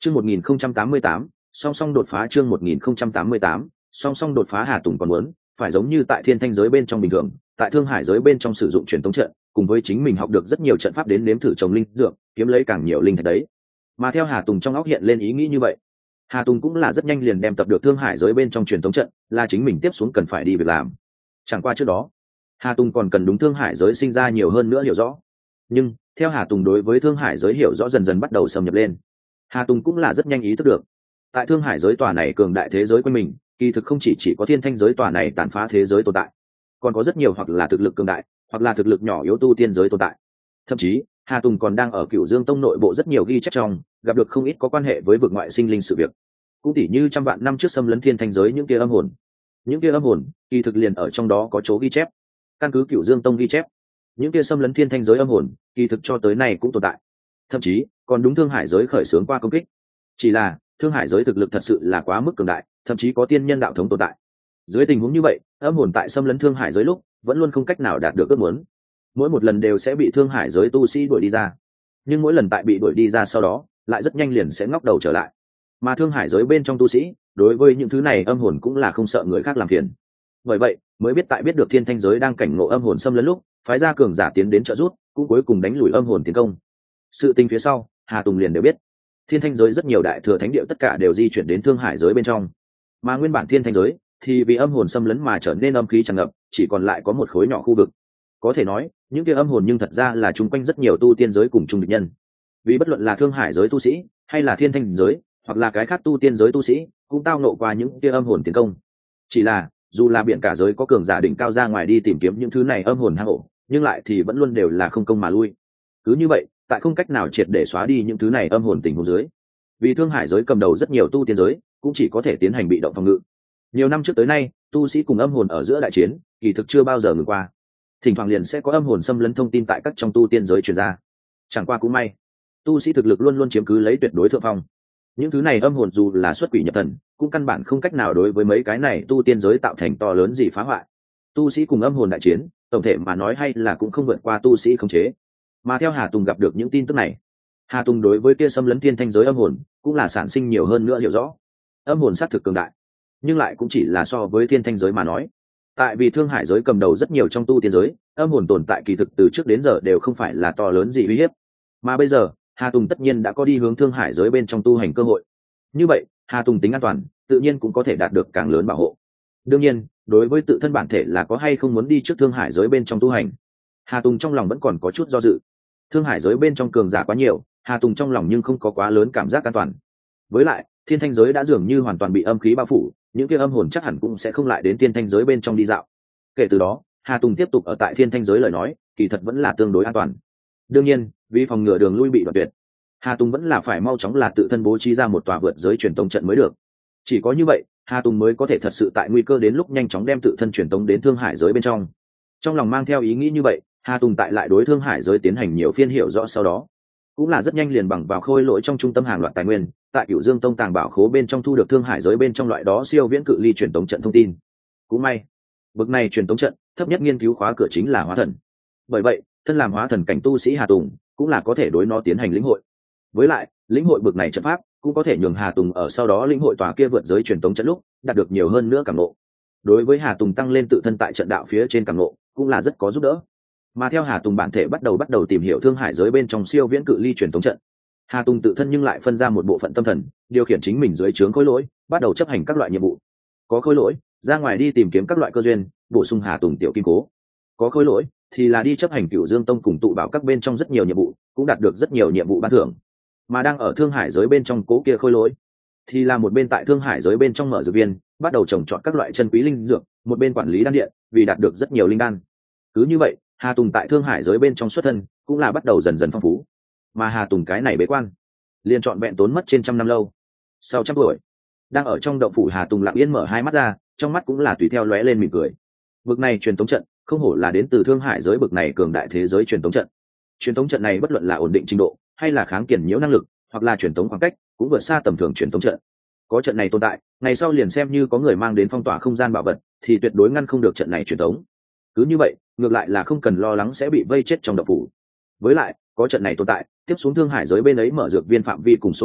Chương 1088, song song đột phá. Chương 1088, song song đột phá. Hà Tùng còn muốn phải giống như tại thiên thanh giới bên trong bình thường, tại thương hải giới bên trong sử dụng truyền tống trận, cùng với chính mình học được rất nhiều trận pháp đến nếm thử trồng linh dược, kiếm lấy càng nhiều linh thạch đấy. Mà theo Hà Tùng trong óc hiện lên ý nghĩ như vậy, Hà Tùng cũng là rất nhanh liền đem tập được thương hải giới bên trong truyền tống trận, là chính mình tiếp xuống cần phải đi việc làm. Chẳng qua trước đó, Hà Tùng còn cần đúng thương hải giới sinh ra nhiều hơn nữa hiểu rõ. Nhưng theo Hà Tùng đối với thương hải giới hiểu rõ dần dần bắt đầu xâm nhập lên, Hà Tùng cũng là rất nhanh ý thức được, tại thương hải giới tòa này cường đại thế giới quanh mình, kỳ thực không chỉ có thiên thanh giới tòa này tàn phá thế giới tồn tại, còn có rất nhiều hoặc là thực lực cường đại, hoặc là thực lực nhỏ yếu tu tiên giới tồn tại. Thậm chí Hà Tùng còn đang ở Cửu Dương Tông nội bộ rất nhiều ghi chép trong, gặp được không ít có quan hệ với vực ngoại sinh linh sự việc. Cũng tỉ như trăm vạn năm trước xâm lấn thiên thanh giới những kia âm hồn, kỳ thực liền ở trong đó có chỗ ghi chép. Căn cứ Cửu Dương Tông ghi chép, những kia xâm lấn thiên thanh giới âm hồn kỳ thực cho tới nay cũng tồn tại, thậm chí còn đúng thương hải giới khởi xướng qua công kích. Chỉ là thương hải giới thực lực thật sự là quá mức cường đại, thậm chí có tiên nhân đạo thống tồn tại. Dưới tình huống như vậy, âm hồn tại xâm lấn thương hải giới lúc vẫn luôn không cách nào đạt được ước muốn, mỗi một lần đều sẽ bị thương hải giới tu sĩ đuổi đi ra. Nhưng mỗi lần tại bị đuổi đi ra sau đó, lại rất nhanh liền sẽ ngóc đầu trở lại. Mà thương hải giới bên trong tu sĩ đối với những thứ này âm hồn cũng là không sợ người khác làm phiền. Bởi vậy mới biết tại biết được thiên thanh giới đang cảnh ngộ âm hồn xâm lấn lúc, phái ra cường giả tiến đến trợ giúp, cũng cuối cùng đánh lùi âm hồn tiến công. Sự tình phía sau, Hà Tùng liền đều biết. Thiên thanh giới rất nhiều đại thừa thánh địa tất cả đều di chuyển đến thương hải giới bên trong, mà nguyên bản thiên thanh giới thì vì âm hồn xâm lấn mà trở nên âm khí tràn ngập, chỉ còn lại có một khối nhỏ khu vực. Có thể nói những kia âm hồn nhưng thật ra là chung quanh rất nhiều tu tiên giới cùng chung địch nhân. Vì bất luận là thương hải giới tu sĩ hay là thiên thanh giới hoặc là cái khác tu tiên giới tu sĩ cũng tao nộ qua những kia âm hồn tiến công. Chỉ là dù là biển cả giới có cường giả đỉnh cao ra ngoài đi tìm kiếm những thứ này âm hồn hang ổ, nhưng lại thì vẫn luôn đều là không công mà lui. Cứ như vậy, tại không cách nào triệt để xóa đi những thứ này âm hồn tình huống dưới, vì thương hải giới cầm đầu rất nhiều tu tiên giới cũng chỉ có thể tiến hành bị động phòng ngự. Nhiều năm trước tới nay, tu sĩ cùng âm hồn ở giữa đại chiến kỳ thực chưa bao giờ ngừng qua. Thỉnh thoảng liền sẽ có âm hồn xâm lấn thông tin tại các trong tu tiên giới truyền ra. Chẳng qua cũng may, tu sĩ thực lực luôn luôn chiếm cứ lấy tuyệt đối thượng phong. Những thứ này âm hồn dù là xuất quỷ nhập thần, cũng căn bản không cách nào đối với mấy cái này tu tiên giới tạo thành to lớn gì phá hoại. Tu sĩ cùng âm hồn đại chiến, tổng thể mà nói hay là cũng không vượt qua tu sĩ khống chế. Mà theo Hà Tùng gặp được những tin tức này, Hà Tùng đối với kia xâm lấn thiên thanh giới âm hồn cũng là sản sinh nhiều hơn nữa hiểu rõ. Âm hồn xác thực cường đại, nhưng lại cũng chỉ là so với thiên thanh giới mà nói. Tại vì thương hải giới cầm đầu rất nhiều trong tu tiên giới, âm hồn tồn tại kỳ thực từ trước đến giờ đều không phải là to lớn gì uy hiếp. Mà bây giờ Hà Tùng tất nhiên đã có đi hướng thương hải giới bên trong tu hành cơ hội. Như vậy Hà Tùng tính an toàn tự nhiên cũng có thể đạt được càng lớn bảo hộ. Đương nhiên đối với tự thân bản thể là có hay không muốn đi trước thương hải giới bên trong tu hành, Hà Tùng trong lòng vẫn còn có chút do dự. Thương hải giới bên trong cường giả quá nhiều, Hà Tùng trong lòng nhưng không có quá lớn cảm giác an toàn. Với lại thiên thanh giới đã dường như hoàn toàn bị âm khí bao phủ, những kia âm hồn chắc hẳn cũng sẽ không lại đến thiên thanh giới bên trong đi dạo. Kể từ đó Hà Tùng tiếp tục ở tại thiên thanh giới lời nói kỳ thật vẫn là tương đối an toàn. Đương nhiên vì phòng ngừa đường lui bị đoạn tuyệt, Hà Tùng vẫn là phải mau chóng là tự thân bố trí ra một tòa vượt giới truyền tống trận mới được. Chỉ có như vậy Hà Tùng mới có thể thật sự tại nguy cơ đến lúc nhanh chóng đem tự thân truyền tống đến thương hải giới bên trong. Trong lòng mang theo ý nghĩ như vậy, Hà Tùng tại lại đối thương hải giới tiến hành nhiều phiên hiểu rõ, sau đó cũng là rất nhanh liền bằng vào khôi lỗi trong trung tâm hàng loạt tài nguyên, tại Cửu Dương Tông tàng bảo khố bên trong thu được thương hải giới bên trong loại đó siêu viễn cự ly truyền tống trận thông tin. Cũng may bậc này truyền tống trận thấp nhất nghiên cứu khóa cửa chính là hóa thần, bởi vậy thân làm hóa thần cảnh tu sĩ Hà Tùng cũng là có thể đối nó tiến hành lĩnh hội. Với lại lĩnh hội bậc này trận pháp cũng có thể nhường Hà Tùng ở sau đó lĩnh hội tòa kia vượt giới truyền tống trận lúc đạt được nhiều hơn nữa cảm ngộ. Đối với Hà Tùng tăng lên tự thân tại trận đạo phía trên cảm ngộ cũng là rất có giúp đỡ. Mà theo Hà Tùng bản thể bắt đầu tìm hiểu thương hải giới bên trong siêu viễn cự ly truyền tống trận, Hà Tùng tự thân nhưng lại phân ra một bộ phận tâm thần, điều khiển chính mình dưới trướng khối lỗi, bắt đầu chấp hành các loại nhiệm vụ. Có khối lỗi ra ngoài đi tìm kiếm các loại cơ duyên, bổ sung Hà Tùng tiểu kim cố. Có khối lỗi thì là đi chấp hành Cửu Dương Tông cùng tụ bảo các bên trong rất nhiều nhiệm vụ, cũng đạt được rất nhiều nhiệm vụ ban thưởng. Mà đang ở thương hải giới bên trong cố kia khối lỗi thì là một bên tại thương hải giới bên trong mở dược viên, bắt đầu trồng trọt các loại chân quý linh dược, một bên quản lý đan điện, vì đạt được rất nhiều linh đan. Cứ như vậy Hà Tùng tại thương hải giới bên trong xuất thân cũng là bắt đầu dần dần phong phú. Mà Hà Tùng cái này bế quan liền trọn vẹn tốn mất trên 100 năm lâu. Sau 100 tuổi, đang ở trong động phủ Hà Tùng lặng yên mở hai mắt ra, trong mắt cũng là tùy theo lóe lên mỉm cười. Bực này truyền tống trận không hổ là đến từ thương hải giới bực này cường đại thế giới truyền tống trận. Truyền tống trận này bất luận là ổn định trình độ hay là kháng kiền nhiễu năng lực, hoặc là truyền tống khoảng cách, cũng vượt xa tầm thường truyền tống trận. Có trận này tồn tại, ngày sau liền xem như có người mang đến phong tỏa không gian bảo vật thì tuyệt đối ngăn không được trận này truyền tống. Cứ như vậy ngược lại là không cần lo lắng sẽ bị vây chết trong động phủ. Với lại có trận này tồn tại, tiếp xuống thương hải giới bên ấy mở dược viên phạm vi cùng số lượng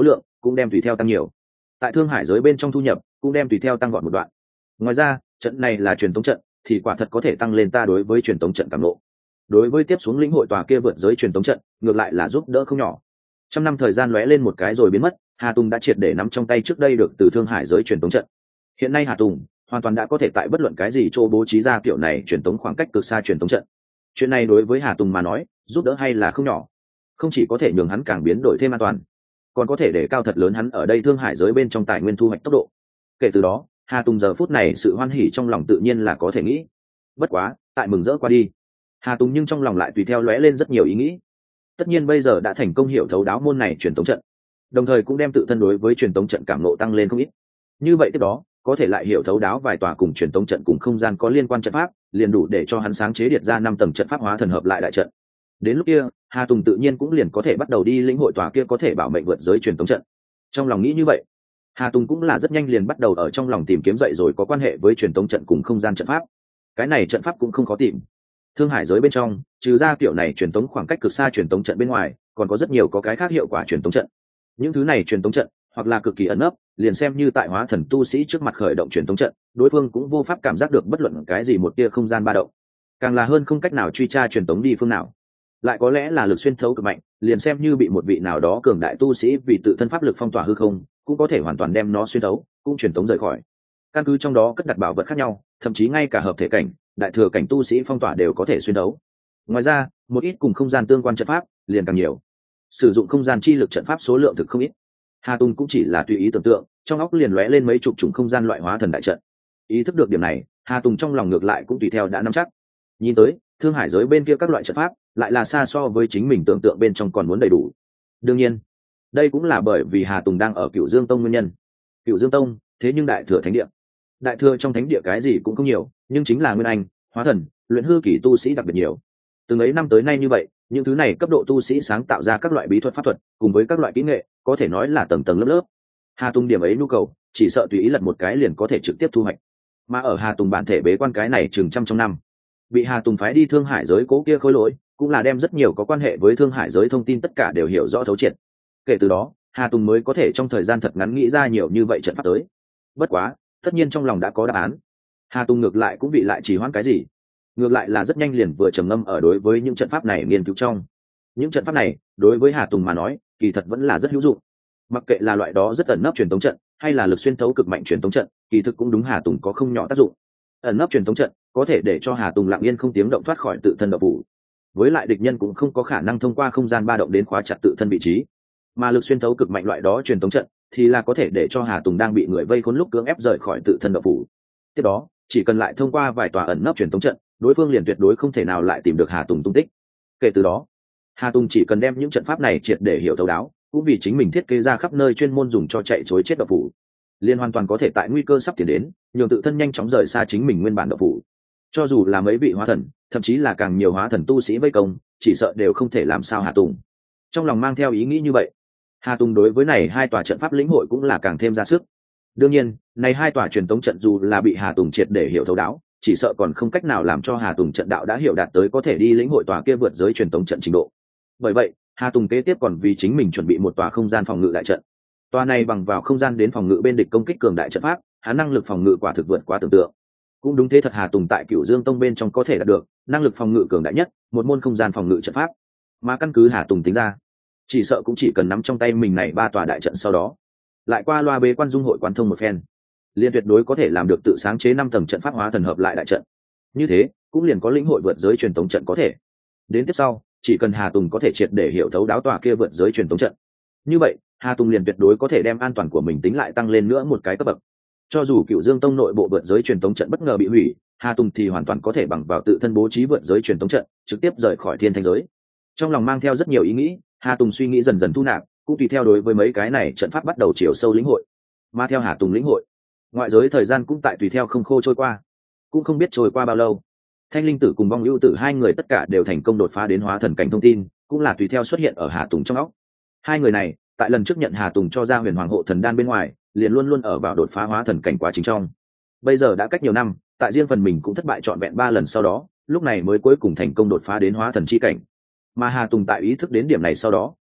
cũng đem tùy theo tăng nhiều. Tại thương hải giới bên trong thu nhập cũng đem tùy theo tăng gọn một đoạn. Ngoài ra trận này là truyền tống trận thì quả thật có thể tăng lên ta đối với truyền tống trận cảm lộ. Đối với tiếp xuống lĩnh hội tòa kia vượt giới truyền tống trận ngược lại là giúp đỡ không nhỏ. Trăm năm thời gian lóe lên một cái rồi biến mất, Hà Tùng đã triệt để nắm trong tay trước đây được từ thương hải giới truyền tống trận. Hiện nay Hà Tùng hoàn toàn đã có thể tại bất luận cái gì chỗ bố trí ra kiểu này truyền tống khoảng cách cực xa truyền tống trận. Chuyện này đối với Hà Tùng mà nói giúp đỡ hay là không nhỏ, không chỉ có thể nhường hắn càng biến đổi thêm an toàn, còn có thể để cao thật lớn hắn ở đây thương hải giới bên trong tài nguyên thu hoạch tốc độ. Kể từ đó Hà Tùng giờ phút này sự hoan hỉ trong lòng tự nhiên là có thể nghĩ. Bất quá tại mừng rỡ qua đi, Hà Tùng nhưng trong lòng lại tùy theo lóe lên rất nhiều ý nghĩ. Tất nhiên bây giờ đã thành công hiểu thấu đáo môn này truyền tống trận, đồng thời cũng đem tự thân đối với truyền tống trận cảm nộ tăng lên không ít. Như vậy tiếp đó có thể lại hiểu thấu đáo vài tòa cùng truyền tống trận cùng không gian có liên quan trận pháp, liền đủ để cho hắn sáng chế điệt ra 5 tầng trận pháp hóa thần hợp lại đại trận. Đến lúc kia Hà Tùng tự nhiên cũng liền có thể bắt đầu đi lĩnh hội tòa kia có thể bảo mệnh vượt giới truyền tống trận. Trong lòng nghĩ như vậy, Hà Tùng cũng là rất nhanh liền bắt đầu ở trong lòng tìm kiếm dậy rồi có quan hệ với truyền tống trận cùng không gian trận pháp. Cái này trận pháp cũng không khó tìm. Thương hải giới bên trong trừ ra kiểu này truyền tống khoảng cách cực xa truyền tống trận bên ngoài, còn có rất nhiều có cái khác hiệu quả truyền tống trận. Những thứ này truyền tống trận hoặc là cực kỳ ẩn nấp, liền xem như tại hóa thần tu sĩ trước mặt khởi động truyền tống trận, đối phương cũng vô pháp cảm giác được bất luận cái gì một tia không gian ba động. Càng là hơn không cách nào truy tra truyền tống đi phương nào. Lại có lẽ là lực xuyên thấu cực mạnh, liền xem như bị một vị nào đó cường đại tu sĩ vì tự thân pháp lực phong tỏa hư không, cũng có thể hoàn toàn đem nó xuyên thấu, cũng truyền tống rời khỏi. Căn cứ trong đó cất đặt bảo vật khác nhau, thậm chí ngay cả hợp thể cảnh, đại thừa cảnh tu sĩ phong tỏa đều có thể xuyên thấu. Ngoài ra một ít cùng không gian tương quan trận pháp liền càng nhiều, sử dụng không gian chi lực trận pháp số lượng thực không ít. Hà Tùng cũng chỉ là tùy ý tưởng tượng, trong óc liền lóe lên mấy chục chủng không gian loại hóa thần đại trận. Ý thức được điểm này, Hà Tùng trong lòng ngược lại cũng tùy theo đã nắm chắc. Nhìn tới thương hải giới bên kia các loại trận pháp lại là xa so với chính mình tưởng tượng bên trong còn muốn đầy đủ. Đương nhiên đây cũng là bởi vì Hà Tùng đang ở Cửu Dương Tông nguyên nhân. Cửu Dương Tông thế nhưng đại thừa thánh địa, đại thừa trong thánh địa cái gì cũng không nhiều, nhưng chính là nguyên anh, hóa thần, luyện hư kỳ tu sĩ đặc biệt nhiều. Từng ấy năm tới nay như vậy, những thứ này cấp độ tu sĩ sáng tạo ra các loại bí thuật pháp thuật cùng với các loại kỹ nghệ, có thể nói là tầng tầng lớp lớp. Hà Tùng điểm ấy nhu cầu chỉ sợ tùy ý lật một cái liền có thể trực tiếp thu hoạch. Mà ở Hà Tùng bản thể bế quan cái này chừng trăm trong năm, bị Hà Tùng phái đi thương hải giới cố kia khối lỗi, cũng là đem rất nhiều có quan hệ với thương hải giới thông tin tất cả đều hiểu rõ thấu triệt. Kể từ đó Hà Tùng mới có thể trong thời gian thật ngắn nghĩ ra nhiều như vậy trận pháp tới. Bất quá tất nhiên trong lòng đã có đáp án, Hà Tùng ngược lại cũng bị lại trì hoãn cái gì, ngược lại là rất nhanh liền vừa trầm ngâm ở đối với những trận pháp này nghiên cứu trong. Những trận pháp này đối với Hà Tùng mà nói kỳ thật vẫn là rất hữu dụng. Mặc kệ là loại đó rất ẩn nấp truyền tống trận hay là lực xuyên thấu cực mạnh truyền tống trận, kỳ thực cũng đúng Hà Tùng có không nhỏ tác dụng. Ẩn nấp truyền tống trận có thể để cho Hà Tùng lặng yên không tiếng động thoát khỏi tự thân độc phủ, với lại địch nhân cũng không có khả năng thông qua không gian ba động đến khóa chặt tự thân vị trí. Mà lực xuyên thấu cực mạnh loại đó truyền tống trận thì là có thể để cho Hà Tùng đang bị người vây khốn lúc cưỡng ép rời khỏi tự thân độc phủ. Tiếp đó chỉ cần lại thông qua vài tòa ẩn nấp truyền tống trận, đối phương liền tuyệt đối không thể nào lại tìm được Hà Tùng tung tích. Kể từ đó Hà Tùng chỉ cần đem những trận pháp này triệt để hiểu thấu đáo, cũng vì chính mình thiết kế ra khắp nơi chuyên môn dùng cho chạy chối chết độc phủ, liền hoàn toàn có thể tại nguy cơ sắp tiến đến nhường tự thân nhanh chóng rời xa chính mình nguyên bản độc phủ. Cho dù là mấy vị hóa thần, thậm chí là càng nhiều hóa thần tu sĩ vây công, chỉ sợ đều không thể làm sao Hà Tùng. Trong lòng mang theo ý nghĩ như vậy, Hà Tùng đối với này hai tòa trận pháp lĩnh hội cũng là càng thêm ra sức. Đương nhiên này hai tòa truyền tống trận dù là bị Hà Tùng triệt để hiểu thấu đáo, chỉ sợ còn không cách nào làm cho Hà Tùng trận đạo đã hiểu đạt tới có thể đi lĩnh hội tòa kia vượt giới truyền tống trận trình độ. Bởi vậy Hà Tùng kế tiếp còn vì chính mình chuẩn bị một tòa không gian phòng ngự đại trận. Tòa này bằng vào không gian đến phòng ngự bên địch công kích cường đại trận pháp, hắn năng lực phòng ngự quả thực vượt quá tưởng tượng. Cũng đúng thế thật, Hà Tùng tại Cửu Dương Tông bên trong có thể đạt được năng lực phòng ngự cường đại nhất, một môn không gian phòng ngự trận pháp. Mà căn cứ Hà Tùng tính ra, chỉ sợ cũng chỉ cần nắm trong tay mình này ba tòa đại trận, sau đó lại qua loa bế quan dung hội quán thông một phen, liền tuyệt đối có thể làm được tự sáng chế 5 tầng trận pháp hóa thần hợp lại đại trận. Như thế cũng liền có lĩnh hội vượt giới truyền tống trận có thể. Đến tiếp sau chỉ cần Hà Tùng có thể triệt để hiểu thấu đáo tòa kia vượt giới truyền tống trận, như vậy Hà Tùng liền tuyệt đối có thể đem an toàn của mình tính lại tăng lên nữa một cái cấp bậc. Cho dù Cửu Dương Tông nội bộ vượt giới truyền tống trận bất ngờ bị hủy, Hà Tùng thì hoàn toàn có thể bằng vào tự thân bố trí vượt giới truyền tống trận trực tiếp rời khỏi thiên thanh giới. Trong lòng mang theo rất nhiều ý nghĩ, Hà Tùng suy nghĩ dần dần thu nạp, cũng tùy theo đối với mấy cái này trận pháp bắt đầu chiều sâu lĩnh hội. Mà theo Hà Tùng lĩnh hội, ngoại giới thời gian cũng tại tùy theo không khô trôi qua. Cũng không biết trôi qua bao lâu, Thanh Linh Tử cùng Vong Ưu Tử hai người tất cả đều thành công đột phá đến hóa thần cảnh thông tin, cũng là tùy theo xuất hiện ở Hà Tùng trong óc. Hai người này tại lần trước nhận Hà Tùng cho ra Huyền Hoàng Hộ Thần Đan bên ngoài, liền luôn luôn ở vào đột phá hóa thần cảnh quá trình trong. Bây giờ đã cách nhiều năm, tại riêng phần mình cũng thất bại trọn vẹn 3 lần sau đó, lúc này mới cuối cùng thành công đột phá đến hóa thần chi cảnh. Mà Hà Tùng tại ý thức đến điểm này sau đó,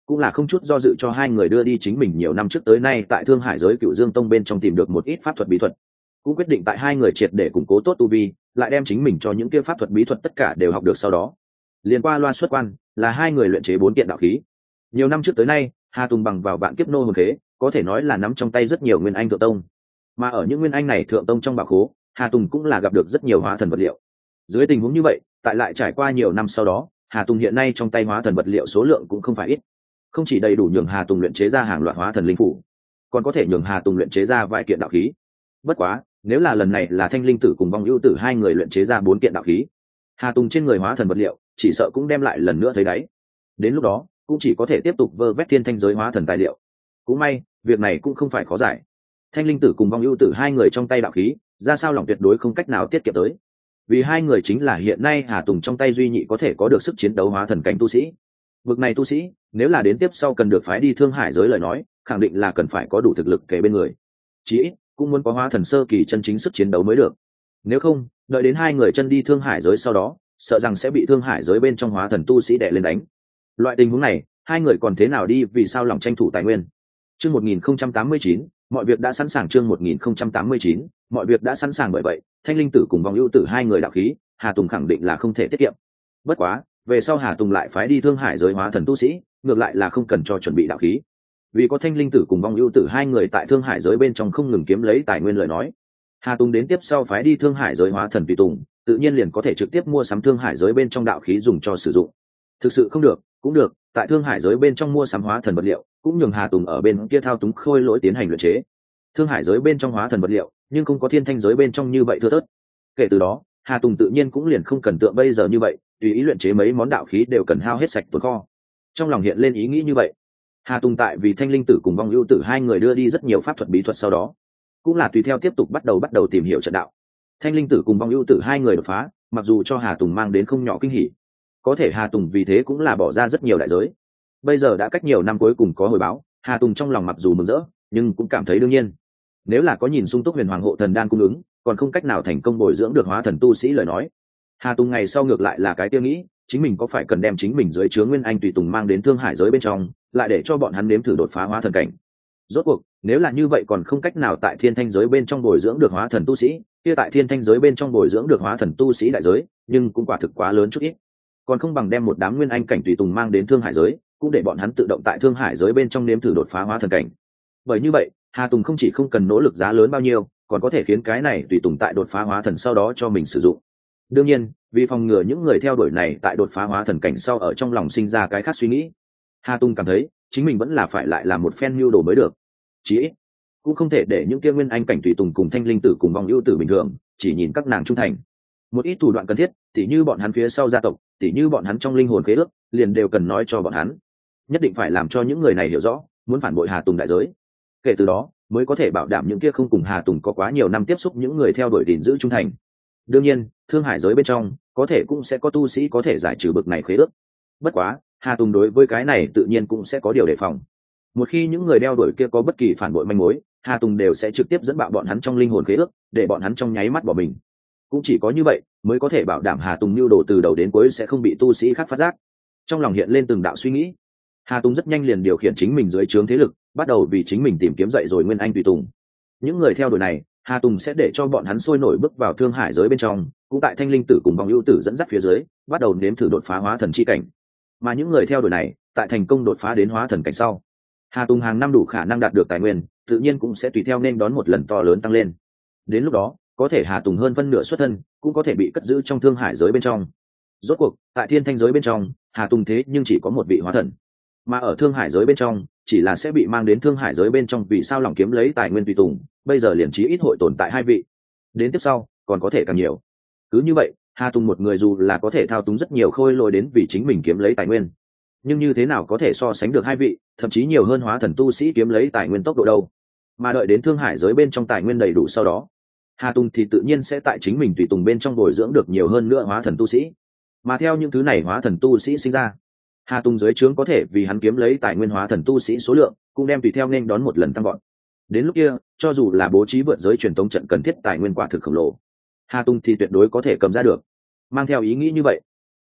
cũng là không chút do dự cho hai người đưa đi chính mình nhiều năm trước tới nay tại Thương Hải giới Cựu Dương Tông bên trong tìm được một ít pháp thuật bí thuật, cũng quyết định tại hai người triệt để củng cố tốt tu vi, lại đem chính mình cho những kia pháp thuật bí thuật tất cả đều học được sau đó liền qua loa xuất quan, là hai người luyện chế 4 kiện đạo khí. Nhiều năm trước tới nay, Hà Tùng bằng vào vạn kiếp nô hồn khế, có thể nói là nắm trong tay rất nhiều nguyên anh thượng tông. Mà ở những nguyên anh này thượng tông trong bảo khố, Hà Tùng cũng là gặp được rất nhiều hóa thần vật liệu. Dưới tình huống như vậy, tại lại trải qua nhiều năm sau đó, Hà Tùng hiện nay trong tay hóa thần vật liệu số lượng cũng không phải ít, không chỉ đầy đủ nhường Hà Tùng luyện chế ra hàng loạt hóa thần linh phủ, còn có thể nhường Hà Tùng luyện chế ra vài kiện đạo khí. Bất quá, nếu là lần này là Thanh Linh Tử cùng Vong Ưu Tử hai người luyện chế ra 4 kiện đạo khí, Hà Tùng trên người hóa thần vật liệu chỉ sợ cũng đem lại lần nữa thấy đáy. Đến lúc đó, cũng chỉ có thể tiếp tục vơ vét thiên thanh giới hóa thần tài liệu. Cũng may, việc này cũng không phải khó giải. Thanh Linh Tử cùng Vong Ưu Tử hai người trong tay đạo khí, ra sao lòng tuyệt đối không cách nào tiết kiệm tới. Vì hai người chính là hiện nay Hà Tùng trong tay duy nhị có thể có được sức chiến đấu hóa thần cảnh tu sĩ. Vực này tu sĩ, nếu là đến tiếp sau cần được phái đi Thương Hải giới lời nói, khẳng định là cần phải có đủ thực lực kề bên người. Chí ít cũng muốn có hóa thần sơ kỳ chân chính sức chiến đấu mới được. Nếu không, đợi đến hai người chân đi Thương Hải giới sau đó, sợ rằng sẽ bị Thương Hải giới bên trong hóa thần tu sĩ đè lên đánh. Loại tình huống này, hai người còn thế nào đi vì sao lòng tranh thủ tài nguyên. Chương 1089, mọi việc đã sẵn sàng. Chương 1089, mọi việc đã sẵn sàng. Bởi vậy, Thanh Linh Tử cùng Vong Ưu Tử hai người đạo khí, Hà Tùng khẳng định là không thể tiết kiệm. Bất quá, về sau Hà Tùng lại phái đi Thương Hải giới hóa thần tu sĩ, ngược lại là không cần cho chuẩn bị đạo khí. Vì có Thanh Linh Tử cùng Vong Ưu Tử hai người tại Thương Hải giới bên trong không ngừng kiếm lấy tài nguyên lời nói, Hà Tùng đến tiếp sau phái đi Thương Hải giới hóa thần tùy tùng, tự nhiên liền có thể trực tiếp mua sắm Thương Hải giới bên trong đạo khí dùng cho sử dụng. Thực sự không được, cũng được, tại Thương Hải giới bên trong mua sắm hóa thần vật liệu, cũng nhường Hà Tùng ở bên kia thao túng khôi lỗi tiến hành luyện chế. Thương Hải giới bên trong hóa thần vật liệu, nhưng không có Thiên Thanh giới bên trong như vậy thưa thớt. Kể từ đó, Hà Tùng tự nhiên cũng liền không cần tượng bây giờ như vậy, tùy ý luyện chế mấy món đạo khí đều cần hao hết sạch tồn kho. Trong lòng hiện lên ý nghĩ như vậy, Hà Tùng tại vì Thanh Linh Tử cùng Vong Ưu Tử hai người đưa đi rất nhiều pháp thuật bí thuật sau đó, cũng là tùy theo tiếp tục bắt đầu tìm hiểu trận đạo. Thanh Linh Tử cùng Vong Ưu Tử hai người đột phá, mặc dù cho Hà Tùng mang đến không nhỏ kinh hỉ, có thể Hà Tùng vì thế cũng là bỏ ra rất nhiều đại giới. Bây giờ đã cách nhiều năm cuối cùng có hồi báo, Hà Tùng trong lòng mặc dù mừng rỡ, nhưng cũng cảm thấy đương nhiên. Nếu là có nhìn sung túc Huyền Hoàng hộ thần đan cung ứng, còn không cách nào thành công bồi dưỡng được hóa thần tu sĩ lời nói, Hà Tùng ngày sau ngược lại là cái tiêu nghĩ, chính mình có phải cần đem chính mình dưới chướng Nguyên Anh tùy tùng mang đến Thương Hải giới bên trong, lại để cho bọn hắn nếm thử đột phá hóa thần cảnh. Rốt cuộc, nếu là như vậy còn không cách nào tại Thiên Thanh giới bên trong bồi dưỡng được hóa thần tu sĩ, kia tại Thiên Thanh giới bên trong bồi dưỡng được hóa thần tu sĩ đại giới, nhưng cũng quả thực quá lớn chút ít. Còn không bằng đem một đám Nguyên Anh cảnh tùy tùng mang đến Thương Hải giới, cũng để bọn hắn tự động tại Thương Hải giới bên trong nếm thử đột phá hóa thần cảnh. Bởi như vậy, Hà Tùng không chỉ không cần nỗ lực giá lớn bao nhiêu, còn có thể khiến cái này tùy tùng tại đột phá hóa thần sau đó cho mình sử dụng. Đương nhiên, vì phòng ngừa những người theo đuổi này tại đột phá hóa thần cảnh sau ở trong lòng sinh ra cái khác suy nghĩ, Hà Tùng cảm thấy chính mình vẫn là phải lại làm một phen mưu đồ mới được. Chí ít cũng không thể để những kia Nguyên Anh cảnh tùy tùng cùng Thanh Linh Tử cùng Vong Ưu Tử bình thường chỉ nhìn các nàng trung thành. Một ít thủ đoạn cần thiết, tỉ như bọn hắn phía sau gia tộc, tỉ như bọn hắn trong linh hồn khế ước, liền đều cần nói cho bọn hắn. Nhất định phải làm cho những người này hiểu rõ, muốn phản bội Hà Tùng đại giới. Kể từ đó, mới có thể bảo đảm những kia không cùng Hà Tùng có quá nhiều năm tiếp xúc những người theo đuổi gìn giữ trung thành. Đương nhiên, Thương Hải giới bên trong, có thể cũng sẽ có tu sĩ có thể giải trừ bực này khế ước. Bất quá, Hà Tùng đối với cái này tự nhiên cũng sẽ có điều đề phòng. Một khi những người đeo đuổi kia có bất kỳ phản bội manh mối, Hà Tùng đều sẽ trực tiếp dẫn bạo bọn hắn trong linh hồn khế ước, để bọn hắn trong nháy mắt bỏ mình. Cũng chỉ có như vậy, mới có thể bảo đảm Hà Tùng mưu đồ từ đầu đến cuối sẽ không bị tu sĩ khác phát giác. Trong lòng hiện lên từng đạo suy nghĩ, Hà Tùng rất nhanh liền điều khiển chính mình dưới trướng thế lực, bắt đầu vì chính mình tìm kiếm dậy rồi Nguyên Anh tùy tùng. Những người theo đuổi này, Hà Tùng sẽ để cho bọn hắn sôi nổi bước vào Thương Hải giới bên trong, cũng tại Thanh Linh Tử cùng Vong Ưu Tử dẫn dắt phía dưới, bắt đầu nếm thử đột phá hóa thần chi cảnh. Mà những người theo đuổi này, tại thành công đột phá đến hóa thần cảnh sau, Hà Tùng hàng năm đủ khả năng đạt được tài nguyên, tự nhiên cũng sẽ tùy theo nên đón một lần to lớn tăng lên. Đến lúc đó, có thể Hà Tùng hơn phân nửa xuất thân, cũng có thể bị cất giữ trong Thương Hải giới bên trong. Rốt cuộc, tại Thiên Thanh giới bên trong, Hà Tùng thế nhưng chỉ có một vị hóa thần, mà ở Thương Hải giới bên trong, chỉ là sẽ bị mang đến Thương Hải giới bên trong vì sao lòng kiếm lấy tài nguyên tùy tùng, bây giờ liền chí ít hội tồn tại 2 vị. Đến tiếp sau, còn có thể càng nhiều. Cứ như vậy, Hà Tùng một người dù là có thể thao túng rất nhiều khôi lỗi đến vì chính mình kiếm lấy tài nguyên, nhưng như thế nào có thể so sánh được 2 vị, thậm chí nhiều hơn hóa thần tu sĩ kiếm lấy tài nguyên tốc độ đâu. Mà đợi đến Thương Hải giới bên trong tài nguyên đầy đủ sau đó, Hà Tùng thì tự nhiên sẽ tại chính mình tùy tùng bên trong bồi dưỡng được nhiều hơn nữa hóa thần tu sĩ. Mà theo những thứ này hóa thần tu sĩ sinh ra, Hà Tùng dưới trướng có thể vì hắn kiếm lấy tài nguyên hóa thần tu sĩ số lượng, cũng đem tùy theo nên đón một lần tăng gọn. Đến lúc kia, cho dù là bố trí vượt giới truyền tống trận cần thiết tài nguyên quả thực khổng lồ, Hà Tùng thì tuyệt đối có thể cầm ra được. Mang theo ý nghĩ như vậy,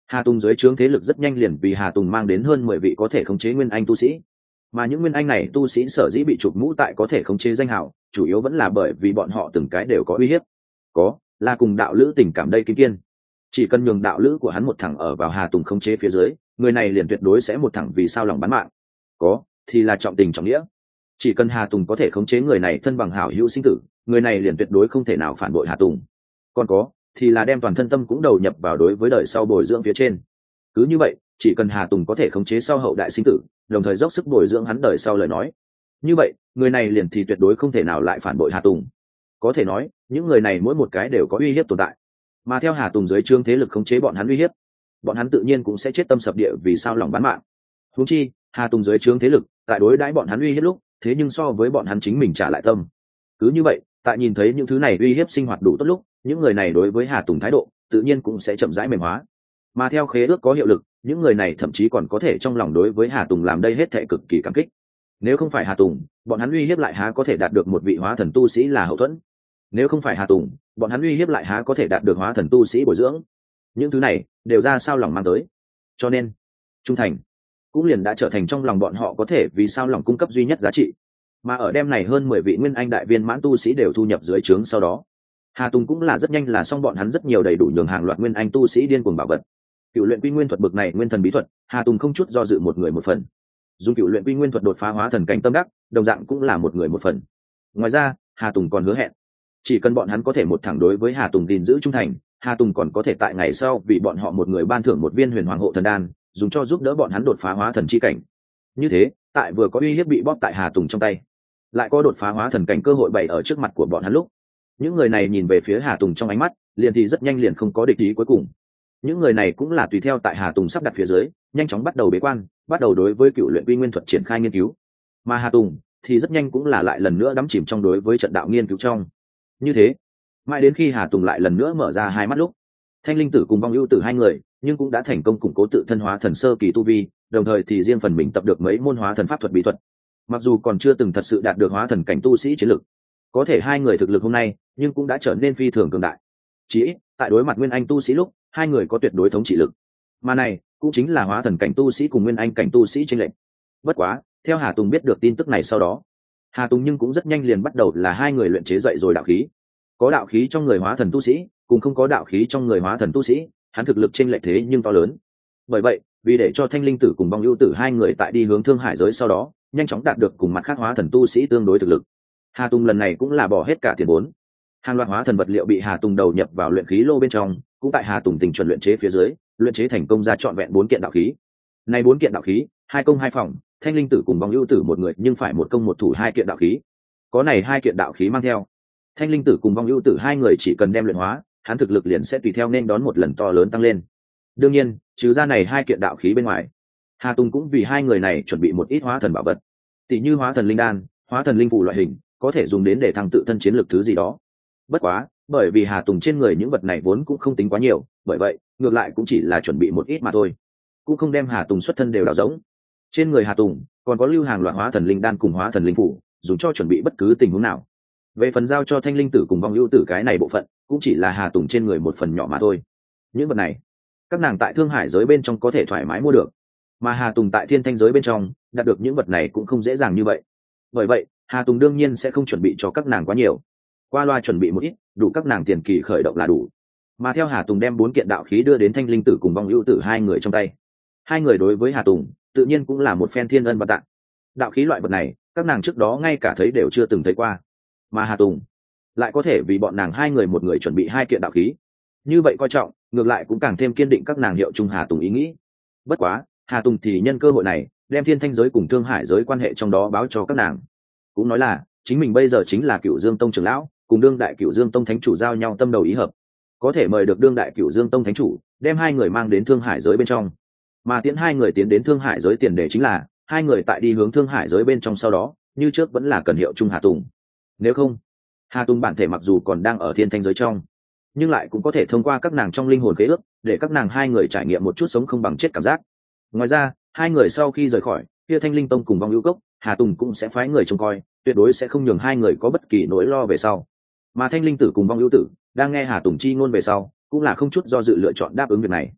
Hà Tùng dưới trướng thế lực rất nhanh liền vì Hà Tùng mang đến hơn 10 vị có thể khống chế nguyên anh tu sĩ. Mà những nguyên anh này tu sĩ sở dĩ bị chụp mũ tại có thể khống chế danh hào, chủ yếu vẫn là bởi vì bọn họ từng cái đều có uy hiếp. Có, là cùng đạo lữ tình cảm đây Kim Kiên. Chỉ cần nhường đạo lữ của hắn một thẳng ở vào Hà Tùng khống chế phía dưới, người này liền tuyệt đối sẽ một thẳng vì sao lòng bán mạng. Có, thì là trọng tình trọng nghĩa. Chỉ cần Hà Tùng có thể khống chế người này thân bằng hảo hữu sinh tử, người này liền tuyệt đối không thể nào phản bội Hà Tùng. Còn có, thì là đem toàn thân tâm cũng đầu nhập vào đối với đời sau bồi dưỡng phía trên. Cứ như vậy, chỉ cần Hà Tùng có thể khống chế sau hậu đại sinh tử, đồng thời dốc sức bồi dưỡng hắn đời sau lời nói, như vậy người này liền thì tuyệt đối không thể nào lại phản bội Hà Tùng. Có thể nói, những người này mỗi một cái đều có uy hiếp tồn tại, mà theo Hà Tùng dưới trương thế lực khống chế bọn hắn uy hiếp, bọn hắn tự nhiên cũng sẽ chết tâm sập địa vì sao lòng bán mạng. Huống chi, Hà Tùng dưới trương thế lực tại đối đãi bọn hắn uy hiếp lúc, thế nhưng so với bọn hắn chính mình trả lại tâm. Cứ như vậy, tại nhìn thấy những thứ này uy hiếp sinh hoạt đủ tốt lúc, những người này đối với Hà Tùng thái độ tự nhiên cũng sẽ chậm rãi mềm hóa. Mà theo khế ước có hiệu lực, những người này thậm chí còn có thể trong lòng đối với Hà Tùng làm đây hết thệ cực kỳ cảm kích. Nếu không phải Hà Tùng, bọn hắn uy hiếp lại há có thể đạt được một vị hóa thần tu sĩ là hậu thuẫn. Nếu không phải Hà Tùng, bọn hắn uy hiếp lại há có thể đạt được hóa thần tu sĩ bồi dưỡng. Những thứ này đều ra sao lòng mang tới. Cho nên, trung thành cũng liền đã trở thành trong lòng bọn họ có thể vì sao lòng cung cấp duy nhất giá trị. Mà ở đêm này hơn 10 vị nguyên anh đại viên mãn tu sĩ đều thu nhập dưới trướng sau đó, Hà Tùng cũng là rất nhanh là xong bọn hắn rất nhiều đầy đủ nhường hàng loạt nguyên anh tu sĩ điên cuồng bảo vật. Cựu luyện quy nguyên thuật bực này nguyên thần bí thuật, Hà Tùng không chút do dự một người một phần. Dùng cựu luyện quy nguyên thuật đột phá hóa thần cảnh tâm đắc, đồng dạng cũng là một người một phần. Ngoài ra, Hà Tùng còn hứa hẹn, chỉ cần bọn hắn có thể một thẳng đối với Hà Tùng gìn giữ trung thành, Hà Tùng còn có thể tại ngày sau vì bọn họ một người ban thưởng một viên huyền hoàng hộ thần đan, dùng cho giúp đỡ bọn hắn đột phá hóa thần chi cảnh. Như thế, tại vừa có uy hiếp bị bóp tại Hà Tùng trong tay, lại có đột phá hóa thần cảnh cơ hội bày ở trước mặt của bọn hắn lúc, những người này nhìn về phía Hà Tùng trong ánh mắt liền thì rất nhanh liền không có địch ý cuối cùng. Những người này cũng là tùy theo tại Hà Tùng sắp đặt phía dưới, nhanh chóng bắt đầu bế quan, bắt đầu đối với cựu luyện quy nguyên thuật triển khai nghiên cứu. Mà Hà Tùng thì rất nhanh cũng là lại lần nữa đắm chìm trong đối với trận đạo nghiên cứu trong. Như thế, mãi đến khi Hà Tùng lại lần nữa mở ra hai mắt lúc, Thanh Linh Tử cùng Vong Ưu Tử hai người nhưng cũng đã thành công củng cố tự thân hóa thần sơ kỳ tu vi, đồng thời thì riêng phần mình tập được mấy môn hóa thần pháp thuật bí thuật. Mặc dù còn chưa từng thật sự đạt được hóa thần cảnh tu sĩ chiến lực, có thể hai người thực lực hôm nay nhưng cũng đã trở nên phi thường cường đại. Chỉ ít, tại đối mặt nguyên anh tu sĩ lúc, hai người có tuyệt đối thống trị lực. Mà này cũng chính là hóa thần cảnh tu sĩ cùng nguyên anh cảnh tu sĩ chênh lệch. Bất quá, theo Hà Tùng biết được tin tức này sau đó, Hà Tùng nhưng cũng rất nhanh liền bắt đầu là hai người luyện chế dậy rồi đạo khí. Có đạo khí trong người hóa thần tu sĩ, cùng không có đạo khí trong người hóa thần tu sĩ, hắn thực lực chênh lệch thế nhưng to lớn. Bởi vậy, vì để cho Thanh Linh Tử cùng Vong Ưu Tử hai người tại đi hướng Thương Hải giới sau đó, nhanh chóng đạt được cùng mặt khác hóa thần tu sĩ tương đối thực lực, Hà Tùng lần này cũng là bỏ hết cả tiền vốn. Hàng loạt hóa thần vật liệu bị Hà Tùng đầu nhập vào luyện khí lô bên trong, cũng tại Hà Tùng tình chuẩn luyện chế phía dưới, luyện chế thành công ra trọn vẹn 4 kiện đạo khí. Này 4 kiện đạo khí, hai công hai phòng, Thanh Linh Tử cùng Vong Ưu Tử một người nhưng phải một công một thủ 2 kiện đạo khí. Có này 2 kiện đạo khí mang theo, Thanh Linh Tử cùng Vong Ưu Tử hai người chỉ cần đem luyện hóa, hắn thực lực liền sẽ tùy theo nên đón một lần to lớn tăng lên. Đương nhiên, trừ ra này 2 kiện đạo khí bên ngoài, Hà Tùng cũng vì hai người này chuẩn bị một ít hóa thần bảo vật, tỷ như hóa thần linh đan, hóa thần linh phù loại hình, có thể dùng đến để thăng tự thân chiến lực thứ gì đó. Bất quá, bởi vì Hà Tùng trên người những vật này vốn cũng không tính quá nhiều, bởi vậy ngược lại cũng chỉ là chuẩn bị một ít mà thôi, cũng không đem Hà Tùng xuất thân đều đào rỗng. Trên người Hà Tùng còn có lưu hàng loạt hóa thần linh đan cùng hóa thần linh phủ, dùng cho chuẩn bị bất cứ tình huống nào. Về phần giao cho Thanh Linh Tử cùng Vong Ưu Tử cái này bộ phận, cũng chỉ là Hà Tùng trên người một phần nhỏ mà thôi. Những vật này, các nàng tại Thương Hải giới bên trong có thể thoải mái mua được, mà Hà Tùng tại Thiên Thanh giới bên trong đạt được những vật này cũng không dễ dàng như vậy. Bởi vậy, Hà Tùng đương nhiên sẽ không chuẩn bị cho các nàng quá nhiều, qua loa chuẩn bị một ít, đủ các nàng tiền kỳ khởi động là đủ. Mà theo Hà Tùng đem 4 kiện đạo khí đưa đến Thanh Linh Tử cùng Vong Ưu Tử hai người trong tay, hai người đối với Hà Tùng tự nhiên cũng là một phen thiên ân và tặng. Đạo khí loại vật này, các nàng trước đó ngay cả thấy đều chưa từng thấy qua, mà Hà Tùng lại có thể vì bọn nàng hai người một người chuẩn bị 2 kiện đạo khí. Như vậy coi trọng, ngược lại cũng càng thêm kiên định các nàng hiệu chung Hà Tùng ý nghĩ. Bất quá, Hà Tùng thì nhân cơ hội này, đem Thiên Thanh giới cùng Thương Hải giới quan hệ trong đó báo cho các nàng. Cũng nói là, chính mình bây giờ chính là Cửu Dương Tông trưởng lão, cùng đương đại Cửu Dương Tông thánh chủ giao nhau tâm đầu ý hợp, có thể mời được đương đại Cửu Dương Tông thánh chủ, đem hai người mang đến Thương Hải giới bên trong. Mà tiễn hai người tiến đến Thương Hải giới tiền đề chính là, hai người tại đi hướng Thương Hải giới bên trong sau đó, như trước vẫn là cần hiệu chung Hà Tùng. Nếu không, Hà Tùng bản thể mặc dù còn đang ở Thiên Thanh giới trong, nhưng lại cũng có thể thông qua các nàng trong linh hồn khế ước, để các nàng hai người trải nghiệm một chút sống không bằng chết cảm giác. Ngoài ra, hai người sau khi rời khỏi kia Thanh Linh Tông cùng Vong Ưu Cốc, Hà Tùng cũng sẽ phái người trông coi, tuyệt đối sẽ không nhường hai người có bất kỳ nỗi lo về sau. Mà Thanh Linh Tử cùng Vong Ưu Tử đang nghe Hà Tùng chi ngôn về sau, cũng là không chút do dự lựa chọn đáp ứng việc này.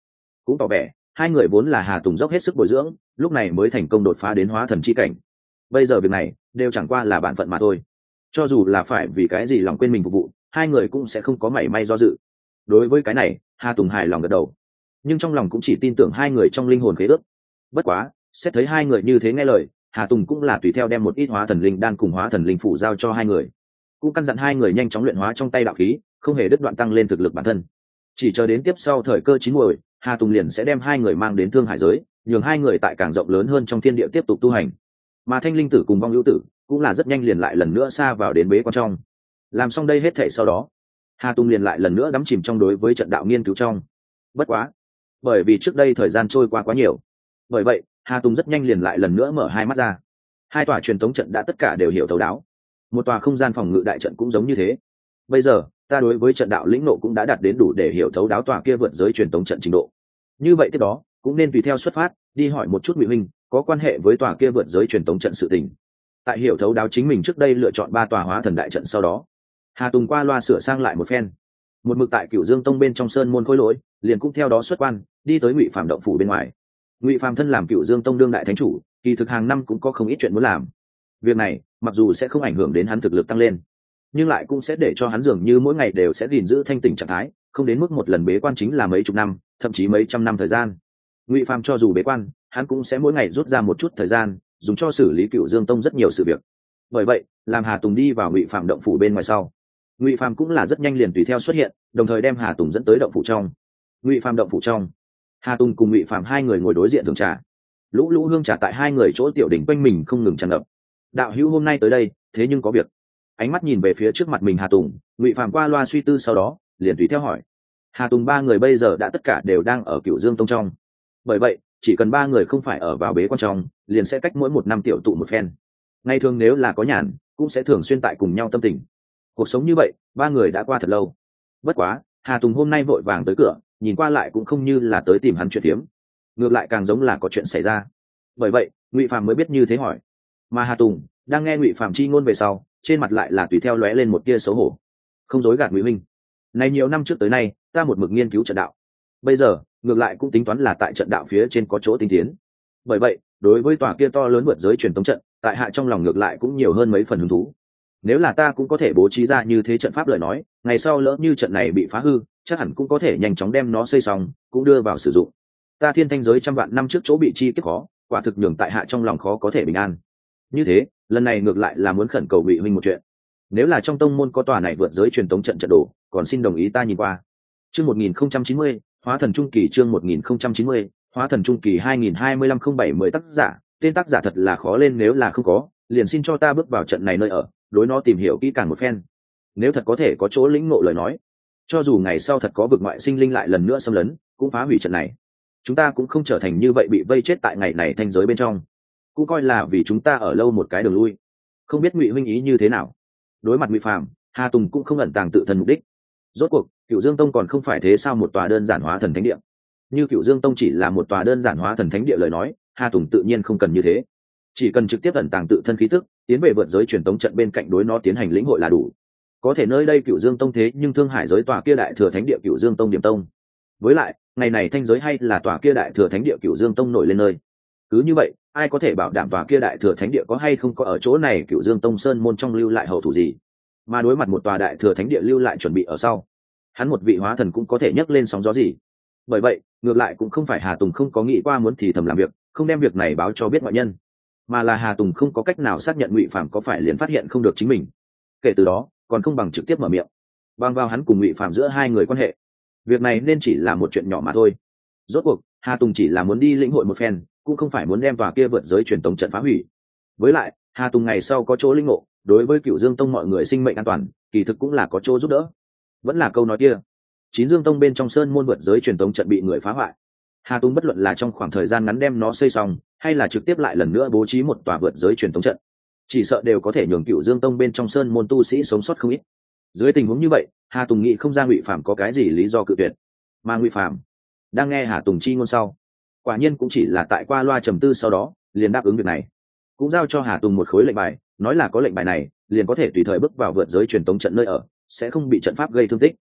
cũng tỏ vẻ hai người vốn là Hà Tùng dốc hết sức bồi dưỡng, lúc này mới thành công đột phá đến hóa thần chi cảnh. Bây giờ việc này đều chẳng qua là bản phận mà thôi, cho dù là phải vì cái gì lòng quên mình phục vụ, hai người cũng sẽ không có mảy may do dự. Đối với cái này Hà Tùng hài lòng gật đầu, nhưng trong lòng cũng chỉ tin tưởng hai người trong linh hồn khế ước. Bất quá xét thấy hai người như thế nghe lời, Hà Tùng cũng là tùy theo đem một ít hóa thần linh đan cùng hóa thần linh phủ giao cho hai người, cũng căn dặn hai người nhanh chóng luyện hóa trong tay đạo khí, không hề đứt đoạn tăng lên thực lực bản thân. Chỉ chờ đến tiếp sau thời cơ chín muồi, Hà Tùng liền sẽ đem hai người mang đến Thương Hải giới, nhường hai người tại càng rộng lớn hơn trong thiên địa tiếp tục tu hành. Mà Thanh Linh Tử cùng Vong Hữu Tử cũng là rất nhanh liền lại lần nữa xa vào đến bế quan trong. Làm xong đây hết thảy sau đó, Hà Tùng liền lại lần nữa đắm chìm trong đối với trận đạo nghiên cứu trong. Bất quá, bởi vì trước đây thời gian trôi qua quá nhiều, bởi vậy Hà Tùng rất nhanh liền lại lần nữa mở hai mắt ra. Hai tòa truyền thống trận đã tất cả đều hiểu thấu đáo, một tòa không gian phòng ngự đại trận cũng giống như thế. Bây giờ ta đối với trận đạo lĩnh nộ cũng đã đạt đến đủ để hiểu thấu đáo tòa kia vượt giới truyền thống trận trình độ. Như vậy tiếp đó cũng nên tùy theo xuất phát đi hỏi một chút Ngụy Minh có quan hệ với tòa kia vượt giới truyền thống trận sự tình. Tại hiểu thấu đáo chính mình trước đây lựa chọn ba tòa hóa thần đại trận sau đó, Hà Tùng qua loa sửa sang lại một phen, một mực tại Cửu Dương Tông bên trong sơn môn khôi lỗi liền cũng theo đó xuất quan đi tới Ngụy Phạm động phủ bên ngoài. Ngụy Phạm thân làm Cửu Dương Tông đương đại thánh chủ, kỳ thực hàng năm cũng có không ít chuyện muốn làm. Việc này mặc dù sẽ không ảnh hưởng đến hắn thực lực tăng lên, nhưng lại cũng sẽ để cho hắn dường như mỗi ngày đều sẽ gìn giữ thanh tỉnh trạng thái, không đến mức một lần bế quan chính là mấy chục năm, thậm chí mấy trăm năm thời gian. Ngụy Phạm cho dù bế quan, hắn cũng sẽ mỗi ngày rút ra một chút thời gian dùng cho xử lý Cửu Dương Tông rất nhiều sự việc. Bởi vậy làm Hà Tùng đi vào Ngụy Phạm động phủ bên ngoài sau, Ngụy Phạm cũng là rất nhanh liền tùy theo xuất hiện, đồng thời đem Hà Tùng dẫn tới động phủ trong. Ngụy Phạm động phủ trong, Hà Tùng cùng Ngụy Phạm hai người ngồi đối diện thưởng trà, lũ lũ hương trà tại hai người chỗ tiểu đỉnh quanh mình không ngừng tràn ngập. Đạo hữu hôm nay tới đây thế nhưng có việc? Ánh mắt nhìn về phía trước mặt mình Hà Tùng, Ngụy Phạm qua loa suy tư sau đó liền tùy theo hỏi. Hà Tùng ba người bây giờ đã tất cả đều đang ở Cửu Dương Tông trong, bởi vậy chỉ cần ba người không phải ở vào bế quan trong, liền sẽ cách mỗi một năm tiểu tụ một phen. Ngày thường nếu là có nhàn cũng sẽ thường xuyên tại cùng nhau tâm tình. Cuộc sống như vậy ba người đã qua thật lâu. Bất quá Hà Tùng hôm nay vội vàng tới cửa, nhìn qua lại cũng không như là tới tìm hắn chuyện tiếm, ngược lại càng giống là có chuyện xảy ra. Bởi vậy Ngụy Phạm mới biết như thế hỏi. Mà Hà Tùng đang nghe Ngụy Phạm chi ngôn về sau, trên mặt lại là tùy theo lóe lên một tia xấu hổ. Không dối gạt Ngụy Minh, này nhiều năm trước tới nay ta một mực nghiên cứu trận đạo, bây giờ ngược lại cũng tính toán là tại trận đạo phía trên có chỗ tinh tiến. Bởi vậy đối với tòa kia to lớn vượt giới truyền tống trận, tại hạ trong lòng ngược lại cũng nhiều hơn mấy phần hứng thú. Nếu là ta cũng có thể bố trí ra như thế trận pháp lời nói, ngày sau lỡ như trận này bị phá hư, chắc hẳn cũng có thể nhanh chóng đem nó xây xong, cũng đưa vào sử dụng. Ta thiên thanh giới trăm vạn năm trước chỗ bị chi kiếp khó, quả thực nhường tại hạ trong lòng khó có thể bình an. Như thế lần này ngược lại là muốn khẩn cầu Ngụy huynh một chuyện. Nếu là trong tông môn có tòa này vượt giới truyền tống trận trận đồ, còn xin đồng ý ta nhìn qua. Chương 1090, Hóa thần trung kỳ. Chương 1090, Hóa thần trung kỳ. 2025-07-10 tác giả. Tên tác giả thật là khó lên, nếu là không có, liền xin cho ta bước vào trận này nơi ở, đối nó tìm hiểu kỹ càng một phen. Nếu thật có thể có chỗ lĩnh ngộ lời nói, cho dù ngày sau thật có vực ngoại sinh linh lại lần nữa xâm lấn, cũng phá hủy trận này, chúng ta cũng không trở thành như vậy bị vây chết tại ngày này thanh giới bên trong, cũng coi là vì chúng ta ở lâu một cái đường lui. Không biết Ngụy huynh ý như thế nào? Đối mặt Ngụy Phạm, Hà Tùng cũng không ẩn tàng tự thân mục đích. Rốt cuộc Cửu Dương Tông còn không phải thế sao một tòa đơn giản hóa thần thánh địa. Như Cửu Dương Tông chỉ là một tòa đơn giản hóa thần thánh địa lời nói, Hà Tùng tự nhiên không cần như thế, chỉ cần trực tiếp ẩn tàng tự thân khí tức, tiến về vượt giới truyền tống trận bên cạnh đối nó tiến hành lĩnh hội là đủ. Có thể nơi đây Cửu Dương Tông thế nhưng Thương Hải giới tòa kia đại thừa thánh địa Cửu Dương Tông điểm tông, với lại ngày này thanh giới hay là tòa kia đại thừa thánh địa Cửu Dương Tông nổi lên nơi. Cứ như vậy ai có thể bảo đảm tòa kia đại thừa thánh địa có hay không có ở chỗ này Cửu Dương Tông sơn môn trong lưu lại hậu thủ gì? Mà đối mặt một tòa đại thừa thánh địa lưu lại chuẩn bị ở sau, hắn một vị hóa thần cũng có thể nhấc lên sóng gió gì. Bởi vậy ngược lại cũng không phải Hà Tùng không có nghĩ qua muốn thì thầm làm việc, không đem việc này báo cho biết ngoại nhân, mà là Hà Tùng không có cách nào xác nhận Ngụy Phạm có phải liền phát hiện không được chính mình. Kể từ đó còn không bằng trực tiếp mở miệng bằng vào hắn cùng Ngụy Phạm giữa hai người quan hệ, việc này nên chỉ là một chuyện nhỏ mà thôi. Rốt cuộc Hà Tùng chỉ là muốn đi lĩnh hội một phen, cũng không phải muốn đem tòa kia vượt giới truyền tống trận phá hủy. Với lại Hà Tùng ngày sau có chỗ linh ngộ, đối với Cửu Dương Tông mọi người sinh mệnh an toàn kỳ thực cũng là có chỗ giúp đỡ. Vẫn là câu nói kia, Chín Dương Tông bên trong sơn môn vượt giới truyền tống trận bị người phá hoại, Hà Tùng bất luận là trong khoảng thời gian ngắn đem nó xây xong, hay là trực tiếp lại lần nữa bố trí một tòa vượt giới truyền tống trận, chỉ sợ đều có thể nhường Cửu Dương Tông bên trong sơn môn tu sĩ sống sót không ít. Dưới tình huống như vậy, Hà Tùng nghĩ không ra Ngụy Phạm có cái gì lý do cự tuyệt. Mà Ngụy Phạm đang nghe Hà Tùng chi ngôn sau, quả nhiên cũng chỉ là tại qua loa trầm tư, sau đó liền đáp ứng việc này, cũng giao cho Hà Tùng một khối lệnh bài, nói là có lệnh bài này liền có thể tùy thời bước vào vượt giới truyền tống trận nơi ở, sẽ không bị trận pháp gây thương tích.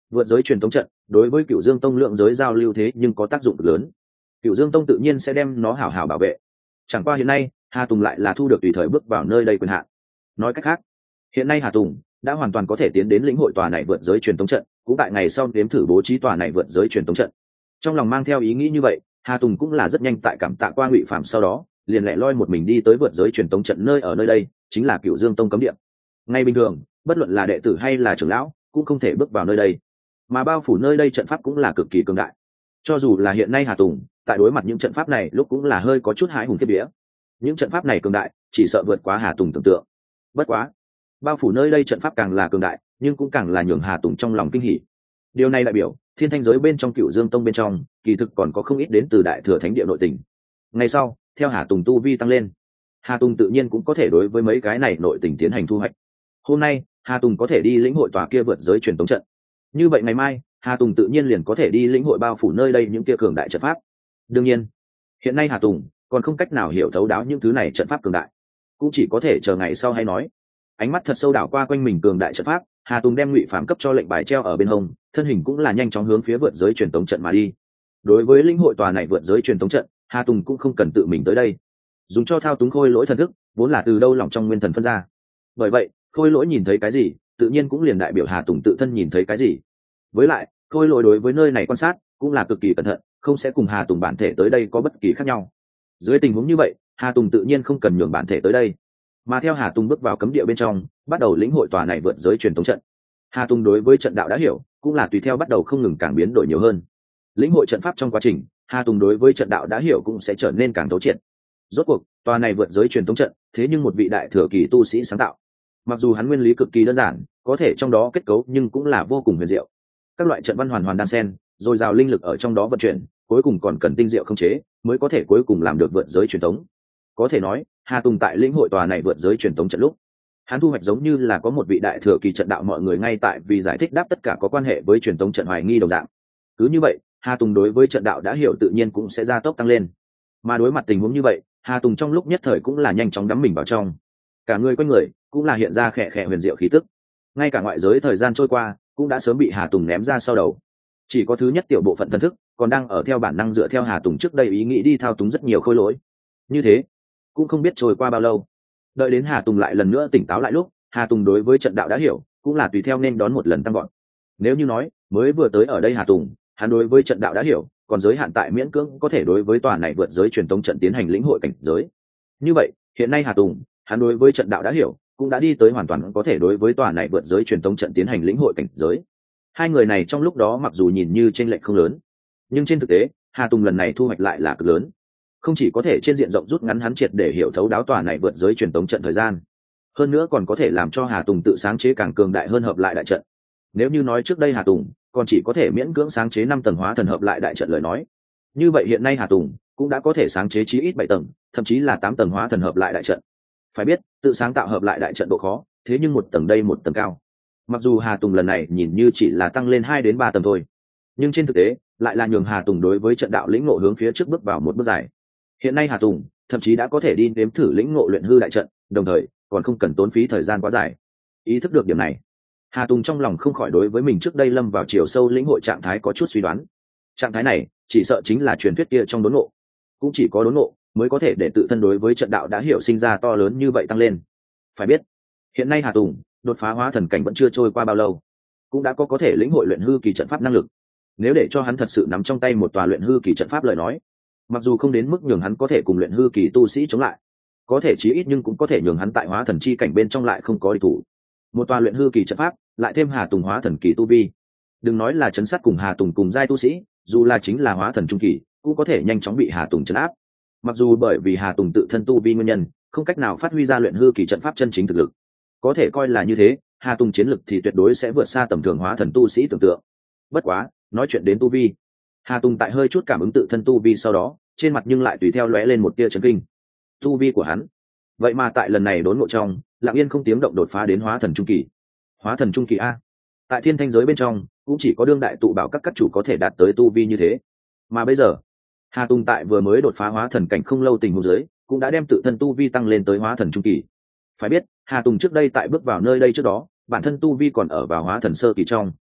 vượt giới truyền tống trận đối với Cửu Dương Tông lượng giới giao lưu thế nhưng có tác dụng lớn. Cửu Dương Tông tự nhiên sẽ đem nó hảo hảo bảo vệ. Chẳng qua hiện nay Hà Tùng lại là thu được tùy thời bước vào nơi đây quyền hạn. Nói cách khác, hiện nay Hà Tùng đã hoàn toàn có thể tiến đến lĩnh hội tòa này vượt giới truyền tống trận, cũng tại ngày sau đếm thử bố trí tòa này vượt giới truyền tống trận. Trong lòng mang theo ý nghĩ như vậy, Hà Tùng cũng là rất nhanh tại cảm tạ qua Ngụy Phạm sau đó, liền lẻ loi một mình đi tới vượt giới truyền tống trận nơi ở nơi đây, chính là Cửu Dương Tông cấm địa. Ngay bình thường, bất luận là đệ tử hay là trưởng lão, cũng không thể bước vào nơi đây. Mà bao phủ nơi đây trận pháp cũng là cực kỳ cường đại. Cho dù là hiện nay Hà Tùng, tại đối mặt những trận pháp này lúc cũng là hơi có chút hãi hùng kiếp vía. Những trận pháp này cường đại, chỉ sợ vượt quá Hà Tùng tưởng tượng. Bất quá, bao phủ nơi đây trận pháp càng là cường đại, nhưng cũng càng là nhường Hà Tùng trong lòng kinh hỉ. Điều này đại biểu thiên thanh giới bên trong Cửu Dương Tông bên trong kỳ thực còn có không ít đến từ đại thừa thánh địa nội tình. Ngay sau, theo Hà Tùng tu vi tăng lên, Hà Tùng tự nhiên cũng có thể đối với mấy cái này nội tình tiến hành thu hoạch. Hôm nay Hà Tùng có thể đi lĩnh hội tòa kia vượt giới truyền tống trận, như vậy ngày mai Hà Tùng tự nhiên liền có thể đi lĩnh hội bao phủ nơi đây những kia cường đại trận pháp. Đương nhiên, hiện nay Hà Tùng còn không cách nào hiểu thấu đáo những thứ này trận pháp cường đại, cũng chỉ có thể chờ ngày sau hay nói. Ánh mắt thật sâu đảo qua quanh mình cường đại trận pháp, Hà Tùng đem Ngụy Phạm cấp cho lệnh bài treo ở bên hông, thân hình cũng là nhanh chóng hướng phía vượt giới truyền tống trận mà đi. Đối với lĩnh hội tòa này vượt giới truyền tống trận, Hà Tùng cũng không cần tự mình tới đây, dùng cho thao túng khôi lỗi thần thức vốn là từ đâu lỏng trong nguyên thần phân ra. Bởi vậy khôi lỗi nhìn thấy cái gì tự nhiên cũng liền đại biểu Hà Tùng tự thân nhìn thấy cái gì. Với lại khôi lỗi đối với nơi này quan sát cũng là cực kỳ cẩn thận, không sẽ cùng Hà Tùng bản thể tới đây có bất kỳ khác nhau. Dưới tình huống như vậy, Hà Tùng tự nhiên không cần nhường bản thể tới đây, mà theo Hà Tùng bước vào cấm địa bên trong, bắt đầu lĩnh hội tòa này vượt giới truyền tống trận. Hà Tùng đối với trận đạo đã hiểu, cũng là tùy theo bắt đầu không ngừng càng biến đổi nhiều hơn. Lĩnh hội trận pháp trong quá trình, Hà Tùng đối với trận đạo đã hiểu cũng sẽ trở nên càng thấu triệt. Rốt cuộc tòa này vượt giới truyền tống trận thế nhưng một vị đại thừa kỳ tu sĩ sáng tạo. Mặc dù hắn nguyên lý cực kỳ đơn giản, có thể trong đó kết cấu nhưng cũng là vô cùng huyền diệu. Các loại trận văn hoàn hoàn đan xen, rồi rào linh lực ở trong đó vận chuyển, cuối cùng còn cần tinh diệu khống chế mới có thể cuối cùng làm được vượt giới truyền tống. Có thể nói, Hà Tùng tại lĩnh hội tòa này vượt giới truyền tống trận lúc, hắn thu hoạch giống như là có một vị đại thừa kỳ trận đạo mọi người ngay tại vì giải thích đáp tất cả có quan hệ với truyền tống trận hoài nghi đồng dạng. Cứ như vậy, Hà Tùng đối với trận đạo đã hiểu tự nhiên cũng sẽ gia tốc tăng lên. Mà đối mặt tình huống như vậy, Hà Tùng trong lúc nhất thời cũng là nhanh chóng đắm mình vào trong. Cả người quanh người cũng là hiện ra khẽ khẽ huyền diệu khí tức. Ngay cả ngoại giới thời gian trôi qua, cũng đã sớm bị Hà Tùng ném ra sau đầu. Chỉ có thứ nhất tiểu bộ phận thần thức còn đang ở theo bản năng dựa theo Hà Tùng trước đây ý nghĩ đi thao túng rất nhiều khôi lỗi. Như thế, cũng không biết trôi qua bao lâu. Đợi đến Hà Tùng lại lần nữa tỉnh táo lại lúc, Hà Tùng đối với trận đạo đã hiểu, cũng là tùy theo nên đón một lần tăng gọn. Nếu như nói, mới vừa tới ở đây Hà Tùng, hắn đối với trận đạo đã hiểu, còn giới hạn tại miễn cưỡng có thể đối với tòa này vượt giới truyền tống trận tiến hành lĩnh hội cảnh giới. Như vậy, hiện nay Hà Tùng, hắn đối với trận đạo đã hiểu, cũng đã đi tới hoàn toàn có thể đối với tòa này vượt giới truyền tống trận tiến hành lĩnh hội cảnh giới. Hai người này trong lúc đó mặc dù nhìn như chênh lệch không lớn, nhưng trên thực tế, Hà Tùng lần này thu hoạch lại là cực lớn. Không chỉ có thể trên diện rộng rút ngắn hắn triệt để hiểu thấu đáo tòa này vượt giới truyền tống trận thời gian, hơn nữa còn có thể làm cho Hà Tùng tự sáng chế càng cường đại hơn hợp lại đại trận. Nếu như nói trước đây Hà Tùng còn chỉ có thể miễn cưỡng sáng chế 5 tầng hóa thần hợp lại đại trận lời nói, như vậy hiện nay Hà Tùng cũng đã có thể sáng chế chí ít 7 tầng, thậm chí là 8 tầng hóa thần hợp lại đại trận. Phải biết, tự sáng tạo hợp lại đại trận độ khó, thế nhưng một tầng đây một tầng cao. Mặc dù Hà Tùng lần này nhìn như chỉ là tăng lên 2 đến 3 tầng thôi, nhưng trên thực tế lại là nhường Hà Tùng đối với trận đạo lĩnh ngộ hướng phía trước bước vào một bước dài. Hiện nay Hà Tùng thậm chí đã có thể đi nếm thử lĩnh ngộ luyện hư đại trận, đồng thời còn không cần tốn phí thời gian quá dài. Ý thức được điểm này, Hà Tùng trong lòng không khỏi đối với mình trước đây lâm vào chiều sâu lĩnh hội trạng thái có chút suy đoán. Trạng thái này chỉ sợ chính là truyền thuyết kia trong đốn ngộ, cũng chỉ có đốn ngộ mới có thể để tự thân đối với trận đạo đã hiểu sinh ra to lớn như vậy tăng lên. Phải biết, hiện nay Hà Tùng đột phá hóa thần cảnh vẫn chưa trôi qua bao lâu, cũng đã có thể lĩnh hội luyện hư kỳ trận pháp năng lực. Nếu để cho hắn thật sự nắm trong tay một tòa luyện hư kỳ trận pháp lời nói, mặc dù không đến mức nhường hắn có thể cùng luyện hư kỳ tu sĩ chống lại, có thể chí ít nhưng cũng có thể nhường hắn tại hóa thần chi cảnh bên trong lại không có địch thủ. Một tòa luyện hư kỳ trận pháp lại thêm Hà Tùng hóa thần kỳ tu vi, đừng nói là chấn sát cùng Hà Tùng cùng giai tu sĩ, dù là chính là hóa thần trung kỳ cũng có thể nhanh chóng bị Hà Tùng chấn áp. Mặc dù bởi vì Hà Tùng tự thân tu vi nguyên nhân không cách nào phát huy ra luyện hư kỳ trận pháp chân chính thực lực, có thể coi là như thế, Hà Tùng chiến lực thì tuyệt đối sẽ vượt xa tầm thường hóa thần tu sĩ tưởng tượng. Bất quá, nói chuyện đến tu vi, Hà Tùng tại hơi chút cảm ứng tự thân tu vi sau đó, trên mặt nhưng lại tùy theo lóe lên một tia chấn kinh. Tu vi của hắn, vậy mà tại lần này đốn ngộ trong, lặng yên không tiếng động đột phá đến hóa thần trung kỳ. Hóa thần trung kỳ a, tại thiên thanh giới bên trong cũng chỉ có đương đại tụ bảo các chủ có thể đạt tới tu vi như thế. Mà bây giờ, Hà Tùng tại vừa mới đột phá hóa thần cảnh không lâu tình huống dưới, cũng đã đem tự thân tu vi tăng lên tới hóa thần trung kỳ. Phải biết, Hà Tùng trước đây tại bước vào nơi đây trước đó, bản thân tu vi còn ở vào hóa thần sơ kỳ trong.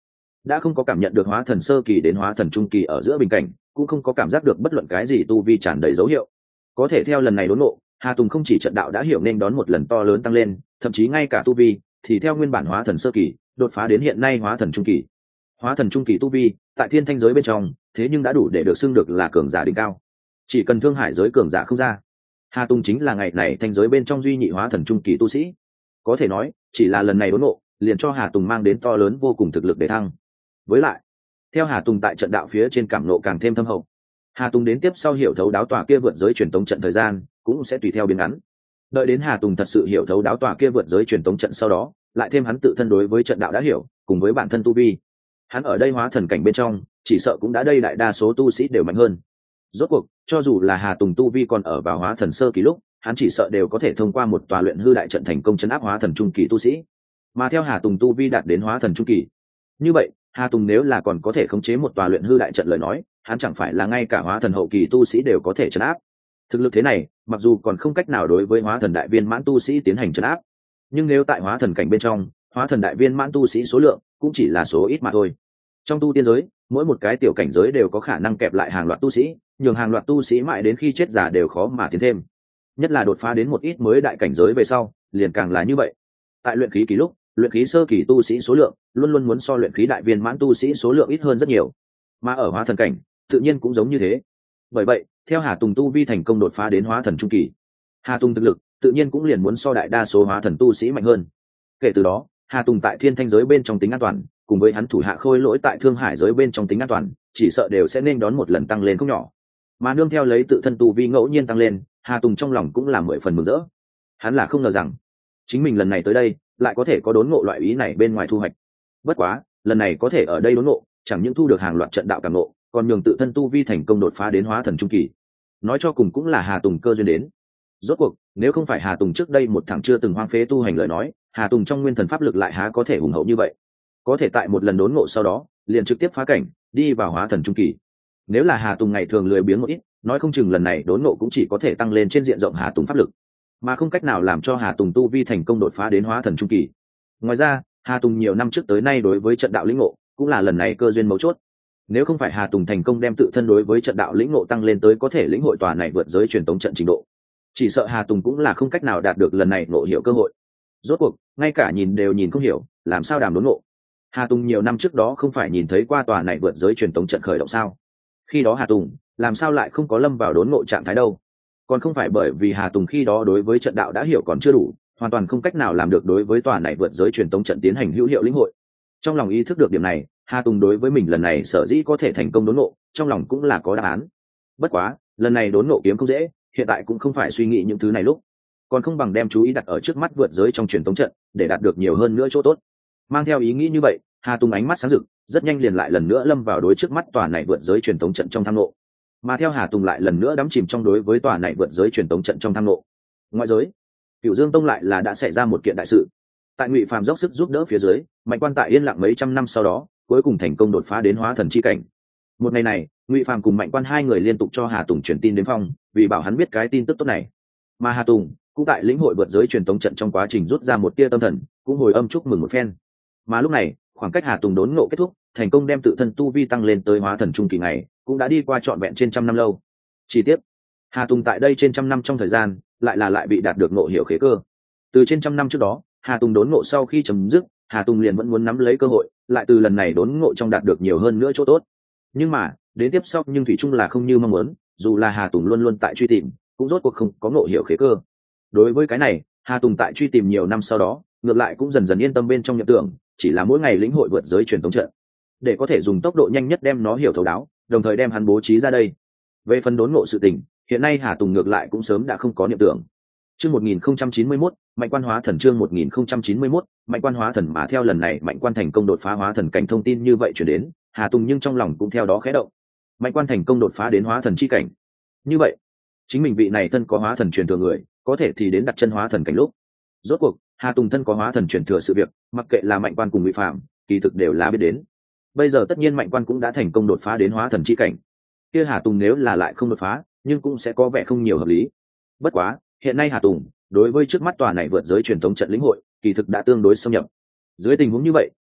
đã không có cảm nhận được hóa thần sơ kỳ đến hóa thần trung kỳ ở giữa bình cảnh, cũng không có cảm giác được bất luận cái gì tu vi tràn đầy dấu hiệu. Có thể theo lần này đốn ngộ, Hà Tùng không chỉ trận đạo đã hiểu nên đón một lần to lớn tăng lên, thậm chí ngay cả tu vi thì theo nguyên bản hóa thần sơ kỳ đột phá đến hiện nay hóa thần trung kỳ. Hóa thần trung kỳ tu vi tại thiên thanh giới bên trong thế nhưng đã đủ để được xưng được là cường giả đỉnh cao, chỉ cần thương hải giới cường giả không ra, Hà Tùng chính là ngày này thanh giới bên trong duy nhị hóa thần trung kỳ tu sĩ. Có thể nói chỉ là lần này đốn ngộ liền cho Hà Tùng mang đến to lớn vô cùng thực lực để thăng. Với lại theo Hà Tùng tại trận đạo phía trên cảm nộ càng thêm thâm hậu, Hà Tùng đến tiếp sau hiểu thấu đáo tòa kia vượt giới truyền tống trận thời gian cũng sẽ tùy theo biến ngắn. Đợi đến Hà Tùng thật sự hiểu thấu đáo tòa kia vượt giới truyền tống trận sau đó, lại thêm hắn tự thân đối với trận đạo đã hiểu, cùng với bản thân tu vi, hắn ở đây hóa thần cảnh bên trong, chỉ sợ cũng đã đây đại đa số tu sĩ đều mạnh hơn. Rốt cuộc, cho dù là Hà Tùng tu vi còn ở vào hóa thần sơ kỳ lúc, hắn chỉ sợ đều có thể thông qua một tòa luyện hư đại trận thành công chấn áp hóa thần trung kỳ tu sĩ. Mà theo Hà Tùng tu vi đạt đến hóa thần trung kỳ, như vậy, Hà Tùng nếu là còn có thể khống chế một tòa luyện hư đại trận lời nói, hắn chẳng phải là ngay cả hóa thần hậu kỳ tu sĩ đều có thể chấn áp. Thực lực thế này, mặc dù còn không cách nào đối với hóa thần đại viên mãn tu sĩ tiến hành chấn áp, nhưng nếu tại hóa thần cảnh bên trong, hóa thần đại viên mãn tu sĩ số lượng cũng chỉ là số ít mà thôi. Trong tu tiên giới, mỗi một cái tiểu cảnh giới đều có khả năng kẹp lại hàng loạt tu sĩ, nhường hàng loạt tu sĩ mãi đến khi chết già đều khó mà tiến thêm. Nhất là đột phá đến một ít mới đại cảnh giới về sau, liền càng là như vậy. Tại luyện khí kỳ lúc, luyện khí sơ kỳ tu sĩ số lượng luôn luôn muốn so luyện khí đại viên mãn tu sĩ số lượng ít hơn rất nhiều, mà ở hóa thần cảnh tự nhiên cũng giống như thế. Bởi vậy theo Hà Tùng tu vi thành công đột phá đến hóa thần trung kỳ, Hà Tùng thực lực tự nhiên cũng liền muốn so đại đa số hóa thần tu sĩ mạnh hơn. Kể từ đó, Hà Tùng tại thiên thanh giới bên trong tính an toàn, cùng với hắn thủ hạ khôi lỗi tại thương hải giới bên trong tính an toàn, chỉ sợ đều sẽ nên đón một lần tăng lên không nhỏ. Mà nương theo lấy tự thân tu vi ngẫu nhiên tăng lên, Hà Tùng trong lòng cũng là 10 phần mừng rỡ. Hắn là không ngờ rằng chính mình lần này tới đây lại có thể có đốn ngộ loại ý này bên ngoài thu hoạch. Bất quá lần này có thể ở đây đốn ngộ, chẳng những thu được hàng loạt trận đạo cảm ngộ, còn nhường tự thân tu vi thành công đột phá đến hóa thần trung kỳ. Nói cho cùng cũng là Hà Tùng cơ duyên đến. Rốt cuộc nếu không phải Hà Tùng trước đây một thằng chưa từng hoang phế tu hành lời nói, Hà Tùng trong nguyên thần pháp lực lại há có thể hùng hậu như vậy, có thể tại một lần đốn ngộ sau đó liền trực tiếp phá cảnh đi vào hóa thần trung kỳ. Nếu là Hà Tùng ngày thường lười biếng một ít, nói không chừng lần này đốn ngộ cũng chỉ có thể tăng lên trên diện rộng Hà Tùng pháp lực, mà không cách nào làm cho Hà Tùng tu vi thành công đột phá đến hóa thần trung kỳ. Ngoài ra, Hà Tùng nhiều năm trước tới nay đối với trận đạo lĩnh ngộ cũng là lần này cơ duyên mấu chốt. Nếu không phải Hà Tùng thành công đem tự thân đối với trận đạo lĩnh ngộ tăng lên tới có thể lĩnh hội tòa này vượt giới truyền tống trận trình độ, chỉ sợ Hà Tùng cũng là không cách nào đạt được lần này ngộ hiểu cơ hội. Rốt cuộc ngay cả nhìn đều nhìn không hiểu, làm sao đàm đốn ngộ. Hà Tùng nhiều năm trước đó không phải nhìn thấy qua tòa này vượt giới truyền tống trận khởi động sao? Khi đó Hà Tùng làm sao lại không có lâm vào đốn ngộ trạng thái đâu? Còn không phải bởi vì Hà Tùng khi đó đối với trận đạo đã hiểu còn chưa đủ, hoàn toàn không cách nào làm được đối với tòa này vượt giới truyền tống trận tiến hành hữu hiệu lĩnh hội. Trong lòng ý thức được điểm này, Hà Tùng đối với mình lần này sở dĩ có thể thành công đốn ngộ, trong lòng cũng là có đáp án. Bất quá lần này đốn ngộ kiếm không dễ, hiện tại cũng không phải suy nghĩ những thứ này lúc, còn không bằng đem chú ý đặt ở trước mắt vượt giới trong truyền tống trận để đạt được nhiều hơn nữa chỗ tốt. Mang theo ý nghĩ như vậy, Hà Tùng ánh mắt sáng rực, rất nhanh liền lại lần nữa lâm vào đối trước mắt tòa này vượt giới truyền tống trận trong tham ngộ. Mà theo Hà Tùng lại lần nữa đắm chìm trong đối với tòa này vượt giới truyền tống trận trong tham ngộ. Ngoại giới, Cửu Dương Tông lại là đã xảy ra một kiện đại sự. Tại Ngụy Phàm dốc sức giúp đỡ phía dưới, Mạnh Quan tại yên lặng mấy trăm năm sau đó, cuối cùng thành công đột phá đến hóa thần chi cảnh. Một ngày này, Ngụy Phàm cùng Mạnh Quan hai người liên tục cho Hà Tùng truyền tin đến phong, vì bảo hắn biết cái tin tức tốt này. Mà Hà Tùng cũng tại lĩnh hội vượt giới truyền tống trận trong quá trình rút ra một tia tâm thần, cũng hồi âm chúc mừng một phen. Mà lúc này, khoảng cách Hà Tùng đốn ngộ kết thúc, thành công đem tự thân tu vi tăng lên tới hóa thần trung kỳ ngày, cũng đã đi qua trọn vẹn trên trăm năm lâu. Chi tiết, Hà Tùng tại đây trên trăm năm trong thời gian, lại bị đạt được ngộ hiểu khế cơ. Từ trên trăm năm trước đó, Hà Tùng đốn ngộ sau khi chấm dứt, Hà Tùng liền vẫn muốn nắm lấy cơ hội, lại từ lần này đốn ngộ trong đạt được nhiều hơn nữa chỗ tốt. Nhưng mà, đến tiếp sau nhưng thủy chung là không như mong muốn, dù là Hà Tùng luôn luôn tại truy tìm, cũng rốt cuộc không có ngộ hiểu khế cơ. Đối với cái này, Hà Tùng tại truy tìm nhiều năm sau đó, ngược lại cũng dần dần yên tâm bên trong nhập tưởng, chỉ là mỗi ngày lĩnh hội vượt giới truyền tống trận, để có thể dùng tốc độ nhanh nhất đem nó hiểu thấu đáo, đồng thời đem hắn bố trí ra đây. Về phần đốn ngộ sự tình, hiện nay Hà Tùng ngược lại cũng sớm đã không có niệm tưởng. Chương 1091, Mạnh Quan hóa thần. Chương 1091, Mạnh Quan hóa thần. Mà theo lần này Mạnh Quan thành công đột phá hóa thần cảnh thông tin như vậy truyền đến, Hà Tùng nhưng trong lòng cũng theo đó khẽ động. Mạnh Quan thành công đột phá đến hóa thần chi cảnh. Như vậy, chính mình vị này thân có hóa thần truyền thừa người, có thể thì đến đặt chân hóa thần cảnh lúc. Rốt cuộc, Hà Tùng thân có hóa thần truyền thừa sự việc, mặc kệ là Mạnh Quan cùng Ngụy Phàm, kỳ thực đều là biết đến. Bây giờ tất nhiên Mạnh Quan cũng đã thành công đột phá đến hóa thần chi cảnh, kia Hà Tùng nếu là lại không đột phá, nhưng cũng sẽ có vẻ không nhiều hợp lý. Bất quá, hiện nay Hà Tùng đối với trước mắt tòa này vượt giới truyền thống trận lĩnh hội, kỳ thực đã tương đối xâm nhập. Dưới tình huống như vậy,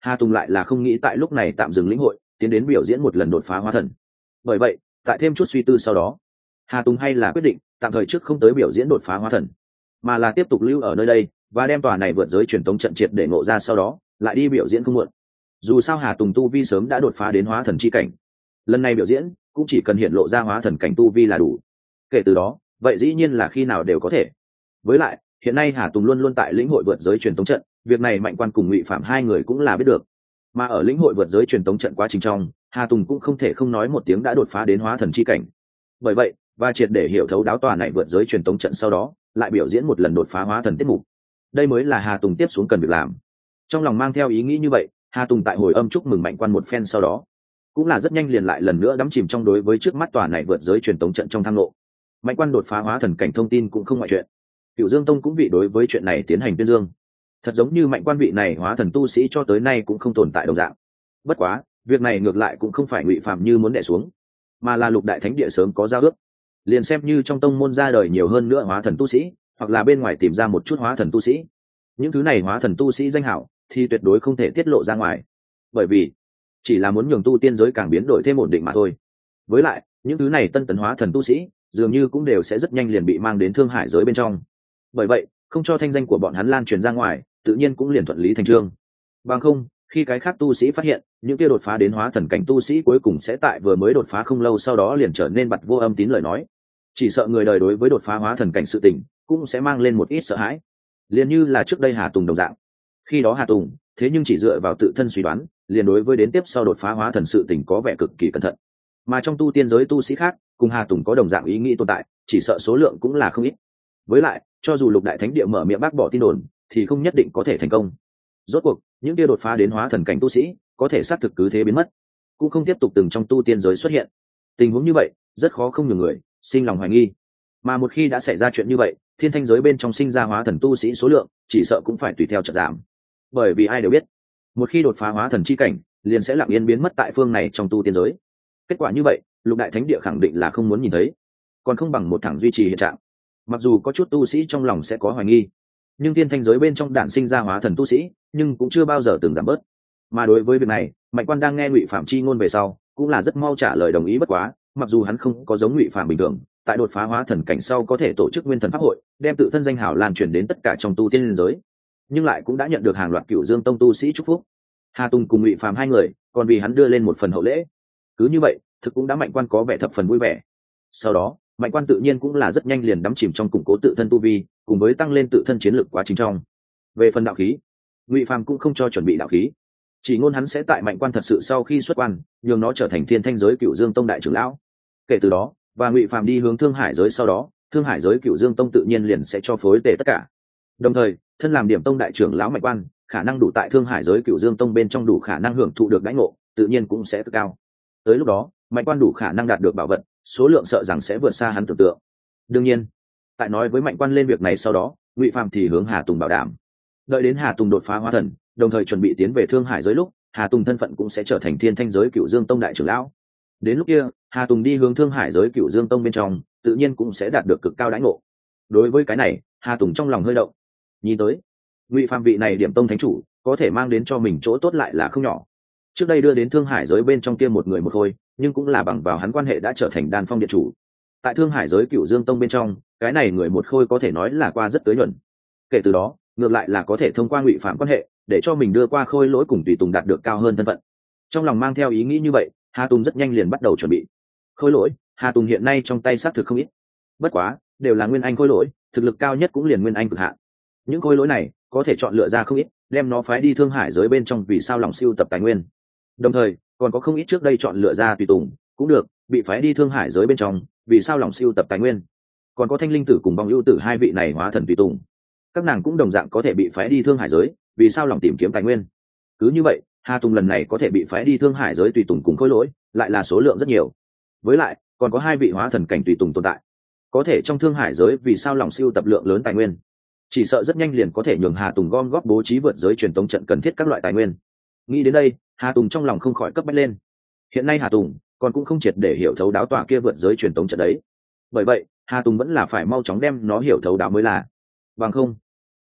Hà Tùng lại là không nghĩ tại lúc này tạm dừng lĩnh hội, tiến đến biểu diễn một lần đột phá hóa thần. Bởi vậy, tại thêm chút suy tư sau đó, Hà Tùng hay là quyết định tạm thời trước không tới biểu diễn đột phá hóa thần, mà là tiếp tục lưu ở nơi đây và đem tòa này vượt giới truyền tống trận triệt để ngộ ra, sau đó lại đi biểu diễn không muộn. Dù sao Hà Tùng tu vi sớm đã đột phá đến hóa thần chi cảnh, lần này biểu diễn cũng chỉ cần hiện lộ ra hóa thần cảnh tu vi là đủ. Kể từ đó, vậy dĩ nhiên là khi nào đều có thể. Với lại, hiện nay Hà Tùng luôn luôn tại lĩnh hội vượt giới truyền tống trận, việc này Mạnh Quan cùng Ngụy Phạm hai người cũng là biết được. Mà ở lĩnh hội vượt giới truyền tống trận quá trình trong, Hà Tùng cũng không thể không nói một tiếng đã đột phá đến hóa thần chi cảnh. Bởi vậy, và triệt để hiểu thấu đáo tòa này vượt giới truyền tống trận sau đó, lại biểu diễn một lần đột phá hóa thần tiết mục. Đây mới là Hà Tùng tiếp xuống cần việc làm. Trong lòng mang theo ý nghĩ như vậy, Hà Tùng tại hồi âm chúc mừng Mạnh Quan một phen sau đó, cũng là rất nhanh liền lại lần nữa đắm chìm trong đối với trước mắt tòa này vượt giới truyền tống trận trong thang lộ. Mạnh Quan đột phá hóa thần cảnh thông tin cũng không ngoại chuyện. Cửu Dương Tông cũng vị đối với chuyện này tiến hành tuyên dương. Thật giống như Mạnh Quan vị này hóa thần tu sĩ cho tới nay cũng không tồn tại đồng dạng. Bất quá, việc này ngược lại cũng không phải Ngụy Phạm như muốn đè xuống, mà là Lục Đại Thánh Địa sớm có giao ước. Liền xem như trong tông môn ra đời nhiều hơn nữa hóa thần tu sĩ, hoặc là bên ngoài tìm ra một chút hóa thần tu sĩ, những thứ này hóa thần tu sĩ danh hảo thì tuyệt đối không thể tiết lộ ra ngoài, bởi vì chỉ là muốn nhường tu tiên giới càng biến đổi thêm ổn định mà thôi. Với lại, những thứ này tân tấn hóa thần tu sĩ dường như cũng đều sẽ rất nhanh liền bị mang đến thương hải giới bên trong. Bởi vậy, không cho thanh danh của bọn hắn lan truyền ra ngoài, tự nhiên cũng liền thuận lý thành trương. Bằng không, khi cái khác tu sĩ phát hiện những kia đột phá đến hóa thần cảnh tu sĩ cuối cùng sẽ tại vừa mới đột phá không lâu sau đó liền trở nên bặt vô âm tín lời nói, chỉ sợ người đời đối với đột phá hóa thần cảnh sự tình cũng sẽ mang lên một ít sợ hãi. Liền như là trước đây Hà Tùng đồng dạng. Khi đó Hà Tùng thế nhưng chỉ dựa vào tự thân suy đoán, liền đối với đến tiếp sau đột phá hóa thần sự tình có vẻ cực kỳ cẩn thận. Mà trong tu tiên giới tu sĩ khác cùng Hà Tùng có đồng dạng ý nghĩ tồn tại, chỉ sợ số lượng cũng là không ít. Với lại, cho dù Lục Đại Thánh Địa mở miệng bác bỏ tin đồn, thì không nhất định có thể thành công. Rốt cuộc, những kia đột phá đến hóa thần cảnh tu sĩ, có thể xác thực cứ thế biến mất, cũng không tiếp tục từng trong tu tiên giới xuất hiện. Tình huống như vậy, rất khó không nhiều người sinh lòng hoài nghi. Mà một khi đã xảy ra chuyện như vậy, thiên thanh giới bên trong sinh ra hóa thần tu sĩ số lượng chỉ sợ cũng phải tùy theo chợt giảm. Bởi vì ai đều biết, một khi đột phá hóa thần chi cảnh, liền sẽ lặng yên biến mất tại phương này trong tu tiên giới. Kết quả như vậy, Lục Đại Thánh Địa khẳng định là không muốn nhìn thấy, còn không bằng một thẳng duy trì hiện trạng. Mặc dù có chút tu sĩ trong lòng sẽ có hoài nghi, nhưng thiên thanh giới bên trong đản sinh ra hóa thần tu sĩ, nhưng cũng chưa bao giờ từng giảm bớt. Mà đối với việc này, Mạnh Quan đang nghe Ngụy Phạm chi ngôn về sau, cũng là rất mau trả lời đồng ý. Bất quá, mặc dù hắn không có giống Ngụy Phạm bình thường, tại đột phá hóa thần cảnh sau có thể tổ chức nguyên thần pháp hội, đem tự thân danh hảo lan truyền đến tất cả trong tu tiên giới, nhưng lại cũng đã nhận được hàng loạt Cửu Dương Tông tu sĩ chúc phúc. Hà Tùng cùng Ngụy Phạm hai người còn vì hắn đưa lên một phần hậu lễ. Cứ như vậy, thực cũng đã Mạnh Quan có vẻ thập phần vui vẻ. Sau đó, Mạnh Quan tự nhiên cũng là rất nhanh liền đắm chìm trong củng cố tự thân tu vi, cùng với tăng lên tự thân chiến lược quá trình trong. Về phần đạo khí, Ngụy Phạm cũng không cho chuẩn bị đạo khí, chỉ ngôn hắn sẽ tại Mạnh Quan thật sự sau khi xuất quan, nhường nó trở thành thiên thanh giới Cửu Dương Tông đại trưởng lão. Kể từ đó, và Ngụy Phạm đi hướng Thương Hải giới sau đó, Thương Hải giới Cửu Dương Tông tự nhiên liền sẽ cho phối tề tất cả. Đồng thời, thân làm điểm tông đại trưởng lão Mạnh Quan, khả năng đủ tại Thương Hải giới Cửu Dương Tông bên trong đủ khả năng hưởng thụ được đãi ngộ, tự nhiên cũng sẽ cực cao. Tới lúc đó, Mạnh Quan đủ khả năng đạt được bảo vật, số lượng sợ rằng sẽ vượt xa hắn tưởng tượng. Đương nhiên, tại nói với Mạnh Quan lên việc này sau đó, Ngụy Phạm thì hướng Hà Tùng bảo đảm, đợi đến Hà Tùng đột phá hóa thần, đồng thời chuẩn bị tiến về Thương Hải giới lúc, Hà Tùng thân phận cũng sẽ trở thành thiên thanh giới Cửu Dương Tông đại trưởng lão. Đến lúc kia, Hà Tùng đi hướng Thương Hải giới Cửu Dương Tông bên trong, tự nhiên cũng sẽ đạt được cực cao đãi ngộ. Đối với cái này, Hà Tùng trong lòng hơi động. Nhìn tới, Ngụy Phạm vị này điểm tông thánh chủ, có thể mang đến cho mình chỗ tốt lại là không nhỏ. Trước đây đưa đến Thương Hải giới bên trong kia một người một khôi, nhưng cũng là bằng vào hắn quan hệ đã trở thành Đan Phong điện chủ. Tại Thương Hải giới Cửu Dương Tông bên trong, cái này người một khôi có thể nói là qua rất tới nhuần. Kể từ đó, ngược lại là có thể thông qua Ngụy Phạm quan hệ, để cho mình đưa qua khôi lỗi cùng tùy tùng đạt được cao hơn thân phận. Trong lòng mang theo ý nghĩ như vậy, Hà Tùng rất nhanh liền bắt đầu chuẩn bị. Khôi lỗi, Hà Tùng hiện nay trong tay xác thực không ít. Bất quá, đều là nguyên anh khôi lỗi, thực lực cao nhất cũng liền nguyên anh cực hạn. Những khôi lỗi này có thể chọn lựa ra không ít, đem nó phái đi Thương Hải giới bên trong vì sao lòng siêu tập tài nguyên. Đồng thời, còn có không ít trước đây chọn lựa ra tùy tùng, cũng được, bị phái đi Thương Hải giới bên trong vì sao lòng siêu tập tài nguyên. Còn có Thanh Linh Tử cùng Vong Ưu Tử hai vị này hóa thần tùy tùng, các nàng cũng đồng dạng có thể bị phái đi Thương Hải giới vì sao lòng tìm kiếm tài nguyên. Cứ như vậy, Hà Tùng lần này có thể bị phái đi Thương Hải giới tùy tùng cùng khôi lỗi lại là số lượng rất nhiều. Với lại, còn có hai vị hóa thần cảnh tùy tùng tồn tại, có thể trong Thương Hải giới vì sao lòng siêu tập lượng lớn tài nguyên, chỉ sợ rất nhanh liền có thể nhường Hà Tùng gom góp bố trí vượt giới truyền tống trận cần thiết các loại tài nguyên. Nghĩ đến đây, Hà Tùng trong lòng không khỏi cấp bách lên. Hiện nay Hà Tùng còn cũng không triệt để hiểu thấu đáo tòa kia vượt giới truyền tống trận đấy. Bởi vậy, Hà Tùng vẫn là phải mau chóng đem nó hiểu thấu đáo mới là. Bằng không,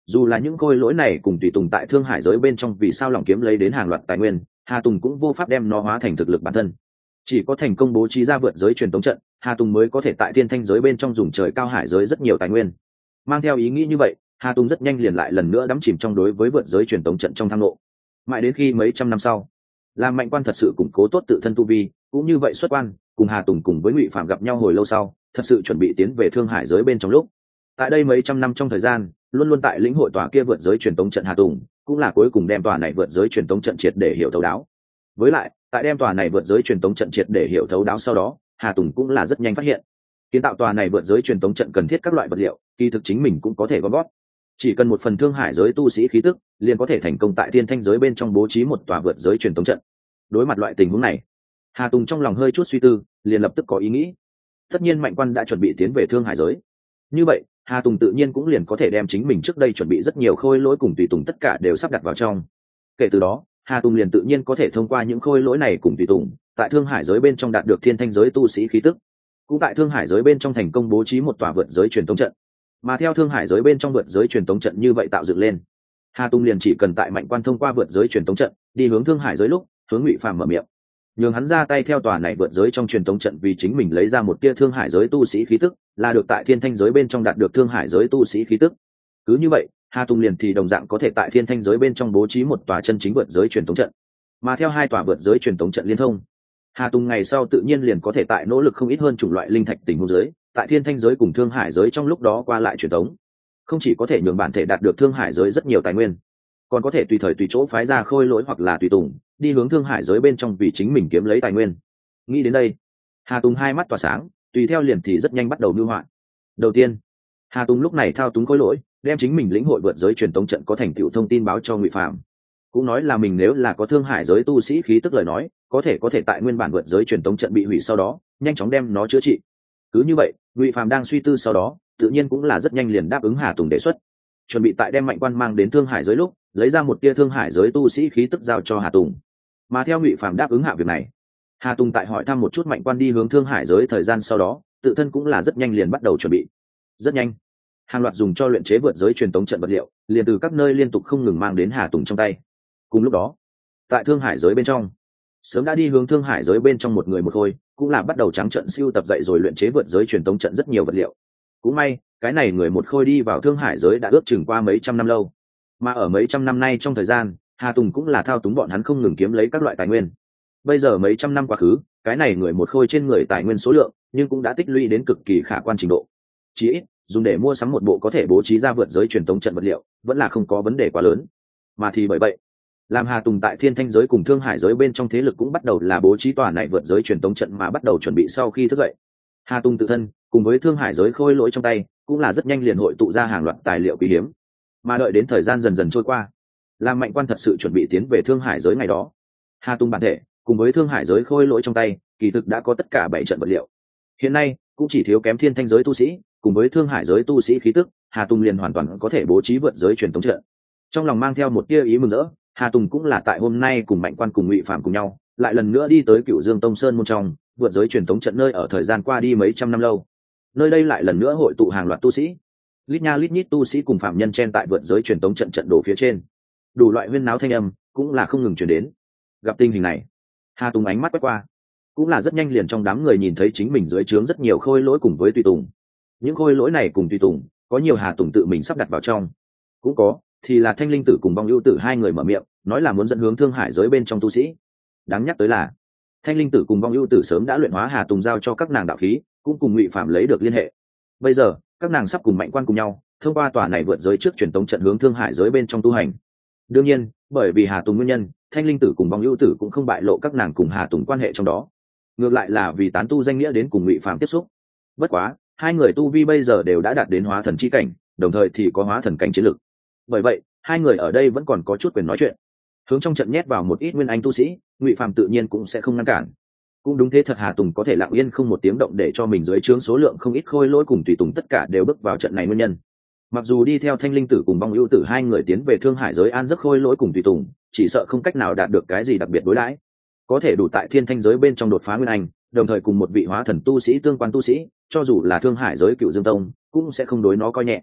Dù là những khôi lỗi này cùng tùy tùng tại thương hải giới bên trong vì sao lòng kiếm lấy đến hàng loạt tài nguyên, Hà Tùng cũng vô pháp đem nó hóa thành thực lực bản thân. Chỉ có thành công bố trí ra vượt giới truyền tống trận, Hà Tùng mới có thể tại thiên thanh giới bên trong dùng trời cao hải giới rất nhiều tài nguyên. Mang theo ý nghĩ như vậy, Hà Tùng rất nhanh liền lại lần nữa đắm chìm trong đối với vượt giới truyền tống trận trong thang lộ. Mãi đến khi mấy trăm năm sau, làm Mạnh Quan thật sự củng cố tốt tự thân tu vi, cũng như vậy xuất quan, cùng Hà Tùng cùng với Ngụy Phạm gặp nhau hồi lâu sau, thật sự chuẩn bị tiến về thương hải giới bên trong lúc. Tại đây mấy trăm năm trong thời gian, luôn luôn tại lĩnh hội tòa kia vượt giới truyền tống trận Hà Tùng, cũng là cuối cùng đem tòa này vượt giới truyền tống trận triệt để hiểu thấu đáo. Với lại, tại đem tòa này vượt giới truyền tống trận triệt để hiểu thấu đáo sau đó, Hà Tùng cũng là rất nhanh phát hiện, kiến tạo tòa này vượt giới truyền tống trận cần thiết các loại vật liệu, kỳ thực chính mình cũng có thể gom góp. Chỉ cần một phần thương hải giới tu sĩ khí tức, liền có thể thành công tại thiên thanh giới bên trong bố trí một tòa vượt giới truyền tống trận. Đối mặt loại tình huống này, Hà Tùng trong lòng hơi chút suy tư, liền lập tức có ý nghĩ. Tất nhiên Mạnh Quan đã chuẩn bị tiến về thương hải giới, như vậy Hà Tùng tự nhiên cũng liền có thể đem chính mình trước đây chuẩn bị rất nhiều khôi lỗi cùng tùy tùng tất cả đều sắp đặt vào trong. Kể từ đó, Hà Tùng liền tự nhiên có thể thông qua những khôi lỗi này cùng tùy tùng, tại thương hải giới bên trong đạt được thiên thanh giới tu sĩ khí tức, cũng tại thương hải giới bên trong thành công bố trí một tòa vượt giới truyền tống trận. Mà theo thương hải giới bên trong vượt giới truyền tống trận như vậy tạo dựng lên, Hà Tùng liền chỉ cần tại Mạnh Quan thông qua vượt giới truyền tống trận đi hướng thương hải giới lúc, hướng Ngụy Phàm mở miệng, nhường hắn ra tay theo tòa này vượt giới trong truyền tống trận vì chính mình lấy ra một tia thương hải giới tu sĩ khí tức, là được tại thiên thanh giới bên trong đạt được thương hải giới tu sĩ khí tức. Cứ như vậy, Hà Tùng liền thì đồng dạng có thể tại thiên thanh giới bên trong bố trí một tòa chân chính vượt giới truyền tống trận. Mà theo hai tòa vượt giới truyền tống trận liên thông, Hà Tùng ngày sau tự nhiên liền có thể tại nỗ lực không ít hơn chủng loại linh thạch tình huống giới, tại thiên thanh giới cùng thương hải giới trong lúc đó qua lại truyền tống. Không chỉ có thể nhường bản thể đạt được thương hải giới rất nhiều tài nguyên, còn có thể tùy thời tùy chỗ phái ra khôi lỗi hoặc là tùy tùng đi hướng thương hải giới bên trong vì chính mình kiếm lấy tài nguyên. Nghĩ đến đây, Hà Tùng hai mắt tỏa sáng, tùy theo liền thì rất nhanh bắt đầu mưu hoạn. Đầu tiên, Hà Tùng lúc này thao túng khôi lỗi, đem chính mình lĩnh hội vượt giới truyền tống trận có thành tựu thông tin báo cho Ngụy Phạm. Cũng nói là mình nếu là có thương hải giới tu sĩ khí tức lời nói, có thể tại nguyên bản vượt giới truyền tống trận bị hủy sau đó, nhanh chóng đem nó chữa trị. Cứ như vậy, Ngụy Phạm đang suy tư sau đó, tự nhiên cũng là rất nhanh liền đáp ứng Hà Tùng đề xuất, chuẩn bị tại đem Mạnh Quan mang đến thương hải giới lúc, lấy ra một tia thương hải giới tu sĩ khí tức giao cho Hà Tùng. Mà theo Ngụy Phạm đáp ứng hạ việc này, Hà Tùng tại hỏi thăm một chút Mạnh Quan đi hướng thương hải giới thời gian sau đó, tự thân cũng là rất nhanh liền bắt đầu chuẩn bị. Rất nhanh, hàng loạt dùng cho luyện chế vượt giới truyền tống trận vật liệu liền từ các nơi liên tục không ngừng mang đến Hà Tùng trong tay. Cùng lúc đó, tại thương hải giới bên trong, sớm đã đi hướng thương hải giới bên trong một người một khôi, cũng là bắt đầu trắng trận siêu tập dậy rồi luyện chế vượt giới truyền tống trận rất nhiều vật liệu. Cũng may, cái này người một khôi đi vào thương hải giới đã ước chừng qua mấy trăm năm lâu. Mà ở mấy trăm năm nay trong thời gian, Hà Tùng cũng là thao túng bọn hắn không ngừng kiếm lấy các loại tài nguyên. Bây giờ mấy trăm năm quá khứ, cái này người một khôi trên người tài nguyên số lượng, nhưng cũng đã tích lũy đến cực kỳ khả quan trình độ. Chỉ ít, dùng để mua sắm một bộ có thể bố trí ra vượt giới truyền tống trận vật liệu, vẫn là không có vấn đề quá lớn. Mà thì bởi vậy, làm Hà Tùng tại thiên thanh giới cùng thương hải giới bên trong thế lực cũng bắt đầu là bố trí tòa này vượt giới truyền tống trận mà bắt đầu chuẩn bị sau khi thức dậy. Hà Tùng tự thân, cùng với thương hải giới khôi lỗi trong tay, cũng là rất nhanh liền hội tụ ra hàng loạt tài liệu quý hiếm. Mà đợi đến thời gian dần dần trôi qua, làm Mạnh Quan thật sự chuẩn bị tiến về thương hải giới ngày đó, Hà Tùng bản thể cùng với thương hải giới khôi lỗi trong tay kỳ thực đã có tất cả 7 trận vật liệu. Hiện nay cũng chỉ thiếu kém thiên thanh giới tu sĩ cùng với thương hải giới tu sĩ khí tức, Hà Tùng liền hoàn toàn có thể bố trí vượt giới truyền tống trận. Trong lòng mang theo một tia ý mừng rỡ, Hà Tùng cũng là tại hôm nay cùng Mạnh Quan cùng Ngụy Phạm cùng nhau lại lần nữa đi tới Cửu Dương Tông Sơn môn trong vượt giới truyền tống trận nơi ở thời gian qua đi mấy trăm năm lâu. Nơi đây lại lần nữa hội tụ hàng loạt tu sĩ, lít nha lít nhít tu sĩ cùng phạm nhân chen tại vượt giới truyền tống trận trận đồ phía trên, đủ loại huyên náo thanh âm cũng là không ngừng truyền đến. Gặp tình hình này, Hà Tùng ánh mắt quét qua, cũng là rất nhanh liền trong đám người nhìn thấy chính mình dưới trướng rất nhiều khôi lỗi cùng với tùy tùng. Những khôi lỗi này cùng tùy tùng, có nhiều Hà Tùng tự mình sắp đặt vào trong, cũng có thì là Thanh Linh Tử cùng Vong Ưu Tử hai người mở miệng, nói là muốn dẫn hướng thương hải giới bên trong tu sĩ. Đáng nhắc tới là, Thanh Linh Tử cùng Vong Ưu Tử sớm đã luyện hóa Hà Tùng giao cho các nàng đạo khí, cũng cùng Ngụy Phạm lấy được liên hệ. Bây giờ, các nàng sắp cùng Mạnh Quan cùng nhau, thông qua tòa này vượt giới trước truyền tống trận hướng thương hải giới bên trong tu hành. Đương nhiên, bởi vì Hà Tùng nguyên nhân, Thanh Linh Tử cùng Vong Ưu Tử cũng không bại lộ các nàng cùng Hà Tùng quan hệ trong đó. Ngược lại là vì tán tu danh nghĩa đến cùng Ngụy Phạm tiếp xúc. Bất quá, hai người tu vi bây giờ đều đã đạt đến hóa thần chi cảnh, đồng thời thì có hóa thần cảnh chiến lực. Bởi vậy, hai người ở đây vẫn còn có chút quyền nói chuyện. Hướng trong trận nhét vào một ít nguyên anh tu sĩ, Ngụy Phạm tự nhiên cũng sẽ không ngăn cản. Cũng đúng thế thật, Hà Tùng có thể lặng yên không một tiếng động để cho mình dưới trướng số lượng không ít khôi lỗi cùng tùy tùng tất cả đều bước vào trận này nguyên nhân. Mặc dù đi theo Thanh Linh Tử cùng Vong Ưu Tử hai người tiến về thương hải giới an giấc khôi lỗi cùng tùy tùng, chỉ sợ không cách nào đạt được cái gì đặc biệt đối đãi, có thể đủ tại thiên thanh giới bên trong đột phá nguyên anh, đồng thời cùng một vị hóa thần tu sĩ tương quan tu sĩ, cho dù là thương hải giới Cựu Dương Tông cũng sẽ không đối nó coi nhẹ.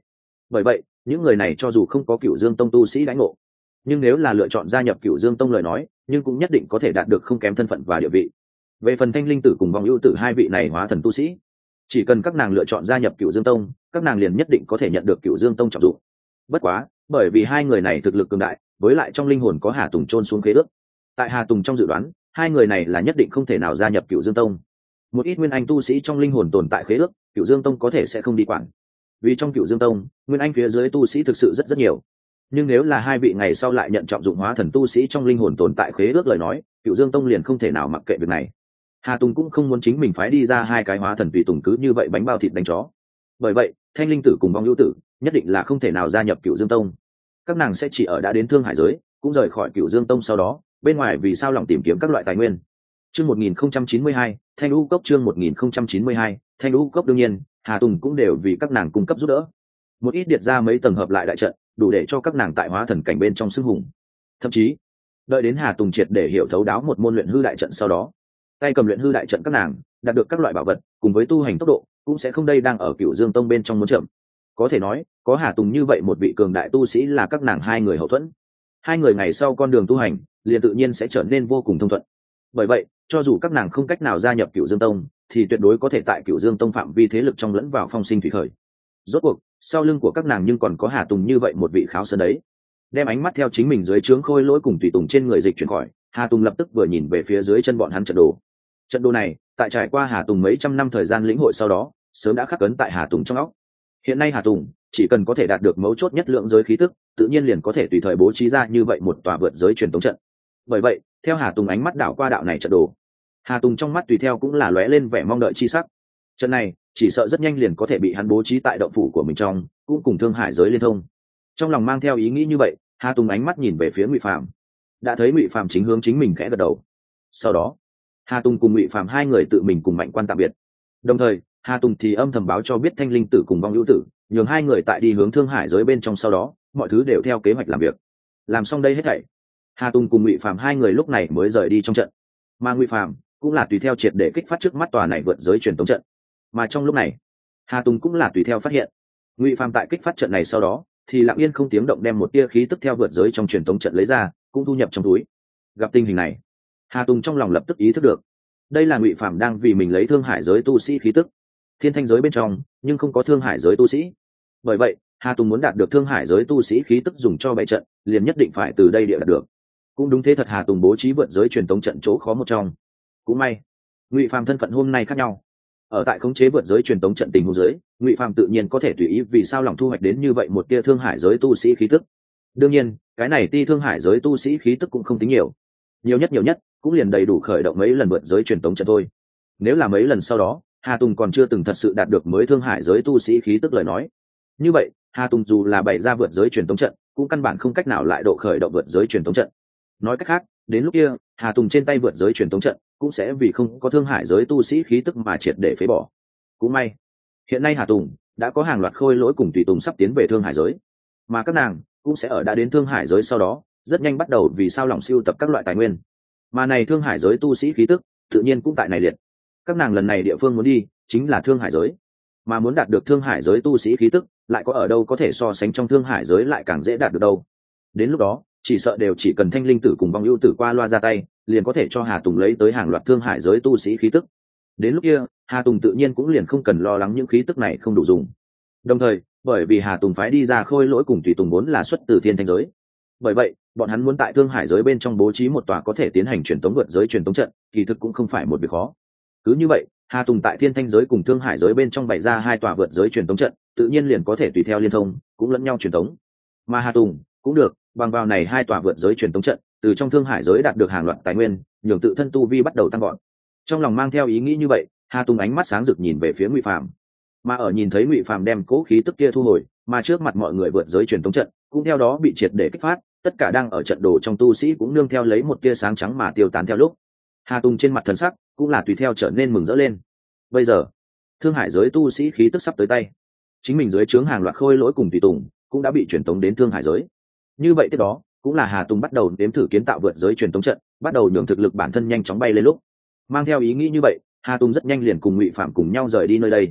Bởi vậy những người này cho dù không có Cửu Dương Tông tu sĩ đãi ngộ, nhưng nếu là lựa chọn gia nhập Cửu Dương Tông lời nói, nhưng cũng nhất định có thể đạt được không kém thân phận và địa vị. Về phần Thanh Linh Tử cùng Vong Ưu Tử hai vị này hóa thần tu sĩ, chỉ cần các nàng lựa chọn gia nhập Cửu Dương Tông, các nàng liền nhất định có thể nhận được Cửu Dương Tông trọng dụng. Bất quá bởi vì hai người này thực lực cường đại, với lại trong linh hồn có Hà Tùng chôn xuống khế ước, tại Hà Tùng trong dự đoán hai người này là nhất định không thể nào gia nhập Cửu Dương Tông. Một ít nguyên anh tu sĩ trong linh hồn tồn tại khế ước, Cửu Dương Tông có thể sẽ không đi quản, vì trong Cửu Dương Tông nguyên anh phía dưới tu sĩ thực sự rất nhiều. Nhưng nếu là hai vị ngày sau lại nhận trọng dụng hóa thần tu sĩ trong linh hồn tồn tại khế ước lời nói, Cửu Dương Tông liền không thể nào mặc kệ việc này. Hà Tùng cũng không muốn chính mình phái đi ra hai cái hóa thần tùy tùng cứ như vậy bánh bao thịt đánh chó. Bởi vậy Thanh Linh Tử cùng Vong Ưu Tử nhất định là không thể nào gia nhập Cửu Dương Tông. Các nàng sẽ chỉ ở đã đến Thương Hải giới, cũng rời khỏi Cửu Dương Tông sau đó bên ngoài vì sao lòng tìm kiếm các loại tài nguyên. Chương 1092, Thanh U Cốc. Chương 1092, Thanh U Cốc. Đương nhiên Hà Tùng cũng đều vì các nàng cung cấp giúp đỡ. Một ít điệt ra mấy tầng hợp lại đại trận, đủ để cho các nàng tại hóa thần cảnh bên trong xưng hùng. Thậm chí đợi đến Hà Tùng triệt để hiểu thấu đáo một môn luyện hư đại trận sau đó, tay cầm luyện hư đại trận các nàng đạt được các loại bảo vật cùng với tu hành tốc độ cũng sẽ không đây đang ở Cửu Dương Tông bên trong muốn chậm. Có thể nói có Hà Tùng như vậy một vị cường đại tu sĩ là các nàng hai người hậu thuẫn, hai người ngày sau con đường tu hành liền tự nhiên sẽ trở nên vô cùng thông thuận. Bởi vậy cho dù các nàng không cách nào gia nhập Cửu Dương Tông thì tuyệt đối có thể tại Cửu Dương Tông phạm vi thế lực trong lẫn vào phong sinh thủy khởi. Rốt cuộc sau lưng của các nàng nhưng còn có Hà Tùng như vậy một vị kháo sơn đấy. Đem ánh mắt theo chính mình dưới trướng Khôi Lỗi cùng tùy tùng trên người dịch chuyển khỏi, Hà Tùng lập tức vừa nhìn về phía dưới chân bọn hắn trận đồ. Trận đồ này tại trải qua Hà Tùng mấy trăm năm thời gian lĩnh hội sau đó sớm đã khắc ấn tại Hà Tùng trong óc. Hiện nay Hà Tùng chỉ cần có thể đạt được mấu chốt nhất lượng giới khí tức, tự nhiên liền có thể tùy thời bố trí ra như vậy một tòa vượt giới truyền tống trận. Bởi vậy theo Hà Tùng ánh mắt đảo qua đạo này trận đồ, Hà Tùng trong mắt tùy theo cũng là lóe lên vẻ mong đợi chi sắc. Trận này chỉ sợ rất nhanh liền có thể bị hắn bố trí tại động phủ của mình trong, cũng cùng Thương Hải giới liên thông. Trong lòng mang theo ý nghĩ như vậy, Hà Tùng ánh mắt nhìn về phía Ngụy Phàm. Đã thấy Ngụy Phàm chính hướng chính mình khẽ gật đầu. Sau đó Hà Tùng cùng Ngụy Phàm hai người tự mình cùng Mạnh Quan tạm biệt. Đồng thời Hà Tùng thì âm thầm báo cho biết Thanh Linh Tử cùng Vong Ưu Tử, nhường hai người tại đi hướng Thương Hải giới bên trong sau đó mọi thứ đều theo kế hoạch làm việc. Làm xong đây hết thảy, Hà Tùng cùng Ngụy Phàm hai người lúc này mới rời đi trong trận. Mà Ngụy Phàm cũng là tùy theo triệt để kích phát trước mắt tòa này vượt giới truyền tống trận. Mà trong lúc này Hà Tùng cũng là tùy theo phát hiện Ngụy Phàm tại kích phát trận này sau đó thì lặng yên không tiếng động đem một tia khí tức theo vượt giới trong truyền tống trận lấy ra, cũng thu nhập trong túi. Gặp tình hình này, Hà Tùng trong lòng lập tức ý thức được, đây là Ngụy Phàm đang vì mình lấy Thương Hải giới tu sĩ khí tức. Thiên Thanh giới bên trong nhưng không có Thương Hải giới tu sĩ, bởi vậy Hà Tùng muốn đạt được Thương Hải giới tu sĩ khí tức dùng cho bày trận, liền nhất định phải từ đây địa đạt được. Cũng đúng thế thật, Hà Tùng bố trí vượt giới truyền tống trận chỗ khó một trong. Cũng may Ngụy Phàm thân phận hôm nay khác nhau, ở tại khống chế vượt giới truyền tống trận tình huống giới, Ngụy Phàm tự nhiên có thể tùy ý vì sao lòng thu hoạch đến như vậy một tia Thương Hải giới tu sĩ khí tức. Đương nhiên cái này ti Thương Hải giới tu sĩ khí tức cũng không tính nhiều, nhiều nhất cũng liền đầy đủ khởi động mấy lần vượt giới truyền tống trận thôi. Nếu là mấy lần sau đó Hà Tùng còn chưa từng thật sự đạt được mới Thương Hải giới tu sĩ khí tức lời nói, như vậy Hà Tùng dù là bày ra vượt giới truyền tống trận cũng căn bản không cách nào lại độ khởi động vượt giới truyền tống trận. Nói cách khác, đến lúc kia Hà Tùng trên tay vượt giới truyền tống trận cũng sẽ vì không có Thương Hải giới tu sĩ khí tức mà triệt để phế bỏ. Cũng may hiện nay Hà Tùng đã có hàng loạt Khôi Lỗi cùng tùy tùng sắp tiến về Thương Hải giới, mà các nàng cũng sẽ ở đã đến Thương Hải giới sau đó rất nhanh bắt đầu vì sao lòng siêu tập các loại tài nguyên. Mà này Thương Hải giới tu sĩ khí tức tự nhiên cũng tại này liệt. Các nàng lần này địa phương muốn đi chính là Thương Hải giới, mà muốn đạt được Thương Hải giới tu sĩ khí tức lại có ở đâu có thể so sánh trong Thương Hải giới lại càng dễ đạt được đâu. Đến lúc đó chỉ sợ đều chỉ cần Thanh Linh Tử cùng Vong Ưu Tử qua loa ra tay liền có thể cho Hà Tùng lấy tới hàng loạt Thương Hải giới tu sĩ khí tức. Đến lúc kia Hà Tùng tự nhiên cũng liền không cần lo lắng những khí tức này không đủ dùng. Đồng thời bởi vì Hà Tùng phái đi ra Khôi Lỗi cùng tùy tùng vốn là xuất từ Thiên Thanh giới, bởi vậy bọn hắn muốn tại Thương Hải giới bên trong bố trí một tòa có thể tiến hành truyền tống vượt giới truyền tống trận kỳ thực cũng không phải một việc khó. Cứ như vậy Hà Tùng tại Thiên Thanh giới cùng Thương Hải giới bên trong bày ra hai tòa vượt giới truyền tống trận, tự nhiên liền có thể tùy theo liên thông cũng lẫn nhau truyền tống. Mà Hà Tùng cũng được bằng vào này hai tòa vượt giới truyền tống trận từ trong Thương Hải giới đạt được hàng loạt tài nguyên, nhường tự thân tu vi bắt đầu tăng gọn. Trong lòng mang theo ý nghĩ như vậy, Hà Tùng ánh mắt sáng rực nhìn về phía Ngụy Phàm. Mà ở nhìn thấy Ngụy Phàm đem cố khí tức kia thu hồi, mà trước mặt mọi người vượt giới truyền tống trận cũng theo đó bị triệt để kích phát, tất cả đang ở trận đồ trong tu sĩ cũng nương theo lấy một tia sáng trắng mà tiêu tán theo lúc. Hà Tùng trên mặt thần sắc cũng là tùy theo trở nên mừng rỡ lên. Bây giờ Thương Hải giới tu sĩ khí tức sắp tới tay, chính mình dưới trướng hàng loạt Khôi Lỗi cùng tùy tùng cũng đã bị truyền tống đến Thương Hải giới. Như vậy tiếp đó cũng là Hà Tùng bắt đầu nếm thử kiến tạo vượt giới truyền tống trận, bắt đầu nhường thực lực bản thân nhanh chóng bay lên lúc. Mang theo ý nghĩ như vậy, Hà Tùng rất nhanh liền cùng Ngụy Phàm cùng nhau rời đi nơi đây.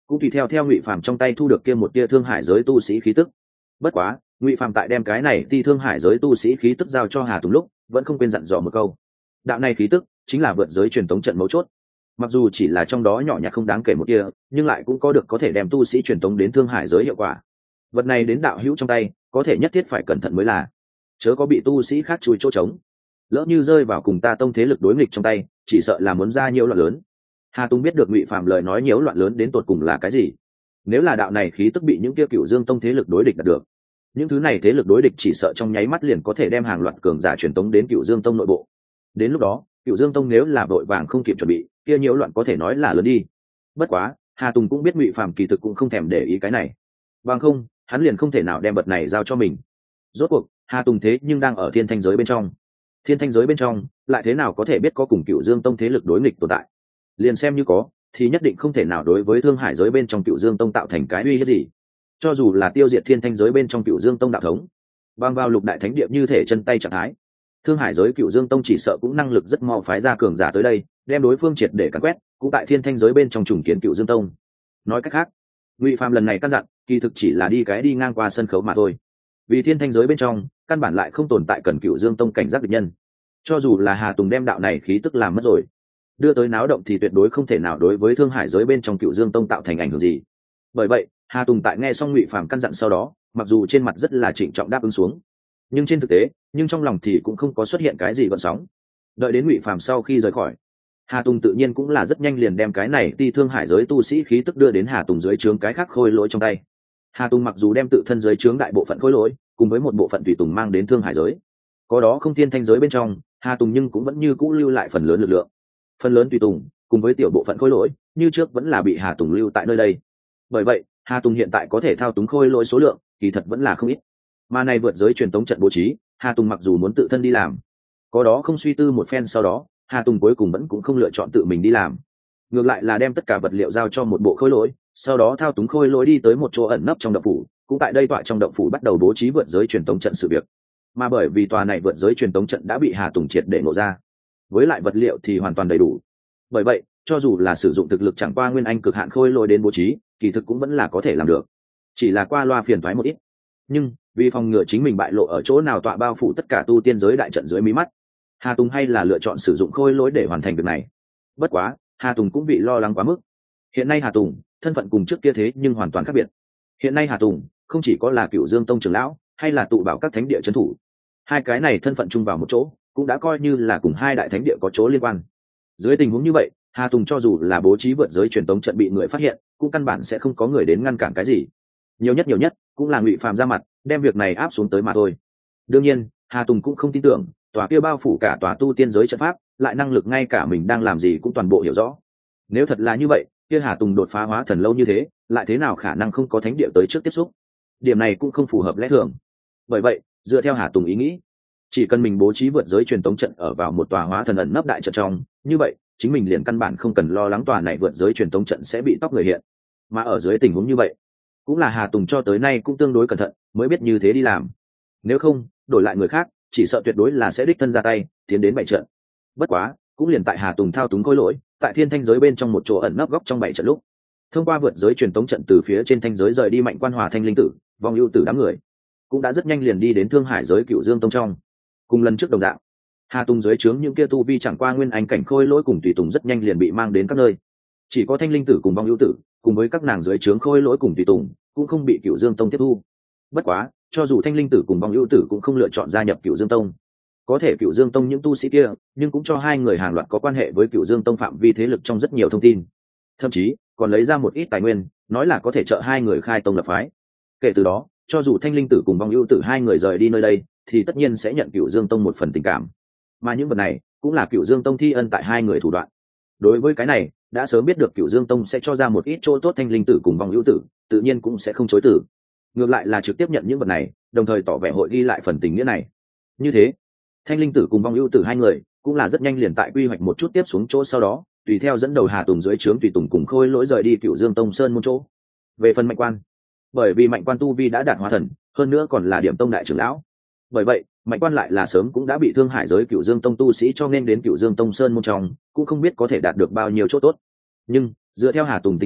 cũng tùy theo ngụy phàm trong tay thu được kia một tia thương hải giới tu sĩ khí tức. Bất quá ngụy phàm tại đem cái này ti thương hải giới tu sĩ khí tức giao cho Hà Tùng lúc vẫn không quên dặn dò một câu: đạo này khí tức chính là vượt giới truyền tống trận mấu chốt. Mặc dù chỉ là trong đó nhỏ nhặt không đáng kể một tia, nhưng lại cũng có được có thể đem tu sĩ truyền tống đến thương hải giới hiệu quả. Vật này đến đạo hữu trong tay có thể nhất thiết phải cẩn thận mới là, chớ có bị tu sĩ khác chui chỗ trống, lỡ như rơi vào cùng ta tông thế lực đối nghịch trong tay, chỉ sợ là muốn ra nhiễu loạn lớn. Hà Tùng biết được ngụy phàm lời nói nhiễu loạn lớn đến tột cùng là cái gì. Nếu là đạo này khí tức bị những kia Cửu Dương tông thế lực đối địch đạt được, những thứ này thế lực đối địch chỉ sợ trong nháy mắt liền có thể đem hàng loạt cường giả truyền tống đến Cửu Dương tông nội bộ. Đến lúc đó Cửu Dương tông nếu là vội vàng không kịp chuẩn bị, kia nhiễu loạn có thể nói là lớn đi. Bất quá Hà Tùng cũng biết ngụy phàm kỳ thực cũng không thèm để ý cái này, bằng không hắn liền không thể nào đem vật này giao cho mình. Rốt cuộc Hà Tùng thế nhưng đang ở thiên thanh giới bên trong, thiên thanh giới bên trong lại thế nào có thể biết có cùng Cửu Dương tông thế lực đối nghịch tồn tại. Liền xem như có thì nhất định không thể nào đối với thương hải giới bên trong Cửu Dương tông tạo thành cái uy hiếp gì. Cho dù là tiêu diệt thiên thanh giới bên trong Cửu Dương tông đạo thống, bằng vào lục đại thánh địa như thể chân tay trạng thái, thương hải giới Cửu Dương tông chỉ sợ cũng năng lực rất mau phái ra cường giả tới đây đem đối phương triệt để càn quét, cũng tại thiên thanh giới bên trong trùng kiến Cửu Dương tông. Nói cách khác, ngụy phàm lần này căn dặn kỳ thực chỉ là đi ngang qua sân khấu mà thôi, vì thiên thanh giới bên trong căn bản lại không tồn tại cần Cửu Dương tông cảnh giác địch nhân. Cho dù là Hà Tùng đem đạo này khí tức làm mất rồi, đưa tới náo động thì tuyệt đối không thể nào đối với thương hải giới bên trong Cửu Dương tông tạo thành ảnh hưởng gì. Bởi vậy Hà Tùng tại nghe xong ngụy phàm căn dặn sau đó, mặc dù trên mặt rất là trịnh trọng đáp ứng xuống, nhưng trên thực tế trong lòng thì cũng không có xuất hiện cái gì gợn sóng. Đợi đến ngụy phàm sau khi rời khỏi, Hà Tùng tự nhiên cũng là rất nhanh liền đem cái này ti thương hải giới tu sĩ khí tức đưa đến Hà Tùng dưới trướng cái khác khôi lỗi trong tay. Hà Tùng mặc dù đem tự thân dưới trướng đại bộ phận khôi lỗi cùng với một bộ phận tùy tùng mang đến thương hải giới, có đó không thiên thanh giới bên trong, Hà Tùng nhưng cũng vẫn như cũ lưu lại phần lớn lực lượng. Phần lớn tùy tùng cùng với tiểu bộ phận khôi lỗi như trước vẫn là bị Hà Tùng lưu tại nơi đây. Bởi vậy Hà Tùng hiện tại có thể thao túng khôi lỗi số lượng kỳ thật vẫn là không ít. Mà này vượt giới truyền tống trận bố trí, Hà Tùng mặc dù muốn tự thân đi làm, có đó không suy tư một phen sau đó, Hà Tùng cuối cùng vẫn cũng không lựa chọn tự mình đi làm, ngược lại là đem tất cả vật liệu giao cho một bộ khôi lỗi, sau đó thao túng khôi lỗi đi tới một chỗ ẩn nấp trong động phủ, cũng tại đây tọa trong động phủ bắt đầu bố trí vượt giới truyền tống trận sự việc. Mà bởi vì tòa này vượt giới truyền tống trận đã bị Hà Tùng triệt để nổ ra, với lại vật liệu thì hoàn toàn đầy đủ, bởi vậy cho dù là sử dụng thực lực chẳng qua nguyên anh cực hạn khôi lỗi đến bố trí, kỳ thực cũng vẫn là có thể làm được, chỉ là qua loa phiền toái một ít. Nhưng vì phòng ngừa chính mình bại lộ ở chỗ nào tọa bao phủ tất cả tu tiên giới đại trận dưới mí mắt, Hà Tùng hay là lựa chọn sử dụng khôi lỗi để hoàn thành việc này. Bất quá Hà Tùng cũng bị lo lắng quá mức. Hiện nay Hà Tùng thân phận cùng trước kia thế nhưng hoàn toàn khác biệt. Hiện nay Hà Tùng không chỉ có là Cửu Dương tông trưởng lão, hay là tụ bảo các thánh địa trấn thủ, hai cái này thân phận chung vào một chỗ cũng đã coi như là cùng hai đại thánh địa có chỗ liên quan. Dưới tình huống như vậy, Hà Tùng cho dù là bố trí vượt giới truyền tống trận bị người phát hiện, cũng căn bản sẽ không có người đến ngăn cản cái gì. Nhiều nhất cũng là ngụy phàm ra mặt đem việc này áp xuống tới mà thôi. Đương nhiên Hà Tùng cũng không tin tưởng tòa kia bao phủ cả tòa tu tiên giới trận pháp lại năng lực ngay cả mình đang làm gì cũng toàn bộ hiểu rõ. Nếu thật là như vậy, kia Hà Tùng đột phá hóa thần lâu như thế, lại thế nào khả năng không có thánh địa tới trước tiếp xúc? Điểm này cũng không phù hợp lẽ thường. Bởi vậy dựa theo Hà Tùng ý nghĩ, chỉ cần mình bố trí vượt giới truyền tống trận ở vào một tòa hóa thần ẩn nấp đại trận trong, như vậy chính mình liền căn bản không cần lo lắng tòa này vượt giới truyền tống trận sẽ bị tóc người hiện. Mà ở dưới tình huống như vậy, cũng là Hà Tùng cho tới nay cũng tương đối cẩn thận mới biết như thế đi làm. Nếu không đổi lại người khác, chỉ sợ tuyệt đối là sẽ đích thân ra tay tiến đến bảy trận. Bất quá cũng liền tại Hà Tùng thao túng khôi lỗi tại thiên thanh giới bên trong một chỗ ẩn nấp góc trong bảy trận lúc, thông qua vượt giới truyền tống trận từ phía trên thanh giới rời đi Mạnh Quan Hòa, Thanh Linh Tử, Vong Ưu Tử đám người cũng đã rất nhanh liền đi đến thương hải giới Cửu Dương tông trong. Cùng lần trước đồng dạng, Hà Tùng dưới trướng những kia tu vi chẳng qua nguyên anh cảnh khôi lỗi cùng tùy tùng rất nhanh liền bị mang đến các nơi. Chỉ có Thanh Linh Tử cùng Vong Ưu Tử cùng với các nàng dưới trướng khôi lỗi cùng tùy tùng cũng không bị Cửu Dương tông tiếp thu. Bất quá cho dù Thanh Linh Tử cùng Vong Ưu Tử cũng không lựa chọn gia nhập Cửu Dương tông, có thể Cửu Dương tông những tu sĩ kia nhưng cũng cho hai người hàng loạt có quan hệ với Cửu Dương tông phạm vi thế lực trong rất nhiều thông tin, thậm chí còn lấy ra một ít tài nguyên, nói là có thể trợ hai người khai tông lập phái. Kể từ đó, cho dù Thanh Linh Tử cùng Vong Ưu Tử hai người rời đi nơi đây, thì tất nhiên sẽ nhận Cửu Dương tông một phần tình cảm, mà những vật này cũng là Cửu Dương tông thi ân tại hai người thủ đoạn. Đối với cái này, đã sớm biết được Cửu Dương tông sẽ cho ra một ít chỗ tốt Thanh Linh Tử cùng Vong Ưu Tử, tự nhiên cũng sẽ không chối từ, ngược lại là trực tiếp nhận những vật này, đồng thời tỏ vẻ hội ghi lại phần tình nghĩa này. Như thế, Thanh Linh Tử cùng Vong Ưu Tử hai người cũng là rất nhanh liền tại quy hoạch một chút tiếp xuống chỗ, sau đó tùy theo dẫn đầu Hà Tùng dưới trướng tùy tùng cùng khôi lỗi rời đi Cửu Dương tông sơn môn chỗ. Về phần Mạnh Quan, bởi vì Mạnh Quan tu vi đã đạt hóa thần, hơn nữa còn là điểm tông đại trưởng lão, bởi vậy Mạnh Quan lại là sớm cũng đã bị thương hải giới Cửu Dương tông tu sĩ cho nên đến Cửu Dương tông sơn môn trong, cũng không biết có thể đạt được bao nhiêu chỗ tốt. Nhưng dựa theo Hà Tùng tính ra,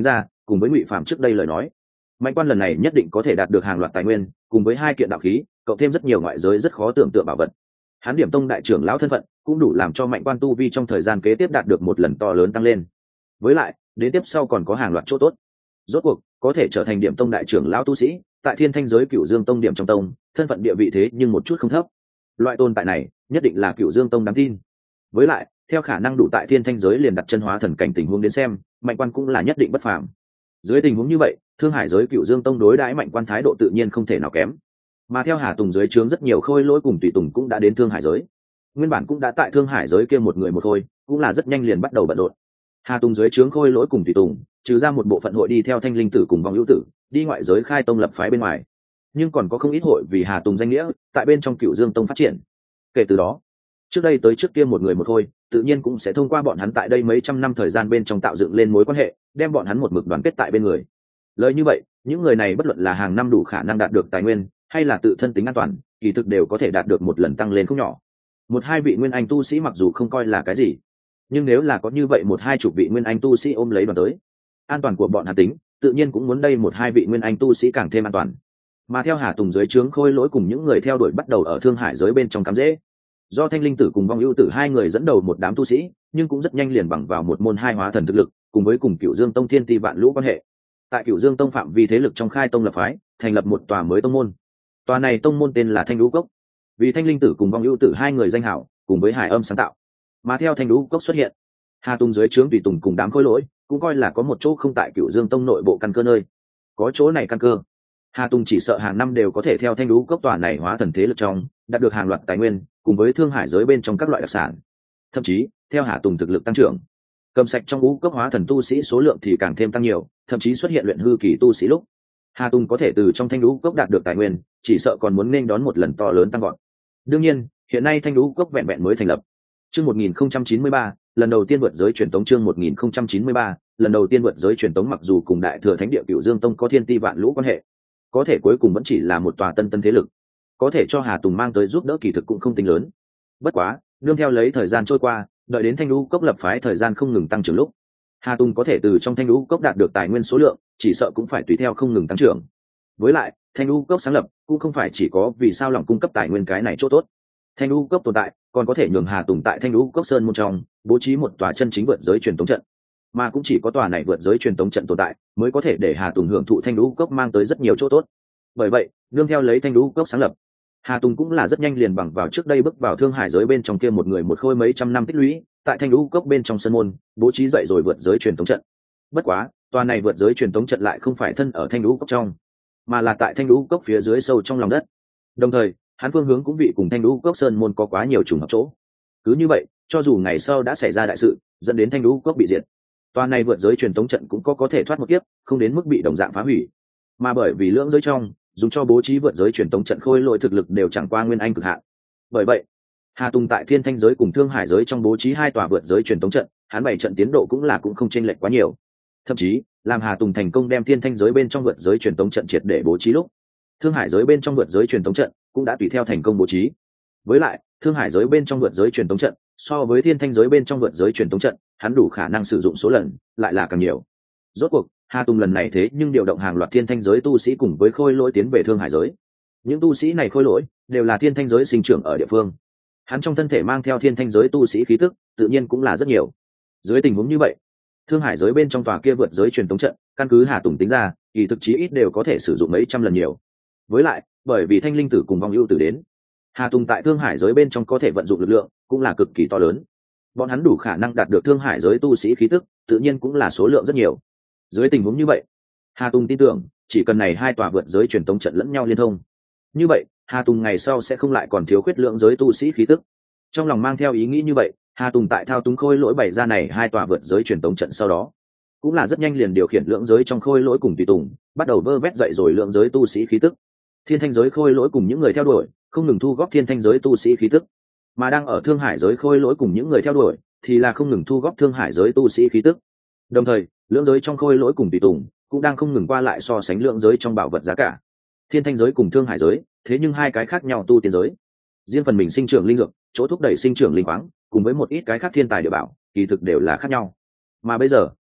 cùng với Ngụy Phạm trước đây lời nói, Mạnh Quan lần này nhất định có thể đạt được hàng loạt tài nguyên, cùng với 2 kiện đạo khí, cộng thêm rất nhiều ngoại giới rất khó tưởng tượng bảo vật. Hắn Điểm Tông đại trưởng lão thân phận cũng đủ làm cho Mạnh Quan tu vi trong thời gian kế tiếp đạt được một lần to lớn tăng lên. Với lại, đến tiếp sau còn có hàng loạt chỗ tốt. Rốt cuộc, có thể trở thành Điểm Tông đại trưởng lão tu sĩ, tại Thiên Thanh giới Cửu Dương Tông điểm trong tông, thân phận địa vị thế nhưng một chút không thấp. Loại tồn tại này, nhất định là Cửu Dương Tông đáng tin. Với lại, theo khả năng đủ tại Thiên Thanh giới liền đặt chân hóa thần cảnh tình huống đến xem, Mạnh Quan cũng là nhất định bất phàm. Dưới tình huống như vậy, Thương Hải giới Cửu Dương Tông đối đãi Mạnh Quan thái độ tự nhiên không thể nào kém. Mà theo Hà Tùng dưới trướng rất nhiều khôi lỗi cùng tùy tùng cũng đã đến Thương Hải giới. Nguyên bản cũng đã tại Thương Hải giới kia một người một khôi, cũng là rất nhanh liền bắt đầu bận rộn. Hà Tùng dưới trướng khôi lỗi cùng tùy tùng, trừ ra một bộ phận hội đi theo Thanh Linh tử cùng Vong Hữu tử, đi ngoại giới khai tông lập phái bên ngoài. Nhưng còn có không ít hội vì Hà Tùng danh nghĩa, tại bên trong Cửu Dương Tông phát triển. Kể từ đó, trước đây tới trước kia một người một thôi, tự nhiên cũng sẽ thông qua bọn hắn tại đây mấy trăm năm thời gian bên trong tạo dựng lên mối quan hệ, đem bọn hắn một mực đoàn kết tại bên người. Lời như vậy, những người này bất luận là hàng năm đủ khả năng đạt được tài nguyên, hay là tự thân tính an toàn, kỳ thực đều có thể đạt được một lần tăng lên không nhỏ. Một hai vị nguyên anh tu sĩ mặc dù không coi là cái gì, nhưng nếu là có như vậy một hai chục vị nguyên anh tu sĩ ôm lấy đoàn tới, an toàn của bọn hắn tính, tự nhiên cũng muốn đây một hai vị nguyên anh tu sĩ càng thêm an toàn. Mà theo Hà Tùng dưới trướng khôi lỗi cùng những người theo đuổi bắt đầu ở Thương Hải giới bên trong cắm rễ. Do Thanh Linh tử cùng Vong Ưu tử 2 người dẫn đầu một đám tu sĩ, nhưng cũng rất nhanh liền bằng vào một môn 2 hóa thần thực lực, cùng với cùng Cửu Dương Tông thiên ti vạn lũ quan hệ. Tại Cửu Dương Tông phạm vi thế lực trong khai tông lập phái, thành lập một tòa mới tông môn. Tòa này tông môn tên là Thanh Lũ Cốc. Vì Thanh Linh tử cùng Vong Ưu tử 2 người danh hảo, cùng với Hải Âm sáng tạo. Mà theo Thanh Lũ Cốc xuất hiện, Hà Tùng dưới trướng tùy tùng cùng đám khôi lỗi, cũng coi là có một chỗ không tại Cửu Dương Tông nội bộ căn cơ nơi. Có chỗ này căn cơ, Hà Tùng chỉ sợ hàng năm đều có thể theo Thanh Lũ Cốc tòa này hóa thần thế lực trong, đạt được hàng loạt tài nguyên, cùng với Thương Hải giới bên trong các loại đặc sản. Thậm chí, theo Hà Tùng thực lực tăng trưởng, cầm sạch trong ngũ cốc hóa thần tu sĩ số lượng thì càng thêm tăng nhiều, thậm chí xuất hiện luyện hư kỳ tu sĩ lúc Hà Tùng có thể từ trong Thanh Lũ Cốc đạt được tài nguyên, chỉ sợ còn muốn nên đón một lần to lớn tăng gọn. Đương nhiên, hiện nay Thanh Lũ Cốc vẹn vẹn mới thành lập. Chương 1093, lần đầu tiên vượt giới truyền tống. Chương 1093, lần đầu tiên vượt giới truyền tống. Mặc dù cùng Đại Thừa Thánh Địa Cửu Dương Tông có thiên ti vạn lũ quan hệ, có thể cuối cùng vẫn chỉ là một tòa tân thế lực, có thể cho Hà Tùng mang tới giúp đỡ kỳ thực cũng không tính lớn. Bất quá, nương theo lấy thời gian trôi qua, đợi đến Thanh Lũ Cốc lập phái thời gian không ngừng tăng trưởng lúc, Hà Tùng có thể từ trong Thanh Lũ Cốc đạt được tài nguyên số lượng, chỉ sợ cũng phải tùy theo không ngừng tăng trưởng. Với lại, Thanh Lũ Cốc sáng lập cũng không phải chỉ có vì sao lòng cung cấp tài nguyên cái này chỗ tốt. Thanh Lũ Cốc tồn tại, còn có thể nhường Hà Tùng tại Thanh Lũ Cốc sơn môn trong bố trí một tòa chân chính vượt giới truyền tống trận, mà cũng chỉ có tòa này vượt giới truyền tống trận tồn tại, mới có thể để Hà Tùng hưởng thụ Thanh Lũ Cốc mang tới rất nhiều chỗ tốt. Bởi vậy, nương theo lấy Thanh Lũ Cốc sáng lập, Hà Tùng cũng là rất nhanh liền bằng vào trước đây bước vào Thương Hải giới bên trong kia một người một khôi mấy trăm năm tích lũy, tại Thanh Lũ Cốc bên trong sân môn bố trí dậy rồi vượt giới truyền tống trận. Bất quá, tòa này vượt giới truyền tống trận lại không phải thân ở Thanh Lũ Cốc trong, mà là tại Thanh Lũ Cốc phía dưới sâu trong lòng đất. Đồng thời, hắn phương hướng cũng vị cùng Thanh Lũ Cốc sơn môn có quá nhiều trùng hợp chỗ. Cứ như vậy, cho dù ngày sau đã xảy ra đại sự, dẫn đến Thanh Lũ Cốc bị diệt, tòa này vượt giới truyền tống trận cũng có thể thoát một kiếp, không đến mức bị đồng dạng phá hủy. Mà bởi vì lưỡng giới trong dùng cho bố trí vượt giới truyền tống trận khôi lỗi thực lực đều chẳng qua nguyên anh cực hạn. Bởi vậy, Hà Tùng tại Thiên Thanh giới cùng Thương Hải giới trong bố trí 2 tòa vượt giới truyền tống trận, hắn bày trận tiến độ cũng không chênh lệch quá nhiều. Thậm chí, làm Hà Tùng thành công đem Thiên Thanh giới bên trong vượt giới truyền tống trận triệt để bố trí lúc, Thương Hải giới bên trong vượt giới truyền tống trận cũng đã tùy theo thành công bố trí. Với lại, Thương Hải giới bên trong vượt giới truyền tống trận, so với Thiên Thanh giới bên trong vượt giới truyền tống trận, hắn đủ khả năng sử dụng số lần lại là càng nhiều. Rốt cuộc, Hà Tùng lần này thế nhưng điều động hàng loạt Thiên Thanh giới tu sĩ cùng với khôi lỗi tiến về Thương Hải giới. Những tu sĩ này khôi lỗi đều là Thiên Thanh giới sinh trưởng ở địa phương. Hắn trong thân thể mang theo Thiên Thanh giới tu sĩ khí tức, tự nhiên cũng là rất nhiều. Dưới tình huống như vậy, Thương Hải giới bên trong tòa kia vượt giới truyền tống trận, căn cứ Hà Tùng tính ra, kỳ thực chí ít đều có thể sử dụng mấy trăm lần nhiều. Với lại, bởi vì Thanh Linh tử cùng Vong Ưu tử đến, Hà Tùng tại Thương Hải giới bên trong có thể vận dụng lực lượng, cũng là cực kỳ to lớn. Bọn hắn đủ khả năng đạt được Thương Hải giới tu sĩ khí tức, tự nhiên cũng là số lượng rất nhiều. Dưới tình huống như vậy, Hà Tùng tin tưởng, chỉ cần này 2 tòa vượt giới truyền tống trận lẫn nhau liên thông, như vậy Hà Tùng ngày sau sẽ không lại còn thiếu khuyết lượng giới tu sĩ khí tức. Trong lòng mang theo ý nghĩ như vậy, Hà Tùng tại thao túng khôi lỗi bày ra này 2 tòa vượt giới truyền tống trận sau đó, cũng là rất nhanh liền điều khiển lượng giới trong khôi lỗi cùng tùy tùng, bắt đầu vơ vét dậy rồi lượng giới tu sĩ khí tức. Thiên Thanh giới khôi lỗi cùng những người theo đuổi, không ngừng thu góp Thiên Thanh giới tu sĩ khí tức, mà đang ở Thương Hải giới khôi lỗi cùng những người theo đuổi, thì là không ngừng thu góp Thương Hải giới tu sĩ khí tức. Đồng thời, lượng giới trong khôi lỗi cùng tùy tùng cũng đang không ngừng qua lại so sánh lượng giới trong bảo vật giá cả. Thiên Thanh giới cùng Thương Hải giới, thế nhưng 2 cái khác nhau tu tiên giới. Riêng phần mình sinh trưởng linh dược, chỗ thúc đẩy sinh trưởng linh khoáng, cùng với một ít cái khác thiên tài địa bảo, kỳ thực đều là khác nhau. Mà bây giờ,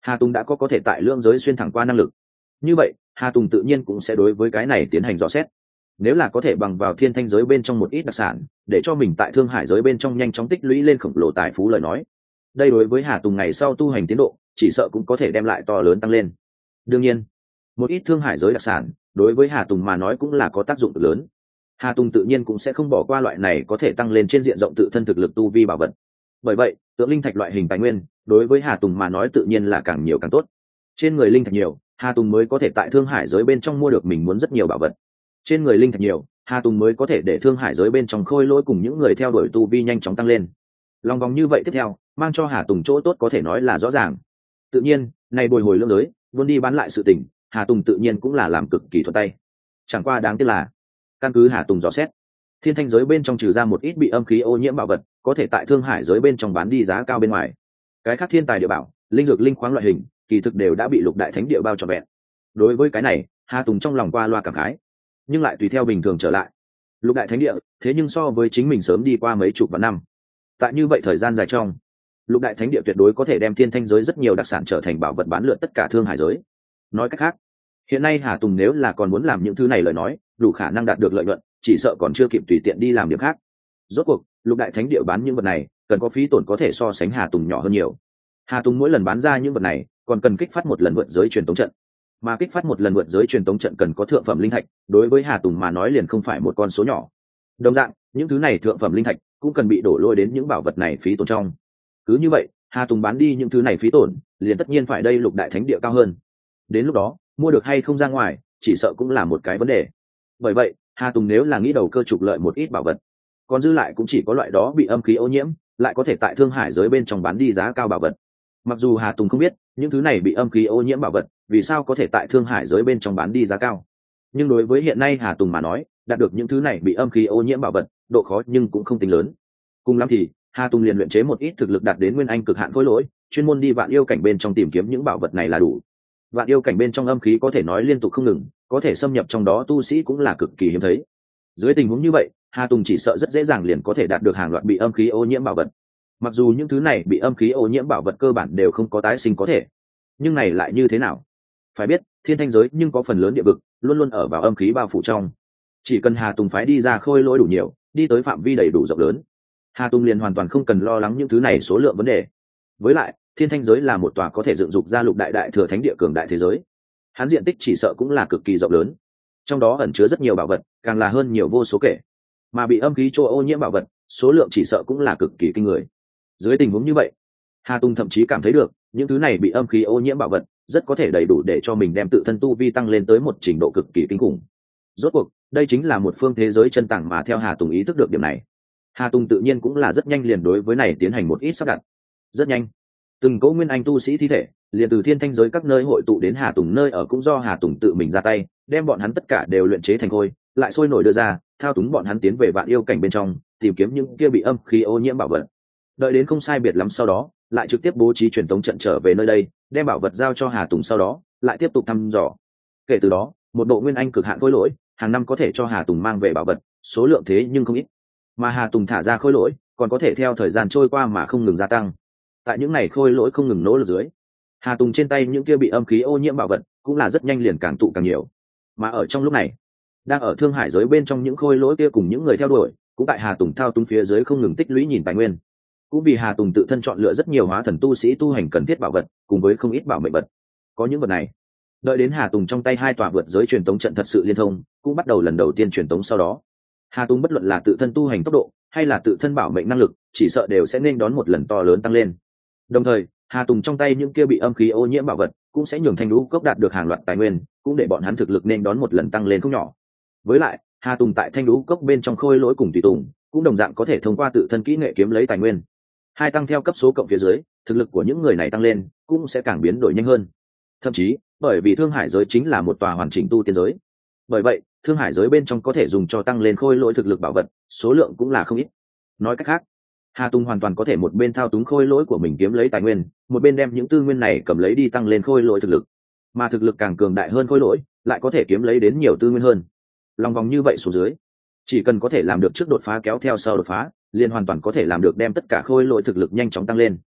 Hà Tùng đã có thể tại lưỡng giới xuyên thẳng qua năng lực. Như vậy Hà Tùng tự nhiên cũng sẽ đối với cái này tiến hành dò xét. Nếu là có thể bằng vào thiên thanh giới bên trong một ít đặc sản để cho mình tại thương hải giới bên trong nhanh chóng tích lũy lên khổng lồ tài phú lời nói, đây đối với Hà Tùng ngày sau tu hành tiến độ chỉ sợ cũng có thể đem lại to lớn tăng lên. Đương nhiên một ít thương hải giới đặc sản đối với Hà Tùng mà nói cũng là có tác dụng cực lớn. Hà Tùng tự nhiên cũng sẽ không bỏ qua loại này có thể tăng lên trên diện rộng tự thân thực lực tu vi bảo vật. Bởi vậy tượng linh thạch loại hình tài nguyên đối với Hà Tùng mà nói tự nhiên là càng nhiều càng tốt. Trên người linh thạch nhiều, Hà Tùng mới có thể tại thương hải giới bên trong mua được mình muốn rất nhiều bảo vật. Trên người linh thạch nhiều, Hà Tùng mới có thể để thương hải giới bên trong khôi lỗi cùng những người theo đuổi tu vi nhanh chóng tăng lên. Lòng vòng như vậy tiếp theo mang cho Hà Tùng chỗ tốt có thể nói là rõ ràng. Tự nhiên này bồi hồi lưỡng giới luôn đi bán lại sự tình, Hà Tùng tự nhiên cũng là làm cực kỳ thuận tay. Chẳng qua đáng tiếc là căn cứ Hà Tùng dò xét, thiên thanh giới bên trong trừ ra một ít bị âm khí ô nhiễm bảo vật có thể tại thương hải giới bên trong bán đi giá cao bên ngoài, cái khác thiên tài địa bảo, linh dược, linh khoáng loại hình kỳ thực đều đã bị lục đại thánh địa bao trọn vẹn. Đối với cái này Hà Tùng trong lòng qua loa cảm khái, nhưng lại tùy theo bình thường trở lại. Lục đại thánh địa thế nhưng so với chính mình sớm đi qua mấy chục vạn năm. Tại như vậy thời gian dài trong, lục đại thánh địa tuyệt đối có thể đem thiên thanh giới rất nhiều đặc sản trở thành bảo vật bán lượn tất cả thương hải giới. Nói cách khác, hiện nay Hà Tùng nếu là còn muốn làm những thứ này lời nói, đủ khả năng đạt được lợi nhuận, chỉ sợ còn chưa kịp tùy tiện đi làm điểm khác. Rốt cuộc lục đại thánh địa bán những vật này cần có phí tổn có thể so sánh Hà Tùng nhỏ hơn nhiều. Hà Tùng mỗi lần bán ra những vật này còn cần kích phát một lần vượt giới truyền tống trận, mà kích phát một lần vượt giới truyền tống trận cần có thượng phẩm linh thạch, đối với Hà Tùng mà nói liền không phải một con số nhỏ. Đồng dạng những thứ này thượng phẩm linh thạch cũng cần bị đổ lôi đến những bảo vật này phí tổn trong. Cứ như vậy Hà Tùng bán đi những thứ này phí tổn liền tất nhiên phải đây lục đại thánh địa cao hơn. Đến lúc đó mua được hay không ra ngoài chỉ sợ cũng là một cái vấn đề. Bởi vậy Hà Tùng nếu là nghĩ đầu cơ trục lợi một ít bảo vật, còn dư lại cũng chỉ có loại đó bị âm khí ô nhiễm lại có thể tại thương hải giới bên trong bán đi giá cao bảo vật. Mặc dù Hà Tùng không biết những thứ này bị âm khí ô nhiễm bảo vật vì sao có thể tại thương hải giới bên trong bán đi giá cao, nhưng đối với hiện nay Hà Tùng mà nói, đạt được những thứ này bị âm khí ô nhiễm bảo vật độ khó nhưng cũng không tính lớn. Cùng lắm thì Hà Tùng liền luyện chế một ít thực lực đạt đến nguyên anh cực hạn khối lỗi, chuyên môn đi vạn yêu cảnh bên trong tìm kiếm những bảo vật này là đủ. Vạn yêu cảnh bên trong âm khí có thể nói liên tục không ngừng, có thể xâm nhập trong đó tu sĩ cũng là cực kỳ hiếm thấy. Dưới tình huống như vậy Hà Tùng chỉ sợ rất dễ dàng liền có thể đạt được hàng loạt bị âm khí ô nhiễm bảo vật. Mặc dù những thứ này bị âm khí ô nhiễm bảo vật cơ bản đều không có tái sinh có thể, nhưng này lại như thế nào? Phải biết thiên thanh giới nhưng có phần lớn địa vực luôn luôn ở vào âm khí bao phủ trong. Chỉ cần Hà Tùng phái đi ra khôi lỗi đủ nhiều, đi tới phạm vi đầy đủ rộng lớn, Hà Tùng liền hoàn toàn không cần lo lắng những thứ này số lượng vấn đề. Với lại thiên thanh giới là một tòa có thể dựng dục ra lục đại đại thừa thánh địa cường đại thế giới, hắn diện tích chỉ sợ cũng là cực kỳ rộng lớn, trong đó ẩn chứa rất nhiều bảo vật, càng là hơn nhiều vô số kể. Mà bị âm khí chỗ ô nhiễm bảo vật số lượng chỉ sợ cũng là cực kỳ kinh người. Dưới tình huống như vậy Hà Tùng thậm chí cảm thấy được những thứ này bị âm khí ô nhiễm bảo vật rất có thể đầy đủ để cho mình đem tự thân tu vi tăng lên tới một trình độ cực kỳ kinh khủng. Rốt cuộc đây chính là một phương thế giới chân tàng, mà theo Hà Tùng ý thức được điểm này, Hà Tùng tự nhiên cũng là rất nhanh liền đối với này tiến hành một ít sắp đặt. Rất nhanh từng cỗ nguyên anh tu sĩ thi thể liền từ thiên thanh giới các nơi hội tụ đến Hà Tùng nơi ở, cũng do Hà Tùng tự mình ra tay đem bọn hắn tất cả đều luyện chế thành khôi, lại sôi nổi đưa ra thao túng bọn hắn tiến về vạn yêu cảnh bên trong tìm kiếm những kia bị âm khí ô nhiễm bảo vật. Đợi đến không sai biệt lắm sau đó lại trực tiếp bố trí truyền tống trận trở về nơi đây, đem bảo vật giao cho Hà Tùng, sau đó lại tiếp tục thăm dò. Kể từ đó một bộ nguyên anh cực hạn khôi lỗi hàng năm có thể cho Hà Tùng mang về bảo vật số lượng thế nhưng không ít, mà Hà Tùng thả ra khôi lỗi còn có thể theo thời gian trôi qua mà không ngừng gia tăng. Tại những ngày khôi lỗi không ngừng nỗ lực dưới, Hà Tùng trên tay những kia bị âm khí ô nhiễm bảo vật cũng là rất nhanh liền càng tụ càng nhiều. Mà ở trong lúc này, đang ở thương hải giới bên trong những khôi lỗi kia cùng những người theo đuổi cũng tại Hà Tùng thao túng phía dưới không ngừng tích lũy nhìn tài nguyên. Cũng vì Hà Tùng tự thân chọn lựa rất nhiều hóa thần tu sĩ tu hành cần thiết bảo vật cùng với không ít bảo mệnh vật. Có những vật này, đợi đến Hà Tùng trong tay hai tòa vượt giới truyền tống trận thật sự liên thông, cũng bắt đầu lần đầu tiên truyền tống, sau đó Hà Tùng bất luận là tự thân tu hành tốc độ hay là tự thân bảo mệnh năng lực chỉ sợ đều sẽ nên đón một lần to lớn tăng lên. Đồng thời Hà Tùng trong tay những kia bị âm khí ô nhiễm bảo vật cũng sẽ nhường thanh lũ cốc đạt được hàng loạt tài nguyên, cũng để bọn hắn thực lực nên đón một lần tăng lên không nhỏ. Với lại Hà Tùng tại thanh lũ cốc bên trong khôi lỗi cùng tùy tùng cũng đồng dạng có thể thông qua tự thân kỹ nghệ kiếm lấy tài nguyên. Hai tăng theo cấp số cộng phía dưới, thực lực của những người này tăng lên cũng sẽ càng biến đổi nhanh hơn. Thậm chí bởi vì thương hải giới chính là một tòa hoàn chỉnh tu tiên giới, bởi vậy thương hải giới bên trong có thể dùng cho tăng lên khôi lỗi thực lực bảo vật số lượng cũng là không ít. Nói cách khác, Hà Tùng hoàn toàn có thể một bên thao túng khôi lỗi của mình kiếm lấy tài nguyên, một bên đem những tư nguyên này cầm lấy đi tăng lên khôi lỗi thực lực. Mà thực lực càng cường đại hơn khôi lỗi lại có thể kiếm lấy đến nhiều tư nguyên hơn. Lòng vòng như vậy xuống dưới, chỉ cần có thể làm được trước đột phá kéo theo sau đột phá, liền hoàn toàn có thể làm được đem tất cả khôi lỗi thực lực nhanh chóng tăng lên.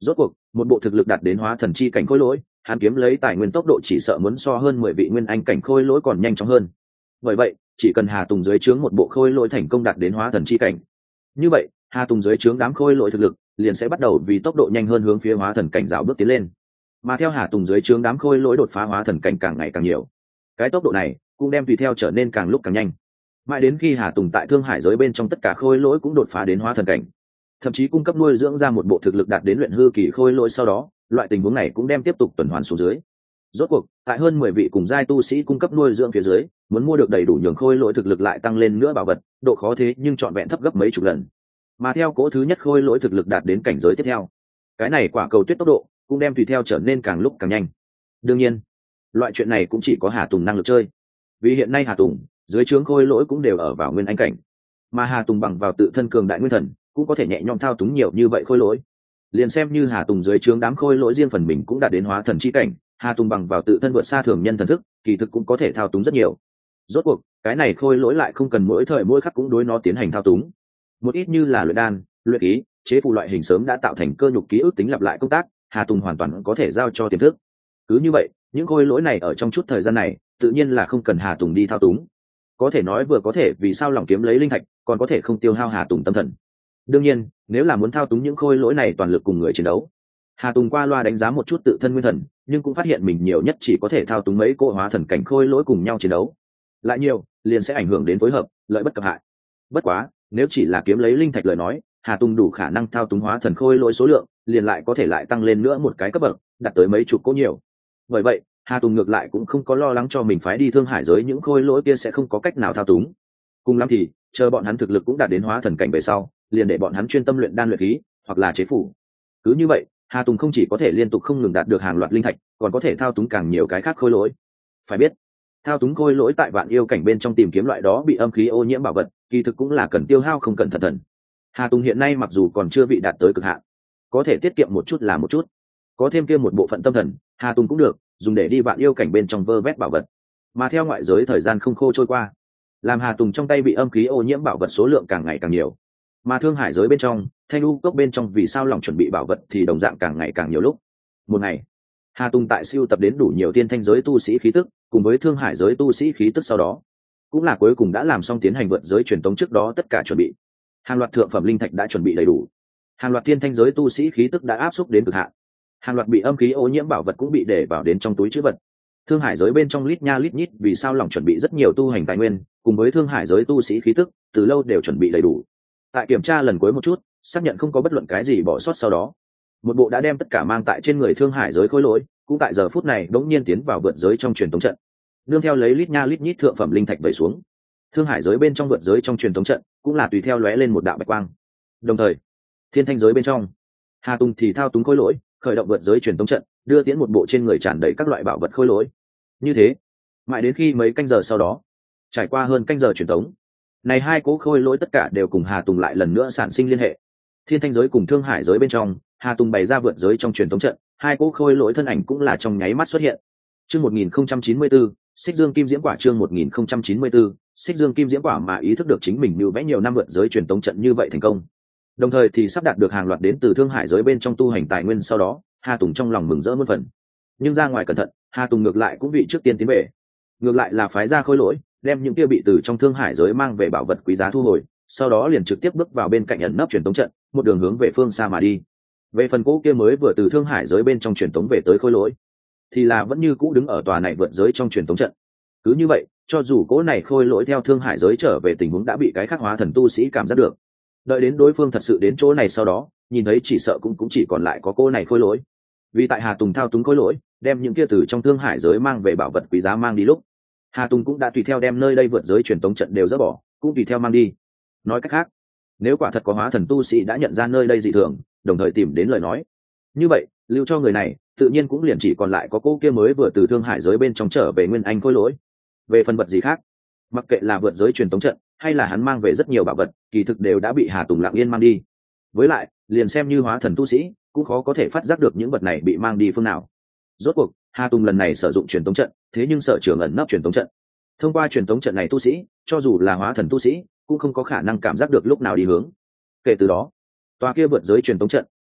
Rốt cuộc một bộ thực lực đạt đến hóa thần chi cảnh khôi lỗi, hắn kiếm lấy tài nguyên tốc độ chỉ sợ muốn so hơn 10 vị nguyên anh cảnh khôi lỗi còn nhanh chóng hơn. Bởi vậy chỉ cần Hà Tùng dưới trướng một bộ khôi lỗi thành công đạt đến hóa thần chi cảnh, như vậy Hà Tùng dưới trướng đám khôi lỗi thực lực liền sẽ bắt đầu vì tốc độ nhanh hơn hướng phía hóa thần cảnh rào bước tiến lên. Mà theo Hà Tùng dưới trướng đám khôi lỗi đột phá hóa thần cảnh càng ngày càng nhiều, cái tốc độ này cũng đem tùy theo trở nên càng lúc càng nhanh, mãi đến khi Hà Tùng tại thương hải giới bên trong tất cả khôi lỗi cũng đột phá đến hóa thần cảnh, thậm chí cung cấp nuôi dưỡng ra một bộ thực lực đạt đến luyện hư kỳ khôi lỗi. Sau đó loại tình huống này cũng đem tiếp tục tuần hoàn xuống dưới. Rốt cuộc tại hơn 10 vị cùng giai tu sĩ cung cấp nuôi dưỡng phía dưới, muốn mua được đầy đủ nhường khôi lỗi thực lực lại tăng lên nữa bảo vật, độ khó thế nhưng trọn vẹn thấp gấp mấy chục lần. Mà theo cỗ thứ nhất khôi lỗi thực lực đạt đến cảnh giới tiếp theo, cái này quả cầu tuyết tốc độ cũng đem tùy theo trở nên càng lúc càng nhanh. Đương nhiên loại chuyện này cũng chỉ có Hà Tùng năng lực chơi, vì hiện nay Hà Tùng dưới trướng khôi lỗi cũng đều ở vào nguyên anh cảnh, mà Hà Tùng bằng vào tự thân cường đại nguyên thần cũng có thể nhẹ nhõm thao túng nhiều như vậy khôi lỗi. Liền xem như Hà Tùng dưới trướng đám khôi lỗi riêng phần mình cũng đạt đến hóa thần chi cảnh, Hà Tùng bằng vào tự thân vượt xa thường nhân thần thức, kỳ thực cũng có thể thao túng rất nhiều. Rốt cuộc cái này khôi lỗi lại không cần mỗi thời mỗi khắc cũng đối nó tiến hành thao túng. Một ít như là luyện đan, luyện khí, chế phù loại hình sớm đã tạo thành cơ nhục ký ức tính lặp lại công tác, Hà Tùng hoàn toàn có thể giao cho tiềm thức. Cứ như vậy những khôi lỗi này ở trong chút thời gian này tự nhiên là không cần Hà Tùng đi thao túng. Có thể nói vừa có thể vì sao lòng kiếm lấy linh thạch, còn có thể không tiêu hao Hà Tùng tâm thần. Đương nhiên nếu là muốn thao túng những khôi lỗi này toàn lực cùng người chiến đấu, Hà Tùng qua loa đánh giá một chút tự thân nguyên thần, nhưng cũng phát hiện mình nhiều nhất chỉ có thể thao túng mấy cỗ hóa thần cảnh khôi lỗi cùng nhau chiến đấu. Lại nhiều liền sẽ ảnh hưởng đến phối hợp, lợi bất cập hại. Bất quá nếu chỉ là kiếm lấy linh thạch lời nói, Hà Tùng đủ khả năng thao túng hóa thần khôi lỗi số lượng liền lại có thể lại tăng lên nữa một cái cấp bậc, đạt tới mấy chục cỗ nhiều. Bởi vậy Hà Tùng ngược lại cũng không có lo lắng cho mình phái đi thương hải giới những khôi lỗi kia sẽ không có cách nào thao túng. Cùng lắm thì chờ bọn hắn thực lực cũng đạt đến hóa thần cảnh về sau, liền để bọn hắn chuyên tâm luyện đan luyện khí hoặc là chế phủ. Cứ như vậy Hà Tùng không chỉ có thể liên tục không ngừng đạt được hàng loạt linh thạch, còn có thể thao túng càng nhiều cái khác khôi lỗi. Phải biết thao túng khôi lỗi tại vạn yêu cảnh bên trong tìm kiếm loại đó bị âm khí ô nhiễm bảo vật, kỳ thực cũng là cần tiêu hao không cần thận thần. Hà Tùng hiện nay mặc dù còn chưa bị đạt tới cực hạn, có thể tiết kiệm một chút là một chút, có thêm kia một bộ phận tâm thần, Hà Tùng cũng được dùng để đi vạn yêu cảnh bên trong vơ vét bảo vật. Mà theo ngoại giới thời gian không khô trôi qua, làm Hà Tùng trong tay bị âm khí ô nhiễm bảo vật số lượng càng ngày càng nhiều, mà thương hải giới bên trong thanh u cốc bên trong vì sao lòng chuẩn bị bảo vật thì đồng dạng càng ngày càng nhiều. Lúc một ngày Hà Tùng tại siêu tập đến đủ nhiều tiên thanh giới tu sĩ khí tức cùng với thương hải giới tu sĩ khí tức, sau đó cũng là cuối cùng đã làm xong tiến hành vượt giới truyền tống trước đó tất cả chuẩn bị. Hàng loạt thượng phẩm linh thạch đã chuẩn bị đầy đủ, hàng loạt tiên thanh giới tu sĩ khí tức đã áp xúc đến cực hạn, hàng loạt bị âm khí ô nhiễm bảo vật cũng bị để vào đến trong túi trữ vật. Thương hải giới bên trong lít nha lít nhít vì sao lòng chuẩn bị rất nhiều tu hành tài nguyên cùng với thương hải giới tu sĩ khí tức từ lâu đều chuẩn bị đầy đủ. Tại kiểm tra lần cuối một chút, xác nhận không có bất luận cái gì bỏ sót, sau đó một bộ đã đem tất cả mang tại trên người thương hải giới khối lỗi cũng tại giờ phút này đống nhiên tiến vào vượt giới trong truyền tống trận, nương theo lấy lít nha lít nhít thượng phẩm linh thạch vẩy xuống. Thương hải giới bên trong vượt giới trong truyền tống trận cũng là tùy theo lóe lên một đạo bạch quang. Đồng thời thiên thanh giới bên trong Hà Tùng thì thao túng khối lỗi khởi động vượt giới truyền tống trận, đưa tiến một bộ trên người tràn đầy các loại bảo vật khối lỗi. Như thế mãi đến khi mấy canh giờ sau đó, trải qua hơn canh giờ truyền tống, này hai cố khôi lỗi tất cả đều cùng Hà Tùng lại lần nữa sản sinh liên hệ. Thiên thanh giới cùng thương hải giới bên trong, Hà Tùng bày ra vượt giới trong truyền tống trận, hai cố khôi lỗi thân ảnh cũng là trong nháy mắt xuất hiện. Chương 1094, Xích Dương Kim Diễm Quả. Chương 1094, Xích Dương Kim Diễm Quả. Mà ý thức được chính mình như vẽ nhiều năm vượt giới truyền tống trận như vậy thành công, đồng thời thì sắp đạt được hàng loạt đến từ thương hải giới bên trong tu hành tài nguyên, sau đó Hà Tùng trong lòng mừng rỡ muôn phần. Nhưng ra ngoài cẩn thận, Hà Tùng ngược lại cũng vị trước tiên tiến về, ngược lại là phái ra khôi lỗi đem những kia bị từ trong thương hải giới mang về bảo vật quý giá thu hồi, sau đó liền trực tiếp bước vào bên cạnh ẩn nấp truyền tống trận, một đường hướng về phương xa mà đi. Về phần cỗ kia mới vừa từ thương hải giới bên trong truyền tống về tới khôi lỗi thì là vẫn như cũ đứng ở tòa này vượt giới trong truyền tống trận. Cứ như vậy, cho dù cỗ này khôi lỗi theo thương hải giới trở về, tình huống đã bị cái khắc hóa thần tu sĩ cảm giác được. Đợi đến đối phương thật sự đến chỗ này sau đó, nhìn thấy chỉ sợ cũng chỉ còn lại có cô này khôi lỗi. Vì tại Hà Tùng thao túng khôi lỗi đem những kia từ trong thương hải giới mang về bảo vật quý giá mang đi lúc, Hà Tùng cũng đã tùy theo đem nơi đây vượt giới truyền tống trận đều dỡ bỏ, cũng tùy theo mang đi. Nói cách khác, nếu quả thật có hóa thần tu sĩ đã nhận ra nơi đây dị thường, đồng thời tìm đến lời nói, như vậy lưu cho người này tự nhiên cũng liền chỉ còn lại có cô kia mới vừa từ thương hải giới bên trong trở về nguyên anh khôi lỗi. Về phần vật gì khác, mặc kệ là vượt giới truyền tống trận hay là hắn mang về rất nhiều bảo vật, kỳ thực đều đã bị Hà Tùng lặng yên mang đi. Với lại liền xem như hóa thần tu sĩ cũng khó có thể phát giác được những vật này bị mang đi phương nào. Rốt cuộc Hà Tùng lần này sử dụng truyền tống trận, thế nhưng sở trường ẩn nấp truyền tống trận, thông qua truyền tống trận này tu sĩ cho dù là hóa thần tu sĩ cũng không có khả năng cảm giác được lúc nào đi hướng. Kể từ đó, tòa kia vượt giới truyền tống trận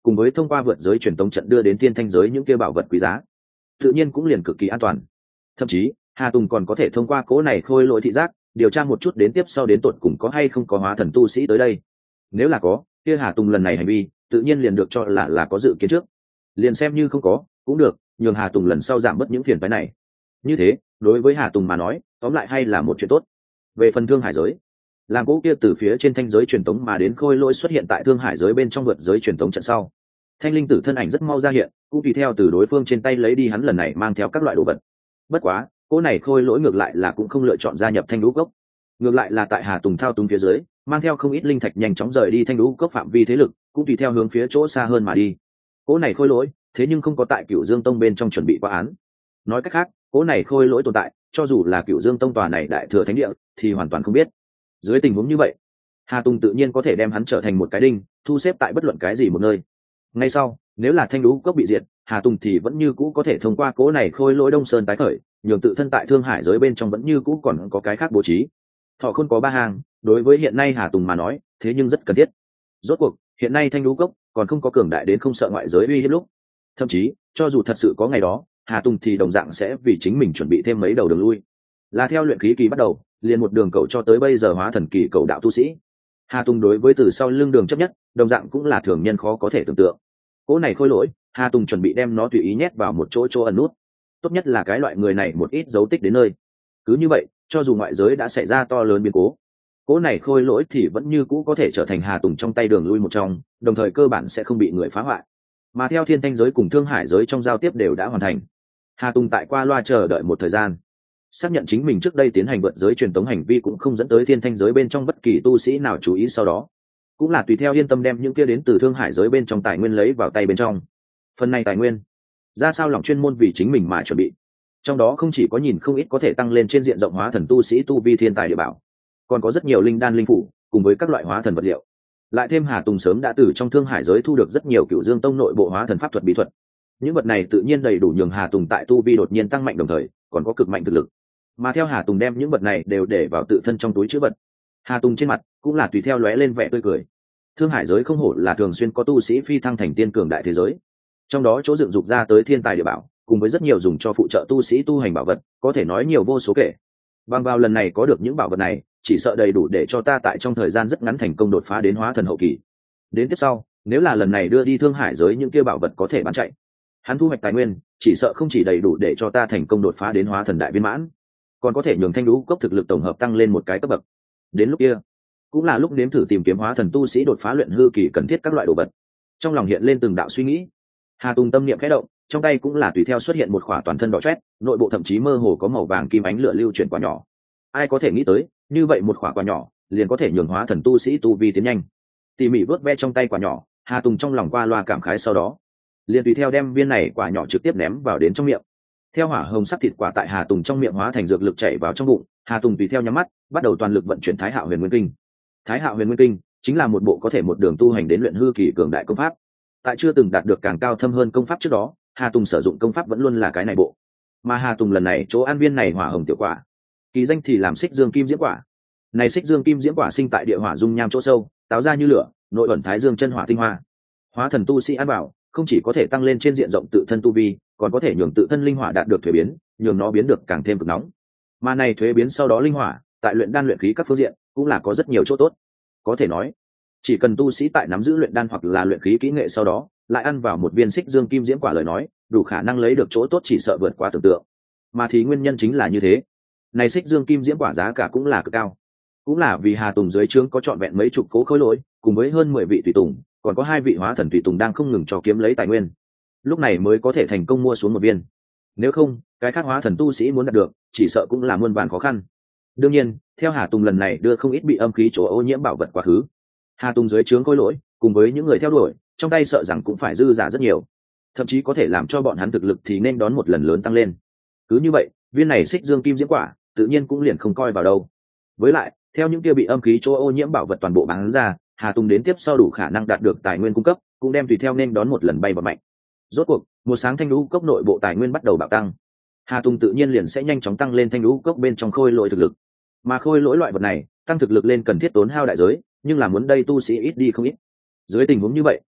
cùng với thông qua vượt giới truyền tống trận đưa đến thiên thanh giới những kia bảo vật quý giá, tự nhiên cũng liền cực kỳ an toàn. Thậm chí Hà Tùng còn có thể thông qua cố này khôi lỗi thị giác điều tra một chút đến tiếp sau đến tột cùng có hay không có hóa thần tu sĩ tới đây. Nếu là có, kia Hà Tùng lần này hành vi tự nhiên liền được cho là có dự kiến trước. Liền xem như không có cũng được, nhường Hà Tùng lần sau giảm bớt những phiền phức này. Như thế đối với Hà Tùng mà nói tóm lại hay là một chuyện tốt. Về phần thương hải giới, làm cỗ kia từ phía trên thanh giới truyền tống mà đến khôi lỗi xuất hiện tại thương hải giới bên trong vượt giới truyền tống trận sau, thanh linh tử thân ảnh rất mau ra hiện, cũng tùy theo từ đối phương trên tay lấy đi hắn lần này mang theo các loại đồ vật. Bất quá cỗ này khôi lỗi ngược lại là cũng không lựa chọn gia nhập thanh lũ cốc, ngược lại là tại Hà Tùng thao túng phía dưới mang theo không ít linh thạch nhanh chóng rời đi thanh lũ cốc phạm vi thế lực, cũng tùy theo hướng phía chỗ xa hơn mà đi. Cỗ này khôi lỗi thế nhưng không có tại Cửu Dương Tông bên trong chuẩn bị qua án. Nói cách khác, cỗ này khôi lỗi tồn tại cho dù là Cửu Dương Tông tòa này đại thừa thánh địa thì hoàn toàn không biết. Dưới tình huống như vậy, Hà Tùng tự nhiên có thể đem hắn trở thành một cái đinh thu xếp tại bất luận cái gì một nơi. Ngay sau, nếu là thanh lũ cốc bị diệt, Hà Tùng thì vẫn như cũ có thể thông qua cỗ này khôi lỗi Đông Sơn tái khởi, nhường tự thân tại thương hải giới bên trong vẫn như cũ còn có cái khác bố trí. Thọ khôn có ba hàng, đối với hiện nay Hà Tùng mà nói thế nhưng rất cần thiết. Rốt cuộc hiện nay thanh lũ cốc còn không có cường đại đến không sợ ngoại giới uy hiếp lúc. Thậm chí cho dù thật sự có ngày đó, Hà Tùng thì đồng dạng sẽ vì chính mình chuẩn bị thêm mấy đầu đường lui. Là theo luyện khí kỳ bắt đầu, liền một đường cầu cho tới bây giờ hóa thần kỳ cầu đạo tu sĩ. Hà Tùng đối với từ sau lưng đường chấp nhất, đồng dạng cũng là thường nhân khó có thể tưởng tượng. Cỗ này khôi lỗi, Hà Tùng chuẩn bị đem nó tùy ý nhét vào một chỗ ẩn nút. Tốt nhất là cái loại người này một ít dấu tích đến nơi. Cứ như vậy, cho dù ngoại giới đã xảy ra to lớn biến cố, cỗ này khôi lỗi thì vẫn như cũ có thể trở thành Hà Tùng trong tay đường lui một trong, đồng thời cơ bản sẽ không bị người phá hoại. Mà theo thiên thanh giới cùng thương hải giới trong giao tiếp đều đã hoàn thành, Hà Tùng tại qua loa chờ đợi một thời gian, xác nhận chính mình trước đây tiến hành vượt giới truyền tống hành vi cũng không dẫn tới thiên thanh giới bên trong bất kỳ tu sĩ nào chú ý, sau đó cũng là tùy theo yên tâm đem những kia đến từ thương hải giới bên trong tài nguyên lấy vào tay bên trong. Phần này tài nguyên ra sao lòng chuyên môn vì chính mình mà chuẩn bị, trong đó không chỉ có nhìn không ít có thể tăng lên trên diện rộng hóa thần tu sĩ tu vi thiên tài địa bảo, còn có rất nhiều linh đan linh phủ cùng với các loại hóa thần vật liệu. Lại thêm Hà Tùng sớm đã từ trong thương hải giới thu được rất nhiều Cửu Dương Tông nội bộ hóa thần pháp thuật bí thuật. Những vật này tự nhiên đầy đủ nhường Hà Tùng tại tu vi đột nhiên tăng mạnh, đồng thời còn có cực mạnh thực lực. Mà theo Hà Tùng đem những vật này đều để vào tự thân trong túi trữ vật, Hà Tùng trên mặt cũng là tùy theo lóe lên vẻ tươi cười. Thương hải giới không hổ là thường xuyên có tu sĩ phi thăng thành tiên cường đại thế giới, trong đó chỗ dựng dục ra tới thiên tài địa bảo cùng với rất nhiều dùng cho phụ trợ tu sĩ tu hành bảo vật, có thể nói nhiều vô số kể. Bằng vào lần này có được những bảo vật này, chỉ sợ đầy đủ để cho ta tại trong thời gian rất ngắn thành công đột phá đến hóa thần hậu kỳ. Đến tiếp sau, nếu là lần này đưa đi thương hải giới những kia bảo vật có thể bán chạy, hắn thu hoạch tài nguyên chỉ sợ không chỉ đầy đủ để cho ta thành công đột phá đến hóa thần đại viên mãn, còn có thể nhường thanh lũ cốc thực lực tổng hợp tăng lên một cái cấp bậc. Đến lúc kia cũng là lúc nếm thử tìm kiếm hóa thần tu sĩ đột phá luyện hư kỳ cần thiết các loại đồ vật. Trong lòng hiện lên từng đạo suy nghĩ, Hà Tùng tâm niệm khẽ động, trong tay cũng là tùy theo xuất hiện một khỏa toàn thân đỏ chót, nội bộ thậm chí mơ hồ có màu vàng kim ánh lửa lưu chuyển quả nhỏ. Ai có thể nghĩ tới, như vậy một khỏa quả nhỏ liền có thể nhường hóa thần tu sĩ tu vi tiến nhanh. Tỉ mỉ vớt ve trong tay quả nhỏ, Hà Tùng trong lòng qua loa cảm khái, sau đó liền tùy theo đem viên này quả nhỏ trực tiếp ném vào đến trong miệng. Theo hỏa hồng sắc thịt quả tại Hà Tùng trong miệng hóa thành dược lực chảy vào trong bụng, Hà Tùng tùy theo nhắm mắt, bắt đầu toàn lực vận chuyển Thái Hạo Huyền Nguyên Kinh. Thái Hạo Huyền Nguyên Kinh chính là một bộ có thể một đường tu hành đến luyện hư kỳ cường đại công pháp. Tại chưa từng đạt được càng cao thâm hơn công pháp trước đó, Hà Tùng sử dụng công pháp vẫn luôn là cái này bộ. Mà Hà Tùng lần này chỗ ăn viên này hỏa hồng tiểu quả, kỳ danh thì làm Xích Dương Kim Diễm Quả. Này Xích Dương Kim Diễm Quả sinh tại địa hỏa dung nham chỗ sâu, táo ra như lửa, nội ẩn Thái Dương chân hỏa tinh hoa. Hóa thần tu sĩ ăn vào, không chỉ có thể tăng lên trên diện rộng tự thân tu vi, còn có thể nhường tự thân linh hỏa đạt được thuế biến, nhường nó biến được càng thêm cực nóng. Mà này thuế biến sau đó linh hỏa, tại luyện đan luyện khí các phương diện, cũng là có rất nhiều chỗ tốt. Có thể nói, chỉ cần tu sĩ tại nắm giữ luyện đan hoặc là luyện khí kỹ nghệ sau đó, lại ăn vào một viên Xích Dương Kim Diễm Quả lời nói, đủ khả năng lấy được chỗ tốt chỉ sợ vượt quá tưởng tượng. Mà thì nguyên nhân chính là như thế. Này Xích Dương Kim Diễm Quả giá cả cũng là cực cao. Cũng là vì Hà Tùng dưới trướng có trọn vẹn mấy chục cố khối lỗi, cùng với hơn 10 vị tùy tùng, còn có 2 vị hóa thần tùy tùng đang không ngừng cho kiếm lấy tài nguyên. Lúc này mới có thể thành công mua xuống một viên. Nếu không, cái khác hóa thần tu sĩ muốn đạt được, chỉ sợ cũng là muôn vàn khó khăn. Đương nhiên, theo Hà Tùng lần này đưa không ít bị âm khí chỗ ô nhiễm bảo vật quá khứ, Hà Tùng dưới trướng khối lỗi, cùng với những người theo đuổi, trong tay sợ rằng cũng phải dư giả rất nhiều, thậm chí có thể làm cho bọn hắn thực lực thì nên đón một lần lớn tăng lên. Cứ như vậy, viên này Xích Dương Kim Diễm Quả, tự nhiên cũng liền không coi vào đâu. Với lại, theo những kia bị âm khí chỗ ô nhiễm bảo vật toàn bộ bán ra, Hà Tùng đến tiếp sau đủ khả năng đạt được tài nguyên cung cấp, cũng đem tùy theo nên đón một lần bay vào mạnh. Rốt cuộc, một sáng thanh lũ cốc nội bộ tài nguyên bắt đầu bạo tăng, Hà Tùng tự nhiên liền sẽ nhanh chóng tăng lên thanh lũ cốc bên trong khôi lỗi thực lực. Mà khôi lỗi loại vật này, tăng thực lực lên cần thiết tốn hao đại giới, nhưng là muốn đây tu sĩ ít đi không ít. Dưới tình huống như vậy,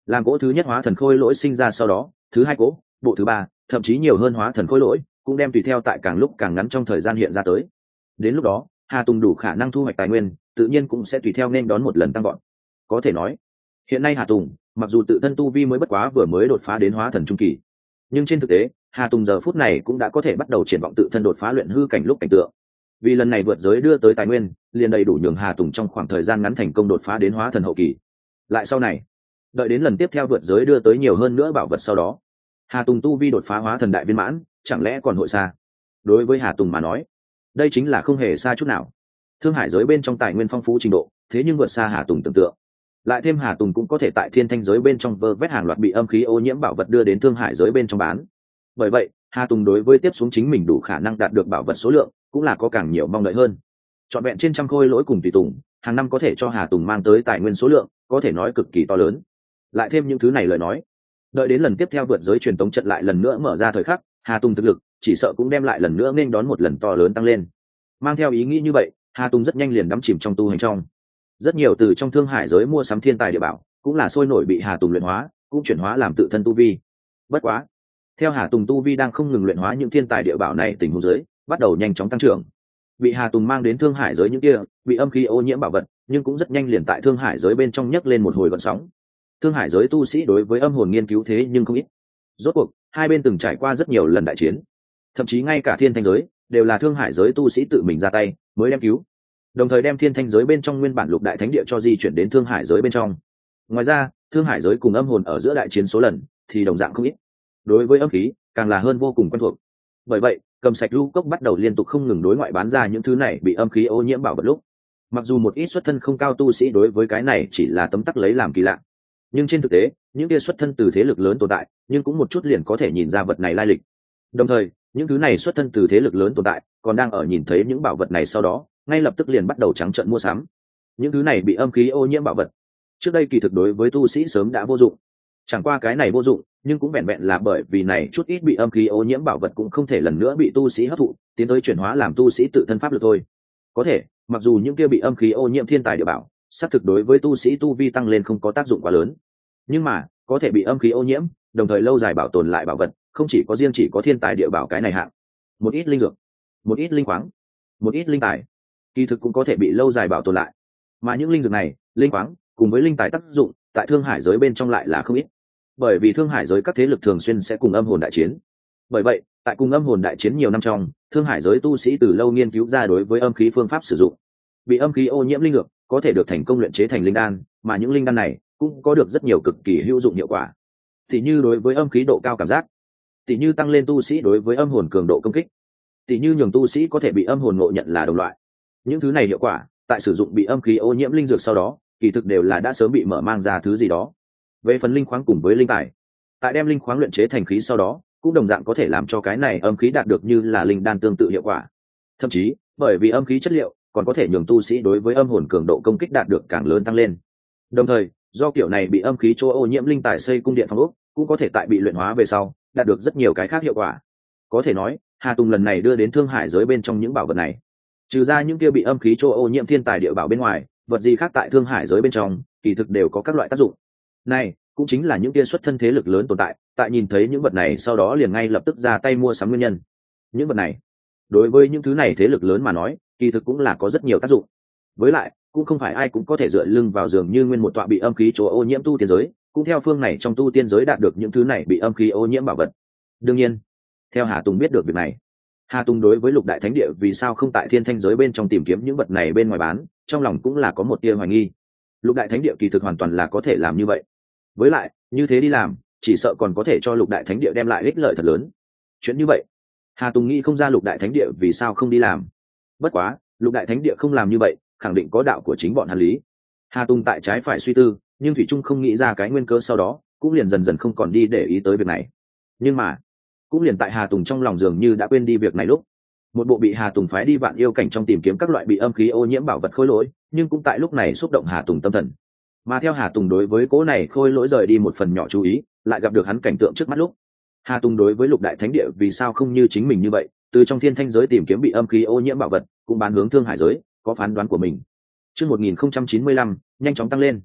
Làm cỗ thứ nhất hóa thần khôi lỗi sinh ra sau đó, thứ hai cỗ, bộ thứ ba, thậm chí nhiều hơn hóa thần khôi lỗi cũng đem tùy theo tại càng lúc càng ngắn trong thời gian hiện ra tới. Đến lúc đó, Hà Tùng đủ khả năng thu hoạch tài nguyên, tự nhiên cũng sẽ tùy theo nên đón một lần tăng gọn. Có thể nói, hiện nay Hà Tùng mặc dù tự thân tu vi mới bất quá vừa mới đột phá đến hóa thần trung kỳ, nhưng trên thực tế Hà Tùng giờ phút này cũng đã có thể bắt đầu triển vọng tự thân đột phá luyện hư cảnh lúc cảnh tượng. Vì lần này vượt giới đưa tới tài nguyên liền đầy đủ nhường Hà Tùng trong khoảng thời gian ngắn thành công đột phá đến hóa thần hậu kỳ. Lại sau này, đợi đến lần tiếp theo vượt giới đưa tới nhiều hơn nữa bảo vật sau đó, Hà Tùng tu vi đột phá hóa thần đại viên mãn chẳng lẽ còn hội xa? Đối với Hà Tùng mà nói, đây chính là không hề xa chút nào. Thương hải giới bên trong tài nguyên phong phú trình độ, thế nhưng vượt xa Hà Tùng tưởng tượng. Lại thêm Hà Tùng cũng có thể tại thiên thanh giới bên trong vơ vét hàng loạt bị âm khí ô nhiễm bảo vật đưa đến thương hải giới bên trong bán. Bởi vậy Hà Tùng đối với tiếp xuống chính mình đủ khả năng đạt được bảo vật số lượng cũng là có càng nhiều mong đợi hơn. Trọn vẹn trên trăm khôi lỗi cùng tùy tùng hàng năm có thể cho Hà Tùng mang tới tài nguyên số lượng có thể nói cực kỳ to lớn. Lại thêm những thứ này lời nói, đợi đến lần tiếp theo vượt giới truyền tống trận lại lần nữa mở ra thời khắc, Hà Tùng thực lực chỉ sợ cũng đem lại lần nữa nên đón một lần to lớn tăng lên. Mang theo ý nghĩ như vậy, Hà Tùng rất nhanh liền đắm chìm trong tu hành trong. Rất nhiều từ trong thương hải giới mua sắm thiên tài địa bảo cũng là sôi nổi bị Hà Tùng luyện hóa, cũng chuyển hóa làm tự thân tu vi. Bất quá, theo Hà Tùng tu vi đang không ngừng luyện hóa những thiên tài địa bảo này, tình huống giới bắt đầu nhanh chóng tăng trưởng. Bị Hà Tùng mang đến thương hải giới những kia bị âm khí ô nhiễm bảo vật, nhưng cũng rất nhanh liền tại thương hải giới bên trong nhấc lên một hồi gợn sóng. Thương hải giới tu sĩ đối với âm hồn nghiên cứu thế nhưng không ít. Rốt cuộc hai bên từng trải qua rất nhiều lần đại chiến, thậm chí ngay cả thiên thanh giới đều là thương hải giới tu sĩ tự mình ra tay mới đem cứu, đồng thời đem thiên thanh giới bên trong nguyên bản lục đại thánh địa cho di chuyển đến thương hải giới bên trong. Ngoài ra thương hải giới cùng âm hồn ở giữa đại chiến số lần thì đồng dạng không ít, đối với âm khí càng là hơn vô cùng quen thuộc. Bởi vậy Cầm Sạch Lưu Cốc bắt đầu liên tục không ngừng đối ngoại bán ra những thứ này bị âm khí ô nhiễm bảo vật lúc. Mặc dù một ít xuất thân không cao tu sĩ đối với cái này chỉ là tấm tắc lấy làm kỳ lạ, nhưng trên thực tế những kia xuất thân từ thế lực lớn tồn tại nhưng cũng một chút liền có thể nhìn ra vật này lai lịch. Đồng thời những thứ này xuất thân từ thế lực lớn tồn tại còn đang ở nhìn thấy những bảo vật này sau đó ngay lập tức liền bắt đầu trắng trợn mua sắm. Những thứ này bị âm khí ô nhiễm bảo vật trước đây kỳ thực đối với tu sĩ sớm đã vô dụng, chẳng qua cái này vô dụng nhưng cũng vẹn vẹn là bởi vì này chút ít bị âm khí ô nhiễm bảo vật cũng không thể lần nữa bị tu sĩ hấp thụ tiến tới chuyển hóa làm tu sĩ tự thân pháp lực thôi. Có thể mặc dù những kia bị âm khí ô nhiễm thiên tài địa bảo xác thực đối với tu sĩ tu vi tăng lên không có tác dụng quá lớn, nhưng mà có thể bị âm khí ô nhiễm đồng thời lâu dài bảo tồn lại bảo vật không chỉ có riêng chỉ có thiên tài địa bảo cái này hạng. Một ít linh dược, một ít linh khoáng, một ít linh tài kỳ thực cũng có thể bị lâu dài bảo tồn lại, mà những linh dược này, linh khoáng cùng với linh tài tác dụng tại thương hải giới bên trong lại là không ít, bởi vì thương hải giới các thế lực thường xuyên sẽ cùng âm hồn đại chiến. Bởi vậy tại cùng âm hồn đại chiến nhiều năm trong, thương hải giới tu sĩ từ lâu nghiên cứu ra đối với âm khí phương pháp sử dụng. Bị âm khí ô nhiễm linh dược có thể được thành công luyện chế thành linh đan, mà những linh đan này cũng có được rất nhiều cực kỳ hữu dụng hiệu quả, tỉ như đối với âm khí độ cao cảm giác, tỉ như tăng lên tu sĩ đối với âm hồn cường độ công kích, tỉ như nhường tu sĩ có thể bị âm hồn ngộ nhận là đồng loại. Những thứ này hiệu quả tại sử dụng bị âm khí ô nhiễm linh dược sau đó kỳ thực đều là đã sớm bị mở mang ra thứ gì đó. Về phần linh khoáng cùng với linh tài, tại đem linh khoáng luyện chế thành khí sau đó cũng đồng dạng có thể làm cho cái này âm khí đạt được như là linh đan tương tự hiệu quả. Thậm chí bởi vì âm khí chất liệu còn có thể nhường tu sĩ đối với âm hồn cường độ công kích đạt được càng lớn tăng lên. Đồng thời do kiểu này bị âm khí chỗ ô nhiễm linh tài xây cung điện phong ốc cũng có thể tại bị luyện hóa về sau đạt được rất nhiều cái khác hiệu quả. Có thể nói Hà Tùng lần này đưa đến thương hải giới bên trong những bảo vật này, trừ ra những kia bị âm khí chỗ ô nhiễm thiên tài địa bảo bên ngoài, vật gì khác tại thương hải giới bên trong kỳ thực đều có các loại tác dụng. Này cũng chính là những kia xuất thân thế lực lớn tồn tại tại nhìn thấy những vật này sau đó liền ngay lập tức ra tay mua sắm nguyên nhân. Những vật này đối với những thứ này thế lực lớn mà nói kỳ thực cũng là có rất nhiều tác dụng. Với lại cũng không phải ai cũng có thể dựa lưng vào giường như nguyên một tọa bị âm khí chỗ ô nhiễm tu tiên giới cũng theo phương này trong tu tiên giới đạt được những thứ này bị âm khí ô nhiễm bảo vật. Đương nhiên theo Hà Tùng biết được việc này, Hà Tùng đối với lục đại thánh địa vì sao không tại thiên thanh giới bên trong tìm kiếm những vật này bên ngoài bán, trong lòng cũng là có một tia hoài nghi. Lục đại thánh địa kỳ thực hoàn toàn là có thể làm như vậy, với lại như thế đi làm chỉ sợ còn có thể cho lục đại thánh địa đem lại ích lợi thật lớn. Chuyện như vậy Hà Tùng nghĩ không ra lục đại thánh địa vì sao không đi làm. Bất quá lục đại thánh địa không làm như vậy khẳng định có đạo của chính bọn hắn lý. Hà Tùng tại trái phải suy tư nhưng thủy trung không nghĩ ra cái nguyên cớ, sau đó cũng liền dần dần không còn đi để ý tới việc này. Nhưng mà cũng liền tại Hà Tùng trong lòng dường như đã quên đi việc này lúc, một bộ bị Hà Tùng phái đi vạn yêu cảnh trong tìm kiếm các loại bị âm khí ô nhiễm bảo vật khôi lỗi, nhưng cũng tại lúc này xúc động Hà Tùng tâm thần. Mà theo Hà Tùng đối với cố này khôi lỗi rời đi một phần nhỏ chú ý, lại gặp được hắn cảnh tượng trước mắt lúc, Hà Tùng đối với lục đại thánh địa vì sao không như chính mình như vậy, từ trong thiên thanh giới tìm kiếm bị âm khí ô nhiễm bảo vật, cũng bán hướng thương hải giới, có phán đoán của mình. Chương 1095, nhanh chóng tăng lên.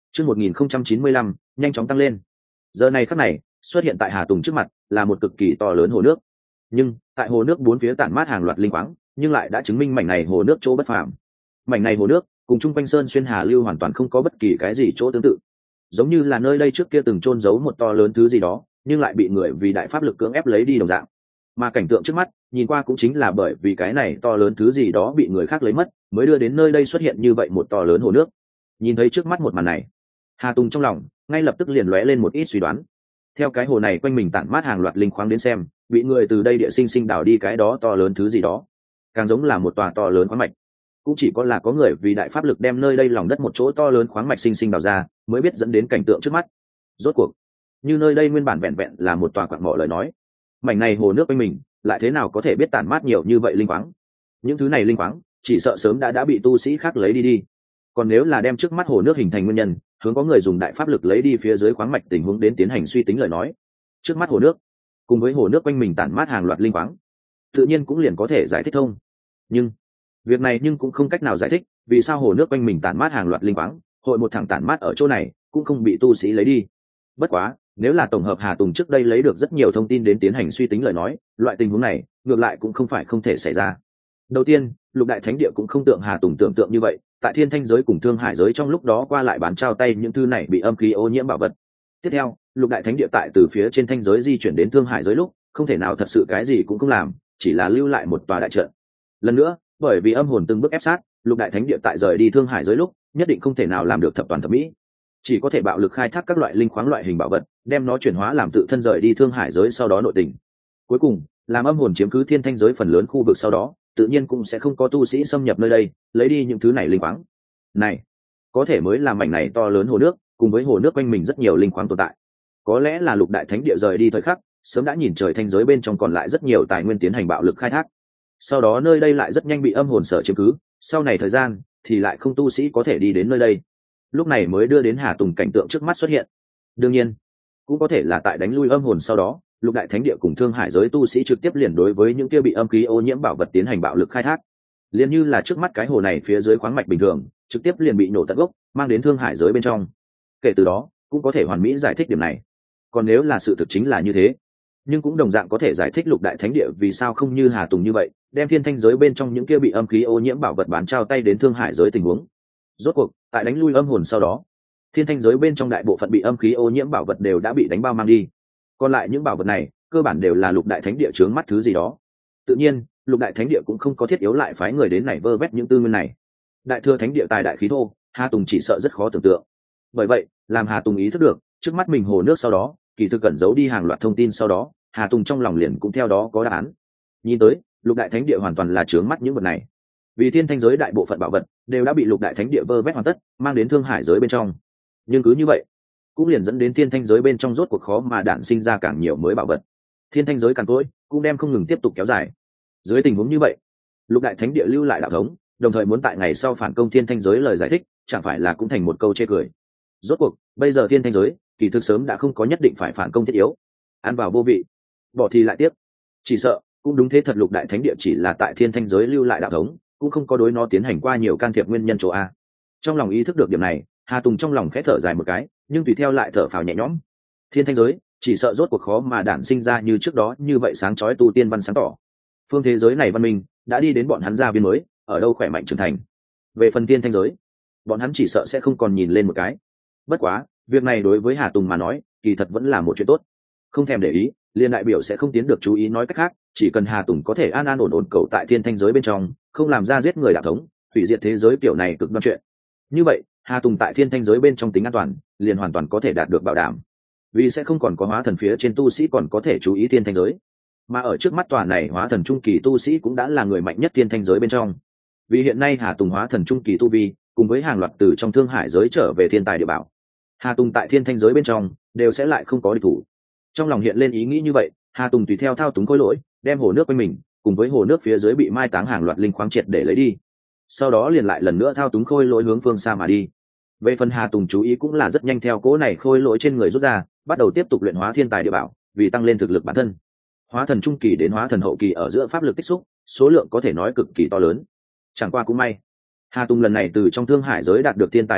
Chương 1095, nhanh chóng tăng lên. Giờ này khắc này, xuất hiện tại Hà Tùng trước mặt là một cực kỳ to lớn hồ nước. Nhưng, tại hồ nước bốn phía tản mát hàng loạt linh khoáng, nhưng lại đã chứng minh mảnh này hồ nước chỗ bất phàm. Mảnh này hồ nước, cùng chung quanh sơn xuyên hà lưu hoàn toàn không có bất kỳ cái gì chỗ tương tự. Giống như là nơi đây trước kia từng chôn giấu một to lớn thứ gì đó, nhưng lại bị người vì đại pháp lực cưỡng ép lấy đi đồng dạng. Mà cảnh tượng trước mắt, nhìn qua cũng chính là bởi vì cái này to lớn thứ gì đó bị người khác lấy mất, mới đưa đến nơi đây xuất hiện như vậy một to lớn hồ nước. Nhìn thấy trước mắt một màn này, Hà Tùng trong lòng ngay lập tức liền lóe lên một ít suy đoán. Theo cái hồ này quanh mình tản mát hàng loạt linh khoáng đến xem, bị người từ đây địa sinh sinh đào đi cái đó to lớn thứ gì đó, càng giống là một tòa to lớn khoáng mạch. Cũng chỉ có là có người vì đại pháp lực đem nơi đây lòng đất một chỗ to lớn khoáng mạch sinh sinh đào ra, mới biết dẫn đến cảnh tượng trước mắt. Rốt cuộc, như nơi đây nguyên bản vẹn vẹn là một tòa quặng mỏ lời nói, mảnh này hồ nước quanh mình lại thế nào có thể biết tản mát nhiều như vậy linh khoáng? Những thứ này linh khoáng chỉ sợ sớm đã bị tu sĩ khác lấy đi. Còn nếu là đem trước mắt hồ nước hình thành nguyên nhân, hướng có người dùng đại pháp lực lấy đi phía dưới khoáng mạch tình huống đến tiến hành suy tính lời nói, trước mắt hồ nước cùng với hồ nước quanh mình tản mát hàng loạt linh khoáng, tự nhiên cũng liền có thể giải thích thông. Nhưng việc này cũng không cách nào giải thích vì sao hồ nước quanh mình tản mát hàng loạt linh khoáng hội một thẳng tản mát ở chỗ này cũng không bị tu sĩ lấy đi. Bất quá, nếu là tổng hợp Hà Tùng trước đây lấy được rất nhiều thông tin đến tiến hành suy tính lời nói, loại tình huống này ngược lại cũng không phải không thể xảy ra. Đầu tiên, Lục Đại Thánh Địa cũng không tượng Hà Tùng tưởng tượng như vậy, tại Thiên Thanh giới cùng Thương Hải giới trong lúc đó qua lại bán trao tay những thứ này bị âm khí ô nhiễm bảo vật. Tiếp theo, Lục Đại Thánh Địa tại từ phía trên Thanh giới di chuyển đến Thương Hải giới lúc, không thể nào thật sự cái gì cũng không làm, chỉ là lưu lại một tòa đại trận. Lần nữa, bởi vì âm hồn từng bước ép sát, Lục Đại Thánh Địa tại rời đi Thương Hải giới lúc, nhất định không thể nào làm được thập toàn thập mỹ, chỉ có thể bạo lực khai thác các loại linh khoáng loại hình bảo vật, đem nó chuyển hóa làm tự thân rời đi Thương Hải giới sau đó nội tình. Cuối cùng, làm âm hồn chiếm cứ Thiên Thanh giới phần lớn khu vực sau đó, tự nhiên cũng sẽ không có tu sĩ xâm nhập nơi đây, lấy đi những thứ này linh khoáng. Này, có thể mới làm mảnh này to lớn hồ nước, cùng với hồ nước quanh mình rất nhiều linh khoáng tồn tại. Có lẽ là Lục Đại Thánh Địa rời đi thời khắc, sớm đã nhìn trời thanh giới bên trong còn lại rất nhiều tài nguyên tiến hành bạo lực khai thác. Sau đó nơi đây lại rất nhanh bị âm hồn sở chiếm cứ, sau này thời gian thì lại không tu sĩ có thể đi đến nơi đây. Lúc này mới đưa đến Hà Tùng cảnh tượng trước mắt xuất hiện. Đương nhiên, cũng có thể là tại đánh lui âm hồn sau đó, Lục Đại Thánh Địa cùng Thương Hải giới tu sĩ trực tiếp liền đối với những kia bị âm khí ô nhiễm bảo vật tiến hành bạo lực khai thác. Liền như là trước mắt cái hồ này phía dưới khoáng mạch bình thường, trực tiếp liền bị nổ tận gốc, mang đến Thương Hải giới bên trong. Kể từ đó, cũng có thể hoàn mỹ giải thích điểm này. Còn nếu là sự thực chính là như thế, nhưng cũng đồng dạng có thể giải thích Lục Đại Thánh Địa vì sao không như Hà Tùng như vậy, đem Thiên Thanh giới bên trong những kia bị âm khí ô nhiễm bảo vật bán trao tay đến Thương Hải giới tình huống. Rốt cuộc, tại đánh lui âm hồn sau đó, Thiên Thanh giới bên trong đại bộ phận bị âm khí ô nhiễm bảo vật đều đã bị đánh bao mang đi. Còn lại những bảo vật này, cơ bản đều là Lục Đại Thánh Địa chướng mắt thứ gì đó. Tự nhiên, Lục Đại Thánh Địa cũng không có thiết yếu lại phái người đến này vơ vét những tư nguyên này. Đại Thừa Thánh Địa tài đại khí thô, Hà Tùng chỉ sợ rất khó tưởng tượng. Bởi vậy, làm Hà Tùng ý thức được, trước mắt mình hồ nước sau đó, kỳ thực cẩn giấu đi hàng loạt thông tin sau đó, Hà Tùng trong lòng liền cũng theo đó có đáp án. Nhìn tới, Lục Đại Thánh Địa hoàn toàn là chướng mắt những vật này. Vì Thiên Thanh giới đại bộ phận bảo vật đều đã bị Lục Đại Thánh Địa vơ vét hoàn tất, mang đến Thương Hải giới bên trong. Nhưng cứ như vậy, cũng liền dẫn đến Thiên Thanh giới bên trong rốt cuộc khó mà đản sinh ra càng nhiều mới bảo vật. Thiên Thanh giới càng tối, cũng đem không ngừng tiếp tục kéo dài. Dưới tình huống như vậy, Lục Đại Thánh Địa lưu lại đạo thống, đồng thời muốn tại ngày sau phản công Thiên Thanh giới lời giải thích, chẳng phải là cũng thành một câu chê cười. Rốt cuộc, bây giờ Thiên Thanh giới, kỳ thực sớm đã không có nhất định phải phản công thiết yếu. Ăn vào vô vị, bỏ thì lại tiếp. Chỉ sợ, cũng đúng thế thật, Lục Đại Thánh Địa chỉ là tại Thiên Thanh giới lưu lại đạo thống, cũng không có đối nó tiến hành qua nhiều can thiệp nguyên nhân chỗ a. Trong lòng ý thức được điểm này, Hà Tùng trong lòng khẽ thở dài một cái, nhưng tùy theo lại thở phào nhẹ nhõm. Thiên Thanh giới chỉ sợ rốt cuộc khó mà đản sinh ra như trước đó như vậy sáng chói tu tiên văn sáng tỏ. Phương thế giới này văn minh đã đi đến bọn hắn gia viên mới, ở đâu khỏe mạnh trưởng thành. Về phần Thiên Thanh giới, bọn hắn chỉ sợ sẽ không còn nhìn lên một cái. Bất quá, việc này đối với Hà Tùng mà nói, kỳ thật vẫn là một chuyện tốt. Không thèm để ý, liên đại biểu sẽ không tiến được chú ý, nói cách khác, chỉ cần Hà Tùng có thể an an ổn ổn cầu tại Thiên Thanh giới bên trong, không làm ra giết người đạo thống, hủy diệt thế giới kiểu này cực đoan chuyện. Như vậy, Hà Tùng tại Thiên Thanh giới bên trong tính an toàn, liền hoàn toàn có thể đạt được bảo đảm. Vì sẽ không còn có hóa thần phía trên tu sĩ còn có thể chú ý Thiên Thanh giới, mà ở trước mắt tòa này hóa thần trung kỳ tu sĩ cũng đã là người mạnh nhất Thiên Thanh giới bên trong. Vì hiện nay Hà Tùng hóa thần trung kỳ tu vi, cùng với hàng loạt từ trong Thương Hải giới trở về thiên tài địa bảo, Hà Tùng tại Thiên Thanh giới bên trong đều sẽ lại không có địch thủ. Trong lòng hiện lên ý nghĩ như vậy, Hà Tùng tùy theo thao túng khối lỗi, đem hồ nước quanh mình cùng với hồ nước phía dưới bị mai táng hàng loạt linh khoáng triệt để lấy đi. Sau đó liền lại lần nữa thao túng khôi lỗi hướng phương xa mà đi. Về phần Hà Tùng chú ý cũng là rất nhanh theo cỗ này khôi lỗi trên người rút ra, bắt đầu tiếp tục luyện hóa thiên tài địa bảo, vì tăng lên thực lực bản thân. Hóa thần trung kỳ đến hóa thần hậu kỳ ở giữa pháp lực tích xúc, số lượng có thể nói cực kỳ to lớn. Chẳng qua cũng may, Hà Tùng lần này từ trong Thương Hải giới đạt được thiên tài địa bảo,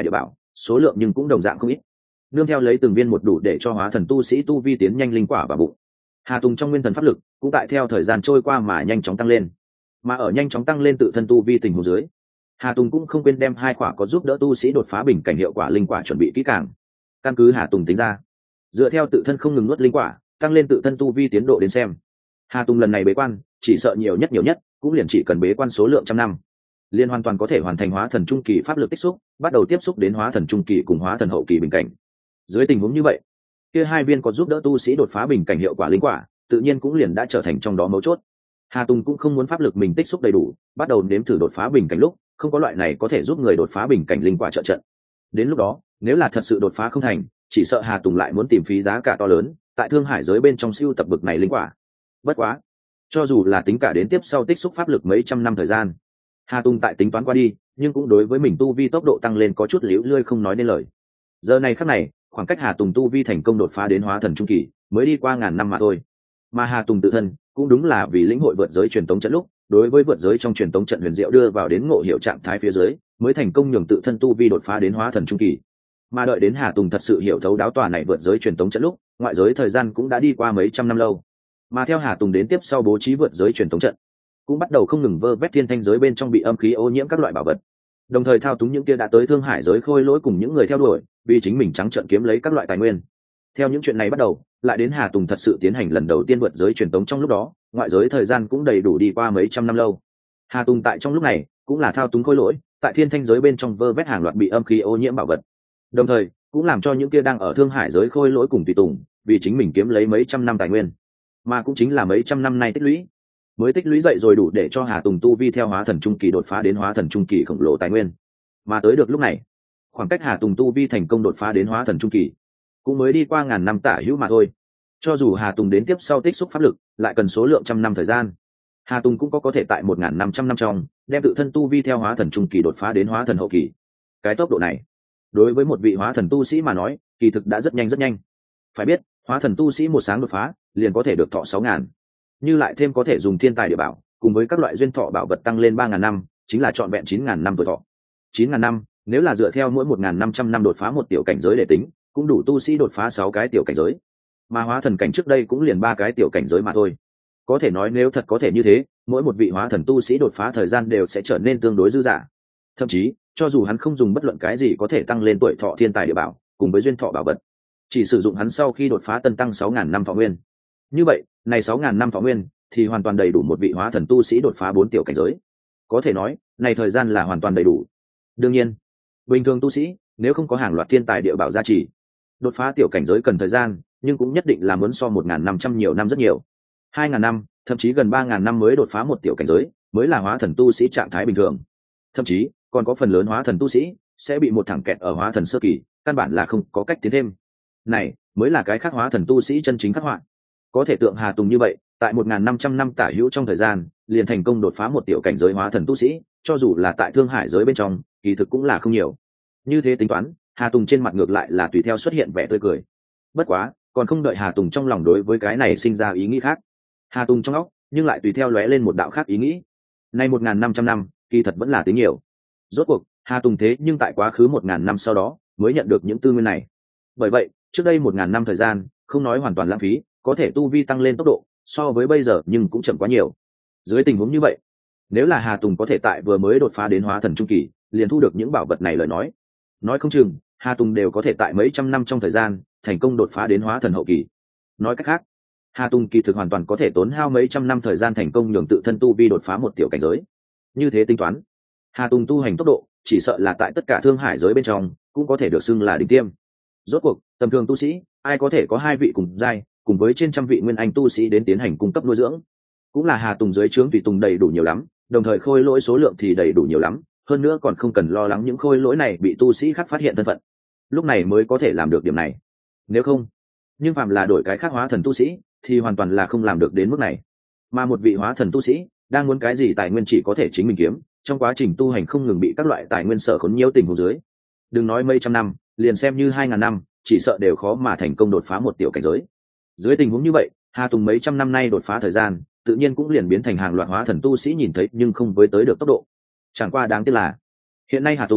số lượng nhưng cũng đồng dạng không ít. Nương theo lấy từng viên một đủ để cho hóa thần tu sĩ tu vi tiến nhanh linh quả vào bụng, Hà Tùng trong nguyên thần pháp lực cũng tại theo thời gian trôi qua mà nhanh chóng tăng lên. Mà ở nhanh chóng tăng lên tự thân tu vi tình huống dưới, Hà Tùng cũng không quên đem 2 quả có giúp đỡ tu sĩ đột phá bình cảnh hiệu quả linh quả chuẩn bị kỹ càng. Căn cứ Hà Tùng tính ra, dựa theo tự thân không ngừng nuốt linh quả, tăng lên tự thân tu vi tiến độ đến xem, Hà Tùng lần này bế quan, chỉ sợ nhiều nhất cũng liền chỉ cần bế quan số lượng trăm năm, liền hoàn toàn có thể hoàn thành hóa thần trung kỳ pháp lực tích xúc, bắt đầu tiếp xúc đến hóa thần trung kỳ cùng hóa thần hậu kỳ bình cảnh. Dưới tình huống như vậy, kia 2 viên có giúp đỡ tu sĩ đột phá bình cảnh hiệu quả linh quả, tự nhiên cũng liền đã trở thành trong đó mấu chốt. Hà Tùng cũng không muốn pháp lực mình tích xúc đầy đủ, bắt đầu nếm thử đột phá bình cảnh lúc, không có loại này có thể giúp người đột phá bình cảnh linh quả trợ trận. Đến lúc đó, nếu là thật sự đột phá không thành, chỉ sợ Hà Tùng lại muốn tìm phí giá cả to lớn, tại thương hải giới bên trong siêu tập bực này linh quả. Bất quá, cho dù là tính cả đến tiếp sau tích xúc pháp lực mấy trăm năm thời gian, Hà Tùng tại tính toán qua đi, nhưng cũng đối với mình tu vi tốc độ tăng lên có chút liễu lươi không nói nên lời. Giờ này khắc này, khoảng cách Hà Tùng tu vi thành công đột phá đến hóa thần trung kỳ, mới đi qua ngàn năm mà thôi. Mà Hà Tùng tự thân cũng đúng là vì lĩnh hội vượt giới truyền tống trận lúc, đối với vượt giới trong truyền tống trận huyền diệu đưa vào đến ngộ hiểu trạng thái phía dưới, mới thành công nhường tự thân tu vi đột phá đến hóa thần trung kỳ. Mà đợi đến Hà Tùng thật sự hiểu thấu đáo tòa này vượt giới truyền tống trận lúc, ngoại giới thời gian cũng đã đi qua mấy trăm năm lâu. Mà theo Hà Tùng đến tiếp sau bố trí vượt giới truyền tống trận, cũng bắt đầu không ngừng vơ vét thiên thanh giới bên trong bị âm khí ô nhiễm các loại bảo vật, đồng thời thao túng những kia đã tới thương hải giới khôi lỗi cùng những người theo đuổi, vì chính mình trắng trợn kiếm lấy các loại tài nguyên. Theo những chuyện này bắt đầu, lại đến Hà Tùng thật sự tiến hành lần đầu tiên vượt giới truyền tống, trong lúc đó ngoại giới thời gian cũng đầy đủ đi qua mấy trăm năm lâu. Hà Tùng tại trong lúc này cũng là thao túng khôi lỗi tại thiên thanh giới bên trong vơ vét hàng loạt bị âm khí ô nhiễm bảo vật, đồng thời cũng làm cho những kia đang ở thương hải giới khôi lỗi cùng tùy tùng vì chính mình kiếm lấy mấy trăm năm tài nguyên, mà cũng chính là mấy trăm năm nay tích lũy, mới tích lũy dậy rồi đủ để cho Hà Tùng tu vi theo hóa thần trung kỳ đột phá đến hóa thần trung kỳ khổng lồ tài nguyên. Mà tới được lúc này, khoảng cách Hà Tùng tu vi thành công đột phá đến hóa thần trung kỳ cũng mới đi qua ngàn năm tả hữu mà thôi. Cho dù Hà Tùng đến tiếp sau tích xúc pháp lực lại cần số lượng trăm năm thời gian, Hà Tùng cũng có thể tại 1.500 năm trong đem tự thân tu vi theo hóa thần trung kỳ đột phá đến hóa thần hậu kỳ. Cái tốc độ này đối với một vị hóa thần tu sĩ mà nói kỳ thực đã rất nhanh. Phải biết, hóa thần tu sĩ một sáng đột phá liền có thể được thọ 6.000, như lại thêm có thể dùng thiên tài địa bảo cùng với các loại duyên thọ bảo vật tăng lên 3.000 năm, chính là trọn vẹn 9.000 năm tuổi thọ. 9.000 năm, nếu là dựa theo mỗi 1.500 năm đột phá một tiểu cảnh giới để tính, cũng đủ tu sĩ đột phá 6 cái tiểu cảnh giới. Mà hóa thần cảnh trước đây cũng liền 3 cái tiểu cảnh giới mà thôi. Có thể nói nếu thật có thể như thế, mỗi một vị hóa thần tu sĩ đột phá thời gian đều sẽ trở nên tương đối dư dả. Thậm chí, cho dù hắn không dùng bất luận cái gì có thể tăng lên tuổi thọ thiên tài địa bảo cùng với duyên thọ bảo vật, chỉ sử dụng hắn sau khi đột phá tân tăng 6.000 năm thọ nguyên. Như vậy, này 6.000 năm thọ nguyên thì hoàn toàn đầy đủ một vị hóa thần tu sĩ đột phá 4 tiểu cảnh giới. Có thể nói, này thời gian là hoàn toàn đầy đủ. Đương nhiên, bình thường tu sĩ nếu không có hàng loạt thiên tài địa bảo gia trì, đột phá tiểu cảnh giới cần thời gian, nhưng cũng nhất định là muốn so 1.500 nhiều năm rất nhiều. 2.000 năm, thậm chí gần 3.000 năm mới đột phá một tiểu cảnh giới, mới là hóa thần tu sĩ trạng thái bình thường. Thậm chí, còn có phần lớn hóa thần tu sĩ sẽ bị một thẳng kẹt ở hóa thần sơ kỳ, căn bản là không có cách tiến thêm. Này mới là cái khác hóa thần tu sĩ chân chính khắc họa. Có thể tượng Hà Tùng như vậy, tại 1.500 năm tả hữu trong thời gian, liền thành công đột phá một tiểu cảnh giới hóa thần tu sĩ, cho dù là tại thương hải giới bên trong, kỳ thực cũng là không nhiều. Như thế tính toán, Hà Tùng trên mặt ngược lại là tùy theo xuất hiện vẻ tươi cười. Bất quá, còn không đợi Hà Tùng trong lòng đối với cái này sinh ra ý nghĩ khác, Hà Tùng trong óc nhưng lại tùy theo lóe lên một đạo khác ý nghĩ. Nay 1.500 năm, kỳ thật vẫn là tính nhiều. Rốt cuộc, Hà Tùng thế nhưng tại quá khứ 1.000 năm sau đó mới nhận được những tư nguyên này. Bởi vậy, trước đây 1.000 năm thời gian, không nói hoàn toàn lãng phí, có thể tu vi tăng lên tốc độ so với bây giờ nhưng cũng chậm quá nhiều. Dưới tình huống như vậy, nếu là Hà Tùng có thể tại vừa mới đột phá đến hóa thần trung kỳ liền thu được những bảo vật này lời nói không chừng Hà Tùng đều có thể tại mấy trăm năm trong thời gian thành công đột phá đến hóa thần hậu kỳ. Nói cách khác, Hà Tùng kỳ thực hoàn toàn có thể tốn hao mấy trăm năm thời gian thành công nhường tự thân tu vi đột phá một tiểu cảnh giới. Như thế tính toán, Hà Tùng tu hành tốc độ chỉ sợ là tại tất cả thương hải giới bên trong cũng có thể được xưng là đỉnh tiêm. Rốt cuộc, tầm thường tu sĩ ai có thể có 2 vị cùng giai cùng với trên trăm vị nguyên anh tu sĩ đến tiến hành cung cấp nuôi dưỡng. Cũng là Hà Tùng dưới trướng tùy tùng đầy đủ nhiều lắm, đồng thời khôi lỗi số lượng thì đầy đủ nhiều lắm, hơn nữa còn không cần lo lắng những khôi lỗi này bị tu sĩ khác phát hiện thân phận. Lúc này mới có thể làm được điểm này. Nếu không, nhưng phàm là đổi cái khác hóa thần tu sĩ thì hoàn toàn là không làm được đến mức này. Mà một vị hóa thần tu sĩ đang muốn cái gì tài nguyên chỉ có thể chính mình kiếm, trong quá trình tu hành không ngừng bị các loại tài nguyên sở khốn nhiễu tình huống dưới. Đừng nói mấy trăm năm, liền xem như 2.000 năm, chỉ sợ đều khó mà thành công đột phá một tiểu cảnh giới. Dưới tình huống như vậy, Hà Tùng mấy trăm năm nay đột phá thời gian, tự nhiên cũng liền biến thành hàng loạt hóa thần tu sĩ nhìn thấy nhưng không với tới được tốc độ. Chẳng qua đáng tiếc là, hiện nay Hà Tùng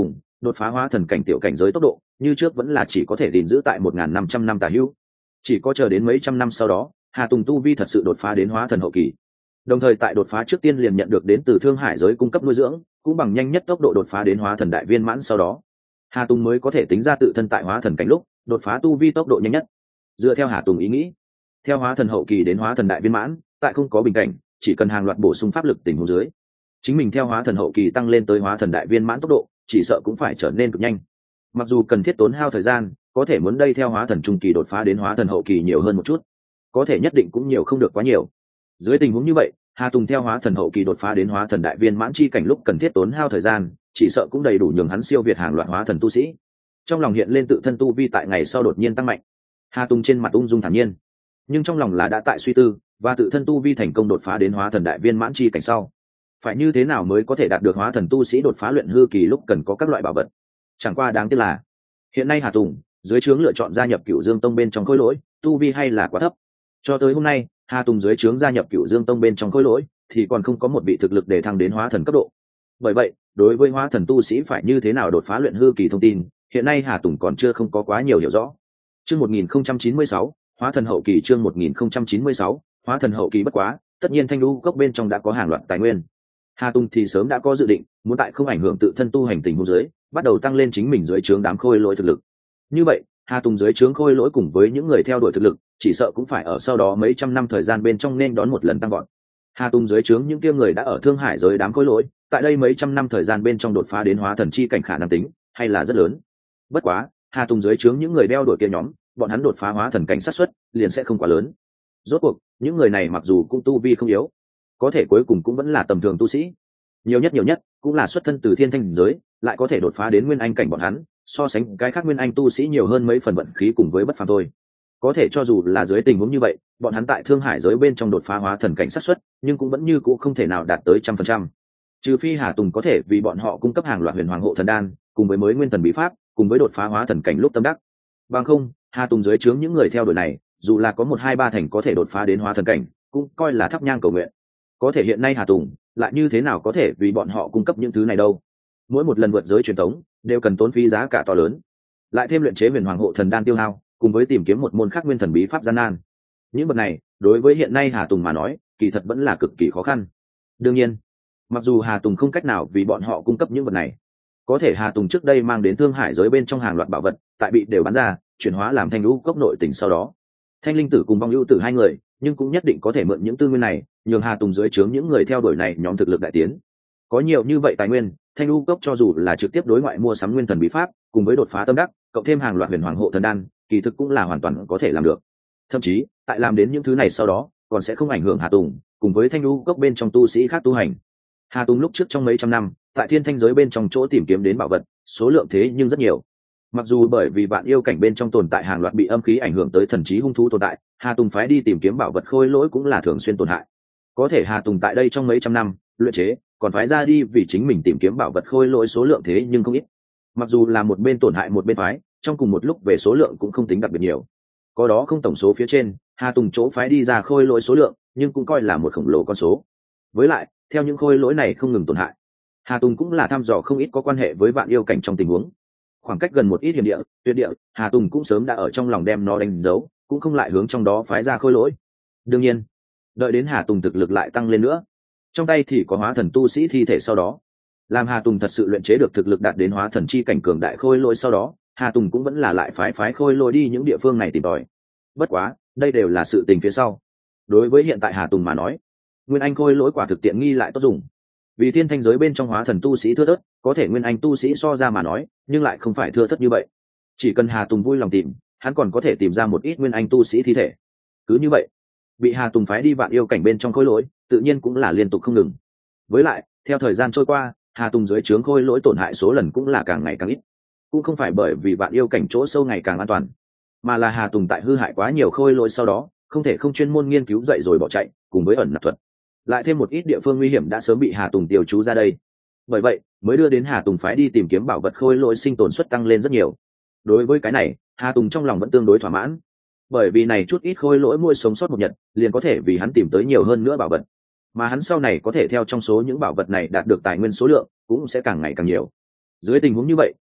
đột phá hóa thần cảnh tiểu cảnh giới tốc độ như trước vẫn là chỉ có thể gìn giữ tại 1.500 năm tả hữu. Chỉ có chờ đến mấy trăm năm sau đó, Hà Tùng tu vi thật sự đột phá đến hóa thần hậu kỳ. Đồng thời tại đột phá trước tiên liền nhận được đến từ Thương Hải giới cung cấp nuôi dưỡng, cũng bằng nhanh nhất tốc độ đột phá đến hóa thần đại viên mãn sau đó, Hà Tùng mới có thể tính ra tự thân tại hóa thần cảnh lúc đột phá tu vi tốc độ nhanh nhất. Dựa theo Hà Tùng ý nghĩ, theo hóa thần hậu kỳ đến hóa thần đại viên mãn, tại không có bình cảnh, chỉ cần hàng loạt bổ sung pháp lực tình huống dưới, chính mình theo hóa thần hậu kỳ tăng lên tới hóa thần đại viên mãn tốc độ, chỉ sợ cũng phải trở nên cực nhanh. Mặc dù cần thiết tốn hao thời gian, có thể muốn đây theo hóa thần trung kỳ đột phá đến hóa thần hậu kỳ nhiều hơn một chút, có thể nhất định cũng nhiều không được quá nhiều. Dưới tình huống như vậy, Hà Tùng theo hóa thần hậu kỳ đột phá đến hóa thần đại viên mãn chi cảnh lúc cần thiết tốn hao thời gian, chỉ sợ cũng đầy đủ nhường hắn siêu việt hàng loạt hóa thần tu sĩ. Trong lòng hiện lên tự thân tu vi tại ngày sau đột nhiên tăng mạnh. Hà Tùng trên mặt ung dung thản nhiên, nhưng trong lòng là đã tại suy tư, và tự thân tu vi thành công đột phá đến hóa thần đại viên mãn chi cảnh sau, phải như thế nào mới có thể đạt được hóa thần tu sĩ đột phá luyện hư kỳ lúc cần có các loại bảo vật. Chẳng qua đáng tiếc là, hiện nay Hà Tùng dưới trướng lựa chọn gia nhập Cửu Dương Tông bên trong khối lỗi, tu vi hay là quá thấp. Cho tới hôm nay, Hà Tùng dưới trướng gia nhập Cửu Dương Tông bên trong khối lỗi, thì còn không có một vị thực lực để thăng đến hóa thần cấp độ. Bởi vậy, đối với hóa thần tu sĩ phải như thế nào đột phá luyện hư kỳ thông tin, hiện nay Hà Tùng còn chưa không có quá nhiều hiểu rõ. Chương 1096, hóa thần hậu kỳ. Chương 1096, hóa thần hậu kỳ. Bất quá, tất nhiên Thanh Lũ cốc bên trong đã có hàng loạt tài nguyên. Hà Tùng thì sớm đã có dự định, muốn tại không ảnh hưởng tự thân tu hành tình huống dưới, bắt đầu tăng lên chính mình dưới trướng đám khôi lỗi thực lực. Như vậy, Hà Tùng dưới trướng khôi lỗi cùng với những người theo đuổi thực lực, chỉ sợ cũng phải ở sau đó mấy trăm năm thời gian bên trong nên đón một lần tăng vọt. Hà Tùng dưới trướng những kia người đã ở Thương Hải giới đám khôi lỗi, tại đây mấy trăm năm thời gian bên trong đột phá đến hóa thần chi cảnh khả năng tính hay là rất lớn. Bất quá, Hà Tùng dưới trướng những người đeo đuổi kia nhóm, bọn hắn đột phá hóa thần cảnh xác suất liền sẽ không quá lớn. Rốt cuộc, những người này mặc dù cũng tu vi không yếu, có thể cuối cùng cũng vẫn là tầm thường tu sĩ. Nhiều nhất cũng là xuất thân từ thiên thanh giới, lại có thể đột phá đến nguyên anh cảnh bọn hắn, so sánh cái khác nguyên anh tu sĩ nhiều hơn mấy phần vận khí cùng với bất phàm thôi. Có thể cho dù là dưới tình huống như vậy, bọn hắn tại Thương Hải giới bên trong đột phá hóa thần cảnh xác suất, nhưng cũng vẫn như cũ không thể nào đạt tới 100%. Trừ phi Hà Tùng có thể vì bọn họ cung cấp hàng loạt huyền hoàng hộ thần đan, cùng với mới nguyên thần bí pháp, cùng với đột phá hóa thần cảnh lúc tâm đắc. Bằng không, Hà Tùng dưới trướng những người theo đuổi này, dù là có 1-2-3 thành có thể đột phá đến hóa thần cảnh, cũng coi là thắp nhang cầu nguyện. Có thể hiện nay Hà Tùng lại như thế nào có thể vì bọn họ cung cấp những thứ này đâu? Mỗi một lần vượt giới truyền thống đều cần tốn phí giá cả to lớn, lại thêm luyện chế huyền hoàng hộ thần đan tiêu hao, cùng với tìm kiếm một môn khác nguyên thần bí pháp gian nan. Những vật này, đối với hiện nay Hà Tùng mà nói, kỳ thật vẫn là cực kỳ khó khăn. Đương nhiên, mặc dù Hà Tùng không cách nào vì bọn họ cung cấp những vật này, có thể Hà Tùng trước đây mang đến Thương Hải giới bên trong hàng loạt bảo vật, tại bị đều bán ra, chuyển hóa làm Thanh Lũ cốc nội tình sau đó, Thanh Linh tử cùng Vong Ưu tử hai người, nhưng cũng nhất định có thể mượn những tư nguyên này, nhường Hà Tùng dưới trướng những người theo đuổi này nhóm thực lực đại tiến. Có nhiều như vậy tài nguyên, Thanh Lũ cốc cho dù là trực tiếp đối ngoại mua sắm nguyên thần bí pháp, cùng với đột phá tâm đắc, cộng thêm hàng loạt huyền hoàng hộ thần đan, kỳ thực cũng là hoàn toàn có thể làm được. Thậm chí, tại làm đến những thứ này sau đó, còn sẽ không ảnh hưởng Hà Tùng cùng với Thanh Lũ cốc bên trong tu sĩ khác tu hành. Hà Tùng lúc trước trong mấy trăm năm, tại thiên thanh giới bên trong chỗ tìm kiếm đến bảo vật, số lượng thế nhưng rất nhiều. Mặc dù bởi vì vạn yêu cảnh bên trong tồn tại hàng loạt bị âm khí ảnh hưởng tới thần trí hung thú tồn tại, Hà Tùng phái đi tìm kiếm bảo vật khôi lỗi cũng là thường xuyên tổn hại. Có thể Hà Tùng tại đây trong mấy trăm năm luyện chế, còn phái ra đi vì chính mình tìm kiếm bảo vật khôi lỗi số lượng thế nhưng không ít. Mặc dù là một bên tổn hại một bên phái, trong cùng một lúc về số lượng cũng không tính đặc biệt nhiều. Có đó không tổng số phía trên, Hà Tùng chỗ phái đi ra khôi lỗi số lượng, nhưng cũng coi là một khổng lồ con số. Với lại, theo những khôi lỗi này không ngừng tổn hại, Hà Tùng cũng là thăm dò không ít có quan hệ với vạn yêu cảnh trong tình huống. Khoảng cách gần một ít hiểm địa, tuyệt địa, Hà Tùng cũng sớm đã ở trong lòng đem nó đánh dấu, cũng không lại hướng trong đó phái ra khôi lỗi. Đương nhiên, đợi đến Hà Tùng thực lực lại tăng lên nữa, trong tay thì có hóa thần tu sĩ thi thể sau đó, làm Hà Tùng thật sự luyện chế được thực lực đạt đến hóa thần chi cảnh cường đại khôi lỗi sau đó, Hà Tùng cũng vẫn là lại phái khôi lỗi đi những địa phương này tìm tòi. Bất quá, đây đều là sự tình phía sau. Đối với hiện tại Hà Tùng mà nói, nguyên anh khôi lỗi quả thực tiện nghi lại tốt dùng. Vì thiên thanh giới bên trong hóa thần tu sĩ thưa thớt, có thể nguyên anh tu sĩ so ra mà nói, nhưng lại không phải thưa thớt như vậy. Chỉ cần Hà Tùng vui lòng tìm, hắn còn có thể tìm ra một ít nguyên anh tu sĩ thi thể. Cứ như vậy, bị Hà Tùng phái đi vạn yêu cảnh bên trong khôi lỗi, tự nhiên cũng là liên tục không ngừng. Với lại, theo thời gian trôi qua, Hà Tùng dưới trướng khôi lỗi tổn hại số lần cũng là càng ngày càng ít. Cũng không phải bởi vì vạn yêu cảnh chỗ sâu ngày càng an toàn, mà là Hà Tùng tại hư hại quá nhiều khôi lỗi sau đó, không thể không chuyên môn nghiên cứu dậy rồi bỏ chạy, cùng với ẩn nặc thuật, lại thêm một ít địa phương nguy hiểm đã sớm bị Hà Tùng tiêu trú ra đây. Bởi vậy, mới đưa đến Hà Tùng phái đi tìm kiếm bảo vật khôi lỗi sinh tồn suất tăng lên rất nhiều. Đối với cái này, Hà Tùng trong lòng vẫn tương đối thỏa mãn, bởi vì này chút ít khôi lỗi mua sống sót một nhật, liền có thể vì hắn tìm tới nhiều hơn nữa bảo vật, mà hắn sau này có thể theo trong số những bảo vật này đạt được tài nguyên số lượng cũng sẽ càng ngày càng nhiều. Dưới tình huống như vậy,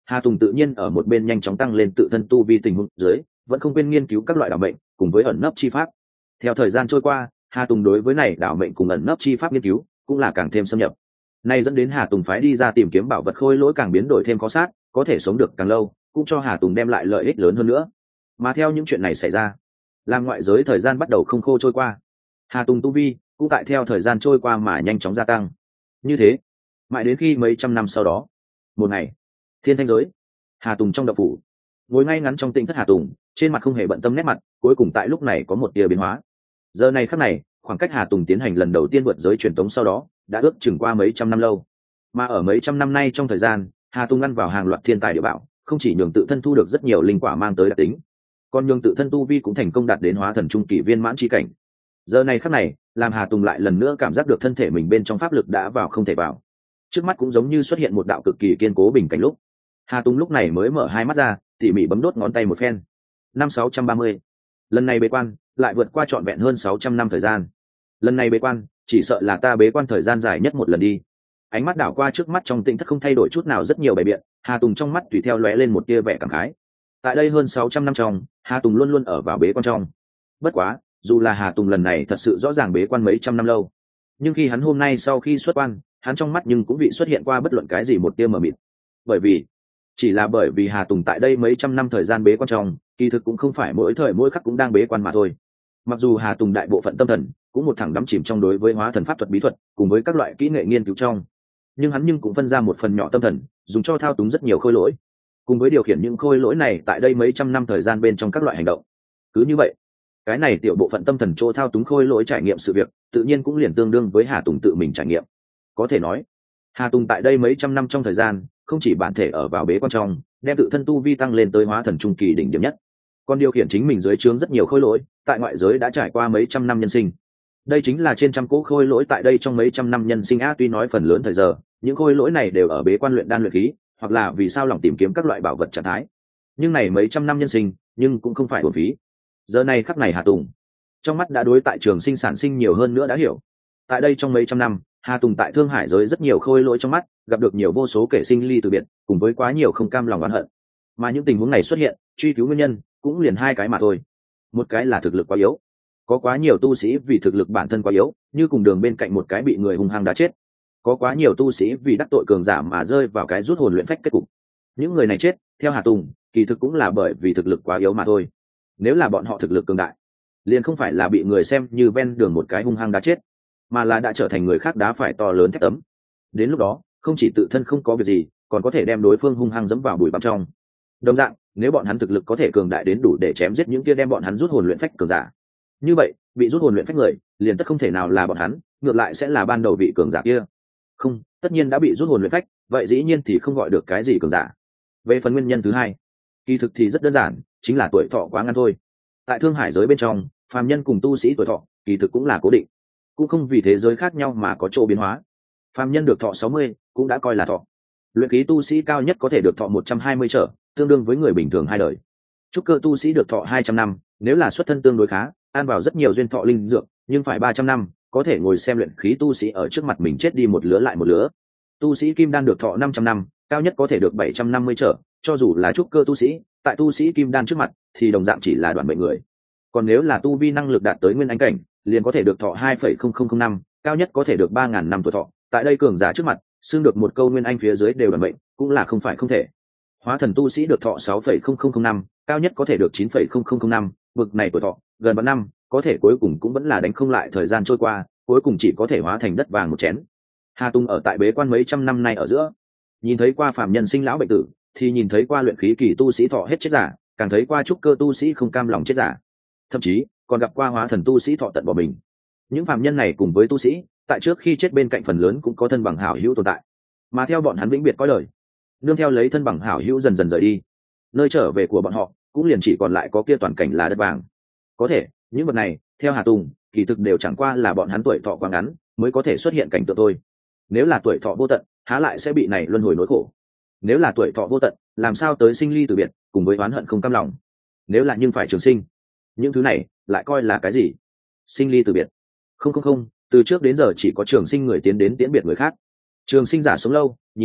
Hà Tùng tự nhiên ở một bên nhanh chóng tăng lên tự thân tu vi tình huống dưới, vẫn không quên nghiên cứu các loại đạo mệnh cùng với ẩn nấp chi pháp. Theo thời gian trôi qua, Hà Tùng đối với này đạo mệnh cùng ẩn nấp chi pháp nghiên cứu cũng là càng thêm xâm nhập. Này dẫn đến Hà Tùng phái đi ra tìm kiếm bảo vật khôi lỗi càng biến đổi thêm khó sát, có thể sống được càng lâu, cũng cho Hà Tùng đem lại lợi ích lớn hơn nữa. Mà theo những chuyện này xảy ra, làm ngoại giới thời gian bắt đầu không khô trôi qua, Hà Tùng tu vi cũng tại theo thời gian trôi qua mà nhanh chóng gia tăng. Như thế, mãi đến khi mấy trăm năm sau đó, một ngày, thiên thanh giới, Hà Tùng trong động phủ, ngồi ngay ngắn trong tinh thất Hà Tùng, trên mặt không hề bận tâm nét mặt, cuối cùng tại lúc này có một tia biến hóa. Giờ này khắc này, khoảng cách Hà Tùng tiến hành lần đầu tiên vượt giới truyền tống sau đó, đã ước chừng qua mấy trăm năm lâu. Mà ở mấy trăm năm nay trong thời gian, Hà Tùng ăn vào hàng loạt thiên tài địa bảo, không chỉ nhường tự thân thu được rất nhiều linh quả mang tới đặc tính, còn nhường tự thân tu vi cũng thành công đạt đến hóa thần trung kỳ viên mãn chi cảnh. Giờ này khắc này, làm Hà Tùng lại lần nữa cảm giác được thân thể mình bên trong pháp lực đã vào không thể vào. Trước mắt cũng giống như xuất hiện một đạo cực kỳ kiên cố bình cảnh lúc. Hà Tùng lúc này mới mở hai mắt ra, tỉ mỉ bấm đốt ngón tay một phen. Năm 630. Lần này bế quan, lại vượt qua trọn vẹn hơn 600 năm thời gian. Lần này bế quan, chỉ sợ là ta bế quan thời gian dài nhất một lần đi. Ánh mắt đảo qua trước mắt trong tĩnh thất không thay đổi chút nào rất nhiều bày biện, Hà Tùng trong mắt tùy theo lóe lên một tia vẻ cảm khái. Tại đây hơn 600 năm trong, Hà Tùng luôn luôn ở vào bế quan trong. Bất quá, dù là Hà Tùng lần này thật sự rõ ràng bế quan mấy trăm năm lâu, nhưng khi hắn hôm nay sau khi xuất quan, hắn trong mắt nhưng cũng bị xuất hiện qua bất luận cái gì một tia mờ mịt. Bởi vì Hà Tùng tại đây mấy trăm năm thời gian bế quan trong, kỳ thực cũng không phải mỗi thời mỗi khắc cũng đang bế quan mà thôi. Mặc dù Hà Tùng đại bộ phận tâm thần cũng một thẳng đắm chìm trong đối với hóa thần pháp thuật bí thuật cùng với các loại kỹ nghệ nghiên cứu trong, nhưng hắn cũng phân ra một phần nhỏ tâm thần dùng cho thao túng rất nhiều khôi lỗi, cùng với điều khiển những khôi lỗi này tại đây mấy trăm năm thời gian bên trong các loại hành động. Cứ như vậy, cái này tiểu bộ phận tâm thần chỗ thao túng khôi lỗi trải nghiệm sự việc, tự nhiên cũng liền tương đương với Hà Tùng tự mình trải nghiệm. Có thể nói, Hà Tùng tại đây mấy trăm năm trong thời gian, không chỉ bản thể ở vào bế quan trong, đem tự thân tu vi tăng lên tới hóa thần trung kỳ đỉnh điểm nhất, còn điều khiển chính mình dưới trướng rất nhiều khôi lỗi, tại ngoại giới đã trải qua mấy trăm năm nhân sinh. Đây chính là trên trăm cỗ khôi lỗi tại đây trong mấy trăm năm nhân sinh tuy nói phần lớn thời giờ, những khôi lỗi này đều ở bế quan luyện đan luyện khí, hoặc là vì sao lòng tìm kiếm các loại bảo vật trạng thái. Nhưng này mấy trăm năm nhân sinh, nhưng cũng không phải uổng phí. Giờ này khắc này Hà Tùng, trong mắt đã đối tại trường sinh sản sinh nhiều hơn nữa đã hiểu. Tại đây trong mấy trăm năm, Hà Tùng tại Thương Hải giới rất nhiều khôi lỗi trong mắt, gặp được nhiều vô số kẻ sinh ly từ biệt, cùng với quá nhiều không cam lòng oán hận. Mà những tình huống này xuất hiện, truy cứu nguyên nhân, cũng liền hai cái mà thôi. Một cái là thực lực quá yếu, có quá nhiều tu sĩ vì thực lực bản thân quá yếu, như cùng đường bên cạnh một cái bị người hung hăng đá chết. Có quá nhiều tu sĩ vì đắc tội cường giả mà rơi vào cái rút hồn luyện phách kết cục. Những người này chết, theo Hà Tùng, kỳ thực cũng là bởi vì thực lực quá yếu mà thôi. Nếu là bọn họ thực lực cường đại, liền không phải là bị người xem như ven đường một cái hung hăng đá chết, mà là đã trở thành người khác đá phải to lớn thép tấm. Đến lúc đó, không chỉ tự thân không có việc gì, còn có thể đem đối phương hung hăng dẫm vào bụi bặm trong. Đồng dạng, nếu bọn hắn thực lực có thể cường đại đến đủ để chém giết những kia đem bọn hắn rút hồn luyện phách cường giả, như vậy, bị rút hồn luyện phách người, liền tất không thể nào là bọn hắn, ngược lại sẽ là ban đầu vị cường giả kia. Không, tất nhiên đã bị rút hồn luyện phách, vậy dĩ nhiên thì không gọi được cái gì cường giả. Về phần nguyên nhân thứ hai, kỳ thực thì rất đơn giản, chính là tuổi thọ quá ngắn thôi. Tại Thương Hải giới bên trong, phàm nhân cùng tu sĩ tuổi thọ, kỳ thực cũng là cố định, cũng không vì thế giới khác nhau mà có chỗ biến hóa. Phàm nhân được thọ 60, cũng đã coi là thọ. Luyện khí tu sĩ cao nhất có thể được thọ 120 trở, tương đương với người bình thường 2 đời. Trúc cơ tu sĩ được thọ 200 năm, nếu là xuất thân tương đối khá, ăn vào rất nhiều duyên thọ linh dược, nhưng phải 300 năm, có thể ngồi xem luyện khí tu sĩ ở trước mặt mình chết đi một lứa lại một lứa. Tu sĩ kim đan được thọ 500 năm, cao nhất có thể được 750 trở, cho dù là trúc cơ tu sĩ, tại tu sĩ kim đan trước mặt thì đồng dạng chỉ là đoạn mệnh người. Còn nếu là tu vi năng lực đạt tới nguyên anh cảnh, liền có thể được thọ 2,0005 năm, cao nhất có thể được 3000 năm tuổi thọ. Tại đây cường giả trước mặt, xưng được một câu nguyên anh phía dưới đều đoạn mệnh, cũng là không phải không thể. Hóa thần tu sĩ được thọ 6,0005 năm, cao nhất có thể được 9,0005 năm, bực này tuổi thọ, gần 3 năm, có thể cuối cùng cũng vẫn là đánh không lại thời gian trôi qua, cuối cùng chỉ có thể hóa thành đất vàng một chén. Hà Tùng ở tại bế quan mấy trăm năm nay ở giữa, nhìn thấy qua phàm nhân sinh lão bệnh tử, thì nhìn thấy qua luyện khí kỳ tu sĩ thọ hết chết giả, càng thấy qua trúc cơ tu sĩ không cam lòng chết giả, thậm chí còn gặp qua hóa thần tu sĩ thọ tận bỏ mình. Những phàm nhân này cùng với tu sĩ, tại trước khi chết bên cạnh phần lớn cũng có thân bằng hảo hữu tồn tại, mà theo bọn hắn vĩnh biệt cõi đời, nương theo lấy thân bằng hảo hữu dần dần rời đi, nơi trở về của bọn họ cũng liền chỉ còn lại có kia toàn cảnh là đất vàng. Có thể những vật này theo Hà Tùng, kỳ thực đều chẳng qua là bọn hắn tuổi thọ quá ngắn mới có thể xuất hiện cảnh tượng thôi. Nếu là tuổi thọ vô tận, há lại sẽ bị này luân hồi nỗi khổ. Nếu là tuổi thọ vô tận, làm sao tới sinh ly từ biệt cùng với oán hận không cam lòng. Nếu là nhưng phải trường sinh, những thứ này lại coi là cái gì? Sinh ly từ biệt? Không, từ trước đến giờ chỉ có trường sinh người tiến đến tiễn biệt người khác. Trường sinh giả sống lâu, nhìn mãi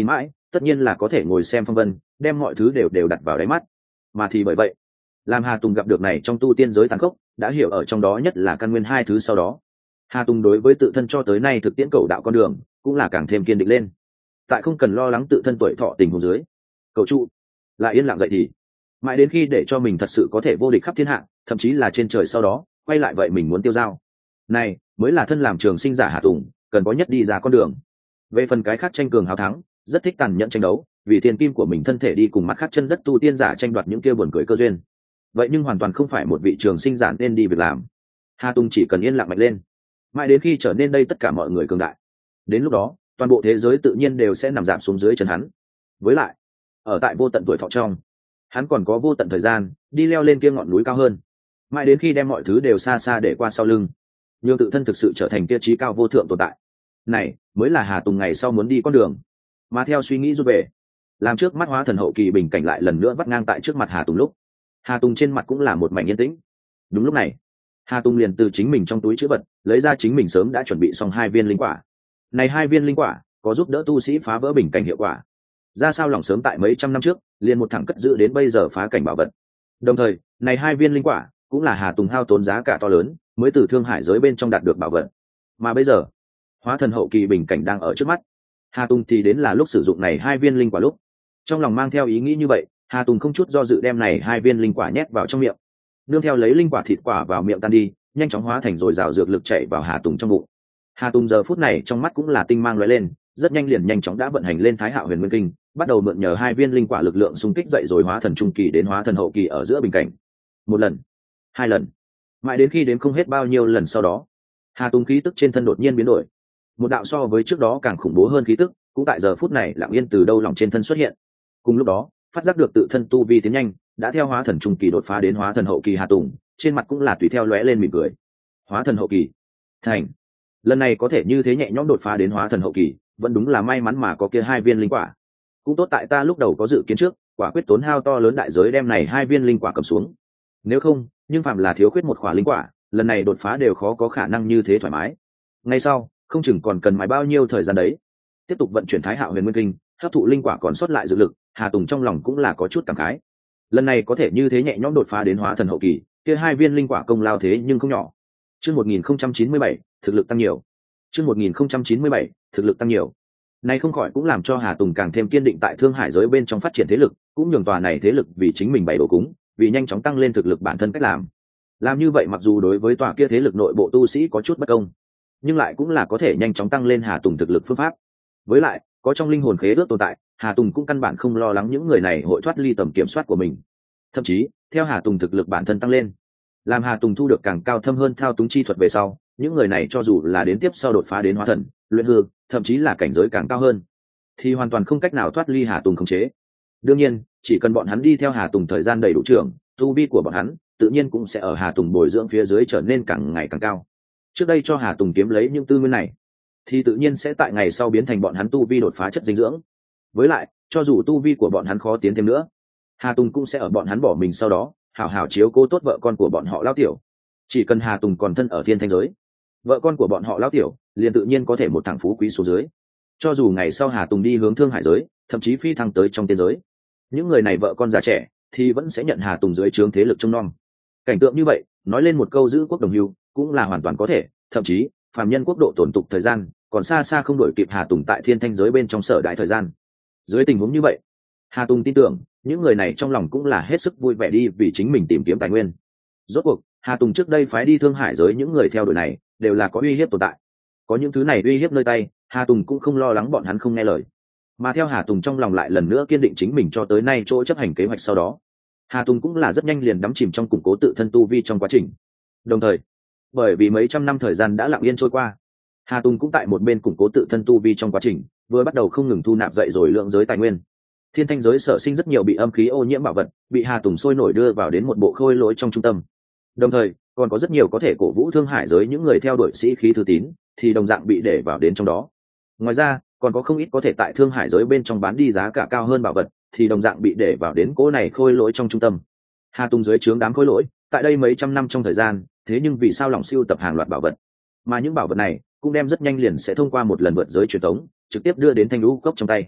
tất nhiên là có thể ngồi xem phong vân, đem mọi thứ đều đặt vào đáy mắt. Mà thì bởi vậy, làm Hà Tùng gặp được này trong tu tiên giới tàn khốc, đã hiểu ở trong đó nhất là căn nguyên hai thứ sau đó. Hà Tùng đối với tự thân cho tới nay thực tiễn cầu đạo con đường, cũng là càng thêm kiên định lên. Tại không cần lo lắng tự thân tuổi thọ tình huống dưới, cầu trụ lại yên lặng dậy thì mãi đến khi để cho mình thật sự có thể vô địch khắp thiên hạ, thậm chí là trên trời sau đó quay lại vậy mình muốn tiêu dao. Này mới là thân làm trường sinh giả Hà Tùng cần có nhất đi ra con đường. Về phần cái khác tranh cường hào thắng, rất thích tàn nhẫn tranh đấu, vì tiền kim của mình thân thể đi cùng mắt khác chân đất tu tiên giả tranh đoạt những kia buồn cười cơ duyên. Vậy nhưng hoàn toàn không phải một vị trường sinh giả nên đi việc làm. Hà Tùng chỉ cần yên lặng mạnh lên, mãi đến khi trở nên đây tất cả mọi người cường đại. Đến lúc đó, toàn bộ thế giới tự nhiên đều sẽ nằm rạp xuống dưới chân hắn. Với lại, ở tại vô tận tuổi thọ trong, hắn còn có vô tận thời gian đi leo lên kia ngọn núi cao hơn, mãi đến khi đem mọi thứ đều xa xa để qua sau lưng, nhường tự thân thực sự trở thành kia trí cao vô thượng tồn tại. Này mới là Hà Tùng ngày sau muốn đi con đường. Mà theo suy nghĩ rút về, làm trước mắt hóa thần hậu kỳ bình cảnh lại lần nữa vắt ngang tại trước mặt Hà Tùng lúc, Hà Tùng trên mặt cũng là một mảnh yên tĩnh. Đúng lúc này, Hà Tùng liền từ chính mình trong túi chữ vật lấy ra chính mình sớm đã chuẩn bị xong 2 viên linh quả. Này 2 viên linh quả có giúp đỡ tu sĩ phá vỡ bình cảnh hiệu quả. Ra sao lòng sớm tại mấy trăm năm trước liền một thẳng cất giữ đến bây giờ phá cảnh bảo vật. Đồng thời, này 2 viên linh quả cũng là Hà Tùng hao tốn giá cả to lớn mới từ thương hải giới bên trong đạt được bảo vật. Mà bây giờ, hóa thần hậu kỳ bình cảnh đang ở trước mắt, Hà Tùng thì đến là lúc sử dụng này 2 viên linh quả lúc. Trong lòng mang theo ý nghĩ như vậy, Hà Tùng không chút do dự đem này 2 viên linh quả nhét vào trong miệng. Nương theo lấy linh quả thịt quả vào miệng tan đi, nhanh chóng hóa thành rồi rào dược lực chạy vào Hà Tùng trong bụng. Hà Tùng giờ phút này trong mắt cũng là tinh mang lóe lên, rất nhanh liền nhanh chóng đã vận hành lên Thái Hạo Huyền Nguyên Kinh, bắt đầu mượn nhờ 2 viên linh quả lực lượng xung kích dậy rồi hóa thần trung kỳ đến hóa thần hậu kỳ ở giữa bình cảnh. 1 lần, 2 lần, mãi đến khi đến không hết bao nhiêu lần sau đó, Hà Tùng khí tức trên thân đột nhiên biến đổi. Một đạo so với trước đó càng khủng bố hơn khí tức, cũng tại giờ phút này lặng yên từ đâu lòng trên thân xuất hiện. Cùng lúc đó, phát giác được tự thân tu vi tiến nhanh, đã theo hóa thần trung kỳ đột phá đến hóa thần hậu kỳ Hà Tùng, trên mặt cũng là tùy theo lóe lên mỉm cười. Hóa thần hậu kỳ, thành. Lần này có thể như thế nhẹ nhõm đột phá đến hóa thần hậu kỳ, vẫn đúng là may mắn mà có kia 2 viên linh quả. Cũng tốt tại ta lúc đầu có dự kiến trước, quả quyết tốn hao to lớn đại giới đem này 2 viên linh quả cầm xuống. Nếu không, nhưng phạm là thiếu khuyết một quả linh quả, lần này đột phá đều khó có khả năng như thế thoải mái. Ngay sau, không chừng còn cần mãi bao nhiêu thời gian đấy. Tiếp tục vận chuyển Thái Hạo Huyền Nguyên Kinh, hấp thụ linh quả còn sót lại dược lực, Hà Tùng trong lòng cũng là có chút cảm khái. Lần này có thể như thế nhẹ nhõm đột phá đến hóa thần hậu kỳ, kia 2 viên linh quả công lao thế nhưng không nhỏ. Chương 1097, thực lực tăng nhiều. Chương 1097, thực lực tăng nhiều. Này không khỏi cũng làm cho Hà Tùng càng thêm kiên định tại Thương Hải giới bên trong phát triển thế lực, cũng nhường tòa này thế lực vì chính mình bày đồ cúng, vì nhanh chóng tăng lên thực lực bản thân cách làm. Làm như vậy mặc dù đối với tòa kia thế lực nội bộ tu sĩ có chút bất công, nhưng lại cũng là có thể nhanh chóng tăng lên Hà Tùng thực lực phương pháp. Với lại, có trong linh hồn khế ước tồn tại, Hà Tùng cũng căn bản không lo lắng những người này hội thoát ly tầm kiểm soát của mình. Thậm chí, theo Hà Tùng thực lực bản thân tăng lên, làm Hà Tùng thu được càng cao thâm hơn thao túng chi thuật về sau, những người này cho dù là đến tiếp sau đột phá đến hóa thần, luyện hư, thậm chí là cảnh giới càng cao hơn, thì hoàn toàn không cách nào thoát ly Hà Tùng khống chế. Đương nhiên, chỉ cần bọn hắn đi theo Hà Tùng thời gian đầy đủ trưởng, tu vi của bọn hắn tự nhiên cũng sẽ ở Hà Tùng bồi dưỡng phía dưới trở nên càng ngày càng cao. Trước đây cho Hà Tùng kiếm lấy những tư nguyên này, thì tự nhiên sẽ tại ngày sau biến thành bọn hắn tu vi đột phá chất dinh dưỡng. Với lại, cho dù tu vi của bọn hắn khó tiến thêm nữa, Hà Tùng cũng sẽ ở bọn hắn bỏ mình sau đó, hảo hảo chiếu cố tốt vợ con của bọn họ lão tiểu. Chỉ cần Hà Tùng còn thân ở thiên thanh giới, vợ con của bọn họ lão tiểu liền tự nhiên có thể một thằng phú quý số dưới. Cho dù ngày sau Hà Tùng đi hướng thương hải giới, thậm chí phi thăng tới trong tiên giới, những người này vợ con già trẻ thì vẫn sẽ nhận Hà Tùng dưới trướng thế lực trông nom. Cảnh tượng như vậy, nói lên một câu giữ quốc đồng hưu, cũng là hoàn toàn có thể. Thậm chí, phàm nhân quốc độ tồn tục thời gian còn xa xa không đổi kịp Hà Tùng tại thiên thanh giới bên trong sở đại thời gian. Dưới tình huống như vậy, Hà Tùng tin tưởng những người này trong lòng cũng là hết sức vui vẻ đi vì chính mình tìm kiếm tài nguyên. Rốt cuộc, Hà Tùng trước đây phái đi thương hải giới những người theo đuổi này đều là có uy hiếp tồn tại. Có những thứ này uy hiếp nơi tay, Hà Tùng cũng không lo lắng bọn hắn không nghe lời. Mà theo Hà Tùng trong lòng lại lần nữa kiên định chính mình cho tới nay chỗ chấp hành kế hoạch sau đó, Hà Tùng cũng là rất nhanh liền đắm chìm trong củng cố tự thân tu vi trong quá trình. Đồng thời, bởi vì mấy trăm năm thời gian đã lặng yên trôi qua, Hà Tùng cũng tại một bên củng cố tự thân tu vi trong quá trình, vừa bắt đầu không ngừng thu nạp dậy rồi lượng giới tài nguyên. Thiên thanh giới sở sinh rất nhiều bị âm khí ô nhiễm bảo vật, bị Hà Tùng sôi nổi đưa vào đến một bộ khôi lỗi trong trung tâm. Đồng thời, còn có rất nhiều có thể cổ vũ thương hải giới những người theo đuổi sĩ khí thư tín, thì đồng dạng bị để vào đến trong đó. Ngoài ra, còn có không ít có thể tại thương hải giới bên trong bán đi giá cả cao hơn bảo vật, thì đồng dạng bị để vào đến cỗ này khôi lỗi trong trung tâm. Hà Tùng dưới trướng đám khôi lỗi, tại đây mấy trăm năm trong thời gian, thế nhưng vì sao lòng siêu tập hàng loạt bảo vật, mà những bảo vật này cũng đem rất nhanh liền sẽ thông qua một lần vượt giới truyền tống, trực tiếp đưa đến thanh lũ cốc trong tay.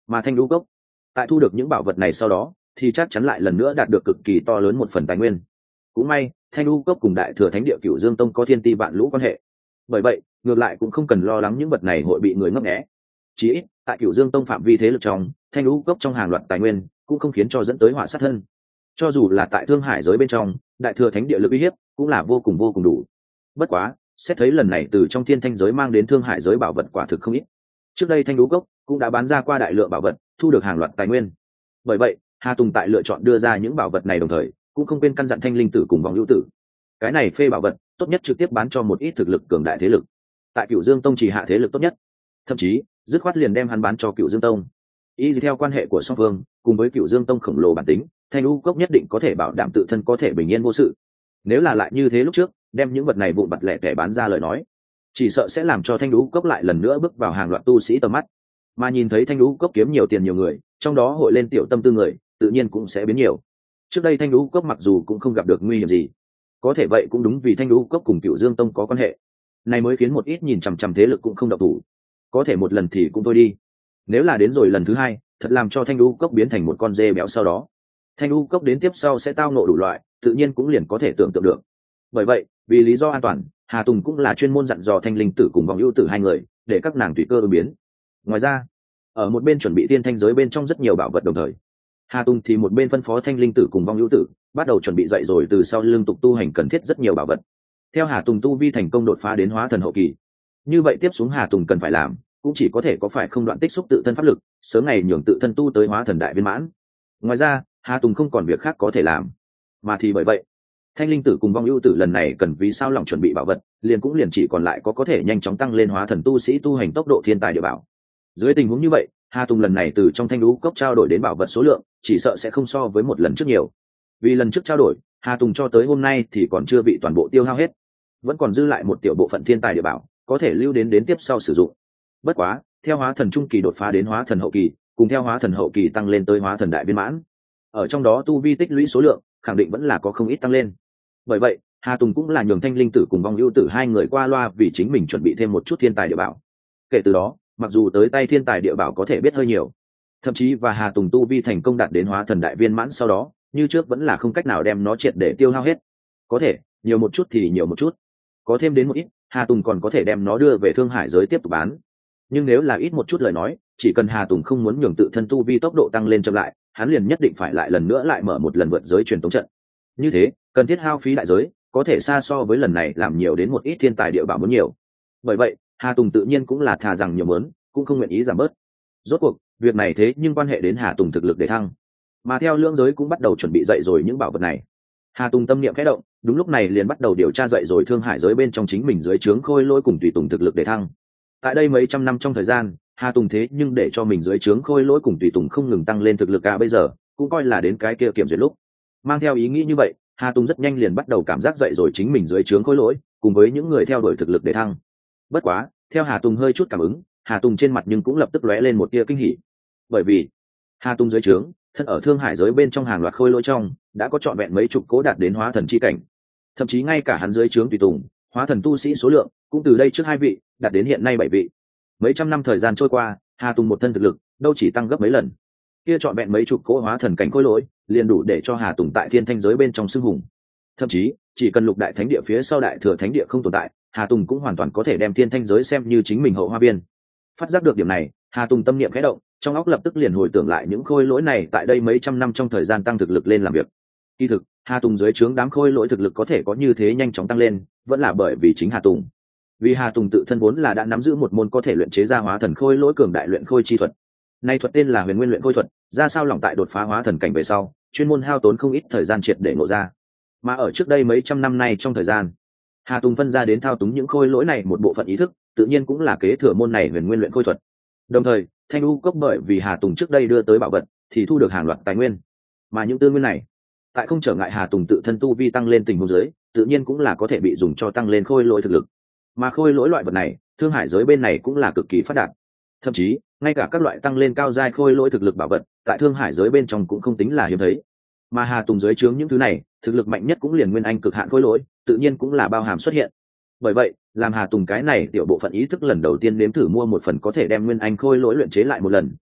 Mà thanh lũ cốc tại thu được những bảo vật này sau đó thì chắc chắn lại lần nữa đạt được cực kỳ to lớn một phần tài nguyên. Cũng may thanh lũ cốc cùng đại thừa thánh địa Cửu Dương Tông có thiên ti vạn lũ quan hệ, bởi vậy ngược lại cũng không cần lo lắng những vật này hội bị người ngấp nghé. Chỉ ít tại Cửu Dương Tông phạm vi thế lực trong, thanh lũ cốc trong hàng loạt tài nguyên cũng không khiến cho dẫn tới họa sát thân. Cho dù là tại thương hải giới bên trong, đại thừa thánh địa lực uy hiếp cũng là vô cùng đủ. Bất quá xét thấy lần này từ trong thiên thanh giới mang đến thương hải giới bảo vật quả thực không ít. Trước đây thanh lũ cốc cũng đã bán ra qua đại lượng bảo vật, thu được hàng loạt tài nguyên. Bởi vậy Hà Tùng tại lựa chọn đưa ra những bảo vật này đồng thời cũng không quên căn dặn thanh linh tử cùng vòng hữu tử, cái này phê bảo vật tốt nhất trực tiếp bán cho một ít thực lực cường đại thế lực, tại Cửu Dương Tông chỉ hạ thế lực tốt nhất, thậm chí dứt khoát liền đem hắn bán cho Cửu Dương Tông. Y theo quan hệ của song phương cùng với Cửu Dương Tông khổng lồ bản tính, thanh lũ cốc nhất định có thể bảo đảm tự thân có thể bình yên vô sự. Nếu là lại như thế lúc trước đem những vật này vụn vặt lẻ tẻ bán ra lời nói, chỉ sợ sẽ làm cho thanh lũ cốc lại lần nữa bước vào hàng loạt tu sĩ tầm mắt. Mà nhìn thấy thanh lũ cốc kiếm nhiều tiền nhiều người, trong đó hội lên tiểu tâm tư người tự nhiên cũng sẽ biến nhiều. Trước đây thanh lũ cốc mặc dù cũng không gặp được nguy hiểm gì, có thể vậy cũng đúng vì thanh lũ cốc cùng Cửu Dương Tông có quan hệ này mới khiến một ít nhìn chằm chằm thế lực cũng không động thủ. Có thể một lần thì cũng thôi đi, nếu là đến rồi lần thứ hai thật làm cho thanh lũ cốc biến thành một con dê béo, sau đó thanh lũ cốc đến tiếp sau sẽ tao nộ đủ loại, tự nhiên cũng liền có thể tưởng tượng được. Bởi vậy vì lý do an toàn, Hà Tùng cũng là chuyên môn dặn dò thanh linh tử cùng vòng ưu tử hai người để các nàng tùy cơ ứng biến. Ngoài ra ở một bên chuẩn bị tiên thanh giới bên trong rất nhiều bảo vật đồng thời, Hà Tùng thì một bên phân phó thanh linh tử cùng vong hữu tử bắt đầu chuẩn bị dậy rồi từ sau lưng tục tu hành cần thiết rất nhiều bảo vật. Theo Hà Tùng tu vi thành công đột phá đến hóa thần hậu kỳ, như vậy tiếp xuống Hà Tùng cần phải làm cũng chỉ có thể có phải không đoạn tích xúc tự thân pháp lực, sớm ngày nhường tự thân tu tới hóa thần đại viên mãn. Ngoài ra Hà Tùng không còn việc khác có thể làm, mà thì bởi vậy thanh linh tử cùng vong hữu tử lần này cần vì sao lòng chuẩn bị bảo vật liền chỉ còn lại có thể nhanh chóng tăng lên hóa thần tu sĩ tu hành tốc độ thiên tài địa bảo. Dưới tình huống như vậy, Hà Tùng lần này từ trong thanh lũ cốc trao đổi đến bảo vật số lượng chỉ sợ sẽ không so với một lần trước nhiều. Vì lần trước trao đổi, Hà Tùng cho tới hôm nay thì còn chưa bị toàn bộ tiêu hao hết, vẫn còn dư lại một tiểu bộ phận thiên tài địa bảo có thể lưu đến tiếp sau sử dụng. Bất quá theo hóa thần trung kỳ đột phá đến hóa thần hậu kỳ, cùng theo hóa thần hậu kỳ tăng lên tới hóa thần đại viên mãn, ở trong đó tu vi tích lũy số lượng khẳng định vẫn là có không ít tăng lên. Bởi vậy Hà Tùng cũng là nhường thanh linh tử cùng vong hữu tử hai người qua loa vì chính mình chuẩn bị thêm một chút thiên tài địa bảo. Kể từ đó mặc dù tới tay thiên tài địa bảo có thể biết hơi nhiều, thậm chí và Hà Tùng tu vi thành công đạt đến hóa thần đại viên mãn sau đó như trước vẫn là không cách nào đem nó triệt để tiêu hao hết. Có thể nhiều một chút thì nhiều một chút, có thêm đến một ít, Hà Tùng còn có thể đem nó đưa về thương hải giới tiếp tục bán. Nhưng nếu là ít một chút lời nói, chỉ cần Hà Tùng không muốn nhường tự thân tu vi tốc độ tăng lên chậm lại, hắn liền nhất định phải lại lần nữa lại mở một lần vượt giới truyền tống trận. Như thế cần thiết hao phí đại giới có thể xa so với lần này làm nhiều đến một ít thiên tài địa bảo muốn nhiều. Bởi vậy Hà Tùng tự nhiên cũng là thà rằng nhiều mớn cũng không nguyện ý giảm bớt. Rốt cuộc việc này thế nhưng quan hệ đến Hà Tùng thực lực để thăng, mà theo lưỡng giới cũng bắt đầu chuẩn bị dậy rồi những bảo vật này. Hà Tùng tâm niệm khẽ động, đúng lúc này liền bắt đầu điều tra dậy rồi thương hải giới bên trong chính mình dưới trướng khôi lỗi cùng tùy tùng thực lực để thăng. Tại đây mấy trăm năm trong thời gian, Hà Tùng thế nhưng để cho mình dưới trướng khôi lỗi cùng tùy tùng không ngừng tăng lên thực lực, bây giờ cũng coi là đến cái kia kiểm duyệt lúc. Mang theo ý nghĩ như vậy, Hà Tùng rất nhanh liền bắt đầu cảm giác dậy rồi chính mình dưới trướng khôi lỗi cùng với những người theo đuổi thực lực để thăng. Bất quá theo Hà Tùng hơi chút cảm ứng, Hà Tùng trên mặt nhưng cũng lập tức lóe lên một tia kinh hỉ, bởi vì Hà Tùng dưới trướng thân ở thương hải giới bên trong hàng loạt khôi lỗi trong đã có trọn vẹn mấy chục cố đạt đến hóa thần chi cảnh, thậm chí ngay cả hắn dưới trướng tùy tùng hóa thần tu sĩ số lượng cũng từ đây trước 2 vị đạt đến hiện nay 7 vị. Mấy trăm năm thời gian trôi qua, Hà Tùng một thân thực lực đâu chỉ tăng gấp mấy lần, kia trọn vẹn mấy chục cố hóa thần cảnh khôi lỗi liền đủ để cho Hà Tùng tại thiên thanh giới bên trong xưng hùng. Thậm chí chỉ cần lục đại thánh địa phía sau đại thừa thánh địa không tồn tại, Hà Tùng cũng hoàn toàn có thể đem thiên thanh giới xem như chính mình hậu hoa viên. Phát giác được điểm này, Hà Tùng tâm niệm khẽ động, trong óc lập tức liền hồi tưởng lại những khôi lỗi này tại đây mấy trăm năm trong thời gian tăng thực lực lên làm việc. Kỳ thực Hà Tùng dưới trướng đám khôi lỗi thực lực có thể có như thế nhanh chóng tăng lên, vẫn là bởi vì chính Hà Tùng. Vì Hà Tùng tự thân vốn là đã nắm giữ một môn có thể luyện chế ra hóa thần khôi lỗi cường đại luyện khôi chi thuật. Nay thuật tên là Huyền Nguyên luyện khôi thuật, ra sao lỏng tại đột phá hóa thần cảnh về sau, chuyên môn hao tốn không ít thời gian triệt để ngộ ra. Mà ở trước đây mấy trăm năm nay trong thời gian, Hà Tùng phân ra đến thao túng những khôi lỗi này một bộ phận ý thức, tự nhiên cũng là kế thừa môn này Huyền Nguyên luyện khôi thuật. Đồng thời Thanh U cốc bởi vì Hà Tùng trước đây đưa tới bảo vật thì thu được hàng loạt tài nguyên, mà những tư nguyên này tại không trở ngại Hà Tùng tự thân tu vi tăng lên tình huống dưới, tự nhiên cũng là có thể bị dùng cho tăng lên khôi lỗi thực lực. Mà khôi lỗi loại vật này thương hải giới bên này cũng là cực kỳ phát đạt, thậm chí ngay cả các loại tăng lên cao giai khôi lỗi thực lực bảo vật tại thương hải giới bên trong cũng không tính là hiếm thấy. Mà Hà Tùng dưới trướng những thứ này thực lực mạnh nhất cũng liền nguyên anh cực hạn khôi lỗi, tự nhiên cũng là bao hàm xuất hiện. Bởi vậy làm Hà Tùng cái này tiểu bộ phận ý thức lần đầu tiên nếm thử mua một phần có thể đem nguyên anh khôi lỗi luyện chế lại một lần,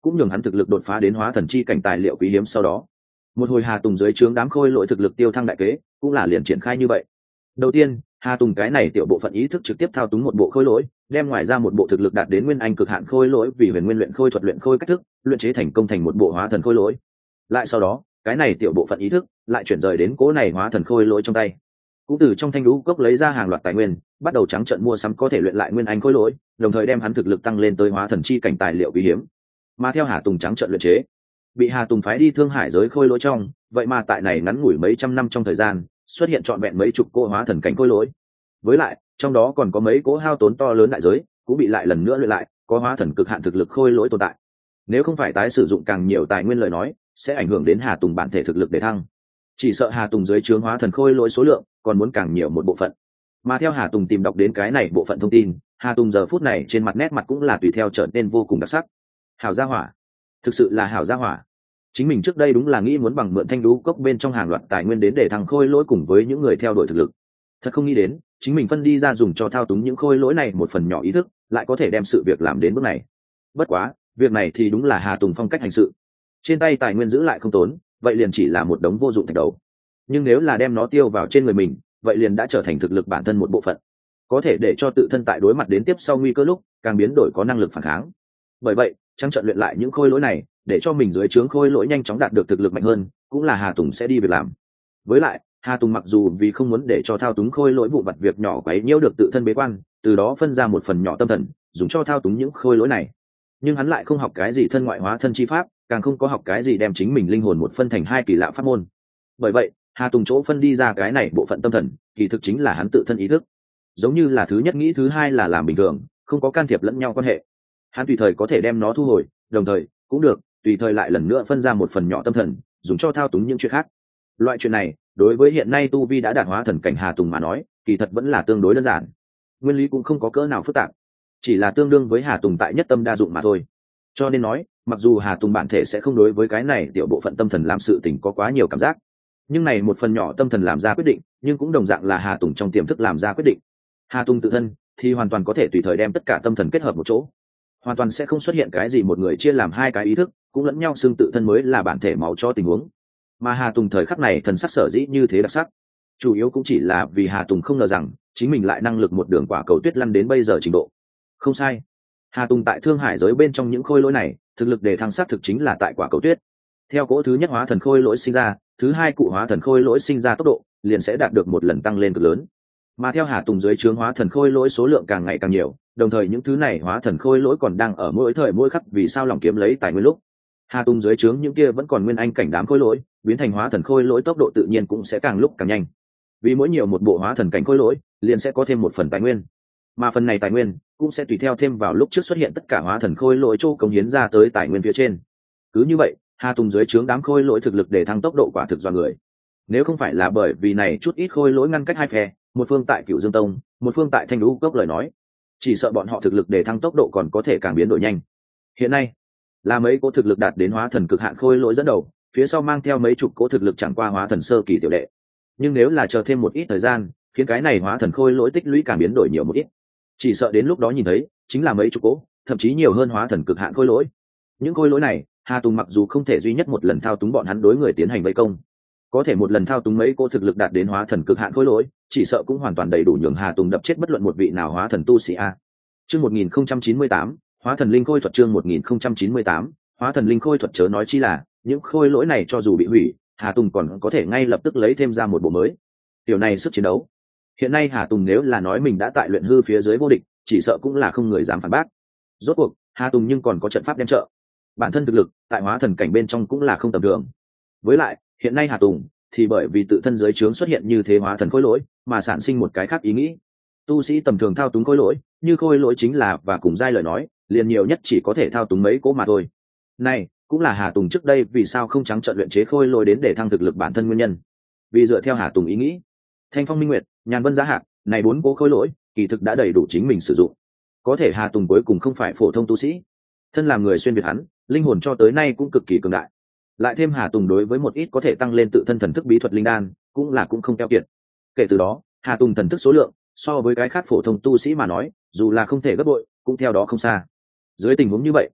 cũng nhường hắn thực lực đột phá đến hóa thần chi cảnh tài liệu quý hiếm. Sau đó một hồi Hà Tùng dưới trướng đám khôi lỗi thực lực tiêu thăng đại kế cũng là liền triển khai như vậy. Đầu tiên, Hà Tùng cái này tiểu bộ phận ý thức trực tiếp thao túng một bộ khôi lỗi, đem ngoài ra một bộ thực lực đạt đến nguyên anh cực hạn khôi lỗi vì huyền nguyên luyện khôi thuật luyện khôi cách thức luyện chế thành công thành một bộ hóa thần khôi lỗi. Lại sau đó, cái này tiểu bộ phận ý thức lại chuyển rời đến cố này hóa thần khôi lỗi trong tay, cũng từ trong thanh lũ cốc lấy ra hàng loạt tài nguyên, bắt đầu trắng trợn mua sắm có thể luyện lại nguyên anh khôi lỗi, đồng thời đem hắn thực lực tăng lên tới hóa thần chi cảnh tài liệu quý hiếm. Mà theo Hà Tùng trắng trợn luyện chế, bị Hà Tùng phái đi thương hải giới khôi lỗi trong, vậy mà tại này ngắn ngủi mấy trăm năm trong thời gian, xuất hiện trọn vẹn mấy chục cô hóa thần cảnh khôi lỗi. Với lại, trong đó còn có mấy cố hao tốn to lớn đại giới, cũng bị lại lần nữa luyện lại, có hóa thần cực hạn thực lực khôi lỗi tồn tại. Nếu không phải tái sử dụng càng nhiều tài nguyên lời nói, sẽ ảnh hưởng đến Hà Tùng bản thể thực lực để thăng. Chỉ sợ Hà Tùng dưới trướng hóa thần khôi lỗi số lượng còn muốn càng nhiều một bộ phận. Mà theo Hà Tùng tìm đọc đến cái này bộ phận thông tin, Hà Tùng giờ phút này trên mặt nét mặt cũng là tùy theo trở nên vô cùng đặc sắc. Hảo gia hỏa, thực sự là hảo gia hỏa. Chính mình trước đây đúng là nghĩ muốn bằng mượn thanh lũ cốc bên trong hàng loạt tài nguyên đến để thăng khôi lỗi cùng với những người theo đuổi thực lực. Thật không nghĩ đến, chính mình phân đi ra dùng cho thao túng những khôi lỗi này một phần nhỏ ý thức, lại có thể đem sự việc làm đến bước này. Bất quá, việc này thì đúng là Hà Tùng phong cách hành sự. Trên tay tài nguyên giữ lại không tốn, vậy liền chỉ là một đống vô dụng thạch đầu. Nhưng nếu là đem nó tiêu vào trên người mình, vậy liền đã trở thành thực lực bản thân một bộ phận, có thể để cho tự thân tại đối mặt đến tiếp sau nguy cơ lúc càng biến đổi có năng lực phản kháng. Bởi vậy, trắng trợn luyện lại những khôi lỗi này, để cho mình dưới trướng khôi lỗi nhanh chóng đạt được thực lực mạnh hơn, cũng là Hà Tùng sẽ đi việc làm. Với lại, Hà Tùng mặc dù vì không muốn để cho thao túng khôi lỗi vụ vặt việc nhỏ quấy nhiễu được tự thân bế quan, từ đó phân ra một phần nhỏ tâm thần, dùng cho thao túng những khôi lỗi này, nhưng hắn lại không học cái gì thân ngoại hóa thân chi pháp, càng không có học cái gì đem chính mình linh hồn một phân thành hai kỳ lạ pháp môn. Bởi vậy, Hà Tùng chỗ phân đi ra cái này bộ phận tâm thần, kỳ thực chính là hắn tự thân ý thức. Giống như là thứ nhất nghĩ thứ hai là làm bình thường, không có can thiệp lẫn nhau quan hệ. Hắn tùy thời có thể đem nó thu hồi, đồng thời cũng được tùy thời lại lần nữa phân ra một phần nhỏ tâm thần, dùng cho thao túng những chuyện khác. Loại chuyện này, đối với hiện nay tu vi đã đạt hóa thần cảnh Hà Tùng mà nói, kỳ thật vẫn là tương đối đơn giản. Nguyên lý cũng không có cỡ nào phức tạp, chỉ là tương đương với Hà Tùng tại nhất tâm đa dụng mà thôi. Cho nên nói, mặc dù Hà Tùng bản thể sẽ không đối với cái này tiểu bộ phận tâm thần làm sự tình có quá nhiều cảm giác, nhưng này một phần nhỏ tâm thần làm ra quyết định, nhưng cũng đồng dạng là Hà Tùng trong tiềm thức làm ra quyết định. Hà Tùng tự thân thì hoàn toàn có thể tùy thời đem tất cả tâm thần kết hợp một chỗ, hoàn toàn sẽ không xuất hiện cái gì một người chia làm hai cái ý thức, cũng lẫn nhau xưng tự thân mới là bản thể máu cho tình huống. Mà Hà Tùng thời khắc này thần sắc sở dĩ như thế đặc sắc, chủ yếu cũng chỉ là vì Hà Tùng không ngờ rằng chính mình lại năng lực một đường quả cầu tuyết lăn đến bây giờ trình độ. Không sai, Hà Tùng tại thương hải giới bên trong những khôi lỗi này, thực lực để thăng sát thực chính là tại quả cầu tuyết. Theo cỗ thứ nhất hóa thần khôi lỗi sinh ra, thứ hai cụ hóa thần khôi lỗi sinh ra tốc độ liền sẽ đạt được một lần tăng lên cực lớn. Mà theo Hà Tùng dưới trướng hóa thần khôi lỗi số lượng càng ngày càng nhiều, đồng thời những thứ này hóa thần khôi lỗi còn đang ở mỗi thời mỗi khắc vì sao lòng kiếm lấy tài nguyên lúc, Hà Tùng dưới trướng những kia vẫn còn nguyên anh cảnh đám khôi lỗi biến thành hóa thần khôi lỗi tốc độ tự nhiên cũng sẽ càng lúc càng nhanh. Vì mỗi nhiều một bộ hóa thần cảnh khôi lỗi, liền sẽ có thêm một phần tài nguyên, mà phần này tài nguyên cũng sẽ tùy theo thêm vào lúc trước xuất hiện tất cả hóa thần khôi lỗi chỗ cống hiến ra tới tài nguyên phía trên. Cứ như vậy, Hà Tùng dưới trướng đám khôi lỗi thực lực để thăng tốc độ quả thực do người. Nếu không phải là bởi vì này chút ít khôi lỗi ngăn cách hai phe, một phương tại Cửu Dương Tông, một phương tại Thanh Lũ Cốc lời nói, chỉ sợ bọn họ thực lực để thăng tốc độ còn có thể càng biến đổi nhanh. Hiện nay, là mấy cố thực lực đạt đến hóa thần cực hạn khôi lỗi dẫn đầu, phía sau mang theo mấy chục cố thực lực chẳng qua hóa thần sơ kỳ tiểu đệ. Nhưng nếu là chờ thêm một ít thời gian, khiến cái này hóa thần khôi lỗi tích lũy càng biến đổi nhiều một ít, chỉ sợ đến lúc đó nhìn thấy chính là mấy chục cố, thậm chí nhiều hơn hóa thần cực hạn khôi lỗi. Những khôi lỗi này, Hà Tùng mặc dù không thể duy nhất một lần thao túng bọn hắn đối người tiến hành vây công, có thể một lần thao túng mấy cô thực lực đạt đến hóa thần cực hạn khôi lỗi, chỉ sợ cũng hoàn toàn đầy đủ nhường Hà Tùng đập chết bất luận một vị nào hóa thần tu sĩ a. Chương 1098, hóa thần linh khôi thuật. Chương 1098, hóa thần linh khôi thuật. Chớ nói chi là những khôi lỗi này cho dù bị hủy, Hà Tùng còn có thể ngay lập tức lấy thêm ra một bộ mới. Điều này sức chiến đấu, hiện nay Hà Tùng nếu là nói mình đã tại luyện hư phía dưới vô địch, chỉ sợ cũng là không người dám phản bác. Rốt cuộc Hà Tùng nhưng còn có trận pháp đem trợ, bản thân thực lực tại hóa thần cảnh bên trong cũng là không tầm thường. Với lại hiện nay Hà Tùng thì bởi vì tự thân giới trướng xuất hiện như thế hóa thần khôi lỗi mà sản sinh một cái khác ý nghĩ. Tu sĩ tầm thường thao túng khôi lỗi, như khôi lỗi chính là và cùng giai lời nói, liền nhiều nhất chỉ có thể thao túng mấy cỗ mà thôi. Này cũng là Hà Tùng trước đây vì sao không trắng trợn luyện chế khôi lỗi đến để thăng thực lực bản thân nguyên nhân. Vì dựa theo Hà Tùng ý nghĩ, Thanh Phong Minh Nguyệt, Nhàn Vân Giá Hạc, này bốn cỗ khôi lỗi kỳ thực đã đầy đủ chính mình sử dụng. Có thể Hà Tùng cuối cùng không phải phổ thông tu sĩ, thân làm người xuyên việt hắn, linh hồn cho tới nay cũng cực kỳ cường đại. Lại thêm Hà Tùng đối với một ít có thể tăng lên tự thân thần thức bí thuật linh đan, cũng không keo kiệt. Kể từ đó, Hà Tùng thần thức số lượng so với cái khác phổ thông tu sĩ mà nói, dù là không thể gấp bội, cũng theo đó không xa. Dưới tình huống như vậy,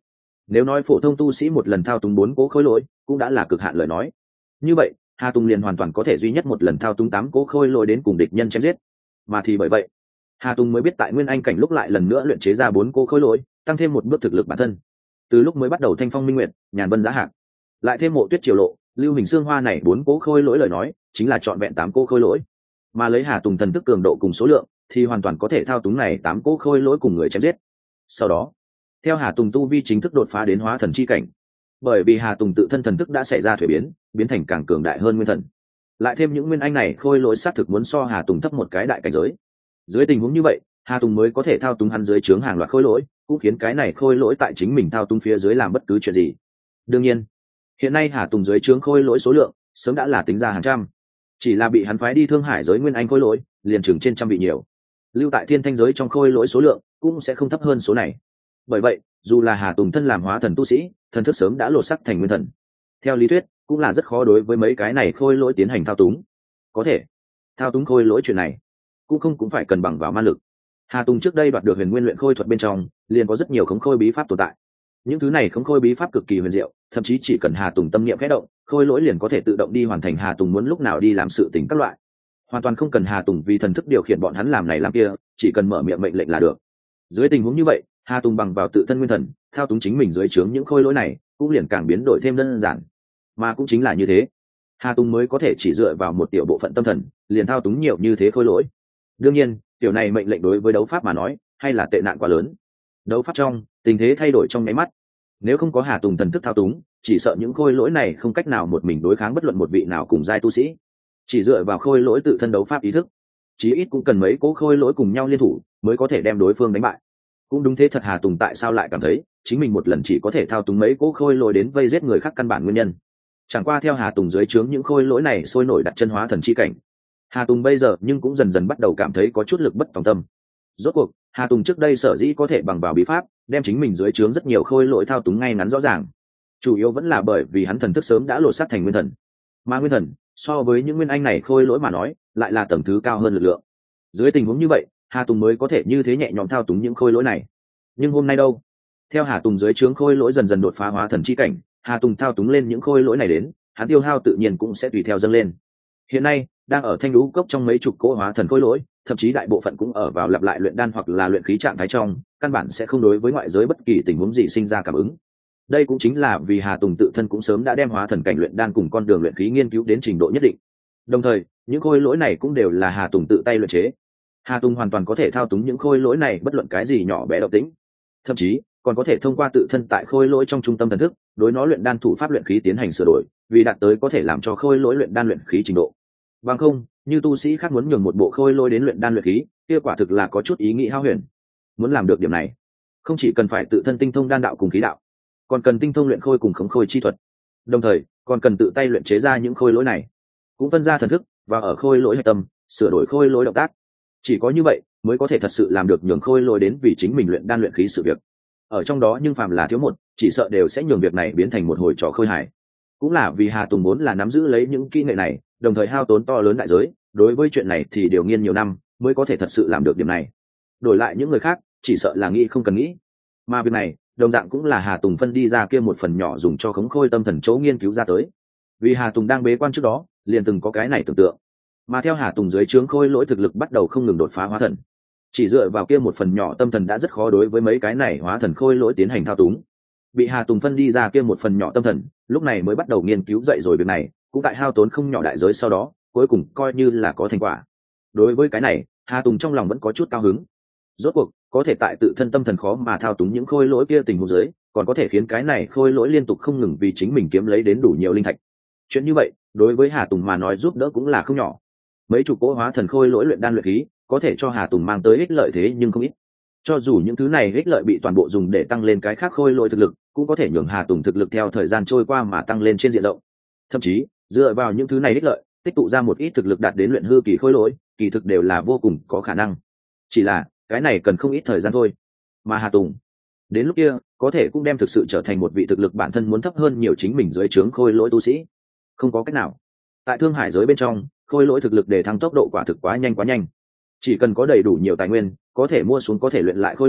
Nếu nói phổ thông tu sĩ một lần thao túng 4 cỗ khôi lỗi cũng đã là cực hạn lời nói, như vậy Hà Tùng liền hoàn toàn có thể duy nhất một lần thao túng 8 cỗ khôi lỗi đến cùng địch nhân chém giết. Mà thì bởi vậy Hà Tùng mới biết tại Nguyên Anh cảnh lúc lại lần nữa luyện chế ra 4 cỗ khôi lỗi, tăng thêm một bước thực lực bản thân. Từ lúc mới bắt đầu Thanh Phong Minh Nguyệt, Nhàn Vân Giá Hạc, lại thêm Mộ Tuyết Triều Lộ, Lưu Hình Xương Hoa này 4 cỗ khôi lỗi lời nói, chính là trọn vẹn 8 cỗ khôi lỗi. Mà lấy Hà Tùng thần thức cường độ cùng số lượng, thì hoàn toàn có thể thao túng này 8 cỗ khôi lỗi cùng người chém giết. Sau đó, theo Hà Tùng tu vi chính thức đột phá đến hóa thần chi cảnh, bởi vì Hà Tùng tự thân thần thức đã xảy ra thuế biến, biến thành càng cường đại hơn nguyên thần. Lại thêm những nguyên anh này khôi lỗi sát thực muốn so Hà Tùng thấp một cái đại cảnh giới. Dưới tình huống như vậy, Hà Tùng mới có thể thao túng hắn dưới trướng hàng loạt khôi lỗi, cũng khiến cái này khôi lỗi tại chính mình thao túng phía dưới làm bất cứ chuyện gì. Đương nhiên, hiện nay Hà Tùng dưới trướng khôi lỗi số lượng sớm đã là tính ra hàng trăm, chỉ là bị hắn phái đi Thương Hải giới nguyên anh khôi lỗi liền chừng trên trăm vị nhiều. Lưu tại Thiên Thanh giới trong khôi lỗi số lượng cũng sẽ không thấp hơn số này. Bởi vậy, dù là Hà Tùng thân làm hóa thần tu sĩ, thần thức sớm đã lột sắc thành nguyên thần. Theo lý thuyết, cũng là rất khó đối với mấy cái này khôi lỗi tiến hành thao túng. Có thể thao túng khôi lỗi chuyện này cũng phải cần bằng vào ma lực. Hà Tùng trước đây đoạt được huyền nguyên luyện khôi thuật bên trong liền có rất nhiều khống khôi bí pháp tồn tại. Những thứ này khống khôi bí pháp cực kỳ huyền diệu, thậm chí chỉ cần Hà Tùng tâm niệm khẽ động, khôi lỗi liền có thể tự động đi hoàn thành Hà Tùng muốn lúc nào đi làm sự tình các loại, hoàn toàn không cần Hà Tùng vì thần thức điều khiển bọn hắn làm này làm kia, chỉ cần mở miệng mệnh lệnh là được. Dưới tình huống như vậy, Hà Tùng bằng vào tự thân nguyên thần thao túng chính mình dưới trướng những khôi lỗi này cũng liền càng biến đổi thêm đơn giản. Mà cũng chính là như thế, Hà Tùng mới có thể chỉ dựa vào một tiểu bộ phận tâm thần liền thao túng nhiều như thế khôi lỗi. Đương nhiên, tiểu này mệnh lệnh đối với đấu pháp mà nói hay là tệ nạn quá lớn. Đấu pháp trong tình thế thay đổi trong nháy mắt, nếu không có Hà Tùng thần thức thao túng, chỉ sợ những khôi lỗi này không cách nào một mình đối kháng bất luận một vị nào cùng giai tu sĩ. Chỉ dựa vào khôi lỗi tự thân đấu pháp ý thức, chí ít cũng cần mấy cố khôi lỗi cùng nhau liên thủ mới có thể đem đối phương đánh bại. Cũng đúng thế thật, Hà Tùng tại sao lại cảm thấy chính mình một lần chỉ có thể thao túng mấy cố khôi lỗi đến vây giết người khác căn bản nguyên nhân. Chẳng qua theo Hà Tùng dưới trướng những khôi lỗi này sôi nổi đặt chân hóa thần chi cảnh, Hà Tùng bây giờ nhưng cũng dần dần bắt đầu cảm thấy có chút lực bất tòng tâm. Rốt cuộc, Hà Tùng trước đây sở dĩ có thể bằng vào bí pháp đem chính mình dưới trướng rất nhiều khôi lỗi thao túng ngay ngắn rõ ràng, chủ yếu vẫn là bởi vì hắn thần thức sớm đã lột xác thành nguyên thần. Mà nguyên thần so với những nguyên anh này khôi lỗi mà nói lại là tầng thứ cao hơn lực lượng. Dưới tình huống như vậy, Hà Tùng mới có thể như thế nhẹ nhõm thao túng những khôi lỗi này. Nhưng hôm nay đâu? Theo Hà Tùng dưới trướng khôi lỗi dần dần đột phá hóa thần chi cảnh, Hà Tùng thao túng lên những khôi lỗi này đến, hắn tiêu hao tự nhiên cũng sẽ tùy theo dâng lên. Hiện nay, đang ở Thanh Lũ Cốc trong mấy chục cỗ hóa thần khôi lỗi, thậm chí đại bộ phận cũng ở vào lặp lại luyện đan hoặc là luyện khí trạng thái trong, căn bản sẽ không đối với ngoại giới bất kỳ tình huống gì sinh ra cảm ứng. Đây cũng chính là vì Hà Tùng tự thân cũng sớm đã đem hóa thần cảnh luyện đan cùng con đường luyện khí nghiên cứu đến trình độ nhất định. Đồng thời, những khôi lỗi này cũng đều là Hà Tùng tự tay luyện chế. Hà Tùng hoàn toàn có thể thao túng những khôi lỗi này bất luận cái gì nhỏ bé động tĩnh, thậm chí còn có thể thông qua tự thân tại khôi lỗi trong trung tâm thần thức, đối nó luyện đan thủ pháp luyện khí tiến hành sửa đổi, vì đạt tới có thể làm cho khôi lỗi luyện đan luyện khí trình độ. Bằng không, như tu sĩ khác muốn nhường một bộ khôi lỗi đến luyện đan luyện khí, kia quả thực là có chút ý nghĩ hao huyền. Muốn làm được điểm này, không chỉ cần phải tự thân tinh thông đan đạo cùng khí đạo, còn cần tinh thông luyện khôi cùng khống khôi chi thuật, đồng thời còn cần tự tay luyện chế ra những khôi lỗi này, cũng phân ra thần thức và ở khôi lỗi hạch tâm sửa đổi khôi lỗi động tác. Chỉ có như vậy mới có thể thật sự làm được nhường khôi lỗi đến vì chính mình luyện đan luyện khí sự việc. Ở trong đó nhưng phàm là thiếu một, chỉ sợ đều sẽ nhường việc này biến thành một hồi trò khơi hài. Cũng là vì Hà Tùng muốn là nắm giữ lấy những kỹ nghệ này, đồng thời hao tốn to lớn đại giới, đối với chuyện này thì điều nghiên nhiều năm mới có thể thật sự làm được điểm này. Đổi lại những người khác, chỉ sợ là nghĩ không cần nghĩ. Mà việc này, đồng dạng cũng là Hà Tùng phân đi ra kia một phần nhỏ dùng cho khống khôi tâm thần chỗ nghiên cứu ra tới. Vì Hà Tùng đang bế quan trước đó, liền từng có cái này tưởng tượng. Mà theo Hà Tùng dưới trướng khôi lỗi thực lực bắt đầu không ngừng đột phá hóa thần, chỉ dựa vào kia một phần nhỏ tâm thần đã rất khó đối với mấy cái này hóa thần khôi lỗi tiến hành thao túng. Bị Hà Tùng phân đi ra kia một phần nhỏ tâm thần, lúc này mới bắt đầu nghiên cứu dậy rồi việc này, cũng tại hao tốn không nhỏ đại giới sau đó, cuối cùng coi như là có thành quả. Đối với cái này, Hà Tùng trong lòng vẫn có chút cao hứng. Rốt cuộc, có thể tại tự thân tâm thần khó mà thao túng những khôi lỗi kia tình huống dưới, còn có thể khiến cái này khôi lỗi liên tục không ngừng vì chính mình kiếm lấy đến đủ nhiều linh thạch. Chuyện như vậy, đối với Hà Tùng mà nói giúp đỡ cũng là không nhỏ. Mấy chục cỗ hóa thần khôi lỗi luyện đan luyện khí, có thể cho Hà Tùng mang tới ích lợi thế nhưng không ít. Cho dù những thứ này ích lợi bị toàn bộ dùng để tăng lên cái khác khôi lỗi thực lực, cũng có thể nhường Hà Tùng thực lực theo thời gian trôi qua mà tăng lên trên diện rộng. Thậm chí, dựa vào những thứ này ích lợi, tích tụ ra một ít thực lực đạt đến luyện hư kỳ khôi lỗi, kỳ thực đều là vô cùng có khả năng. Chỉ là, cái này cần không ít thời gian thôi. Mà Hà Tùng, đến lúc kia, có thể cũng đem thực sự trở thành một vị thực lực bản thân muốn thấp hơn nhiều chính mình dưới trướng khôi lỗi tu sĩ. Không có cách nào. Tại Thương Hải giới bên trong, khôi lỗi thực lực để thăng tốc độ quả thực quá nhanh quá nhanh. Chỉ cần có đầy đủ nhiều tài nguyên, có thể mua xuống có thể luyện lại khôi lỗi,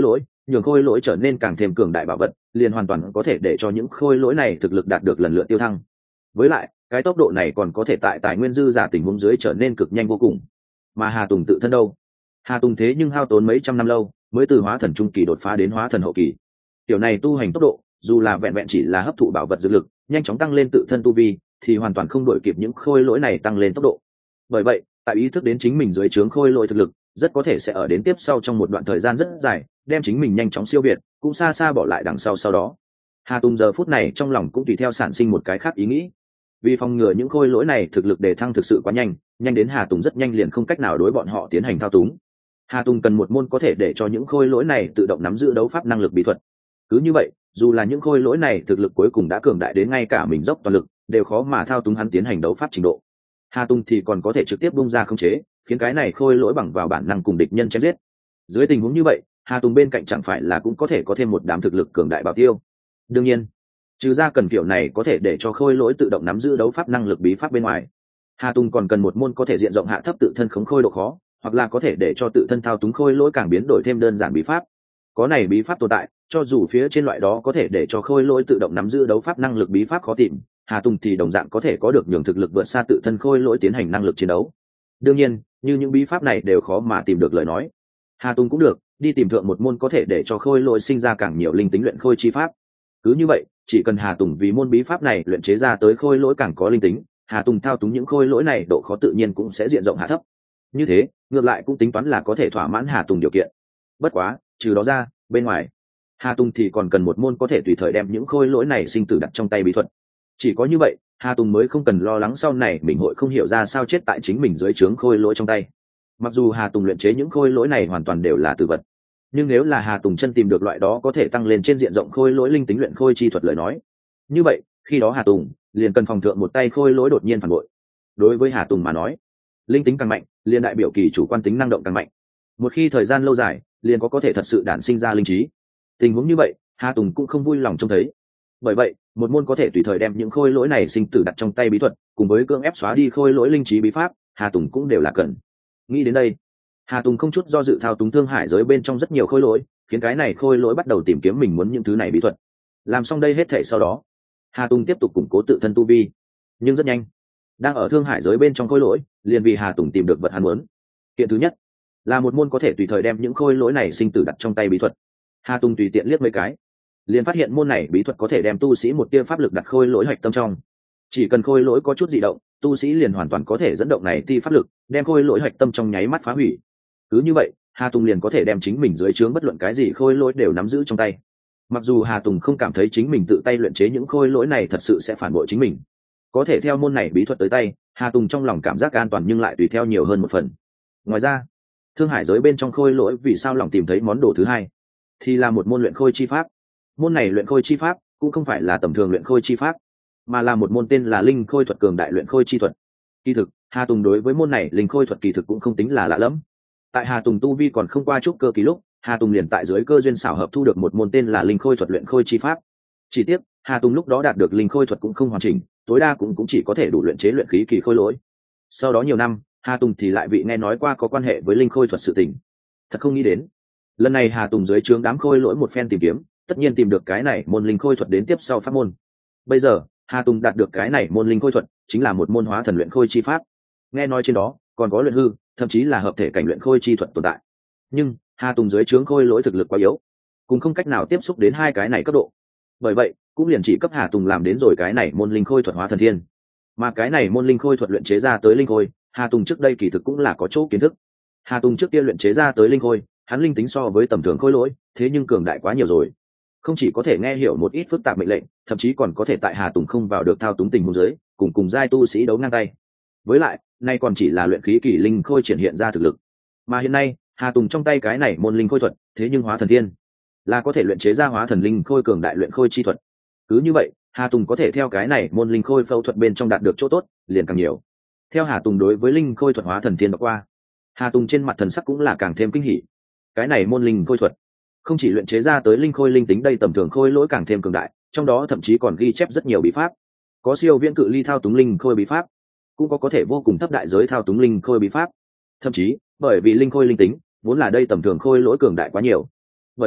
nhường khôi lỗi trở nên càng thêm cường đại bảo vật liền hoàn toàn có thể để cho những khôi lỗi này thực lực đạt được lần lượt tiêu thăng. Với lại cái tốc độ này còn có thể tại tài nguyên dư giả tình huống dưới trở nên cực nhanh vô cùng. Mà Hà Tùng tự thân đâu? Hà Tùng thế nhưng hao tốn mấy trăm năm lâu mới từ hóa thần trung kỳ đột phá đến hóa thần hậu kỳ. Tiểu này tu hành tốc độ, dù là vẹn vẹn chỉ là hấp thụ bảo vật dược lực, nhanh chóng tăng lên tự thân tu vi, thì hoàn toàn không đuổi kịp những khôi lỗi này tăng lên tốc độ. Bởi vậy, tại ý thức đến chính mình dưới trướng khôi lỗi thực lực, rất có thể sẽ ở đến tiếp sau trong một đoạn thời gian rất dài, đem chính mình nhanh chóng siêu việt, cũng xa xa bỏ lại đằng sau sau đó. Hà Tùng giờ phút này trong lòng cũng tùy theo sản sinh một cái khác ý nghĩ. Vì phòng ngừa những khôi lỗi này thực lực đề thăng thực sự quá nhanh, nhanh đến Hà Tùng rất nhanh liền không cách nào đối bọn họ tiến hành thao túng. Hà Tùng cần một môn có thể để cho những khôi lỗi này tự động nắm giữ đấu pháp năng lực bí thuật. Cứ như vậy, dù là những khôi lỗi này thực lực cuối cùng đã cường đại đến ngay cả mình dốc toàn lực đều khó mà thao túng hắn tiến hành đấu pháp trình độ, Hà Tùng thì còn có thể trực tiếp bung ra khống chế, khiến cái này khôi lỗi bằng vào bản năng cùng địch nhân chém giết. Dưới tình huống như vậy, Hà Tùng bên cạnh chẳng phải là cũng có thể có thêm một đám thực lực cường đại bảo tiêu. Đương nhiên, trừ ra cần kiểu này có thể để cho khôi lỗi tự động nắm giữ đấu pháp năng lực bí pháp bên ngoài, Hà Tùng còn cần một môn có thể diện rộng hạ thấp tự thân khống khôi độ khó, hoặc là có thể để cho tự thân thao túng khôi lỗi càng biến đổi thêm đơn giản bí pháp. Có này bí pháp tồn tại, cho dù phía trên loại đó có thể để cho khôi lỗi tự động nắm giữ đấu pháp năng lực bí pháp khó tìm, Hà Tùng thì đồng dạng có thể có được nhường thực lực vượt xa tự thân khôi lỗi tiến hành năng lực chiến đấu. Đương nhiên, như những bí pháp này đều khó mà tìm được lời nói, Hà Tùng cũng được đi tìm thượng một môn có thể để cho khôi lỗi sinh ra càng nhiều linh tính luyện khôi chi pháp. Cứ như vậy, chỉ cần Hà Tùng vì môn bí pháp này luyện chế ra tới khôi lỗi càng có linh tính, Hà Tùng thao túng những khôi lỗi này độ khó tự nhiên cũng sẽ diện rộng hạ thấp. Như thế, ngược lại cũng tính toán là có thể thỏa mãn Hà Tùng điều kiện. Bất quá, trừ đó ra, bên ngoài, Hà Tùng thì còn cần một môn có thể tùy thời đem những khôi lỗi này sinh tử đặt trong tay bí thuật. Chỉ có như vậy, Hà Tùng mới không cần lo lắng sau này mình hội không hiểu ra sao chết tại chính mình dưới trướng khôi lỗi trong tay. Mặc dù Hà Tùng luyện chế những khôi lỗi này hoàn toàn đều là tử vật, nhưng nếu là Hà Tùng chân tìm được loại đó có thể tăng lên trên diện rộng khôi lỗi linh tính luyện khôi chi thuật lời nói, như vậy khi đó Hà Tùng liền cần phòng thượng một tay khôi lỗi đột nhiên phản bội. Đối với Hà Tùng mà nói, linh tính càng mạnh liền đại biểu kỳ chủ quan tính năng động càng mạnh, một khi thời gian lâu dài liền có thể thật sự đản sinh ra linh trí. Tình huống như vậy Hà Tùng cũng không vui lòng trông thấy. Bởi vậy, một môn có thể tùy thời đem những khôi lỗi này sinh tử đặt trong tay bí thuật, cùng với cưỡng ép xóa đi khôi lỗi linh trí bí pháp, Hà Tùng cũng đều là cần. Nghĩ đến đây, Hà Tùng không chút do dự thao túng thương hải giới bên trong rất nhiều khôi lỗi, khiến cái này khôi lỗi bắt đầu tìm kiếm mình muốn những thứ này bí thuật. Làm xong đây hết thảy sau đó, Hà Tùng tiếp tục củng cố tự thân tu vi. Nhưng rất nhanh, đang ở thương hải giới bên trong khôi lỗi, liền vì Hà Tùng tìm được vật hắn muốn. Kiện thứ nhất là một môn có thể tùy thời đem những khôi lỗi này sinh tử đặt trong tay bí thuật. Hà Tùng tùy tiện liếc mấy cái, liền phát hiện môn này bí thuật có thể đem tu sĩ một tia pháp lực đặt khôi lỗi hạch tâm trong. Chỉ cần khôi lỗi có chút dị động, tu sĩ liền hoàn toàn có thể dẫn động này ti pháp lực, đem khôi lỗi hạch tâm trong nháy mắt phá hủy. Cứ như vậy, Hà Tùng liền có thể đem chính mình dưới trướng bất luận cái gì khôi lỗi đều nắm giữ trong tay. Mặc dù Hà Tùng không cảm thấy chính mình tự tay luyện chế những khôi lỗi này thật sự sẽ phản bội chính mình, có thể theo môn này bí thuật tới tay, Hà Tùng trong lòng cảm giác an toàn nhưng lại tùy theo nhiều hơn một phần. Ngoài ra, thương hải giới bên trong khôi lỗi vì sao lòng tìm thấy món đồ thứ hai, thì là một môn luyện khôi chi pháp. Môn này luyện khôi chi pháp cũng không phải là tầm thường luyện khôi chi pháp, mà là một môn tên là linh khôi thuật cường đại luyện khôi chi thuật. Kỳ thực, Hà Tùng đối với môn này linh khôi thuật kỳ thực cũng không tính là lạ lẫm. Tại Hà Tùng tu vi còn không qua trúc cơ kỳ lúc, Hà Tùng liền tại dưới cơ duyên xảo hợp thu được một môn tên là linh khôi thuật luyện khôi chi pháp. Chỉ tiếc, Hà Tùng lúc đó đạt được linh khôi thuật cũng không hoàn chỉnh, tối đa cũng chỉ có thể đủ luyện chế luyện khí kỳ khôi lỗi. Sau đó nhiều năm, Hà Tùng thì lại vị nghe nói qua có quan hệ với linh khôi thuật sự tình. Thật không nghĩ đến, lần này Hà Tùng dưới trướng đám khôi lỗi một phen tìm kiếm, tất nhiên tìm được cái này môn linh khôi thuật đến tiếp sau pháp môn. Bây giờ, Hà Tùng đạt được cái này môn linh khôi thuật, chính là một môn hóa thần luyện khôi chi pháp. Nghe nói trên đó còn có luyện hư, thậm chí là hợp thể cảnh luyện khôi chi thuật tồn tại. Nhưng Hà Tùng dưới trướng khôi lỗi thực lực quá yếu, cũng không cách nào tiếp xúc đến hai cái này cấp độ. Bởi vậy, cũng liền chỉ cấp Hà Tùng làm đến rồi cái này môn linh khôi thuật hóa thần thiên. Mà cái này môn linh khôi thuật luyện chế ra tới linh khôi, Hà Tùng trước đây kỳ thực cũng là có chỗ kiến thức. Hà Tùng trước kia luyện chế ra tới linh khôi, hắn linh tính so với tầm thường khôi lỗi, thế nhưng cường đại quá nhiều rồi. Không chỉ có thể nghe hiểu một ít phức tạp mệnh lệnh, thậm chí còn có thể tại Hà Tùng không vào được thao túng tình huống dưới, cùng giai tu sĩ đấu ngang tay. Với lại, nay còn chỉ là luyện khí kỳ linh khôi triển hiện ra thực lực. Mà hiện nay, Hà Tùng trong tay cái này môn linh khôi thuật, thế nhưng hóa thần thiên, là có thể luyện chế ra hóa thần linh khôi cường đại luyện khôi chi thuật. Cứ như vậy, Hà Tùng có thể theo cái này môn linh khôi phẫu thuật bên trong đạt được chỗ tốt, liền càng nhiều. Theo Hà Tùng đối với linh khôi thuật hóa thần thiên đọc qua, Hà Tùng trên mặt thần sắc cũng là càng thêm kinh hỉ. Cái này môn linh khôi thuật không chỉ luyện chế ra tới linh khôi linh tính đây tầm thường khôi lỗi càng thêm cường đại, trong đó thậm chí còn ghi chép rất nhiều bí pháp. Có siêu viễn cự ly thao túng linh khôi bí pháp, cũng có thể vô cùng thấp đại giới thao túng linh khôi bí pháp. Thậm chí, bởi vì linh khôi linh tính vốn là đây tầm thường khôi lỗi cường đại quá nhiều, bởi vậy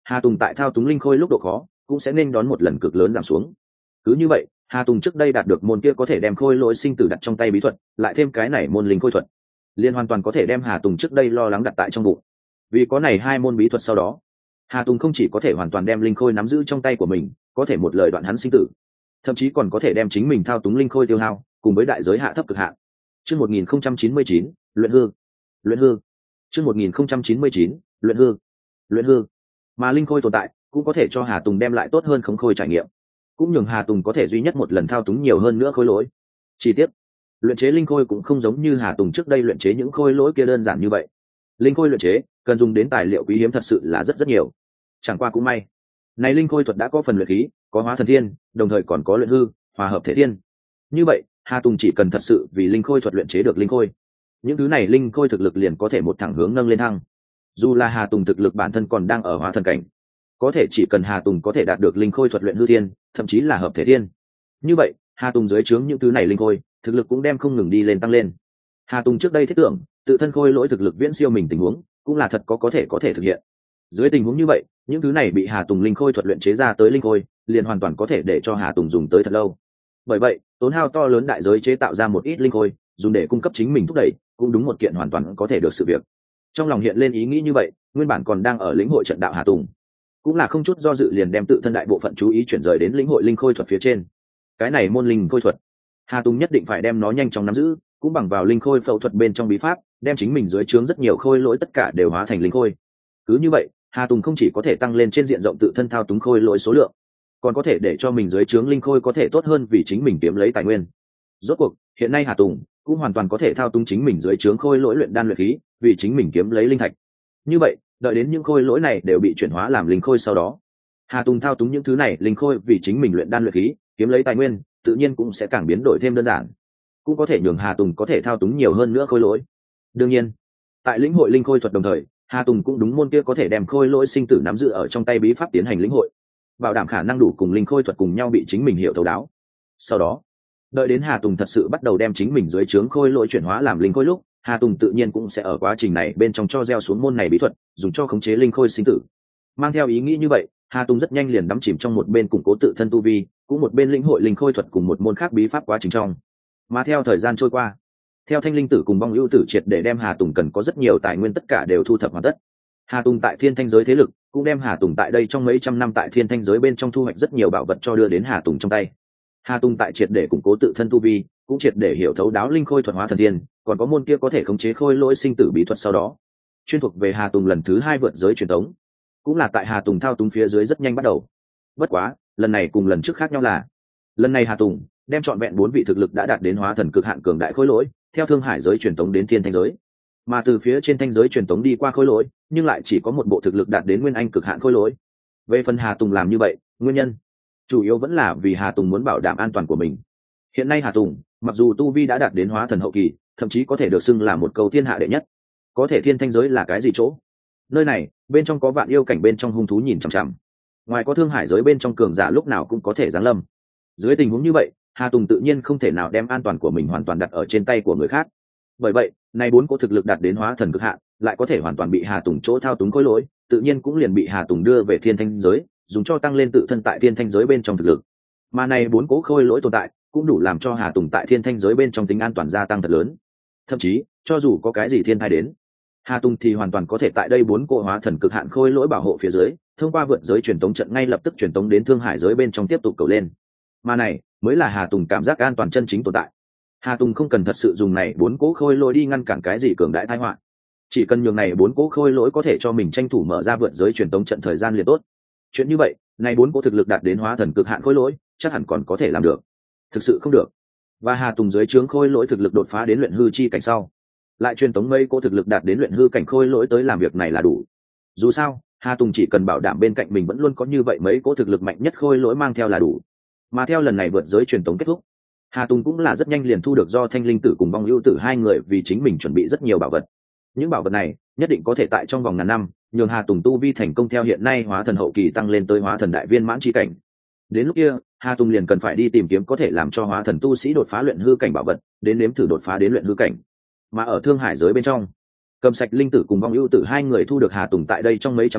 Hà Tùng tại thao túng linh khôi lúc độ khó cũng sẽ nên đón một lần cực lớn giảm xuống. Cứ như vậy, Hà Tùng trước đây đạt được môn kia có thể đem khôi lỗi sinh tử đặt trong tay bí thuật, lại thêm cái này môn linh khôi thuật, liền hoàn toàn có thể đem Hà Tùng trước đây lo lắng đặt tại trong bụng. Vì có này hai môn bí thuật sau đó, Hà Tùng không chỉ có thể hoàn toàn đem linh khôi nắm giữ trong tay của mình, có thể một lời đoạn hắn sinh tử, thậm chí còn có thể đem chính mình thao túng linh khôi tiêu hao, cùng với đại giới hạ thấp cực hạn. Chương 1099, luyện hư. Luyện hư. Chương 1099, luyện hư. Luyện hư. Mà linh khôi tồn tại, cũng có thể cho Hà Tùng đem lại tốt hơn khống khôi trải nghiệm, cũng nhường Hà Tùng có thể duy nhất một lần thao túng nhiều hơn nữa khôi lỗi. Chi tiết, luyện chế linh khôi cũng không giống như Hà Tùng trước đây luyện chế những khôi lỗi kia đơn giản như vậy. Linh khôi luyện chế cần dùng đến tài liệu quý hiếm thật sự là rất nhiều. Chẳng qua cũng may, này linh khôi thuật đã có phần luyện khí, có hóa thần thiên, đồng thời còn có luyện hư, hòa hợp thể thiên. Như vậy, Hà Tùng chỉ cần thật sự vì linh khôi thuật luyện chế được linh khôi, những thứ này linh khôi thực lực liền có thể một thẳng hướng nâng lên thăng. Dù là Hà Tùng thực lực bản thân còn đang ở hóa thần cảnh, có thể chỉ cần Hà Tùng có thể đạt được linh khôi thuật luyện hư thiên, thậm chí là hợp thể thiên, như vậy Hà Tùng dưới trướng những thứ này linh khôi thực lực cũng đem không ngừng đi lên tăng lên. Hà Tùng trước đây thiết tưởng tự thân khôi lỗi thực lực viễn siêu mình tình huống cũng là thật có thể thực hiện. Dưới tình huống như vậy, những thứ này bị Hà Tùng linh khôi thuật luyện chế ra tới linh khôi liền hoàn toàn có thể để cho Hà Tùng dùng tới thật lâu. Bởi vậy tốn hao to lớn đại giới chế tạo ra một ít linh khôi dùng để cung cấp chính mình thúc đẩy, cũng đúng một kiện hoàn toàn có thể được sự việc. Trong lòng hiện lên ý nghĩ như vậy, nguyên bản còn đang ở lĩnh hội trận đạo Hà Tùng cũng là không chút do dự liền đem tự thân đại bộ phận chú ý chuyển rời đến lĩnh hội linh khôi thuật phía trên. Cái này môn linh khôi thuật, Hà Tùng nhất định phải đem nó nhanh chóng nắm giữ, cũng bằng vào linh khôi phẫu thuật bên trong bí pháp, đem chính mình dưới trướng rất nhiều khôi lỗi tất cả đều hóa thành linh khôi. Cứ như vậy, Hà Tùng không chỉ có thể tăng lên trên diện rộng tự thân thao túng khôi lỗi số lượng, còn có thể để cho mình dưới trướng linh khôi có thể tốt hơn vì chính mình kiếm lấy tài nguyên. Rốt cuộc, hiện nay Hà Tùng cũng hoàn toàn có thể thao túng chính mình dưới trướng khôi lỗi luyện đan luyện khí, vì chính mình kiếm lấy linh thạch. Như vậy, đợi đến những khôi lỗi này đều bị chuyển hóa làm linh khôi sau đó, Hà Tùng thao túng những thứ này linh khôi vì chính mình luyện đan luyện khí, kiếm lấy tài nguyên, tự nhiên cũng sẽ càng biến đổi thêm đơn giản, cũng có thể nhường Hà Tùng có thể thao túng nhiều hơn nữa khôi lỗi. Đương nhiên, tại lĩnh hội linh khôi thuật đồng thời, Hà Tùng cũng đúng môn kia có thể đem khôi lỗi sinh tử nắm giữ ở trong tay bí pháp tiến hành lĩnh hội, bảo đảm khả năng đủ cùng linh khôi thuật cùng nhau bị chính mình hiểu thấu đáo. Sau đó, đợi đến Hà Tùng thật sự bắt đầu đem chính mình dưới trướng khôi lỗi chuyển hóa làm linh khôi lúc, Hà Tùng tự nhiên cũng sẽ ở quá trình này bên trong cho gieo xuống môn này bí thuật, dùng cho khống chế linh khôi sinh tử. Mang theo ý nghĩ như vậy, Hà Tùng rất nhanh liền đắm chìm trong một bên củng cố tự thân tu vi, cũng một bên lĩnh hội linh khôi thuật cùng một môn khác bí pháp quá trình trong. Mà theo thời gian trôi qua, theo Thanh Linh Tử cùng Vong Ưu Tử triệt để đem Hà Tùng cần có rất nhiều tài nguyên tất cả đều thu thập hoàn tất. Hà Tùng tại Thiên Thanh giới thế lực cũng đem Hà Tùng tại đây trong mấy trăm năm tại Thiên Thanh giới bên trong thu hoạch rất nhiều bảo vật cho đưa đến Hà Tùng trong tay. Hà Tùng tại triệt để củng cố tự thân tu vi, cũng triệt để hiểu thấu đáo linh khôi thuật hóa thần thiên, còn có môn kia có thể khống chế khôi lỗi sinh tử bí thuật sau đó, chuyên thuộc về Hà Tùng lần thứ 2 vượt giới truyền tống, cũng là tại Hà Tùng thao túng phía dưới rất nhanh bắt đầu. Bất quá, lần này cùng lần trước khác nhau là, lần này Hà Tùng đem trọn vẹn 4 vị thực lực đã đạt đến hóa thần cực hạn cường đại khôi lỗi, theo Thương Hải giới truyền tống đến Thiên Thanh giới. Mà từ phía trên thanh giới truyền tống đi qua khôi lỗi, nhưng lại chỉ có một bộ thực lực đạt đến nguyên anh cực hạn khôi lỗi. Về phần Hà Tùng làm như vậy, nguyên nhân chủ yếu vẫn là vì Hà Tùng muốn bảo đảm an toàn của mình. Hiện nay Hà Tùng, mặc dù tu vi đã đạt đến hóa thần hậu kỳ, thậm chí có thể được xưng là một cầu thiên hạ đệ nhất, có thể Thiên Thanh giới là cái gì chỗ? Nơi này, bên trong có vạn yêu cảnh bên trong hung thú nhìn chằm chằm. Ngoài có Thương Hải giới bên trong cường giả lúc nào cũng có thể giáng lâm. Dưới tình huống như vậy, Hà Tùng tự nhiên không thể nào đem an toàn của mình hoàn toàn đặt ở trên tay của người khác. Bởi vậy, nay 4 cỗ thực lực đạt đến hóa thần cực hạn, lại có thể hoàn toàn bị Hà Tùng chỗ thao túng khối lỗi, tự nhiên cũng liền bị Hà Tùng đưa về Thiên Thanh giới, dùng cho tăng lên tự thân tại Thiên Thanh giới bên trong thực lực. Mà này 4 cỗ khôi lỗi tồn tại, cũng đủ làm cho Hà Tùng tại Thiên Thanh giới bên trong tính an toàn gia tăng thật lớn. Thậm chí, cho dù có cái gì thiên tai đến, Hà Tùng thì hoàn toàn có thể tại đây 4 cỗ hóa thần cực hạn khôi lỗi bảo hộ phía dưới, thông qua vượt giới truyền tống trận ngay lập tức truyền tống đến Thương Hải giới bên trong tiếp tục cầu lên. Mà này mới là Hà Tùng cảm giác an toàn chân chính tồn tại. Hà Tùng không cần thật sự dùng này 4 cỗ khôi lỗi đi ngăn cản cái gì cường đại tai họa, chỉ cần nhường này 4 cỗ khôi lỗi có thể cho mình tranh thủ mở ra vượt giới truyền tống trận thời gian liền tốt. Chuyện như vậy, này 4 cỗ thực lực đạt đến hóa thần cực hạn khôi lỗi, chắc hẳn còn có thể làm được. Thực sự không được, và Hà Tùng dưới trướng khôi lỗi thực lực đột phá đến luyện hư chi cảnh sau, lại truyền tống mấy cỗ thực lực đạt đến luyện hư cảnh khôi lỗi tới làm việc này là đủ. Dù sao, Hà Tùng chỉ cần bảo đảm bên cạnh mình vẫn luôn có như vậy mấy cỗ thực lực mạnh nhất khôi lỗi mang theo là đủ. Mà theo lần này vượt giới truyền tống kết thúc, Hà Tùng cũng là rất nhanh liền thu được do Thanh Linh Tử cùng Vong Ưu Tử hai người vì chính mình chuẩn bị rất nhiều bảo vật. Những bảo vật này nhất định có thể tại trong vòng ngàn năm nhường Hà Tùng tu vi thành công theo hiện nay hóa thần hậu kỳ tăng lên tới hóa thần đại viên mãn chi cảnh. Đến lúc kia, Hà Tùng liền cần phải đi tìm kiếm có thể làm cho hóa thần tu sĩ đột phá luyện hư cảnh bảo vật, đến nếm thử đột phá đến luyện hư cảnh. Mà ở Thương Hải giới bên trong, Cầm Sạch Linh Tử cùng Vong Ưu Tử hai người thu được Hà Tùng tại đây trong mấy trăm năm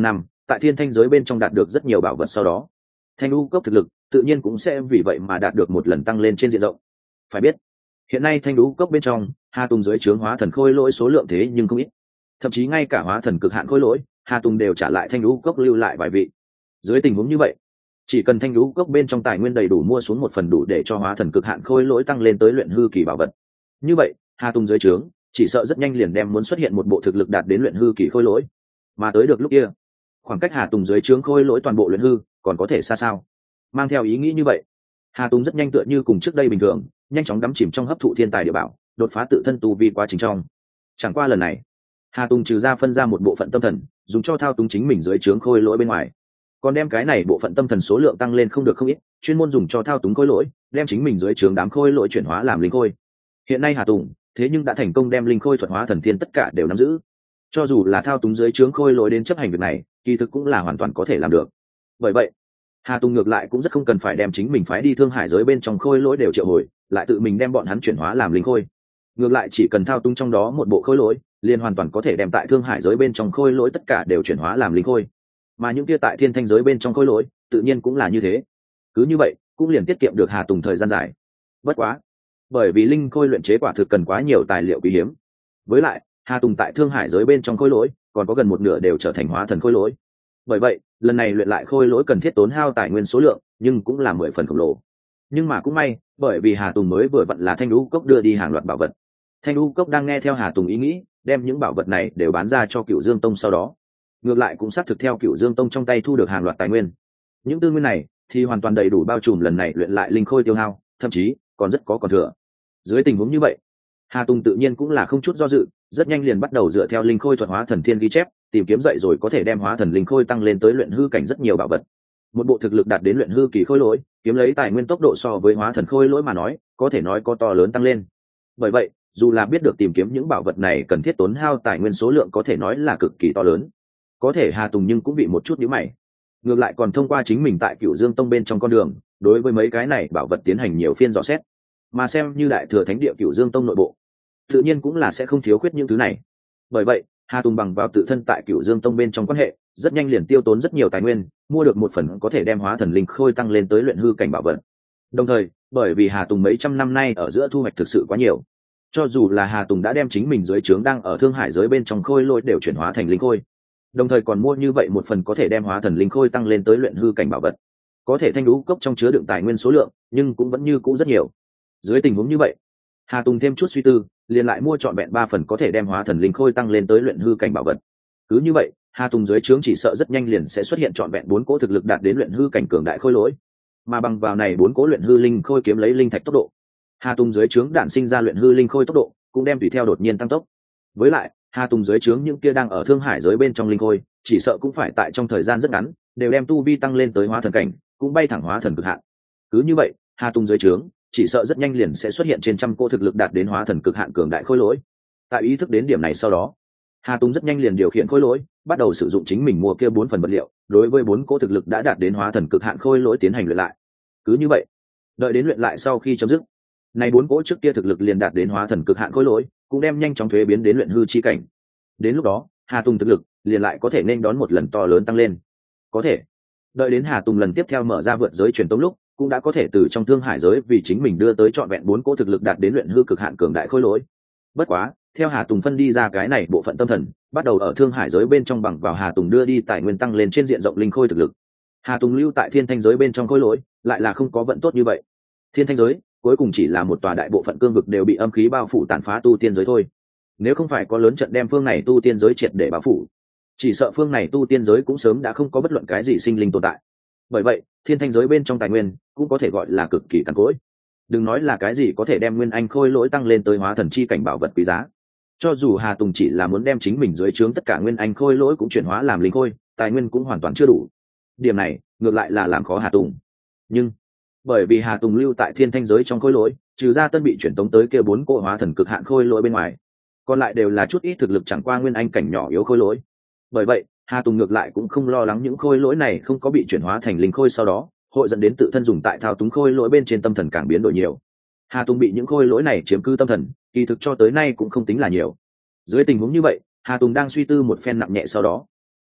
tại thiên thanh giới bên trong đạt được rất nhiều bảo vật sau đó, thanh lũ cốc thực lực tự nhiên cũng sẽ vì vậy mà đạt được một lần tăng lên trên diện rộng. Phải biết, hiện nay thanh lũ cốc bên trong Hà Tùng dưới trướng hóa thần khôi lỗi số lượng thế nhưng không ít, thậm chí ngay cả hóa thần cực hạn khôi lỗi Hà Tùng đều trả lại thanh lũ cốc lưu lại vài vị. Dưới tình huống như vậy, chỉ cần thanh lũ cốc bên trong tài nguyên đầy đủ mua xuống một phần đủ để cho hóa thần cực hạn khôi lỗi tăng lên tới luyện hư kỳ bảo vật, như vậy Hà Tùng dưới trướng chỉ sợ rất nhanh liền đem muốn xuất hiện một bộ thực lực đạt đến luyện hư kỳ khôi lỗi. Mà tới được lúc kia, khoảng cách Hà Tùng dưới trướng khôi lỗi toàn bộ luyện hư còn có thể xa sao. Mang theo ý nghĩ như vậy, Hà Tùng rất nhanh tựa như cùng trước đây bình thường, nhanh chóng đắm chìm trong hấp thụ thiên tài địa bảo, đột phá tự thân tu vi quá trình trong. Chẳng qua lần này, Hà Tùng trừ ra phân ra một bộ phận tâm thần, dùng cho thao túng chính mình dưới trướng khôi lỗi bên ngoài, còn đem cái này bộ phận tâm thần số lượng tăng lên không được không ít, chuyên môn dùng cho thao túng khôi lỗi, đem chính mình dưới trướng đám khôi lỗi chuyển hóa làm linh khôi. Hiện nay Hà Tùng thế nhưng đã thành công đem linh khôi thuật hóa thần thiên tất cả đều nắm giữ. Cho dù là thao túng dưới trướng khôi lỗi đến chấp hành việc này, kỳ thực cũng là hoàn toàn có thể làm được. Bởi vậy, Hà Tùng ngược lại cũng rất không cần phải đem chính mình phái đi Thương Hải giới bên trong khôi lỗi đều triệu hồi, lại tự mình đem bọn hắn chuyển hóa làm linh khôi. Ngược lại chỉ cần thao túng trong đó một bộ khôi lỗi, liền hoàn toàn có thể đem tại Thương Hải giới bên trong khôi lỗi tất cả đều chuyển hóa làm linh khôi. Mà những kia tại Thiên Thanh giới bên trong khôi lỗi, tự nhiên cũng là như thế. Cứ như vậy, cũng liền tiết kiệm được Hà Tùng thời gian dài. Bất quá, bởi vì linh khôi luyện chế quả thực cần quá nhiều tài liệu quý hiếm. Với lại, Hà Tùng tại Thương Hải giới bên trong khôi lỗi, còn có gần một nửa đều trở thành hóa thần khôi lỗi. Bởi vậy, lần này luyện lại khôi lỗi cần thiết tốn hao tài nguyên số lượng, nhưng cũng là 10 phần khổng lồ. Nhưng mà cũng may, bởi vì Hà Tùng mới vừa vặn là Thanh Lũ Cốc đưa đi hàng loạt bảo vật. Thanh Lũ Cốc đang nghe theo Hà Tùng ý nghĩ, đem những bảo vật này đều bán ra cho Cửu Dương Tông sau đó, ngược lại cũng xác thực theo Cửu Dương Tông trong tay thu được hàng loạt tài nguyên. Những tư nguyên này thì hoàn toàn đầy đủ bao trùm lần này luyện lại linh khôi tiêu hao, thậm chí còn rất có còn thừa. Dưới tình huống như vậy, Hà Tùng tự nhiên cũng là không chút do dự, rất nhanh liền bắt đầu dựa theo linh khôi thuật hóa thần thiên ghi chép, tìm kiếm dậy rồi có thể đem hóa thần linh khôi tăng lên tới luyện hư cảnh rất nhiều bảo vật. Một bộ thực lực đạt đến luyện hư kỳ khôi lỗi, kiếm lấy tài nguyên tốc độ so với hóa thần khôi lỗi mà nói, có thể nói có to lớn tăng lên. Bởi vậy, dù là biết được tìm kiếm những bảo vật này cần thiết tốn hao tài nguyên số lượng có thể nói là cực kỳ to lớn, có thể Hà Tùng nhưng cũng bị một chút nhíu mày. Ngược lại còn thông qua chính mình tại Cửu Dương Tông bên trong con đường, đối với mấy cái này bảo vật tiến hành nhiều phiên dò xét, mà xem như đại thừa thánh địa Cửu Dương Tông nội bộ, tự nhiên cũng là sẽ không thiếu khuyết những thứ này. Bởi vậy, Hà Tùng bằng vào tự thân tại Cửu Dương Tông bên trong quan hệ, rất nhanh liền tiêu tốn rất nhiều tài nguyên, mua được một phần có thể đem hóa thần linh khôi tăng lên tới luyện hư cảnh bảo vật. Đồng thời, bởi vì Hà Tùng mấy trăm năm nay ở giữa thu hoạch thực sự quá nhiều, cho dù là Hà Tùng đã đem chính mình dưới trướng đang ở Thương Hải giới bên trong khôi lỗi đều chuyển hóa thành linh khôi, đồng thời còn mua như vậy một phần có thể đem hóa thần linh khôi tăng lên tới luyện hư cảnh bảo vật. Có thể Thanh Lũ Cốc trong chứa đựng tài nguyên số lượng, nhưng cũng vẫn như cũ rất nhiều. Dưới tình huống như vậy, Hà Tùng thêm chút suy tư, liền lại mua trọn vẹn 3 phần có thể đem hóa thần linh khôi tăng lên tới luyện hư cảnh bảo vật. Cứ như vậy, Hà Tùng dưới trướng chỉ sợ rất nhanh liền sẽ xuất hiện trọn vẹn 4 cỗ thực lực đạt đến luyện hư cảnh cường đại khôi lỗi. Mà bằng vào này 4 cỗ luyện hư linh khôi kiếm lấy linh thạch tốc độ, Hà Tùng dưới trướng đản sinh ra luyện hư linh khôi tốc độ cũng đem tùy theo đột nhiên tăng tốc. Với lại, Hà Tùng dưới trướng những kia đang ở Thương Hải giới bên trong linh khôi, chỉ sợ cũng phải tại trong thời gian rất ngắn, đều đem tu vi tăng lên tới hóa thần cảnh, cũng bay thẳng hóa thần cực hạn. Cứ như vậy, Hà Tùng dưới trướng chỉ sợ rất nhanh liền sẽ xuất hiện trên trăm cô thực lực đạt đến hóa thần cực hạn cường đại khôi lỗi. Tại ý thức đến điểm này sau đó, Hà Tùng rất nhanh liền điều khiển khôi lỗi, bắt đầu sử dụng chính mình mua kia 4 phần vật liệu, đối với 4 cô thực lực đã đạt đến hóa thần cực hạn khôi lỗi tiến hành luyện lại. Cứ như vậy, đợi đến luyện lại sau khi chấm dứt, này 4 cỗ trước kia thực lực liền đạt đến hóa thần cực hạn khôi lỗi, cũng đem nhanh chóng thuế biến đến luyện hư chi cảnh. Đến lúc đó, Hà Tùng thực lực liền lại có thể nên đón một lần to lớn tăng lên. Có thể, đợi đến Hà Tùng lần tiếp theo mở ra vượt giới truyền tống lúc, cũng đã có thể từ trong Thương Hải giới vì chính mình đưa tới trọn vẹn 4 cỗ thực lực đạt đến luyện hư cực hạn cường đại khôi lỗi. Bất quá, theo Hà Tùng phân đi ra cái này bộ phận tâm thần, bắt đầu ở Thương Hải giới bên trong bằng vào Hà Tùng đưa đi tài nguyên tăng lên trên diện rộng linh khôi thực lực. Hà Tùng lưu tại Thiên Thanh giới bên trong khôi lỗi, lại là không có vận tốt như vậy. Thiên Thanh giới cuối cùng chỉ là một tòa đại bộ phận cương vực đều bị âm khí bao phủ tàn phá tu tiên giới thôi. Nếu không phải có lớn trận đem phương này tu tiên giới triệt để bao phủ, chỉ sợ phương này tu tiên giới cũng sớm đã không có bất luận cái gì sinh linh tồn tại. Bởi vậy, Thiên Thanh giới bên trong tài nguyên cũng có thể gọi là cực kỳ cằn cỗi. Đừng nói là cái gì có thể đem nguyên anh khôi lỗi tăng lên tới hóa thần chi cảnh bảo vật quý giá. Cho dù Hà Tùng chỉ là muốn đem chính mình dưới trướng tất cả nguyên anh khôi lỗi cũng chuyển hóa làm linh khôi, tài nguyên cũng hoàn toàn chưa đủ. Điểm này ngược lại là làm khó Hà Tùng. Nhưng bởi vì Hà Tùng lưu tại Thiên Thanh giới trong khôi lỗi, trừ ra tân bị chuyển tống tới kia 4 cỗ hóa thần cực hạn khôi lỗi bên ngoài, còn lại đều là chút ít thực lực chẳng qua nguyên anh cảnh nhỏ yếu khôi lỗi. Bởi vậy, Hà Tùng ngược lại cũng không lo lắng những khôi lỗi này không có bị chuyển hóa thành linh khôi sau đó hội dẫn đến tự thân dùng tại thao túng khôi lỗi bên trên tâm thần càng biến đổi nhiều. Hà Tùng bị những khôi lỗi này chiếm cứ tâm thần, kỳ thực cho tới nay cũng không tính là nhiều. Dưới tình huống như vậy, Hà Tùng đang suy tư một phen nặng nhẹ sau đó,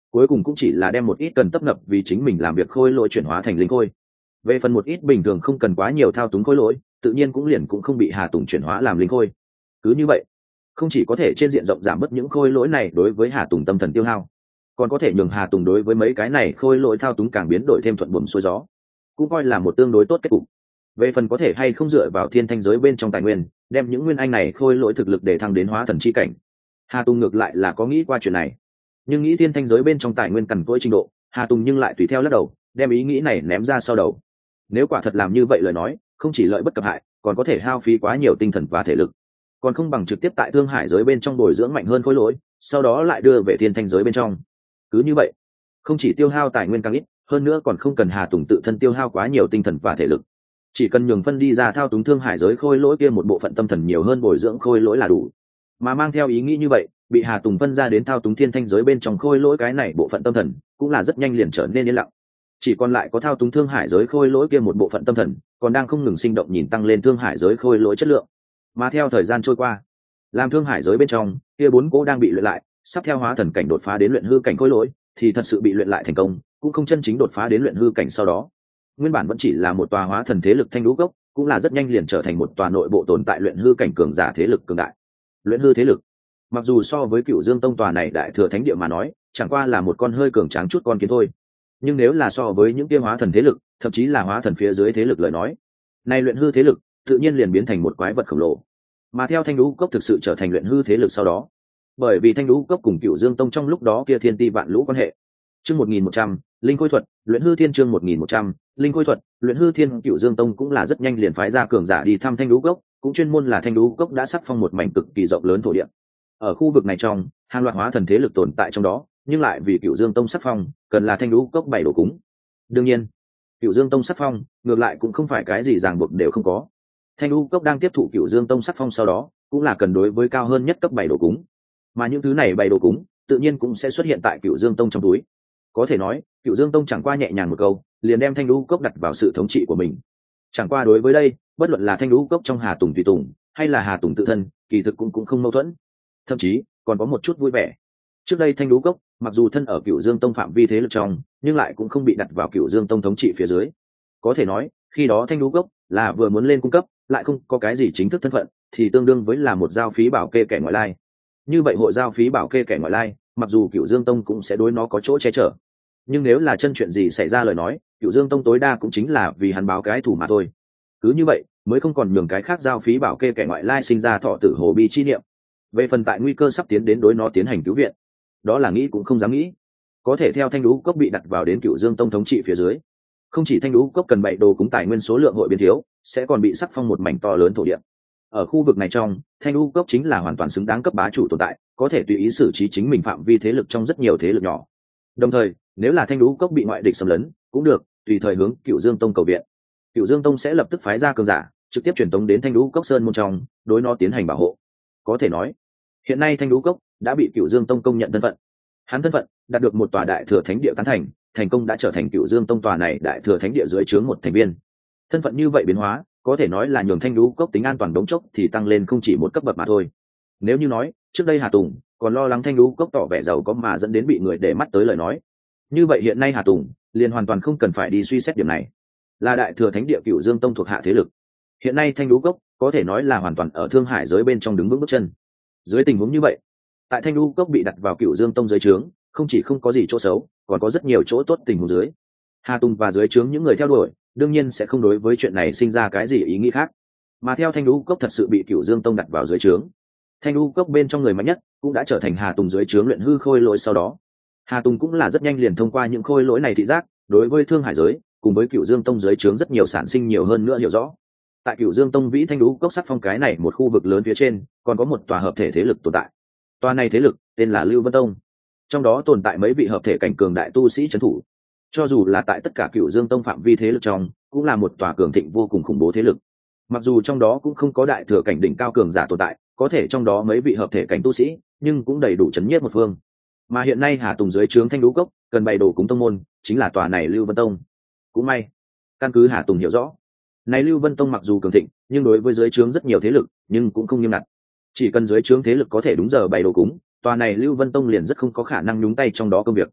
cuối cùng cũng chỉ là đem một ít cần tấp nập vì chính mình làm việc khôi lỗi chuyển hóa thành linh khôi. Về phần một ít bình thường không cần quá nhiều thao túng khôi lỗi, tự nhiên cũng liền cũng không bị Hà Tùng chuyển hóa làm linh khôi. Cứ như vậy, không chỉ có thể trên diện rộng giảm bớt những khôi lỗi này đối với Hà Tùng tâm thần tiêu hao, còn có thể nhường Hà Tùng đối với mấy cái này khôi lỗi thao túng càng biến đổi thêm thuận buồm xuôi gió, cũng coi là một tương đối tốt kết cục. Về phần có thể hay không dựa vào thiên thanh giới bên trong tài nguyên đem những nguyên anh này khôi lỗi thực lực để thăng đến hóa thần chi cảnh, Hà Tùng ngược lại là có nghĩ qua chuyện này, nhưng nghĩ thiên thanh giới bên trong tài nguyên cằn cỗi trình độ, Hà Tùng nhưng lại tùy theo lắc đầu, đem ý nghĩ này ném ra sau đầu. Nếu quả thật làm như vậy lời nói, không chỉ lợi bất cập hại, còn có thể hao phí quá nhiều tinh thần và thể lực, còn không bằng trực tiếp tại thương hải giới bên trong bồi dưỡng mạnh hơn khối lỗi, sau đó lại đưa về thiên thanh giới bên trong. Cứ như vậy, không chỉ tiêu hao tài nguyên càng ít, hơn nữa còn không cần Hà Tùng tự thân tiêu hao quá nhiều tinh thần và thể lực, chỉ cần nhường phân đi ra thao túng thương hải giới khôi lỗi kia một bộ phận tâm thần nhiều hơn bồi dưỡng khôi lỗi là đủ. Mà mang theo ý nghĩ như vậy, bị Hà Tùng phân ra đến thao túng thiên thanh giới bên trong khôi lỗi cái này bộ phận tâm thần, cũng là rất nhanh liền trở nên yên lặng. Chỉ còn lại có thao túng thương hải giới khôi lỗi kia một bộ phận tâm thần, còn đang không ngừng sinh động nhìn tăng lên thương hải giới khôi lỗi chất lượng. Mà theo thời gian trôi qua, làm thương hải giới bên trong kia 4 cỗ đang bị luyện lại, sắp theo hóa thần cảnh đột phá đến luyện hư cảnh khôi lỗi, thì thật sự bị luyện lại thành công, cũng không chân chính đột phá đến luyện hư cảnh sau đó. Nguyên bản vẫn chỉ là một tòa hóa thần thế lực thanh đũ gốc, cũng là rất nhanh liền trở thành một tòa nội bộ tồn tại luyện hư cảnh cường giả thế lực cường đại. Luyện hư thế lực, mặc dù so với Cửu Dương Tông tòa này đại thừa thánh địa mà nói, chẳng qua là một con hơi cường tráng chút con kiến thôi. Nhưng nếu là so với những kia hóa thần thế lực, thậm chí là hóa thần phía dưới thế lực lời nói, nay luyện hư thế lực tự nhiên liền biến thành một quái vật khổng lồ. Mà theo thanh đũ cốc thực sự trở thành luyện hư thế lực sau đó, bởi vì thanh đũ cốc cùng Cửu Dương Tông trong lúc đó kia thiên ti vạn lũ quan hệ. Chương 1100, linh khôi thuật, luyện hư thiên. Chương 1100, linh khôi thuật, luyện hư thiên. Cửu Dương Tông cũng là rất nhanh liền phái ra cường giả đi thăm thanh đũ cốc, cũng chuyên môn là thanh đũ cốc đã sắc phong một mảnh cực kỳ rộng lớn thổ địa. Ở khu vực này trong, hàng loạt hóa thần thế lực tồn tại trong đó, nhưng lại vì Cửu Dương Tông sắc phong, cần là thanh đũ cốc bày đồ cúng. Đương nhiên, Cửu Dương Tông sắc phong, ngược lại cũng không phải cái gì ràng buộc đều không có. Thanh đũ cốc đang tiếp thụ Cửu Dương Tông sắc phong sau đó, cũng là cần đối với cao hơn nhất cấp bày đồ cúng. Mà những thứ này bày đồ cúng, tự nhiên cũng sẽ xuất hiện tại Cửu Dương Tông trong túi. Có thể nói, Cửu Dương Tông chẳng qua nhẹ nhàng một câu, liền đem thanh đũ cốc đặt vào sự thống trị của mình. Chẳng qua đối với đây, bất luận là thanh đũ cốc trong Hà Tùng tùy tùng, hay là Hà Tùng tự thân, kỳ thực cũng không mâu thuẫn, thậm chí còn có một chút vui vẻ. Trước đây thanh đũ cốc mặc dù thân ở Cửu Dương Tông phạm vi thế lực trong, nhưng lại cũng không bị đặt vào Cửu Dương Tông thống trị phía dưới. Có thể nói, khi đó thanh đũ cốc là vừa muốn lên cung cấp, lại không có cái gì chính thức thân phận, thì tương đương với là một giao phí bảo kê kẻ ngoại lai. Như vậy hội giao phí bảo kê kẻ ngoại lai, mặc dù Cửu Dương Tông cũng sẽ đối nó có chỗ che chở, nhưng nếu là chân chuyện gì xảy ra lời nói, Cửu Dương Tông tối đa cũng chính là vì hắn báo cái thủ mà thôi. Cứ như vậy, mới không còn nhường cái khác giao phí bảo kê kẻ ngoại lai sinh ra thọ tử hồ bi chi niệm. Về phần tại nguy cơ sắp tiến đến đối nó tiến hành cứu viện, đó là nghĩ cũng không dám nghĩ. Có thể theo thanh đũ cốc bị đặt vào đến Cửu Dương Tông thống trị phía dưới, không chỉ thanh đũ cốc cần bày đồ cúng tài nguyên số lượng hội biến thiếu, sẽ còn bị sắc phong một mảnh to lớn thổ địa. Ở khu vực này trong, thanh đũ cốc chính là hoàn toàn xứng đáng cấp bá chủ tồn tại, có thể tùy ý xử trí chính mình phạm vi thế lực trong rất nhiều thế lực nhỏ. Đồng thời, nếu là thanh đũ cốc bị ngoại địch xâm lấn, cũng được tùy thời hướng Cửu Dương Tông cầu viện. Cửu Dương Tông sẽ lập tức phái ra cường giả, trực tiếp truyền tống đến thanh đũ cốc sơn môn trong, đối nó tiến hành bảo hộ. Có thể nói, hiện nay thanh đũ cốc đã bị Cửu Dương Tông công nhận thân phận. Hắn thân phận đạt được một tòa đại thừa thánh địa tán thành, thành công đã trở thành Cửu Dương Tông tòa này đại thừa thánh địa dưới trướng một thành viên. Thân phận như vậy biến hóa, có thể nói là nhường thanh đũ cốc tính an toàn đống chốc thì tăng lên không chỉ một cấp bậc mà thôi. Nếu như nói trước đây Hà Tùng còn lo lắng thanh đũ cốc tỏ vẻ giàu có mà dẫn đến bị người để mắt tới lời nói, như vậy hiện nay Hà Tùng liền hoàn toàn không cần phải đi suy xét điểm này. Là đại thừa thánh địa Cửu Dương Tông thuộc hạ thế lực, hiện nay thanh đũ cốc có thể nói là hoàn toàn ở thương hải giới bên trong đứng vững bước chân. Dưới tình huống như vậy, tại thanh đũ cốc bị đặt vào Cửu Dương Tông dưới trướng, không chỉ không có gì chỗ xấu, còn có rất nhiều chỗ tốt. Tình huống dưới, Hà Tùng và dưới trướng những người theo đuổi đương nhiên sẽ không đối với chuyện này sinh ra cái gì ý nghĩ khác. Mà theo thanh đũ cốc thật sự bị Cửu Dương Tông đặt vào dưới trướng, thanh đũ cốc bên trong người mạnh nhất cũng đã trở thành Hà Tùng dưới trướng luyện hư khôi lỗi. Sau đó Hà Tùng cũng là rất nhanh liền thông qua những khôi lỗi này thị giác, đối với thương hải giới cùng với Cửu Dương Tông dưới trướng rất nhiều sản sinh nhiều hơn nữa hiểu rõ. Tại Cửu Dương Tông vĩ thanh đũ cốc sắc phong cái này một khu vực lớn phía trên, còn có một tòa hợp thể thế lực tồn tại. Tòa này thế lực tên là Lưu Vân Tông, trong đó tồn tại mấy vị hợp thể cảnh cường đại tu sĩ trấn thủ. Cho dù là tại tất cả Cửu Dương Tông phạm vi thế lực trong, cũng là một tòa cường thịnh vô cùng khủng bố thế lực. Mặc dù trong đó cũng không có đại thừa cảnh đỉnh cao cường giả tồn tại, có thể trong đó mấy vị hợp thể cảnh tu sĩ, nhưng cũng đầy đủ chấn nhiếp một phương. Mà hiện nay Hà Tùng dưới trướng thanh đũ cốc cần bày đồ cúng tông môn, chính là tòa này Lưu Vân Tông. Cũng may, căn cứ Hà Tùng hiểu rõ, này Lưu Vân Tông mặc dù cường thịnh, nhưng đối với dưới trướng rất nhiều thế lực, nhưng cũng không nghiêm ngặt. Chỉ cần dưới trướng thế lực có thể đúng giờ bày đồ cúng, tòa này Lưu Vân Tông liền rất không có khả năng nhúng tay trong đó công việc.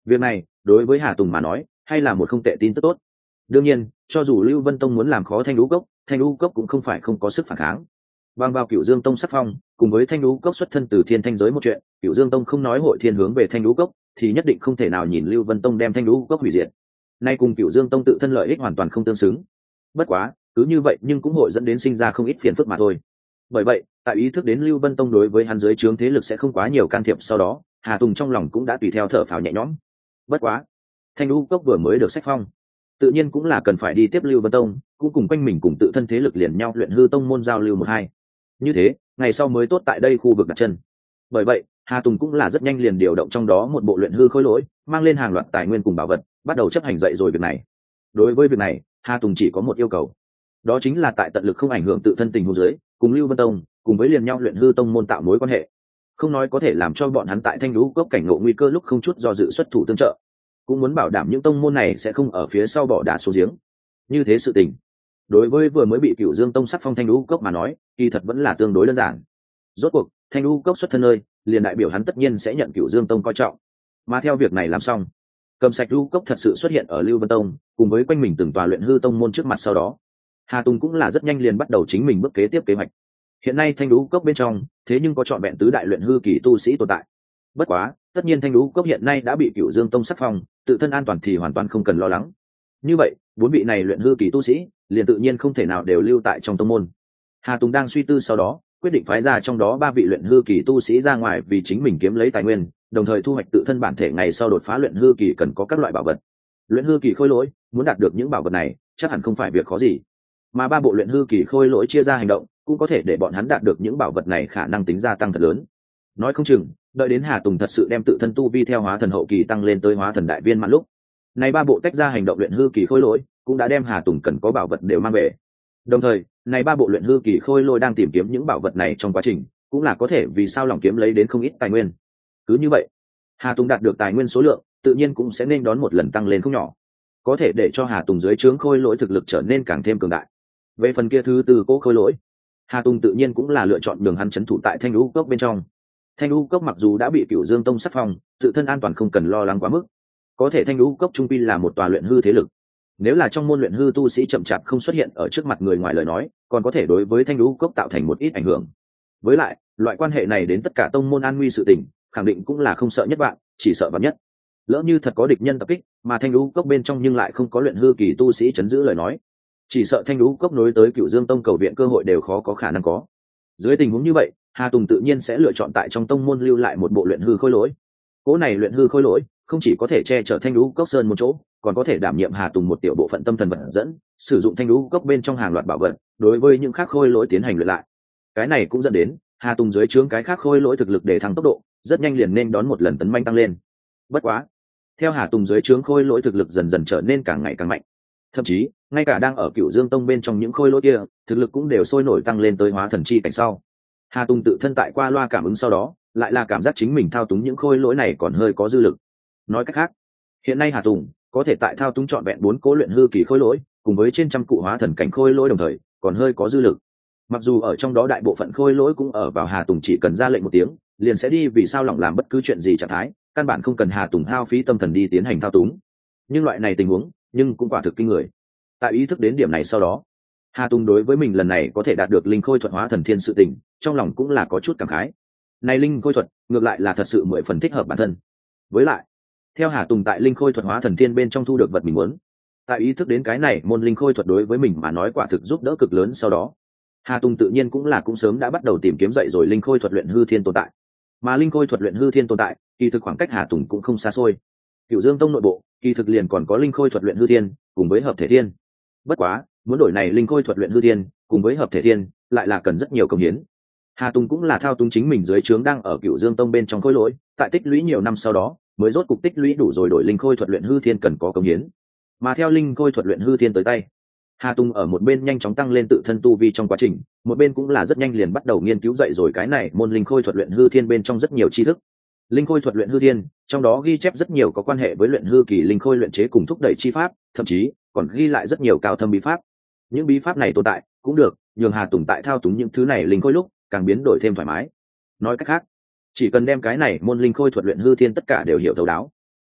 Việc này đối với Hà Tùng mà nói hay là một không tệ tin tức tốt. Đương nhiên cho dù Lưu Vân Tông muốn làm khó Thanh Lũ Cốc, Thanh Lũ Cốc cũng không phải không có sức phản kháng. Bằng vào Cửu Dương Tông sắc phong cùng với Thanh Lũ Cốc xuất thân từ Thiên Thanh giới một chuyện, Cửu Dương Tông không nói hội thiên hướng về Thanh Lũ Cốc thì nhất định không thể nào nhìn Lưu Vân Tông đem Thanh Lũ Cốc hủy diệt. Nay cùng Cửu Dương Tông tự thân lợi ích hoàn toàn không tương xứng. Bất quá cứ như vậy nhưng cũng hội dẫn đến sinh ra không ít phiền phức mà thôi. Bởi vậy tại ý thức đến Lưu Vân Tông đối với hắn dưới trướng thế lực sẽ không quá nhiều can thiệp sau đó, Hà Tùng trong lòng cũng đã tùy theo thở phào nhẹ nhõm. Bất quá Thanh Lũ Cốc vừa mới được sách phong, tự nhiên cũng là cần phải đi tiếp Lưu Vân Tông, cũng cùng quanh mình cùng tự thân thế lực liền nhau luyện hư tông môn giao lưu một hai, như thế ngày sau mới tốt tại đây khu vực đặt chân. Bởi vậy Hà Tùng cũng là rất nhanh liền điều động trong đó một bộ luyện hư khối lỗi, mang lên hàng loạt tài nguyên cùng bảo vật, bắt đầu chấp hành dậy rồi việc này. Đối với việc này Hà Tùng chỉ có một yêu cầu, đó chính là tại tận lực không ảnh hưởng tự thân tình huống dưới, cùng Lưu Vân Tông cùng với liền nhau luyện hư tông môn tạo mối quan hệ, không nói có thể làm cho bọn hắn tại Thanh Lũ Cốc cảnh ngộ nguy cơ lúc không chút do dự xuất thủ tương trợ, cũng muốn bảo đảm những tông môn này sẽ không ở phía sau bỏ đá xuống giếng. Như thế sự tình đối với vừa mới bị Cửu Dương Tông sắc phong Thanh Lũ Cốc mà nói kỳ thật vẫn là tương đối đơn giản. Rốt cuộc Thanh Lũ Cốc xuất thân nơi liền đại biểu hắn tất nhiên sẽ nhận Cửu Dương Tông coi trọng. Mà theo việc này làm xong, cầm sạch Lũ Cốc thật sự xuất hiện ở Lưu Vân Tông cùng với quanh mình từng tòa luyện hư tông môn trước mặt sau đó, Hà Tùng cũng là rất nhanh liền bắt đầu chính mình bước kế tiếp kế hoạch. Hiện nay Thanh Lũ Cốc bên trong thế nhưng có trọn vẹn tứ đại luyện hư kỳ tu sĩ tồn tại. Bất quá tất nhiên Thanh Lũ Cốc hiện nay đã bị Cửu Dương Tông sắc phong, tự thân an toàn thì hoàn toàn không cần lo lắng. Như vậy bốn vị này luyện hư kỳ tu sĩ liền tự nhiên không thể nào đều lưu tại trong tông môn. Hà Tùng đang suy tư sau đó quyết định phái ra trong đó ba vị luyện hư kỳ tu sĩ ra ngoài vì chính mình kiếm lấy tài nguyên, đồng thời thu hoạch tự thân bản thể ngày sau đột phá luyện hư kỳ cần có các loại bảo vật. Luyện hư kỳ khôi lỗi muốn đạt được những bảo vật này chắc hẳn không phải việc khó gì, mà ba bộ luyện hư kỳ khôi lỗi chia ra hành động cũng có thể để bọn hắn đạt được những bảo vật này khả năng tính gia tăng thật lớn. Nói không chừng đợi đến Hà Tùng thật sự đem tự thân tu vi theo hóa thần hậu kỳ tăng lên tới hóa thần đại viên mãn lúc, này ba bộ tách ra hành động luyện hư kỳ khôi lỗi cũng đã đem Hà Tùng cần có bảo vật đều mang về. Đồng thời này ba bộ luyện hư kỳ khôi lỗi đang tìm kiếm những bảo vật này trong quá trình cũng là có thể vì sao lòng kiếm lấy đến không ít tài nguyên. Cứ như vậy Hà Tùng đạt được tài nguyên số lượng tự nhiên cũng sẽ nên đón một lần tăng lên không nhỏ, có thể để cho Hà Tùng dưới trướng khôi lỗi thực lực trở nên càng thêm cường đại. Về phần kia thứ tư cố khôi lỗi, Hà Tùng tự nhiên cũng là lựa chọn đường hắn trấn thủ tại Thanh Lũ Cốc bên trong. Thanh Lũ Cốc mặc dù đã bị Cửu Dương Tông sắc phong, tự thân an toàn không cần lo lắng quá mức, có thể Thanh Lũ Cốc trung quy là một tòa luyện hư thế lực. Nếu là trong môn luyện hư tu sĩ chậm chạp không xuất hiện ở trước mặt người ngoài lời nói, còn có thể đối với Thanh Lũ Cốc tạo thành một ít ảnh hưởng. Với lại loại quan hệ này đến tất cả tông môn an nguy sự tình khẳng định cũng là không sợ nhất bạn, chỉ sợ vạn nhất. Lỡ như thật có địch nhân tập kích mà Thanh Lũ Cốc bên trong nhưng lại không có luyện hư kỳ tu sĩ chấn giữ lời nói, chỉ sợ Thanh Lũ Cốc nối tới Cửu Dương Tông cầu viện cơ hội đều khó có khả năng có. Dưới tình huống như vậy Hà Tùng tự nhiên sẽ lựa chọn tại trong tông môn lưu lại một bộ luyện hư khôi lỗi. Cỗ này luyện hư khôi lỗi không chỉ có thể che chở Thanh Lũ Cốc sơn một chỗ, còn có thể đảm nhiệm Hà Tùng một tiểu bộ phận tâm thần vật dẫn, sử dụng Thanh Lũ Cốc bên trong hàng loạt bảo vật đối với những khác khôi lỗi tiến hành luyện lại. Cái này cũng dẫn đến Hà Tùng dưới trướng cái khác khôi lỗi thực lực để thăng tốc độ rất nhanh liền nên đón một lần tấn manh tăng lên. Bất quá theo Hà Tùng dưới trướng khôi lỗi thực lực dần dần trở nên càng ngày càng mạnh, thậm chí ngay cả đang ở Cửu Dương Tông bên trong những khôi lỗi kia thực lực cũng đều sôi nổi tăng lên tới hóa thần chi cảnh sau. Hà Tùng tự thân tại qua loa cảm ứng sau đó lại là cảm giác chính mình thao túng những khôi lỗi này còn hơi có dư lực. Nói cách khác hiện nay Hà Tùng có thể tại thao túng trọn vẹn 4 cố luyện hư kỳ khôi lỗi cùng với trên trăm cụ hóa thần cảnh khôi lỗi đồng thời còn hơi có dư lực. Mặc dù ở trong đó đại bộ phận khôi lỗi cũng ở vào Hà Tùng chỉ cần ra lệnh một tiếng liền sẽ đi vì sao lỏng làm bất cứ chuyện gì trạng thái, căn bản không cần Hà Tùng hao phí tâm thần đi tiến hành thao túng. Nhưng loại này tình huống nhưng cũng quả thực kinh người. Tại ý thức đến điểm này sau đó, Hà Tùng đối với mình lần này có thể đạt được linh khôi thuật hóa thần thiên sự tình trong lòng cũng là có chút cảm khái. Này linh khôi thuật ngược lại là thật sự 10 phần thích hợp bản thân. Với lại theo Hà Tùng tại linh khôi thuật hóa thần thiên bên trong thu được vật mình muốn, tại ý thức đến cái này môn linh khôi thuật đối với mình mà nói quả thực giúp đỡ cực lớn sau đó, Hà Tùng tự nhiên cũng sớm đã bắt đầu tìm kiếm dậy rồi linh khôi thuật luyện hư thiên tồn tại. Mà linh khôi thuật luyện hư thiên tồn tại kỳ thực khoảng cách Hà Tùng cũng không xa xôi. Cửu Dương Tông nội bộ kỳ thực liền còn có linh khôi thuật luyện hư thiên cùng với hợp thể thiên. Bất quá muốn đổi này linh khôi thuật luyện hư thiên cùng với hợp thể thiên lại là cần rất nhiều công hiến. Hà Tùng cũng là thao túng chính mình dưới trướng đang ở Cửu Dương Tông bên trong khôi lỗi, tại tích lũy nhiều năm sau đó mới rốt cục tích lũy đủ rồi đổi linh khôi thuật luyện hư thiên cần có công hiến. Mà theo linh khôi thuật luyện hư thiên tới tay, Hà Tùng ở một bên nhanh chóng tăng lên tự thân tu vi trong quá trình, một bên cũng là rất nhanh liền bắt đầu nghiên cứu dậy rồi cái này môn linh khôi thuật luyện hư thiên bên trong rất nhiều tri thức. Linh khôi thuật luyện hư thiên trong đó ghi chép rất nhiều có quan hệ với luyện hư kỳ linh khôi luyện chế cùng thúc đẩy chi pháp, thậm chí còn ghi lại rất nhiều cao thâm bí pháp. Những bí pháp này tồn tại cũng được nhường Hà Tùng tại thao túng những thứ này linh khôi lúc càng biến đổi thêm thoải mái. Nói cách khác, chỉ cần đem cái này môn linh khôi thuật luyện hư thiên tất cả đều hiểu thấu đáo,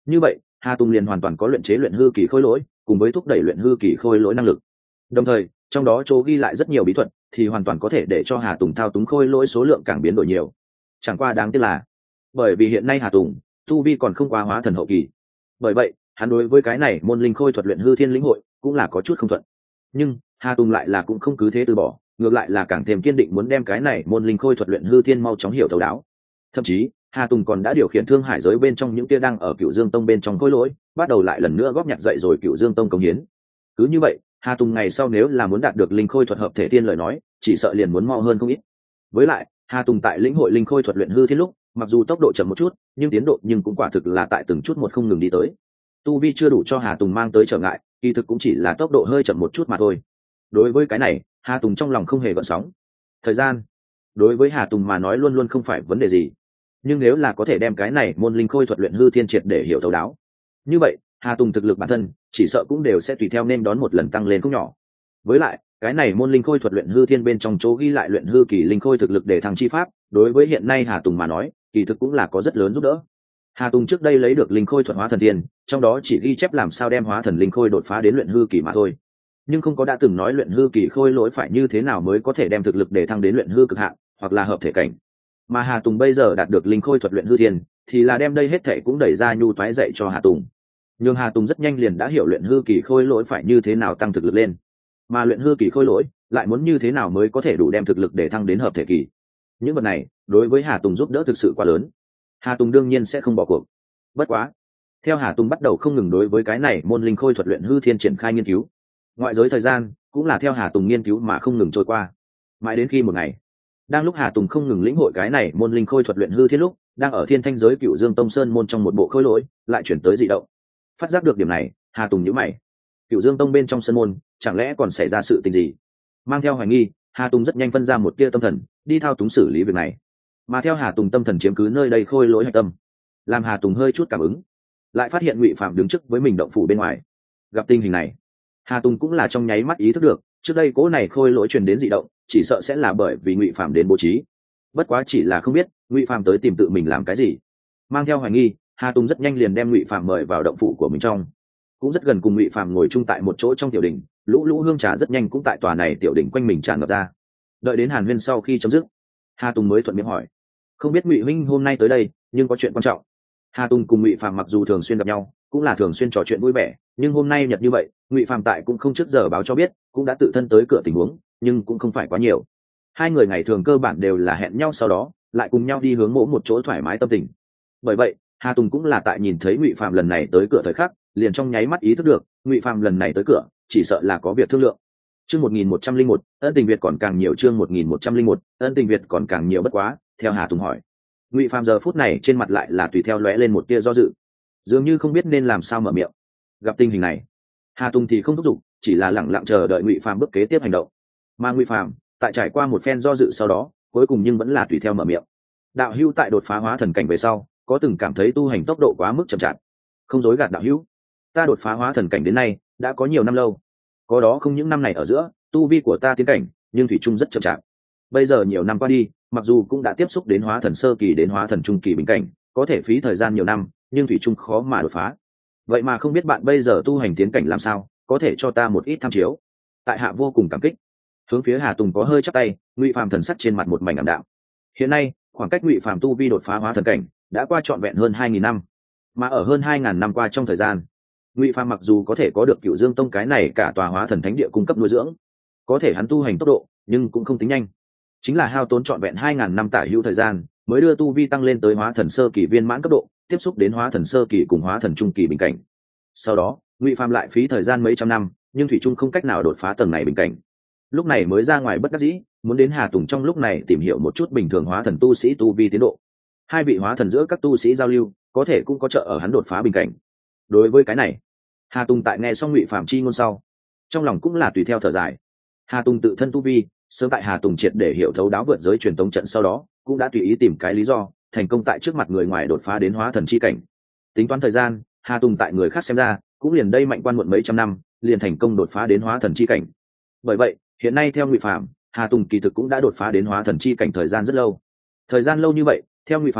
Như vậy Hà Tùng liền hoàn toàn có luyện chế luyện hư kỳ khôi lỗi cùng với thúc đẩy luyện hư kỳ khôi lỗi năng lực. Đồng thời trong đó chỗ ghi lại rất nhiều bí thuật thì hoàn toàn có thể để cho Hà Tùng thao túng khôi lỗi số lượng càng biến đổi nhiều. Chẳng qua đáng tiếc là bởi vì hiện nay Hà Tùng tu vi còn không qua hóa thần hậu kỳ, bởi vậy hắn đối với cái này môn linh khôi thuật luyện hư thiên lĩnh hội cũng là có chút không thuận. Nhưng Hà Tùng lại là cũng không cứ thế từ bỏ, ngược lại là càng thêm kiên định muốn đem cái này môn linh khôi thuật luyện hư thiên mau chóng hiểu thấu đáo. Thậm chí Hà Tùng còn đã điều khiển thương hải giới bên trong những kia đang ở Cựu Dương Tông bên trong khôi lỗi bắt đầu lại lần nữa góp nhặt dậy rồi Cựu Dương Tông cống hiến. Cứ như vậy Hà Tùng ngày sau nếu là muốn đạt được linh khôi thuật hợp thể thiên lời nói chỉ sợ liền muốn mau hơn không ít. Với lại Hà Tùng tại lĩnh hội linh khôi thuật luyện hư thiên lúc mặc dù tốc độ chậm một chút nhưng tiến độ nhưng cũng quả thực là tại từng chút một không ngừng đi tới. Tu vi chưa đủ cho Hà Tùng mang tới trở ngại, kỳ thực cũng chỉ là tốc độ hơi chậm một chút mà thôi. Đối với cái này Hà Tùng trong lòng không hề gợn sóng. Thời gian đối với Hà Tùng mà nói luôn luôn không phải vấn đề gì, nhưng nếu là có thể đem cái này môn linh khôi thuật luyện hư thiên triệt để hiểu thấu đáo, như vậy Hà Tùng thực lực bản thân chỉ sợ cũng đều sẽ tùy theo nên đón một lần tăng lên không nhỏ. Với lại cái này môn linh khôi thuật luyện hư thiên bên trong chỗ ghi lại luyện hư kỳ linh khôi thực lực để thăng chi pháp, đối với hiện nay Hà Tùng mà nói kỳ thực cũng là có rất lớn giúp đỡ. Hà Tùng trước đây lấy được linh khôi thuật hóa thần thiên, trong đó chỉ ghi chép làm sao đem hóa thần linh khôi đột phá đến luyện hư kỳ mà thôi, nhưng không có đã từng nói luyện hư kỳ khôi lỗi phải như thế nào mới có thể đem thực lực để thăng đến luyện hư cực hạn hoặc là hợp thể cảnh. Mà Hà Tùng bây giờ đạt được linh khôi thuật luyện hư thiên thì là đem đây hết thể cũng đẩy ra nhu toái dạy cho Hà Tùng. Nhưng Hà Tùng rất nhanh liền đã hiểu luyện hư kỳ khôi lỗi phải như thế nào tăng thực lực lên, mà luyện hư kỳ khôi lỗi lại muốn như thế nào mới có thể đủ đem thực lực để thăng đến hợp thể kỳ. Những vật này đối với Hà Tùng giúp đỡ thực sự quá lớn, Hà Tùng đương nhiên sẽ không bỏ cuộc. Bất quá theo Hà Tùng bắt đầu không ngừng đối với cái này môn linh khôi thuật luyện hư thiên triển khai nghiên cứu, ngoại giới thời gian cũng là theo Hà Tùng nghiên cứu mà không ngừng trôi qua. Mãi đến khi một ngày, đang lúc Hà Tùng không ngừng lĩnh hội cái này môn linh khôi thuật luyện hư thiên lúc, đang ở Thiên Thanh giới Cựu Dương Tông sơn môn trong một bộ khôi lỗi lại chuyển tới dị động. Phát giác được điểm này, Hà Tùng nhíu mày. Cựu Dương Tông bên trong sơn môn chẳng lẽ còn xảy ra sự tình gì? Mang theo hoài nghi, Hà Tùng rất nhanh phân ra một tia tâm thần đi thao túng xử lý việc này. Mà theo Hà Tùng tâm thần chiếm cứ nơi đây khôi lỗi hạch tâm, làm Hà Tùng hơi chút cảm ứng, lại phát hiện Ngụy Phạm đứng trước với mình động phủ bên ngoài. Gặp tình hình này, Hà Tùng cũng là trong nháy mắt ý thức được trước đây cố này khôi lỗi truyền đến dị động chỉ sợ sẽ là bởi vì Ngụy Phạm đến bố trí. Bất quá chỉ là không biết Ngụy Phạm tới tìm tự mình làm cái gì. Mang theo hoài nghi, Hà Tùng rất nhanh liền đem Ngụy Phạm mời vào động phủ của mình trong, cũng rất gần cùng Ngụy Phạm ngồi chung tại một chỗ trong tiểu đình. Lũ lũ hương trà rất nhanh cũng tại tòa này tiểu đình quanh mình tràn ngập ra. Đợi đến hàn huyên sau khi chấm dứt, Hà Tùng mới thuận miệng hỏi: không biết Ngụy huynh hôm nay tới đây nhưng có chuyện quan trọng? Hà Tùng cùng Ngụy Phạm mặc dù thường xuyên gặp nhau cũng là thường xuyên trò chuyện vui vẻ, nhưng hôm nay nhật như vậy Ngụy Phạm tại cũng không trước giờ báo cho biết, cũng đã tự thân tới cửa tình huống, nhưng cũng không phải quá nhiều. Hai người ngày thường cơ bản đều là hẹn nhau sau đó lại cùng nhau đi hướng mỗ một chỗ thoải mái tâm tình. Bởi vậy Hà Tùng cũng là tại nhìn thấy Ngụy Phạm lần này tới cửa thời khắc liền trong nháy mắt ý thức được Ngụy Phạm lần này tới cửa chỉ sợ là có việc thương lượng. Chương 1101, ân tình Việt còn càng nhiều. Chương 1101, ân tình Việt còn càng nhiều. Bất quá theo Hà Tùng hỏi, Ngụy Phạm giờ phút này trên mặt lại là tùy theo lóe lên một tia do dự, dường như không biết nên làm sao mở miệng. Gặp tình hình này, Hà Tùng thì không thúc giục, chỉ là lẳng lặng chờ đợi Ngụy Phạm bước kế tiếp hành động. Mà Ngụy Phạm tại trải qua một phen do dự sau đó cuối cùng nhưng vẫn là tùy theo mở miệng: đạo hữu tại đột phá hóa thần cảnh về sau có từng cảm thấy tu hành tốc độ quá mức chậm chạp? Không dối gạt đạo hữu, ta đột phá hóa thần cảnh đến nay đã có nhiều năm lâu, có đó không những năm này ở giữa tu vi của ta tiến cảnh nhưng thủy chung rất chậm chạp. Bây giờ nhiều năm qua đi, mặc dù cũng đã tiếp xúc đến hóa thần sơ kỳ đến hóa thần trung kỳ bình cảnh, có thể phí thời gian nhiều năm nhưng thủy chung khó mà đột phá. Vậy mà không biết bạn bây giờ tu hành tiến cảnh làm sao, có thể cho ta một ít tham chiếu? Tại hạ vô cùng cảm kích. Hướng phía Hà Tùng có hơi chắp tay, Ngụy Phạm thần sắc trên mặt một mảnh ảm đạm. Hiện nay khoảng cách Ngụy Phạm tu vi đột phá hóa thần cảnh đã qua trọn vẹn hơn 2.000 năm, mà ở hơn 2.000 năm qua trong thời gian, Ngụy Phạm mặc dù có thể có được Cựu Dương Tông cái này cả tòa hóa thần thánh địa cung cấp nuôi dưỡng, có thể hắn tu hành tốc độ nhưng cũng không tính nhanh, chính là hao tốn trọn vẹn 2.000 năm tả hữu thời gian mới đưa tu vi tăng lên tới hóa thần sơ kỳ viên mãn cấp độ, tiếp xúc đến hóa thần sơ kỳ cùng hóa thần trung kỳ bình cảnh. Sau đó Ngụy Phạm lại phí thời gian mấy trăm năm nhưng thủy chung không cách nào đột phá tầng này bình cảnh, lúc này mới ra ngoài bất đắc dĩ muốn đến Hà Tùng trong lúc này tìm hiểu một chút bình thường hóa thần tu sĩ tu vi tiến độ. Hai vị hóa thần giữa các tu sĩ giao lưu có thể cũng có trợ ở hắn đột phá bình cảnh. Đối với cái này, Hà Tùng tại nghe xong Ngụy Phạm chi ngôn sau, trong lòng cũng là tùy theo thở dài. Hà Tùng tự thân tu vi sớm tại Hà Tùng triệt để hiểu thấu đáo vượt giới truyền tống trận sau đó cũng đã tùy ý tìm cái lý do thành công tại trước mặt người ngoài đột phá đến hóa thần chi cảnh. Tính toán thời gian, Hà Tùng tại người khác xem ra cũng liền đây mạnh quan muộn mấy trăm năm liền thành công đột phá đến hóa thần chi cảnh. Bởi vậy hiện nay theo Ngụy Phạm, Hà Tùng kỳ thực cũng đã đột phá đến hóa thần chi cảnh thời gian rất lâu. Thời gian lâu như vậy, theo Ngụy Phạm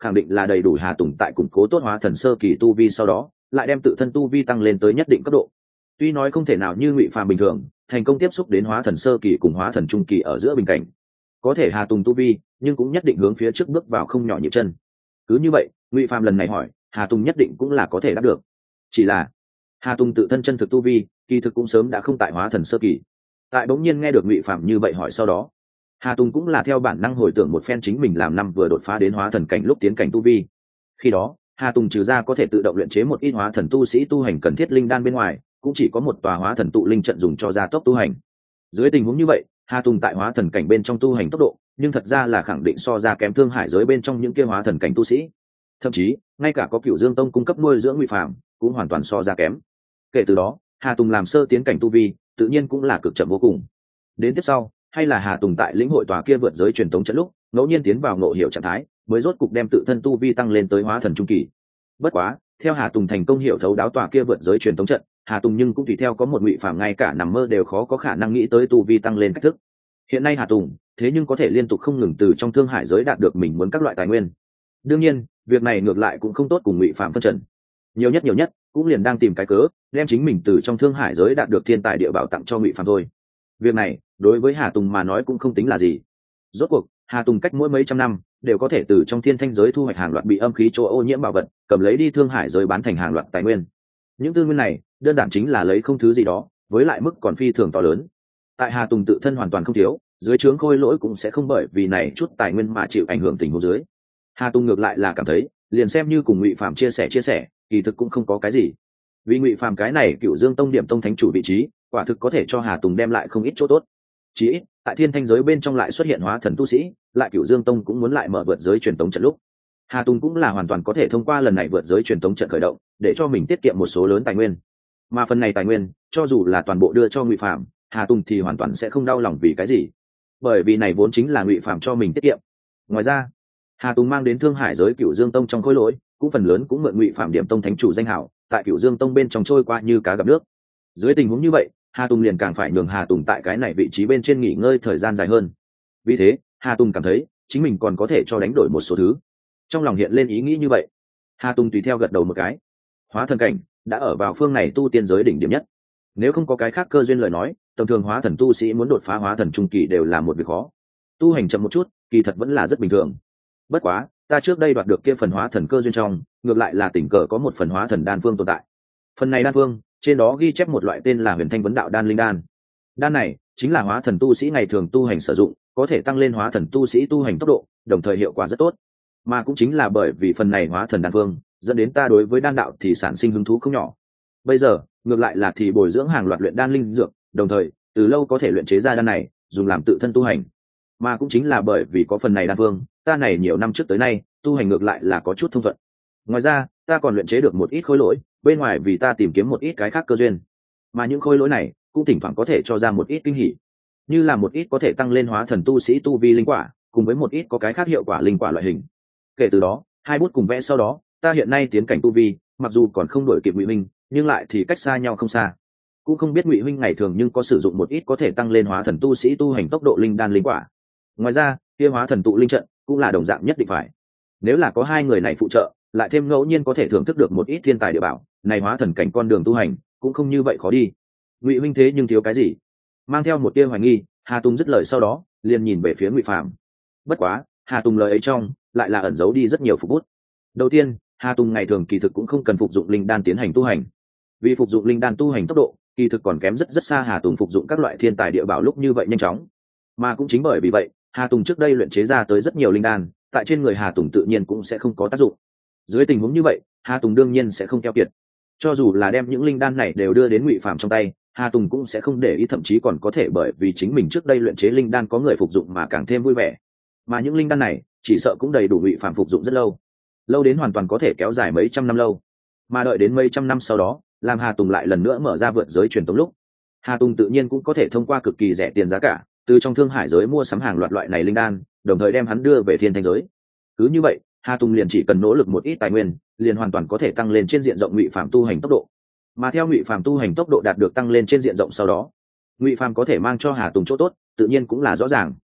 khẳng định là đầy đủ Hà Tùng tại củng cố tốt hóa thần sơ kỳ tu vi sau đó lại đem tự thân tu vi tăng lên tới nhất định cấp độ. Tuy nói không thể nào như Ngụy Phàm bình thường thành công tiếp xúc đến hóa thần sơ kỳ cùng hóa thần trung kỳ ở giữa bình cảnh, có thể Hà Tùng tu vi nhưng cũng nhất định hướng phía trước bước vào không nhỏ nhịp chân. Cứ như vậy Ngụy Phàm lần này hỏi, Hà Tùng nhất định cũng là có thể đáp được. Chỉ là Hà Tùng tự thân chân thực tu vi kỳ thực cũng sớm đã không tại hóa thần sơ kỳ. Tại bỗng nhiên nghe được Ngụy Phàm như vậy hỏi sau đó, Hà Tùng cũng là theo bản năng hồi tưởng một phen chính mình làm năm vừa đột phá đến hóa thần cảnh lúc tiến cảnh tu vi. Khi đó Hà Tùng trừ ra có thể tự động luyện chế một ít hóa thần tu sĩ tu hành cần thiết linh đan bên ngoài, cũng chỉ có một tòa hóa thần tụ linh trận dùng cho gia tốc tu hành. Dưới tình huống như vậy, Hà Tùng tại hóa thần cảnh bên trong tu hành tốc độ, nhưng thật ra là khẳng định so ra kém Thương Hải giới bên trong những kia hóa thần cảnh tu sĩ. Thậm chí, ngay cả có Cửu Dương Tông cung cấp nuôi dưỡng Ngụy Phàm, cũng hoàn toàn so ra kém. Kể từ đó, Hà Tùng làm sơ tiến cảnh tu vi, tự nhiên cũng là cực chậm vô cùng. Đến tiếp sau, hay là Hà Tùng tại lĩnh hội tòa kia vượt giới truyền tống trận lúc, ngẫu nhiên tiến vào ngộ hiểu trạng thái, mới rốt cục đem tự thân tu vi tăng lên tới hóa thần trung kỳ. Bất quá, theo Hà Tùng thành công hiểu thấu đáo tòa kia vượt giới truyền tống trận, Hà Tùng nhưng cũng tùy theo có một Ngụy Phàm ngay cả nằm mơ đều khó có khả năng nghĩ tới tu vi tăng lên cách thức. Hiện nay Hà Tùng, thế nhưng có thể liên tục không ngừng từ trong Thương Hải giới đạt được mình muốn các loại tài nguyên. Đương nhiên, việc này ngược lại cũng không tốt cùng Ngụy Phàm phân trần. Nhiều nhất cũng liền đang tìm cái cớ, đem chính mình từ trong Thương Hải giới đạt được thiên tài địa bảo tặng cho Ngụy Phàm thôi. Việc này, đối với Hà Tùng mà nói cũng không tính là gì. Rốt cuộc, Hà Tùng cách mỗi mấy trăm năm đều có thể từ trong thiên thanh giới thu hoạch hàng loạt bị âm khí chỗ ô nhiễm bảo vật, cầm lấy đi Thương Hải giới bán thành hàng loạt tài nguyên. Những tư nguyên này, đơn giản chính là lấy không thứ gì đó, với lại mức còn phi thường to lớn. Tại Hà Tùng tự thân hoàn toàn không thiếu, dưới trướng khôi lỗi cũng sẽ không bởi vì này chút tài nguyên mà chịu ảnh hưởng tình huống dưới. Hà Tùng ngược lại là cảm thấy, liền xem như cùng Ngụy Phàm chia sẻ, kỳ thực cũng không có cái gì. Vì Ngụy Phàm cái này Cửu Dương Tông điểm tông thánh chủ vị trí, quả thực có thể cho Hà Tùng đem lại không ít chỗ tốt. Chỉ ít, tại thiên thanh giới bên trong lại xuất hiện hóa thần tu sĩ, lại Cửu Dương Tông cũng muốn lại mở vượt giới truyền tống trận lúc. Hà Tùng cũng là hoàn toàn có thể thông qua lần này vượt giới truyền tống trận khởi động, để cho mình tiết kiệm một số lớn tài nguyên. Mà phần này tài nguyên, cho dù là toàn bộ đưa cho Ngụy Phàm, Hà Tùng thì hoàn toàn sẽ không đau lòng vì cái gì, bởi vì này vốn chính là Ngụy Phàm cho mình tiết kiệm. Ngoài ra, Hà Tùng mang đến Thương Hải giới Cửu Dương Tông trong khối lỗi, cũng phần lớn cũng mượn Ngụy Phàm điểm tông thánh chủ danh hảo, tại Cửu Dương Tông bên trong trôi qua như cá gặp nước. Dưới tình huống như vậy, Hà Tùng liền càng phải nhường Hà Tùng tại cái này vị trí bên trên nghỉ ngơi thời gian dài hơn. Vì thế, Hà Tùng cảm thấy chính mình còn có thể cho đánh đổi một số thứ. Trong lòng hiện lên ý nghĩ như vậy, Hà Tùng tùy theo gật đầu một cái. Hóa thần cảnh đã ở vào phương này tu tiên giới đỉnh điểm nhất. Nếu không có cái khác cơ duyên lời nói, tầm thường hóa thần tu sĩ muốn đột phá hóa thần trung kỳ đều là một việc khó. Tu hành chậm một chút, kỳ thật vẫn là rất bình thường. Bất quá, ta trước đây đoạt được kia phần hóa thần cơ duyên trong, ngược lại là tình cờ có một phần hóa thần đan phương tồn tại. Phần này đan phương, trên đó ghi chép một loại tên là Huyền Thanh Vấn Đạo Đan linh đan. Đan này chính là hóa thần tu sĩ ngày thường tu hành sử dụng, có thể tăng lên hóa thần tu sĩ tu hành tốc độ, đồng thời hiệu quả rất tốt. Mà cũng chính là bởi vì phần này hóa thần đan phương, dẫn đến ta đối với đan đạo thì sản sinh hứng thú không nhỏ. Bây giờ, ngược lại là thì bồi dưỡng hàng loạt luyện đan linh dược, đồng thời, từ lâu có thể luyện chế ra đan này, dùng làm tự thân tu hành. Mà cũng chính là bởi vì có phần này đan phương, ta này nhiều năm trước tới nay, tu hành ngược lại là có chút thông thuận. Ngoài ra, ta còn luyện chế được một ít khối lỗi, bên ngoài vì ta tìm kiếm một ít cái khác cơ duyên. Mà những khối lỗi này, cũng thỉnh thoảng có thể cho ra một ít kinh hỉ, như là một ít có thể tăng lên hóa thần tu sĩ tu vi linh quả, cùng với một ít có cái khác hiệu quả linh quả loại hình. Kể từ đó, hai bút cùng vẽ sau đó, ta hiện nay tiến cảnh tu vi, mặc dù còn không đổi kịp Ngụy huynh, nhưng lại thì cách xa nhau không xa. Cũng không biết Ngụy huynh ngày thường nhưng có sử dụng một ít có thể tăng lên hóa thần tu sĩ tu hành tốc độ linh đan linh quả. Ngoài ra, kia hóa thần tụ linh trận cũng là đồng dạng nhất định phải. Nếu là có hai người này phụ trợ, lại thêm ngẫu nhiên có thể thưởng thức được một ít thiên tài địa bảo, này hóa thần cảnh con đường tu hành cũng không như vậy khó đi. Ngụy huynh thế nhưng thiếu cái gì? Mang theo một tia hoài nghi, Hà Tùng dứt lời sau đó, liền nhìn về phía Ngụy Phàm. Bất quá, Hà Tùng lời ấy trong lại là ẩn giấu đi rất nhiều phục bút. Đầu tiên, Hà Tùng ngày thường kỳ thực cũng không cần phục dụng linh đan tiến hành tu hành, vì phục dụng linh đan tu hành tốc độ kỳ thực còn kém rất xa Hà Tùng phục dụng các loại thiên tài địa bảo lúc như vậy nhanh chóng. Mà cũng chính bởi vì vậy, Hà Tùng trước đây luyện chế ra tới rất nhiều linh đan, tại trên người Hà Tùng tự nhiên cũng sẽ không có tác dụng. Dưới tình huống như vậy, Hà Tùng đương nhiên sẽ không keo kiệt. Cho dù là đem những linh đan này đều đưa đến Ngụy Phàm trong tay, Hà Tùng cũng sẽ không để ý, thậm chí còn có thể bởi vì chính mình trước đây luyện chế linh đan có người phục dụng mà càng thêm vui vẻ. Mà những linh đan này, chỉ sợ cũng đầy đủ Ngụy Phàm phục dụng rất lâu, lâu đến hoàn toàn có thể kéo dài mấy trăm năm lâu. Mà đợi đến mấy trăm năm sau đó, làm Hà Tùng lại lần nữa mở ra vượt giới truyền tống lúc, Hà Tùng tự nhiên cũng có thể thông qua cực kỳ rẻ tiền giá cả, từ trong Thương Hải giới mua sắm hàng loạt loại này linh đan, đồng thời đem hắn đưa về thiên thanh giới. Cứ như vậy, Hà Tùng liền chỉ cần nỗ lực một ít tài nguyên, liền hoàn toàn có thể tăng lên trên diện rộng Ngụy Phàm tu hành tốc độ. Mà theo Ngụy Phàm tu hành tốc độ đạt được tăng lên trên diện rộng sau đó, Ngụy Phàm có thể mang cho Hà Tùng chỗ tốt, tự nhiên cũng là rõ ràng.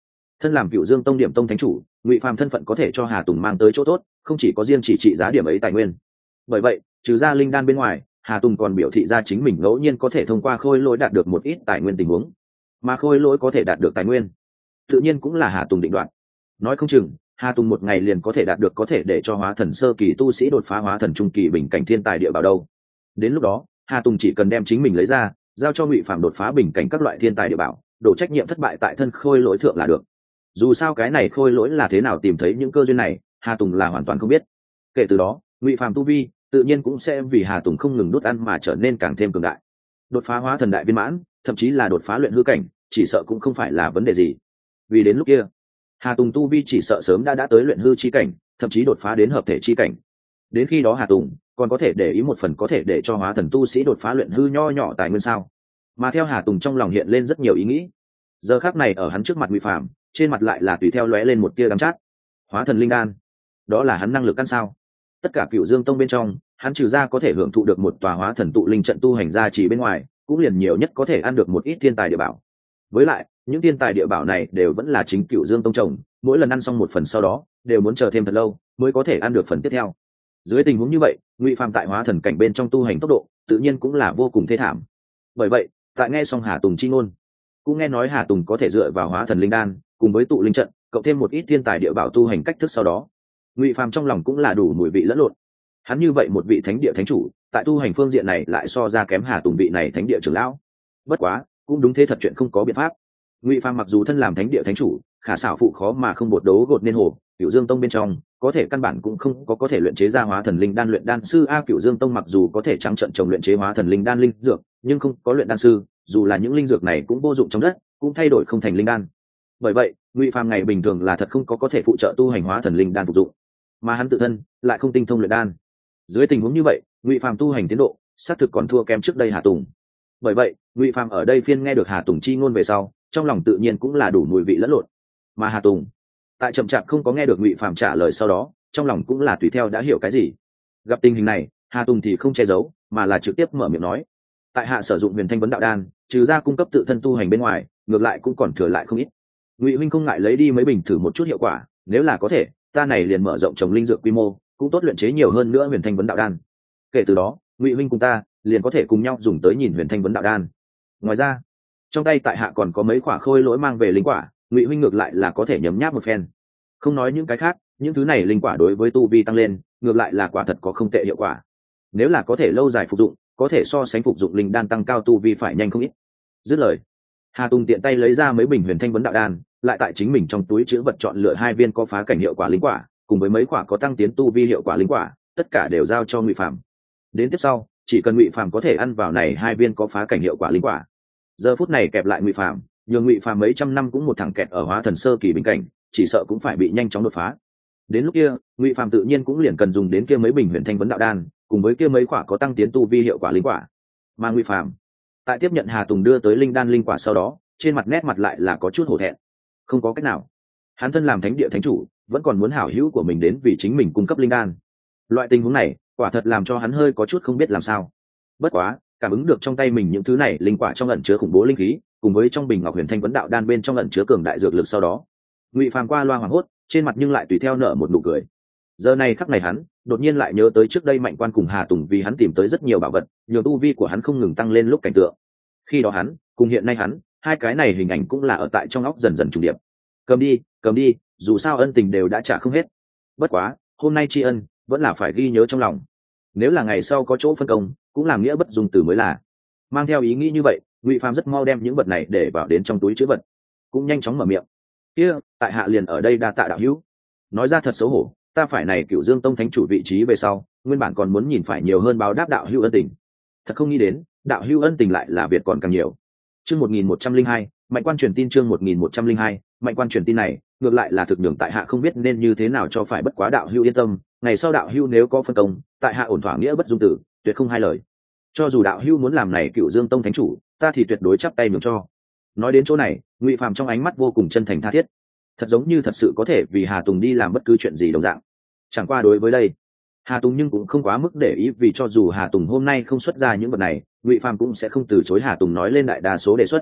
thân làm Cựu Dương Tông điểm tông thánh chủ, Ngụy Phàm thân phận có thể cho Hà Tùng mang tới chỗ tốt, không chỉ có riêng chỉ trị giá điểm ấy tài nguyên. Bởi vậy, trừ ra linh đan bên ngoài, Hà Tùng còn biểu thị ra chính mình ngẫu nhiên có thể thông qua khôi lỗi đạt được một ít tài nguyên tình huống, mà khôi lỗi có thể đạt được tài nguyên, tự nhiên cũng là Hà Tùng định đoạt. Nói không chừng, Hà Tùng một ngày liền có thể đạt được có thể để cho hóa thần sơ kỳ tu sĩ đột phá hóa thần trung kỳ bình cảnh thiên tài địa bảo đâu. Đến lúc đó, Hà Tùng chỉ cần đem chính mình lấy ra, giao cho Ngụy Phàm đột phá bình cảnh các loại thiên tài địa bảo, đổ trách nhiệm thất bại tại thân khôi lỗi thượng là được. Dù sao cái này khôi lỗi là thế nào tìm thấy những cơ duyên này, Hà Tùng là hoàn toàn không biết. Kể từ đó, Ngụy Phàm tu vi tự nhiên cũng sẽ vì Hà Tùng không ngừng đốt ăn mà trở nên càng thêm cường đại. Đột phá hóa thần đại viên mãn, thậm chí là đột phá luyện hư cảnh, chỉ sợ cũng không phải là vấn đề gì. Vì đến lúc kia, Hà Tùng tu vi chỉ sợ sớm đã tới luyện hư chi cảnh, thậm chí đột phá đến hợp thể chi cảnh. Đến khi đó Hà Tùng còn có thể để ý một phần có thể để cho hóa thần tu sĩ đột phá luyện hư nho nhỏ tài nguyên sao? Mà theo Hà Tùng trong lòng hiện lên rất nhiều ý nghĩ. Giờ khắc này ở hắn trước mặt Ngụy Phàm, trên mặt lại là tùy theo lóe lên một tia đắng chát. Hóa thần linh đan, đó là hắn năng lực ăn sao? Tất cả Cựu Dương Tông bên trong, hắn trừ ra có thể hưởng thụ được một tòa hóa thần tụ linh trận tu hành gia trì bên ngoài, cũng liền nhiều nhất có thể ăn được một ít thiên tài địa bảo. Với lại, những thiên tài địa bảo này đều vẫn là chính Cựu Dương Tông trồng, mỗi lần ăn xong một phần sau đó, đều muốn chờ thêm thật lâu mới có thể ăn được phần tiếp theo. Dưới tình huống như vậy, Ngụy Phàm tại hóa thần cảnh bên trong tu hành tốc độ, tự nhiên cũng là vô cùng thê thảm. Bởi vậy, tại nghe xong Hà Tùng chi ngôn, cũng nghe nói Hà Tùng có thể dựa vào hóa thần linh đan, cùng với tụ linh trận, cộng thêm một ít thiên tài địa bảo tu hành cách thức sau đó, Ngụy Phàm trong lòng cũng là đủ mùi vị lẫn lộn. Hắn như vậy một vị thánh địa thánh chủ, tại tu hành phương diện này lại so ra kém Hà Tùng vị này thánh địa trưởng lão. Bất quá, cũng đúng thế thật chuyện không có biện pháp. Ngụy Phàm mặc dù thân làm thánh địa thánh chủ, khả xảo phụ khó mà không bột đấu gột nên hồ, Cựu Dương Tông bên trong có thể căn bản cũng không có thể luyện chế ra hóa thần linh đan luyện đan sư a. Cựu Dương Tông mặc dù có thể trắng trợn trồng luyện chế hóa thần linh đan linh dược, nhưng không có luyện đan sư, dù là những linh dược này cũng vô dụng trong đất, cũng thay đổi không thành linh đan. Bởi vậy, Ngụy Phàm ngày bình thường là thật không có thể phụ trợ tu hành hóa thần linh đan phục dụng, mà hắn tự thân lại không tinh thông luyện đan. Dưới tình huống như vậy, Ngụy Phàm tu hành tiến độ xác thực còn thua kém trước đây Hà Tùng. Bởi vậy, Ngụy Phàm ở đây phiên nghe được Hà Tùng chi ngôn về sau, trong lòng tự nhiên cũng là đủ mùi vị lẫn lộn. Mà Hà Tùng, tại chậm chạp không có nghe được Ngụy Phàm trả lời sau đó, trong lòng cũng là tùy theo đã hiểu cái gì. Gặp tình hình này, Hà Tùng thì không che giấu, mà là trực tiếp mở miệng nói: tại hạ sử dụng Huyền Thanh Vấn Đạo Đan, trừ ra cung cấp tự thân tu hành bên ngoài, ngược lại cũng còn thừa lại không ít. Ngụy huynh không ngại lấy đi mấy bình thử một chút hiệu quả, nếu là có thể, ta này liền mở rộng trồng linh dược quy mô, cũng tốt luyện chế nhiều hơn nữa Huyền Thanh Vấn Đạo Đan. Kể từ đó, Ngụy huynh cùng ta liền có thể cùng nhau dùng tới nhìn Huyền Thanh Vấn Đạo Đan. Ngoài ra, trong tay tại hạ còn có mấy quả khôi lỗi mang về linh quả, Ngụy huynh ngược lại là có thể nhấm nháp một phen. Không nói những cái khác, những thứ này linh quả đối với tu vi tăng lên, ngược lại là quả thật có không tệ hiệu quả. Nếu là có thể lâu dài phục dụng, có thể so sánh phục dụng linh đan tăng cao tu vi phải nhanh không ít. Dứt lời, Hà Tùng tiện tay lấy ra mấy bình Huyền Thanh Vấn Đạo Đan, lại tại chính mình trong túi trữ vật chọn lựa 2 viên có phá cảnh hiệu quả linh quả, cùng với mấy quả có tăng tiến tu vi hiệu quả linh quả, tất cả đều giao cho Ngụy Phàm. Đến tiếp sau, chỉ cần Ngụy Phàm có thể ăn vào này 2 viên có phá cảnh hiệu quả linh quả, giờ phút này kẹp lại Ngụy Phàm, nhường Ngụy Phàm mấy trăm năm cũng một thằng kẹt ở hóa thần sơ kỳ bình cảnh, chỉ sợ cũng phải bị nhanh chóng đột phá. Đến lúc kia, Ngụy Phàm tự nhiên cũng liền cần dùng đến kia mấy bình Huyền Thanh Vấn Đạo Đan, cùng với kia mấy quả có tăng tiến tu vi hiệu quả linh quả. Mà Ngụy Phàm, tại tiếp nhận Hà Tùng đưa tới linh đan linh quả sau đó, trên mặt nét mặt lại là có chút hổ thẹn. Không có cách nào, hắn thân làm thánh địa thánh chủ, vẫn còn muốn hảo hữu của mình đến vì chính mình cung cấp linh đan. Loại tình huống này, quả thật làm cho hắn hơi có chút không biết làm sao. Bất quá, cảm ứng được trong tay mình những thứ này linh quả trong ẩn chứa khủng bố linh khí, cùng với trong bình ngọc Huyền Thanh Vấn Đạo Đan bên trong ẩn chứa cường đại dược lực sau đó, Ngụy Phàm qua loa hoảng hốt, trên mặt nhưng lại tùy theo nở một nụ cười. Giờ này khắc này hắn đột nhiên lại nhớ tới trước đây Mạnh Quan cùng Hà Tùng vì hắn tìm tới rất nhiều bảo vật, nhiều tu vi của hắn không ngừng tăng lên lúc cảnh tượng. Khi đó hắn cùng hiện nay hắn, hai cái này hình ảnh cũng là ở tại trong óc dần dần trùng điệp. Cầm đi, dù sao ân tình đều đã trả không hết. Bất quá, hôm nay tri ân vẫn là phải ghi nhớ trong lòng. Nếu là ngày sau có chỗ phân công, cũng làm nghĩa bất dung từ mới là. Mang theo ý nghĩ như vậy, Ngụy Phàm rất mau đem những vật này để vào đến trong túi trữ vật, cũng nhanh chóng mở miệng: kia, tại hạ liền ở đây đa tạ đạo hữu. Nói ra thật xấu hổ, ta phải này Cựu Dương Tông thánh chủ vị trí về sau, nguyên bản còn muốn nhìn phải nhiều hơn báo đáp đạo hữu ân tình. Thật không nghĩ đến, đạo hữu ân tình lại là việc còn càng nhiều. Chương 1102, Mạnh Quan truyền tin. Chương 1102, Mạnh Quan truyền tin này, ngược lại là thực nhường tại hạ không biết nên như thế nào cho phải. Bất quá đạo hữu yên tâm, ngày sau đạo hữu nếu có phân công, tại hạ ổn thỏa nghĩa bất dung tử, tuyệt không hai lời. Cho dù đạo hữu muốn làm này Cựu Dương Tông thánh chủ, ta thì tuyệt đối chắp tay nhường cho. Nói đến chỗ này, Ngụy Phàm trong ánh mắt vô cùng chân thành tha thiết, thật giống như thật sự có thể vì Hà Tùng đi làm bất cứ chuyện gì đồng dạng. Chẳng qua đối với đây, Hà Tùng nhưng cũng không quá mức để ý, vì cho dù Hà Tùng hôm nay không xuất ra những vật này, Ngụy Phàm cũng sẽ không từ chối Hà Tùng nói lên đại đa số đề xuất.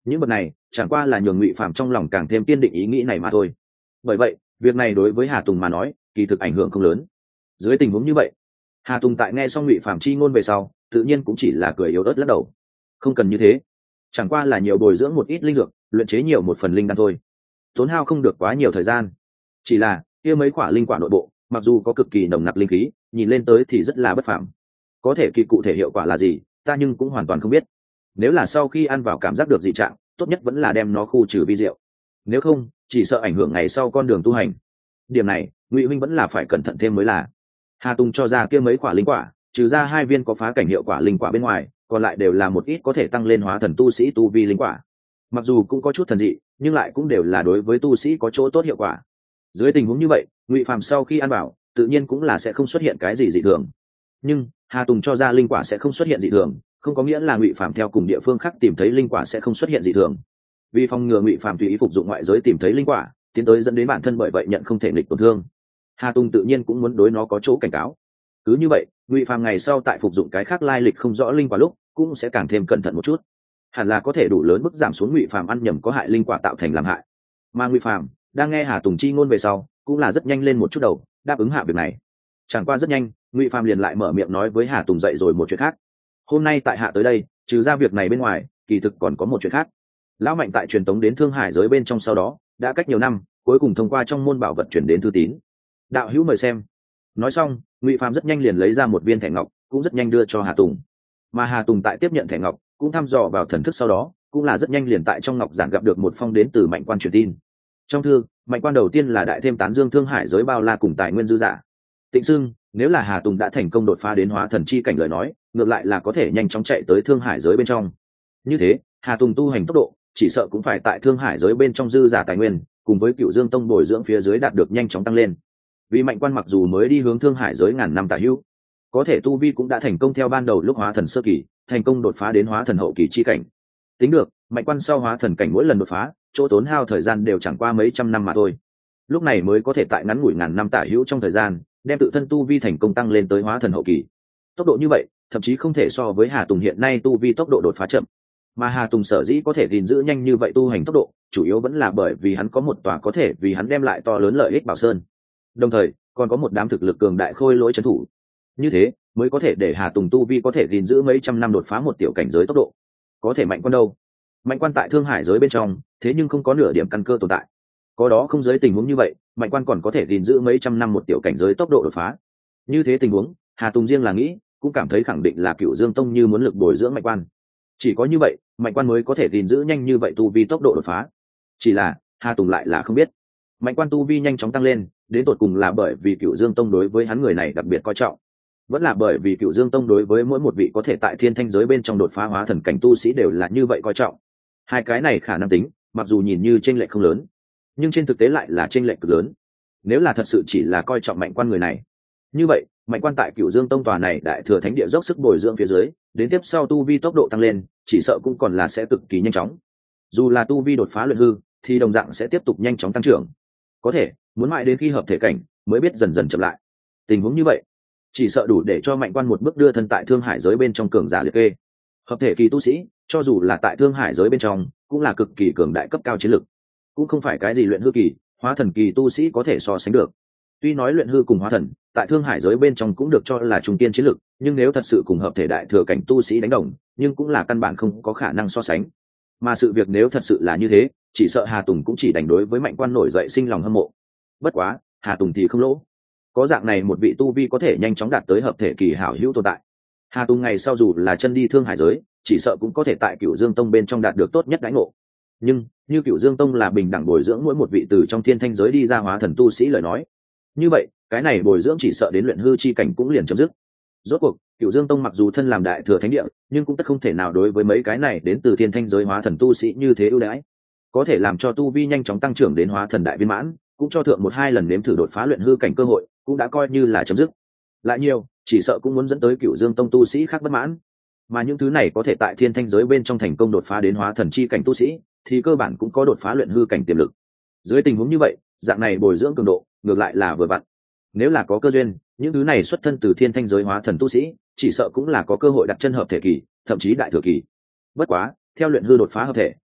những vật này chẳng qua là nhường Ngụy Phàm trong lòng càng thêm kiên định ý nghĩ này mà thôi. Bởi vậy việc này đối với Hà Tùng mà nói kỳ thực ảnh hưởng không lớn. Dưới tình huống như vậy, Hà Tùng tại nghe xong Ngụy Phàm chi ngôn về sau tự nhiên cũng chỉ là cười yếu ớt lắc đầu. Không cần như thế, chẳng qua là nhiều bồi dưỡng một ít linh dược, luyện chế nhiều một phần linh đan thôi, tốn hao không được quá nhiều thời gian. Chỉ là kia mấy quả linh quả nội bộ mặc dù có cực kỳ nồng nặc linh khí, nhìn lên tới thì rất là bất phàm, có thể kỳ cụ thể hiệu quả là gì ta nhưng cũng hoàn toàn không biết. Nếu là sau khi ăn vào cảm giác được dị trạng, tốt nhất vẫn là đem nó khu trừ vi diệu, nếu không chỉ sợ ảnh hưởng ngày sau con đường tu hành. Điểm này Ngụy huynh vẫn là phải cẩn thận thêm mới là. Hà Tùng cho ra kia mấy quả linh quả, trừ ra 2 viên có phá cảnh hiệu quả linh quả bên ngoài, còn lại đều là một ít có thể tăng lên hóa thần tu sĩ tu vi linh quả. Mặc dù cũng có chút thần dị, nhưng lại cũng đều là đối với tu sĩ có chỗ tốt hiệu quả. Dưới tình huống như vậy, Ngụy Phàm sau khi ăn vào tự nhiên cũng là sẽ không xuất hiện cái gì dị thường. Nhưng Hà Tùng cho ra linh quả sẽ không xuất hiện dị thường, không có nghĩa là Ngụy Phàm theo cùng địa phương khác tìm thấy linh quả sẽ không xuất hiện dị thường. Vì phòng ngừa Ngụy Phàm tùy ý phục dụng ngoại giới tìm thấy linh quả, tiến tới dẫn đến bản thân bởi vậy nhận không thể nghịch tổn thương, Hà Tùng tự nhiên cũng muốn đối nó có chỗ cảnh cáo. Cứ như vậy, Ngụy Phàm ngày sau tại phục dụng cái khác lai lịch không rõ linh quả lúc cũng sẽ càng thêm cẩn thận một chút, hẳn là có thể đủ lớn mức giảm xuống Ngụy Phàm ăn nhầm có hại linh quả tạo thành làm hại. Mà Ngụy Phàm đang nghe Hà Tùng chi ngôn về sau cũng là rất nhanh lên một chút đầu đáp ứng hạ việc này. Chẳng qua rất nhanh Ngụy Phàm liền lại mở miệng nói với Hà Tùng dậy rồi một chuyện khác. Hôm nay tại hạ tới đây trừ ra việc này bên ngoài, kỳ thực còn có một chuyện khác. Lão Mạnh tại truyền tống đến Thương Hải giới bên trong sau đó đã cách nhiều năm, cuối cùng thông qua trong môn bảo vật chuyển đến thư tín. Đạo hữu mời xem. Nói xong Ngụy Phàm rất nhanh liền lấy ra một viên thẻ ngọc, cũng rất nhanh đưa cho Hà Tùng. Mà Hà Tùng tại tiếp nhận thẻ ngọc cũng thăm dò vào thần thức sau đó cũng là rất nhanh liền tại trong ngọc giản gặp được một phong đến từ Mạnh quan truyền tin. Trong thư Mạnh quan đầu tiên là đại thêm tán dương Thương Hải giới bao la cùng tài nguyên dư dả. Tịnh xưng nếu là Hà Tùng đã thành công đột phá đến hóa thần chi cảnh lời nói, ngược lại là có thể nhanh chóng chạy tới Thương Hải giới bên trong. Như thế Hà Tùng tu hành tốc độ chỉ sợ cũng phải tại Thương Hải giới bên trong dư giả tài nguyên cùng với Cửu Dương tông bồi dưỡng phía dưới đạt được nhanh chóng tăng lên. Vì Mạnh quan mặc dù mới đi hướng Thương Hải giới ngàn năm tả hữu, có thể tu vi cũng đã thành công theo ban đầu lúc hóa thần sơ kỳ thành công đột phá đến hóa thần hậu kỳ chi cảnh. Tính được Mạnh quan sau hóa thần cảnh mỗi lần đột phá chỗ tốn hao thời gian đều chẳng qua mấy trăm năm mà thôi, lúc này mới có thể tại ngắn ngủi ngàn năm tả hữu trong thời gian đem tự thân tu vi thành công tăng lên tới hóa thần hậu kỳ. Tốc độ như vậy thậm chí không thể so với Hà Tùng hiện nay tu vi tốc độ đột phá chậm. Mà Hà Tùng sở dĩ có thể gìn giữ nhanh như vậy tu hành tốc độ, chủ yếu vẫn là bởi vì hắn có một tòa có thể vì hắn đem lại to lớn lợi ích Bảo Sơn, đồng thời còn có một đám thực lực cường đại khôi lỗi trấn thủ. Như thế mới có thể để Hà Tùng tu vi có thể gìn giữ mấy trăm năm đột phá một tiểu cảnh giới tốc độ. Có thể Mạnh quan đâu? Mạnh quan tại Thương Hải giới bên trong, thế nhưng không có nửa điểm căn cơ tồn tại. Có đó không giới tình huống như vậy, Mạnh quan còn có thể gìn giữ mấy trăm năm một tiểu cảnh giới tốc độ đột phá. Như thế tình huống, Hà Tùng riêng là nghĩ, cũng cảm thấy khẳng định là Cửu Dương tông như muốn lực bồi dưỡng Mạnh quan. Chỉ có như vậy, Mạnh quan mới có thể gìn giữ nhanh như vậy tu vi tốc độ đột phá. Chỉ là Hà Tùng lại là không biết, Mạnh quan tu vi nhanh chóng tăng lên, đến tột cùng là bởi vì Cửu Dương tông đối với hắn người này đặc biệt coi trọng, vẫn là bởi vì Cửu Dương tông đối với mỗi một vị có thể tại Thiên Thanh giới bên trong đột phá hóa thần cảnh tu sĩ đều là như vậy coi trọng. Hai cái này khả năng tính, mặc dù nhìn như chênh lệch không lớn, nhưng trên thực tế lại là chênh lệch cực lớn. Nếu là thật sự chỉ là coi trọng Mạnh quan người này, như vậy Mạnh quan tại Cửu Dương tông tòa này đại thừa thánh địa dốc sức bồi dưỡng phía dưới, đến tiếp sau tu vi tốc độ tăng lên chỉ sợ cũng còn là sẽ cực kỳ nhanh chóng. Dù là tu vi đột phá luyện hư thì đồng dạng sẽ tiếp tục nhanh chóng tăng trưởng, có thể muốn mãi đến khi hợp thể cảnh mới biết dần dần chậm lại. Tình huống như vậy chỉ sợ đủ để cho Mạnh quan một bước đưa thân tại Thương Hải giới bên trong cường giả liệt kê. Hợp thể kỳ tu sĩ cho dù là tại Thương Hải giới bên trong cũng là cực kỳ cường đại cấp cao chiến lực, cũng không phải cái gì luyện hư kỳ hóa thần kỳ tu sĩ có thể so sánh được. Tuy nói luyện hư cùng hóa thần tại Thương Hải giới bên trong cũng được cho là trung tiên chiến lực, nhưng nếu thật sự cùng hợp thể đại thừa cảnh tu sĩ đánh đồng, nhưng cũng là căn bản không có khả năng so sánh. Mà sự việc nếu thật sự là như thế, chỉ sợ Hà Tùng cũng chỉ đánh đối với Mạnh quan nổi dậy sinh lòng hâm mộ. Bất quá Hà Tùng thì không lỗ, có dạng này một vị tu vi có thể nhanh chóng đạt tới hợp thể kỳ hảo hữu tồn tại, Hà Tùng ngày sau dù là chân đi Thương Hải giới chỉ sợ cũng có thể tại Cửu Dương tông bên trong đạt được tốt nhất đãi ngộ. Nhưng như Cửu Dương tông là bình đẳng bồi dưỡng mỗi một vị từ trong Thiên Thanh giới đi ra hóa thần tu sĩ lời nói, như vậy cái này bồi dưỡng chỉ sợ đến luyện hư chi cảnh cũng liền chấm dứt. Rốt cuộc Cửu Dương tông mặc dù thân làm đại thừa thánh địa, nhưng cũng tất không thể nào đối với mấy cái này đến từ Thiên Thanh giới hóa thần tu sĩ như thế ưu đãi, có thể làm cho tu vi nhanh chóng tăng trưởng đến hóa thần đại viên mãn, cũng cho thượng một hai lần nếm thử đột phá luyện hư cảnh cơ hội, cũng đã coi như là chấm dứt. Lại nhiều chỉ sợ cũng muốn dẫn tới Cửu Dương tông tu sĩ khác bất mãn, mà những thứ này có thể tại Thiên Thanh giới bên trong thành công đột phá đến hóa thần chi cảnh tu sĩ thì cơ bản cũng có đột phá luyện hư cảnh tiềm lực. Dưới tình huống như vậy, dạng này bồi dưỡng cường độ ngược lại là vừa vặn. Nếu là có cơ duyên, những thứ này xuất thân từ Thiên Thanh giới hóa thần tu sĩ chỉ sợ cũng là có cơ hội đặt chân hợp thể kỳ, thậm chí đại thừa kỳ. Bất quá theo luyện hư đột phá hợp thể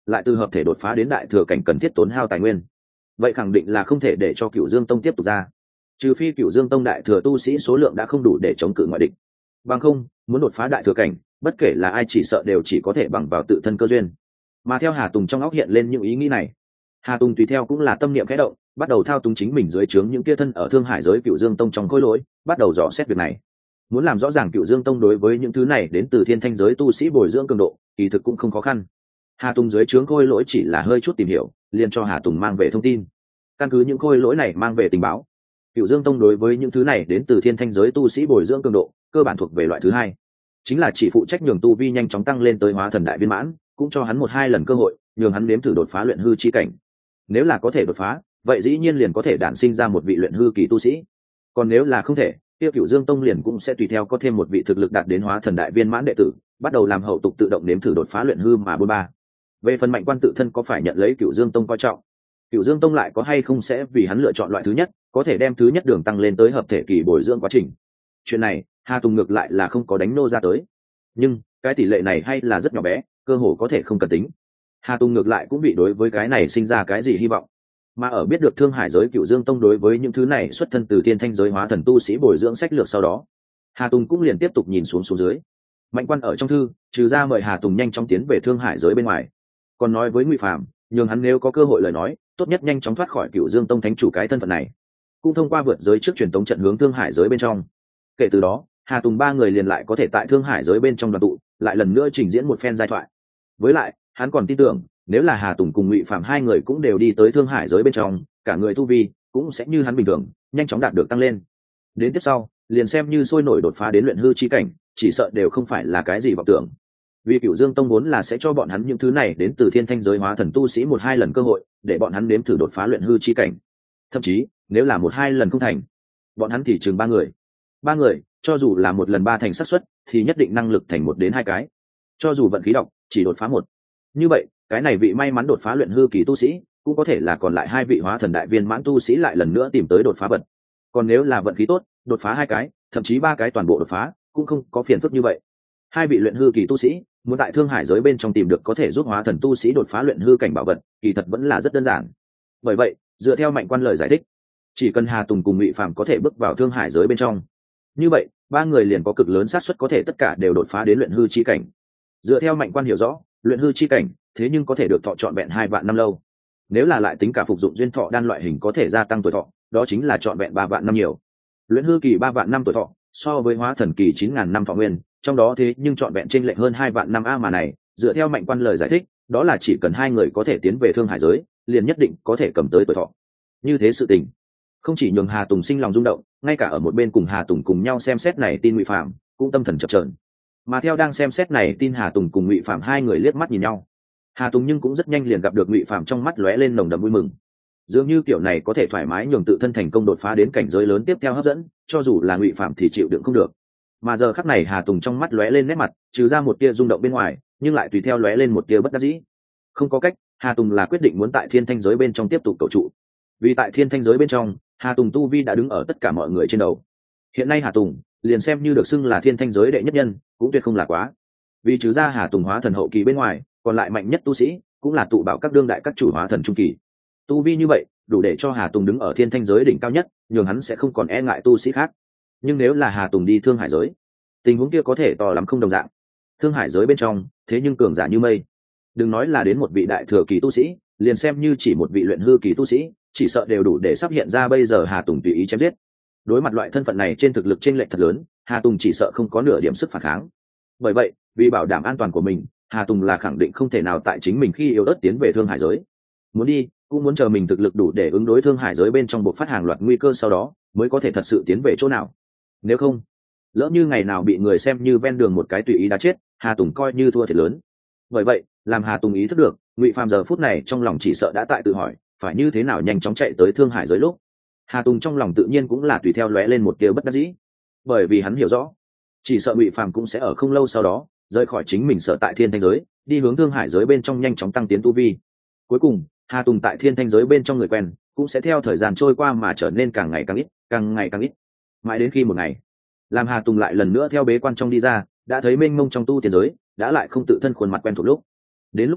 lại từ hợp thể đột phá đến đại thừa cảnh cần thiết tốn hao tài nguyên, vậy khẳng định là không thể để cho Cửu Dương Tông tiếp tục ra, trừ phi Cửu Dương Tông đại thừa tu sĩ số lượng đã không đủ để chống cự ngoại địch. Bằng không, muốn đột phá đại thừa cảnh, bất kể là ai chỉ sợ đều chỉ có thể bằng vào tự thân cơ duyên. Mà theo Hà Tùng trong óc hiện lên những ý nghĩ này, Hà Tùng tùy theo cũng là tâm niệm khẽ động, bắt đầu thao túng chính mình dưới trướng những kia thân ở Thương Hải giới Cửu Dương Tông trong khối lỗi, bắt đầu dò xét việc này. Muốn làm rõ ràng Cửu Dương Tông đối với những thứ này đến từ Thiên Thanh giới tu sĩ bồi dưỡng cường độ, kỳ thực cũng không khó khăn. Hà Tùng dưới trướng khối lỗi chỉ là hơi chút tìm hiểu, liền cho Hà Tùng mang về thông tin. Căn cứ những khối lỗi này mang về tình báo, Cửu Dương Tông đối với những thứ này đến từ Thiên Thanh giới tu sĩ bồi dưỡng cường độ, cơ bản thuộc về loại thứ hai, chính là chỉ phụ trách nhường tu vi nhanh chóng tăng lên tới hóa thần đại viên mãn, cũng cho hắn 1-2 lần cơ hội, nhường hắn nếm thử đột phá luyện hư chi cảnh. Nếu là có thể đột phá, vậy dĩ nhiên liền có thể đản sinh ra một vị luyện hư kỳ tu sĩ. Còn nếu là không thể, kia Cửu Dương Tông liền cũng sẽ tùy theo có thêm một vị thực lực đạt đến hóa thần đại viên mãn đệ tử, bắt đầu làm hậu tục tự động nếm thử đột phá luyện hư mà bôn ba. Về phần Mạnh Quan tự thân có phải nhận lấy Cửu Dương Tông coi trọng, Cửu Dương Tông lại có hay không sẽ vì hắn lựa chọn loại thứ nhất, có thể đem thứ nhất đường tăng lên tới hợp thể kỳ bồi dưỡng quá trình. Chuyện này, Hà Tùng ngược lại là không có đánh nô ra tới. Nhưng, cái tỷ lệ này hay là rất nhỏ bé, cơ hồ có thể không cần tính. Hà Tùng ngược lại cũng bị đối với cái này sinh ra cái gì hy vọng. Mà ở biết được Thương Hải giới Cửu Dương Tông đối với những thứ này xuất thân từ Thiên Thanh giới hóa thần tu sĩ bồi dưỡng sách lược sau đó, Hà Tùng cũng liền tiếp tục nhìn xuống dưới. Mạnh Quan ở trong thư, trừ ra mời Hà Tùng nhanh chóng tiến về Thương Hải giới bên ngoài, còn nói với Ngụy Phàm, nhường hắn nếu có cơ hội lời nói, tốt nhất nhanh chóng thoát khỏi Cửu Dương Tông thánh chủ cái thân phận này, cũng thông qua vượt giới trước truyền tống trận hướng Thương Hải giới bên trong. Kể từ đó, Hà Tùng ba người liền lại có thể tại Thương Hải giới bên trong đoàn tụ, lại lần nữa trình diễn một phen giai thoại. Với lại, hắn còn tin tưởng, nếu là Hà Tùng cùng Ngụy Phàm hai người cũng đều đi tới Thương Hải giới bên trong, cả người tu vi cũng sẽ như hắn bình thường, nhanh chóng đạt được tăng lên. Đến tiếp sau, liền xem như sôi nổi đột phá đến luyện hư chi cảnh, chỉ sợ đều không phải là cái gì vọng tưởng. Vì Cửu Dương Tông muốn là sẽ cho bọn hắn những thứ này đến từ Thiên Thanh giới hóa thần tu sĩ 1-2 lần cơ hội, để bọn hắn nếm thử đột phá luyện hư chi cảnh. Thậm chí, nếu là 1-2 lần không thành, bọn hắn thì chừng 3 người. 3 người, cho dù là 1 lần 3 thành xác suất, thì nhất định năng lực thành 1 đến 2 cái. Cho dù vận khí độc, chỉ đột phá 1. Như vậy, cái này vị may mắn đột phá luyện hư kỳ tu sĩ, cũng có thể là còn lại 2 vị hóa thần đại viên mãn tu sĩ lại lần nữa tìm tới đột phá vật. Còn nếu là vận khí tốt, đột phá 2 cái, thậm chí 3 cái toàn bộ đột phá, cũng không có phiền phức như vậy. 2 vị luyện hư kỳ tu sĩ, muốn tại Thương Hải giới bên trong tìm được có thể giúp hóa thần tu sĩ đột phá luyện hư cảnh bảo vật, kỳ thật vẫn là rất đơn giản. Bởi vậy, dựa theo Mạnh Quan lời giải thích, chỉ cần Hà Tùng cùng Ngụy Phàm có thể bước vào Thương Hải giới bên trong, như vậy 3 người liền có cực lớn xác suất có thể tất cả đều đột phá đến luyện hư chi cảnh. Dựa theo Mạnh Quan hiểu rõ, luyện hư chi cảnh, thế nhưng có thể được thọ trọn vẹn 2 vạn năm lâu. Nếu là lại tính cả phục dụng duyên thọ đan loại hình có thể gia tăng tuổi thọ, đó chính là trọn vẹn 3 vạn năm nhiều. Luyện hư kỳ 3 vạn năm tuổi thọ, so với hóa thần kỳ 9.000 năm thọ nguyên, trong đó thế nhưng trọn vẹn chênh lệch hơn 2 vạn năm a mà này, dựa theo Mạnh Quan lời giải thích, đó là chỉ cần 2 người có thể tiến về Thương Hải giới, liền nhất định có thể cầm tới tuổi thọ. Như thế sự tình, không chỉ nhường Hà Tùng sinh lòng rung động, ngay cả ở một bên cùng Hà Tùng cùng nhau xem xét này tin Ngụy Phàm cũng tâm thần chập chờn. Mà theo đang xem xét này tin Hà Tùng cùng Ngụy Phàm hai người liếc mắt nhìn nhau. Hà Tùng nhưng cũng rất nhanh liền gặp được Ngụy Phàm trong mắt lóe lên nồng đậm vui mừng. Dường như kiểu này có thể thoải mái nhường tự thân thành công đột phá đến cảnh giới lớn tiếp theo hấp dẫn, cho dù là Ngụy Phàm thì chịu đựng không được. Mà giờ khắc này Hà Tùng trong mắt lóe lên nét mặt, trừ ra một tia rung động bên ngoài, nhưng lại tùy theo lóe lên một tia bất đắc dĩ. Không có cách, Hà Tùng là quyết định muốn tại Thiên Thanh giới bên trong tiếp tục cầu trụ. Vì tại Thiên Thanh giới bên trong, Hà Tùng tu vi đã đứng ở tất cả mọi người trên đầu. Hiện nay Hà Tùng liền xem như được xưng là Thiên Thanh giới đệ nhất nhân, cũng tuyệt không là quá. Vì trừ ra Hà Tùng hóa thần hậu kỳ bên ngoài, còn lại mạnh nhất tu sĩ cũng là tụ bảo các đương đại các chủ hóa thần trung kỳ. Tu vi như vậy, đủ để cho Hà Tùng đứng ở Thiên Thanh giới đỉnh cao nhất, nhường hắn sẽ không còn e ngại tu sĩ khác. Nhưng nếu là Hà Tùng đi Thương Hải giới, tình huống kia có thể to lắm không đồng dạng. Thương Hải giới bên trong, thế nhưng cường giả như mây. Đừng nói là đến một vị đại thừa kỳ tu sĩ, liền xem như chỉ một vị luyện hư kỳ tu sĩ, chỉ sợ đều đủ để sắp hiện ra bây giờ Hà Tùng tùy ý chém giết. Đối mặt loại thân phận này trên thực lực chênh lệch thật lớn, Hà Tùng chỉ sợ không có nửa điểm sức phản kháng. Bởi vậy, vì bảo đảm an toàn của mình, Hà Tùng là khẳng định không thể nào tại chính mình khi yếu ớt tiến về Thương Hải giới. Muốn đi, cũng muốn chờ mình thực lực đủ để ứng đối Thương Hải giới bên trong buộc phát hàng loạt nguy cơ sau đó, mới có thể thật sự tiến về chỗ nào. Nếu không, lỡ như ngày nào bị người xem như ven đường một cái tùy ý đã chết, Hà Tùng coi như thua thiệt lớn. Bởi vậy, làm Hà Tùng ý thức được, Ngụy Phàm giờ phút này trong lòng chỉ sợ đã tại tự hỏi, phải như thế nào nhanh chóng chạy tới Thương Hải giới lúc. Hà Tùng trong lòng tự nhiên cũng là tùy theo lóe lên một tia bất đắc dĩ, bởi vì hắn hiểu rõ, chỉ sợ Ngụy Phàm cũng sẽ ở không lâu sau đó rời khỏi chính mình sở tại Thiên Thanh giới, đi hướng Thương Hải giới bên trong nhanh chóng tăng tiến tu vi. Cuối cùng, Hà Tùng tại Thiên Thanh giới bên trong người quen, cũng sẽ theo thời gian trôi qua mà trở nên càng ngày càng ít, càng ngày càng ít. Mãi đến khi một ngày, làm Hà Tùng lại lần nữa theo bế quan trong đi ra, đã thấy mênh mông trong tu tiên giới, đã lại không tự thân khuôn mặt quen thuộc lúc. Đến lúc kia,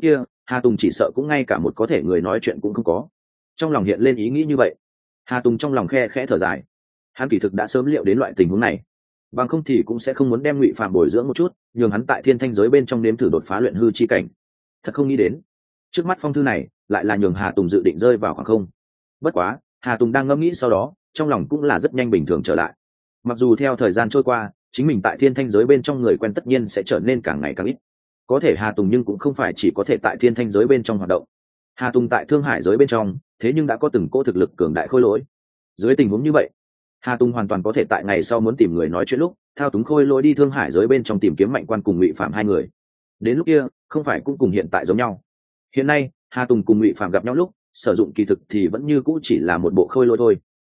Hà Tùng chỉ sợ cũng ngay cả một có thể người nói chuyện cũng không có. Trong lòng hiện lên ý nghĩ như vậy, Hà Tùng trong lòng khe khẽ thở dài. Hắn kỳ thực đã sớm liệu đến loại tình huống này, bằng không thì cũng sẽ không muốn đem Ngụy Phạm bồi dưỡng một chút, nhường hắn tại thiên thanh giới bên trong nếm thử đột phá luyện hư chi cảnh. Thật không nghĩ đến, trước mắt phong thư này lại là nhường Hà Tùng dự định rơi vào khoảng không. Bất quá, Hà Tùng đang ngẫm nghĩ sau đó, trong lòng cũng là rất nhanh bình thường trở lại. Mặc dù theo thời gian trôi qua, chính mình tại thiên thanh giới bên trong người quen tất nhiên sẽ trở nên càng ngày càng ít, có thể Hà Tùng nhưng cũng không phải chỉ có thể tại thiên thanh giới bên trong hoạt động. Hà Tùng tại thương hải giới bên trong thế nhưng đã có từng cỗ thực lực cường đại khôi lỗi. Dưới tình huống như vậy, Hà Tùng hoàn toàn có thể tại ngày sau muốn tìm người nói chuyện lúc thao túng khôi lỗi đi thương hải giới bên trong tìm kiếm Mạnh Quan cùng Ngụy Phạm hai người. Đến lúc kia không phải cũng cùng hiện tại giống nhau. Hiện nay Hà Tùng cùng Ngụy Phạm gặp nhau lúc sử dụng kỳ thực thì vẫn như cũ chỉ là một bộ khôi lỗi thôi.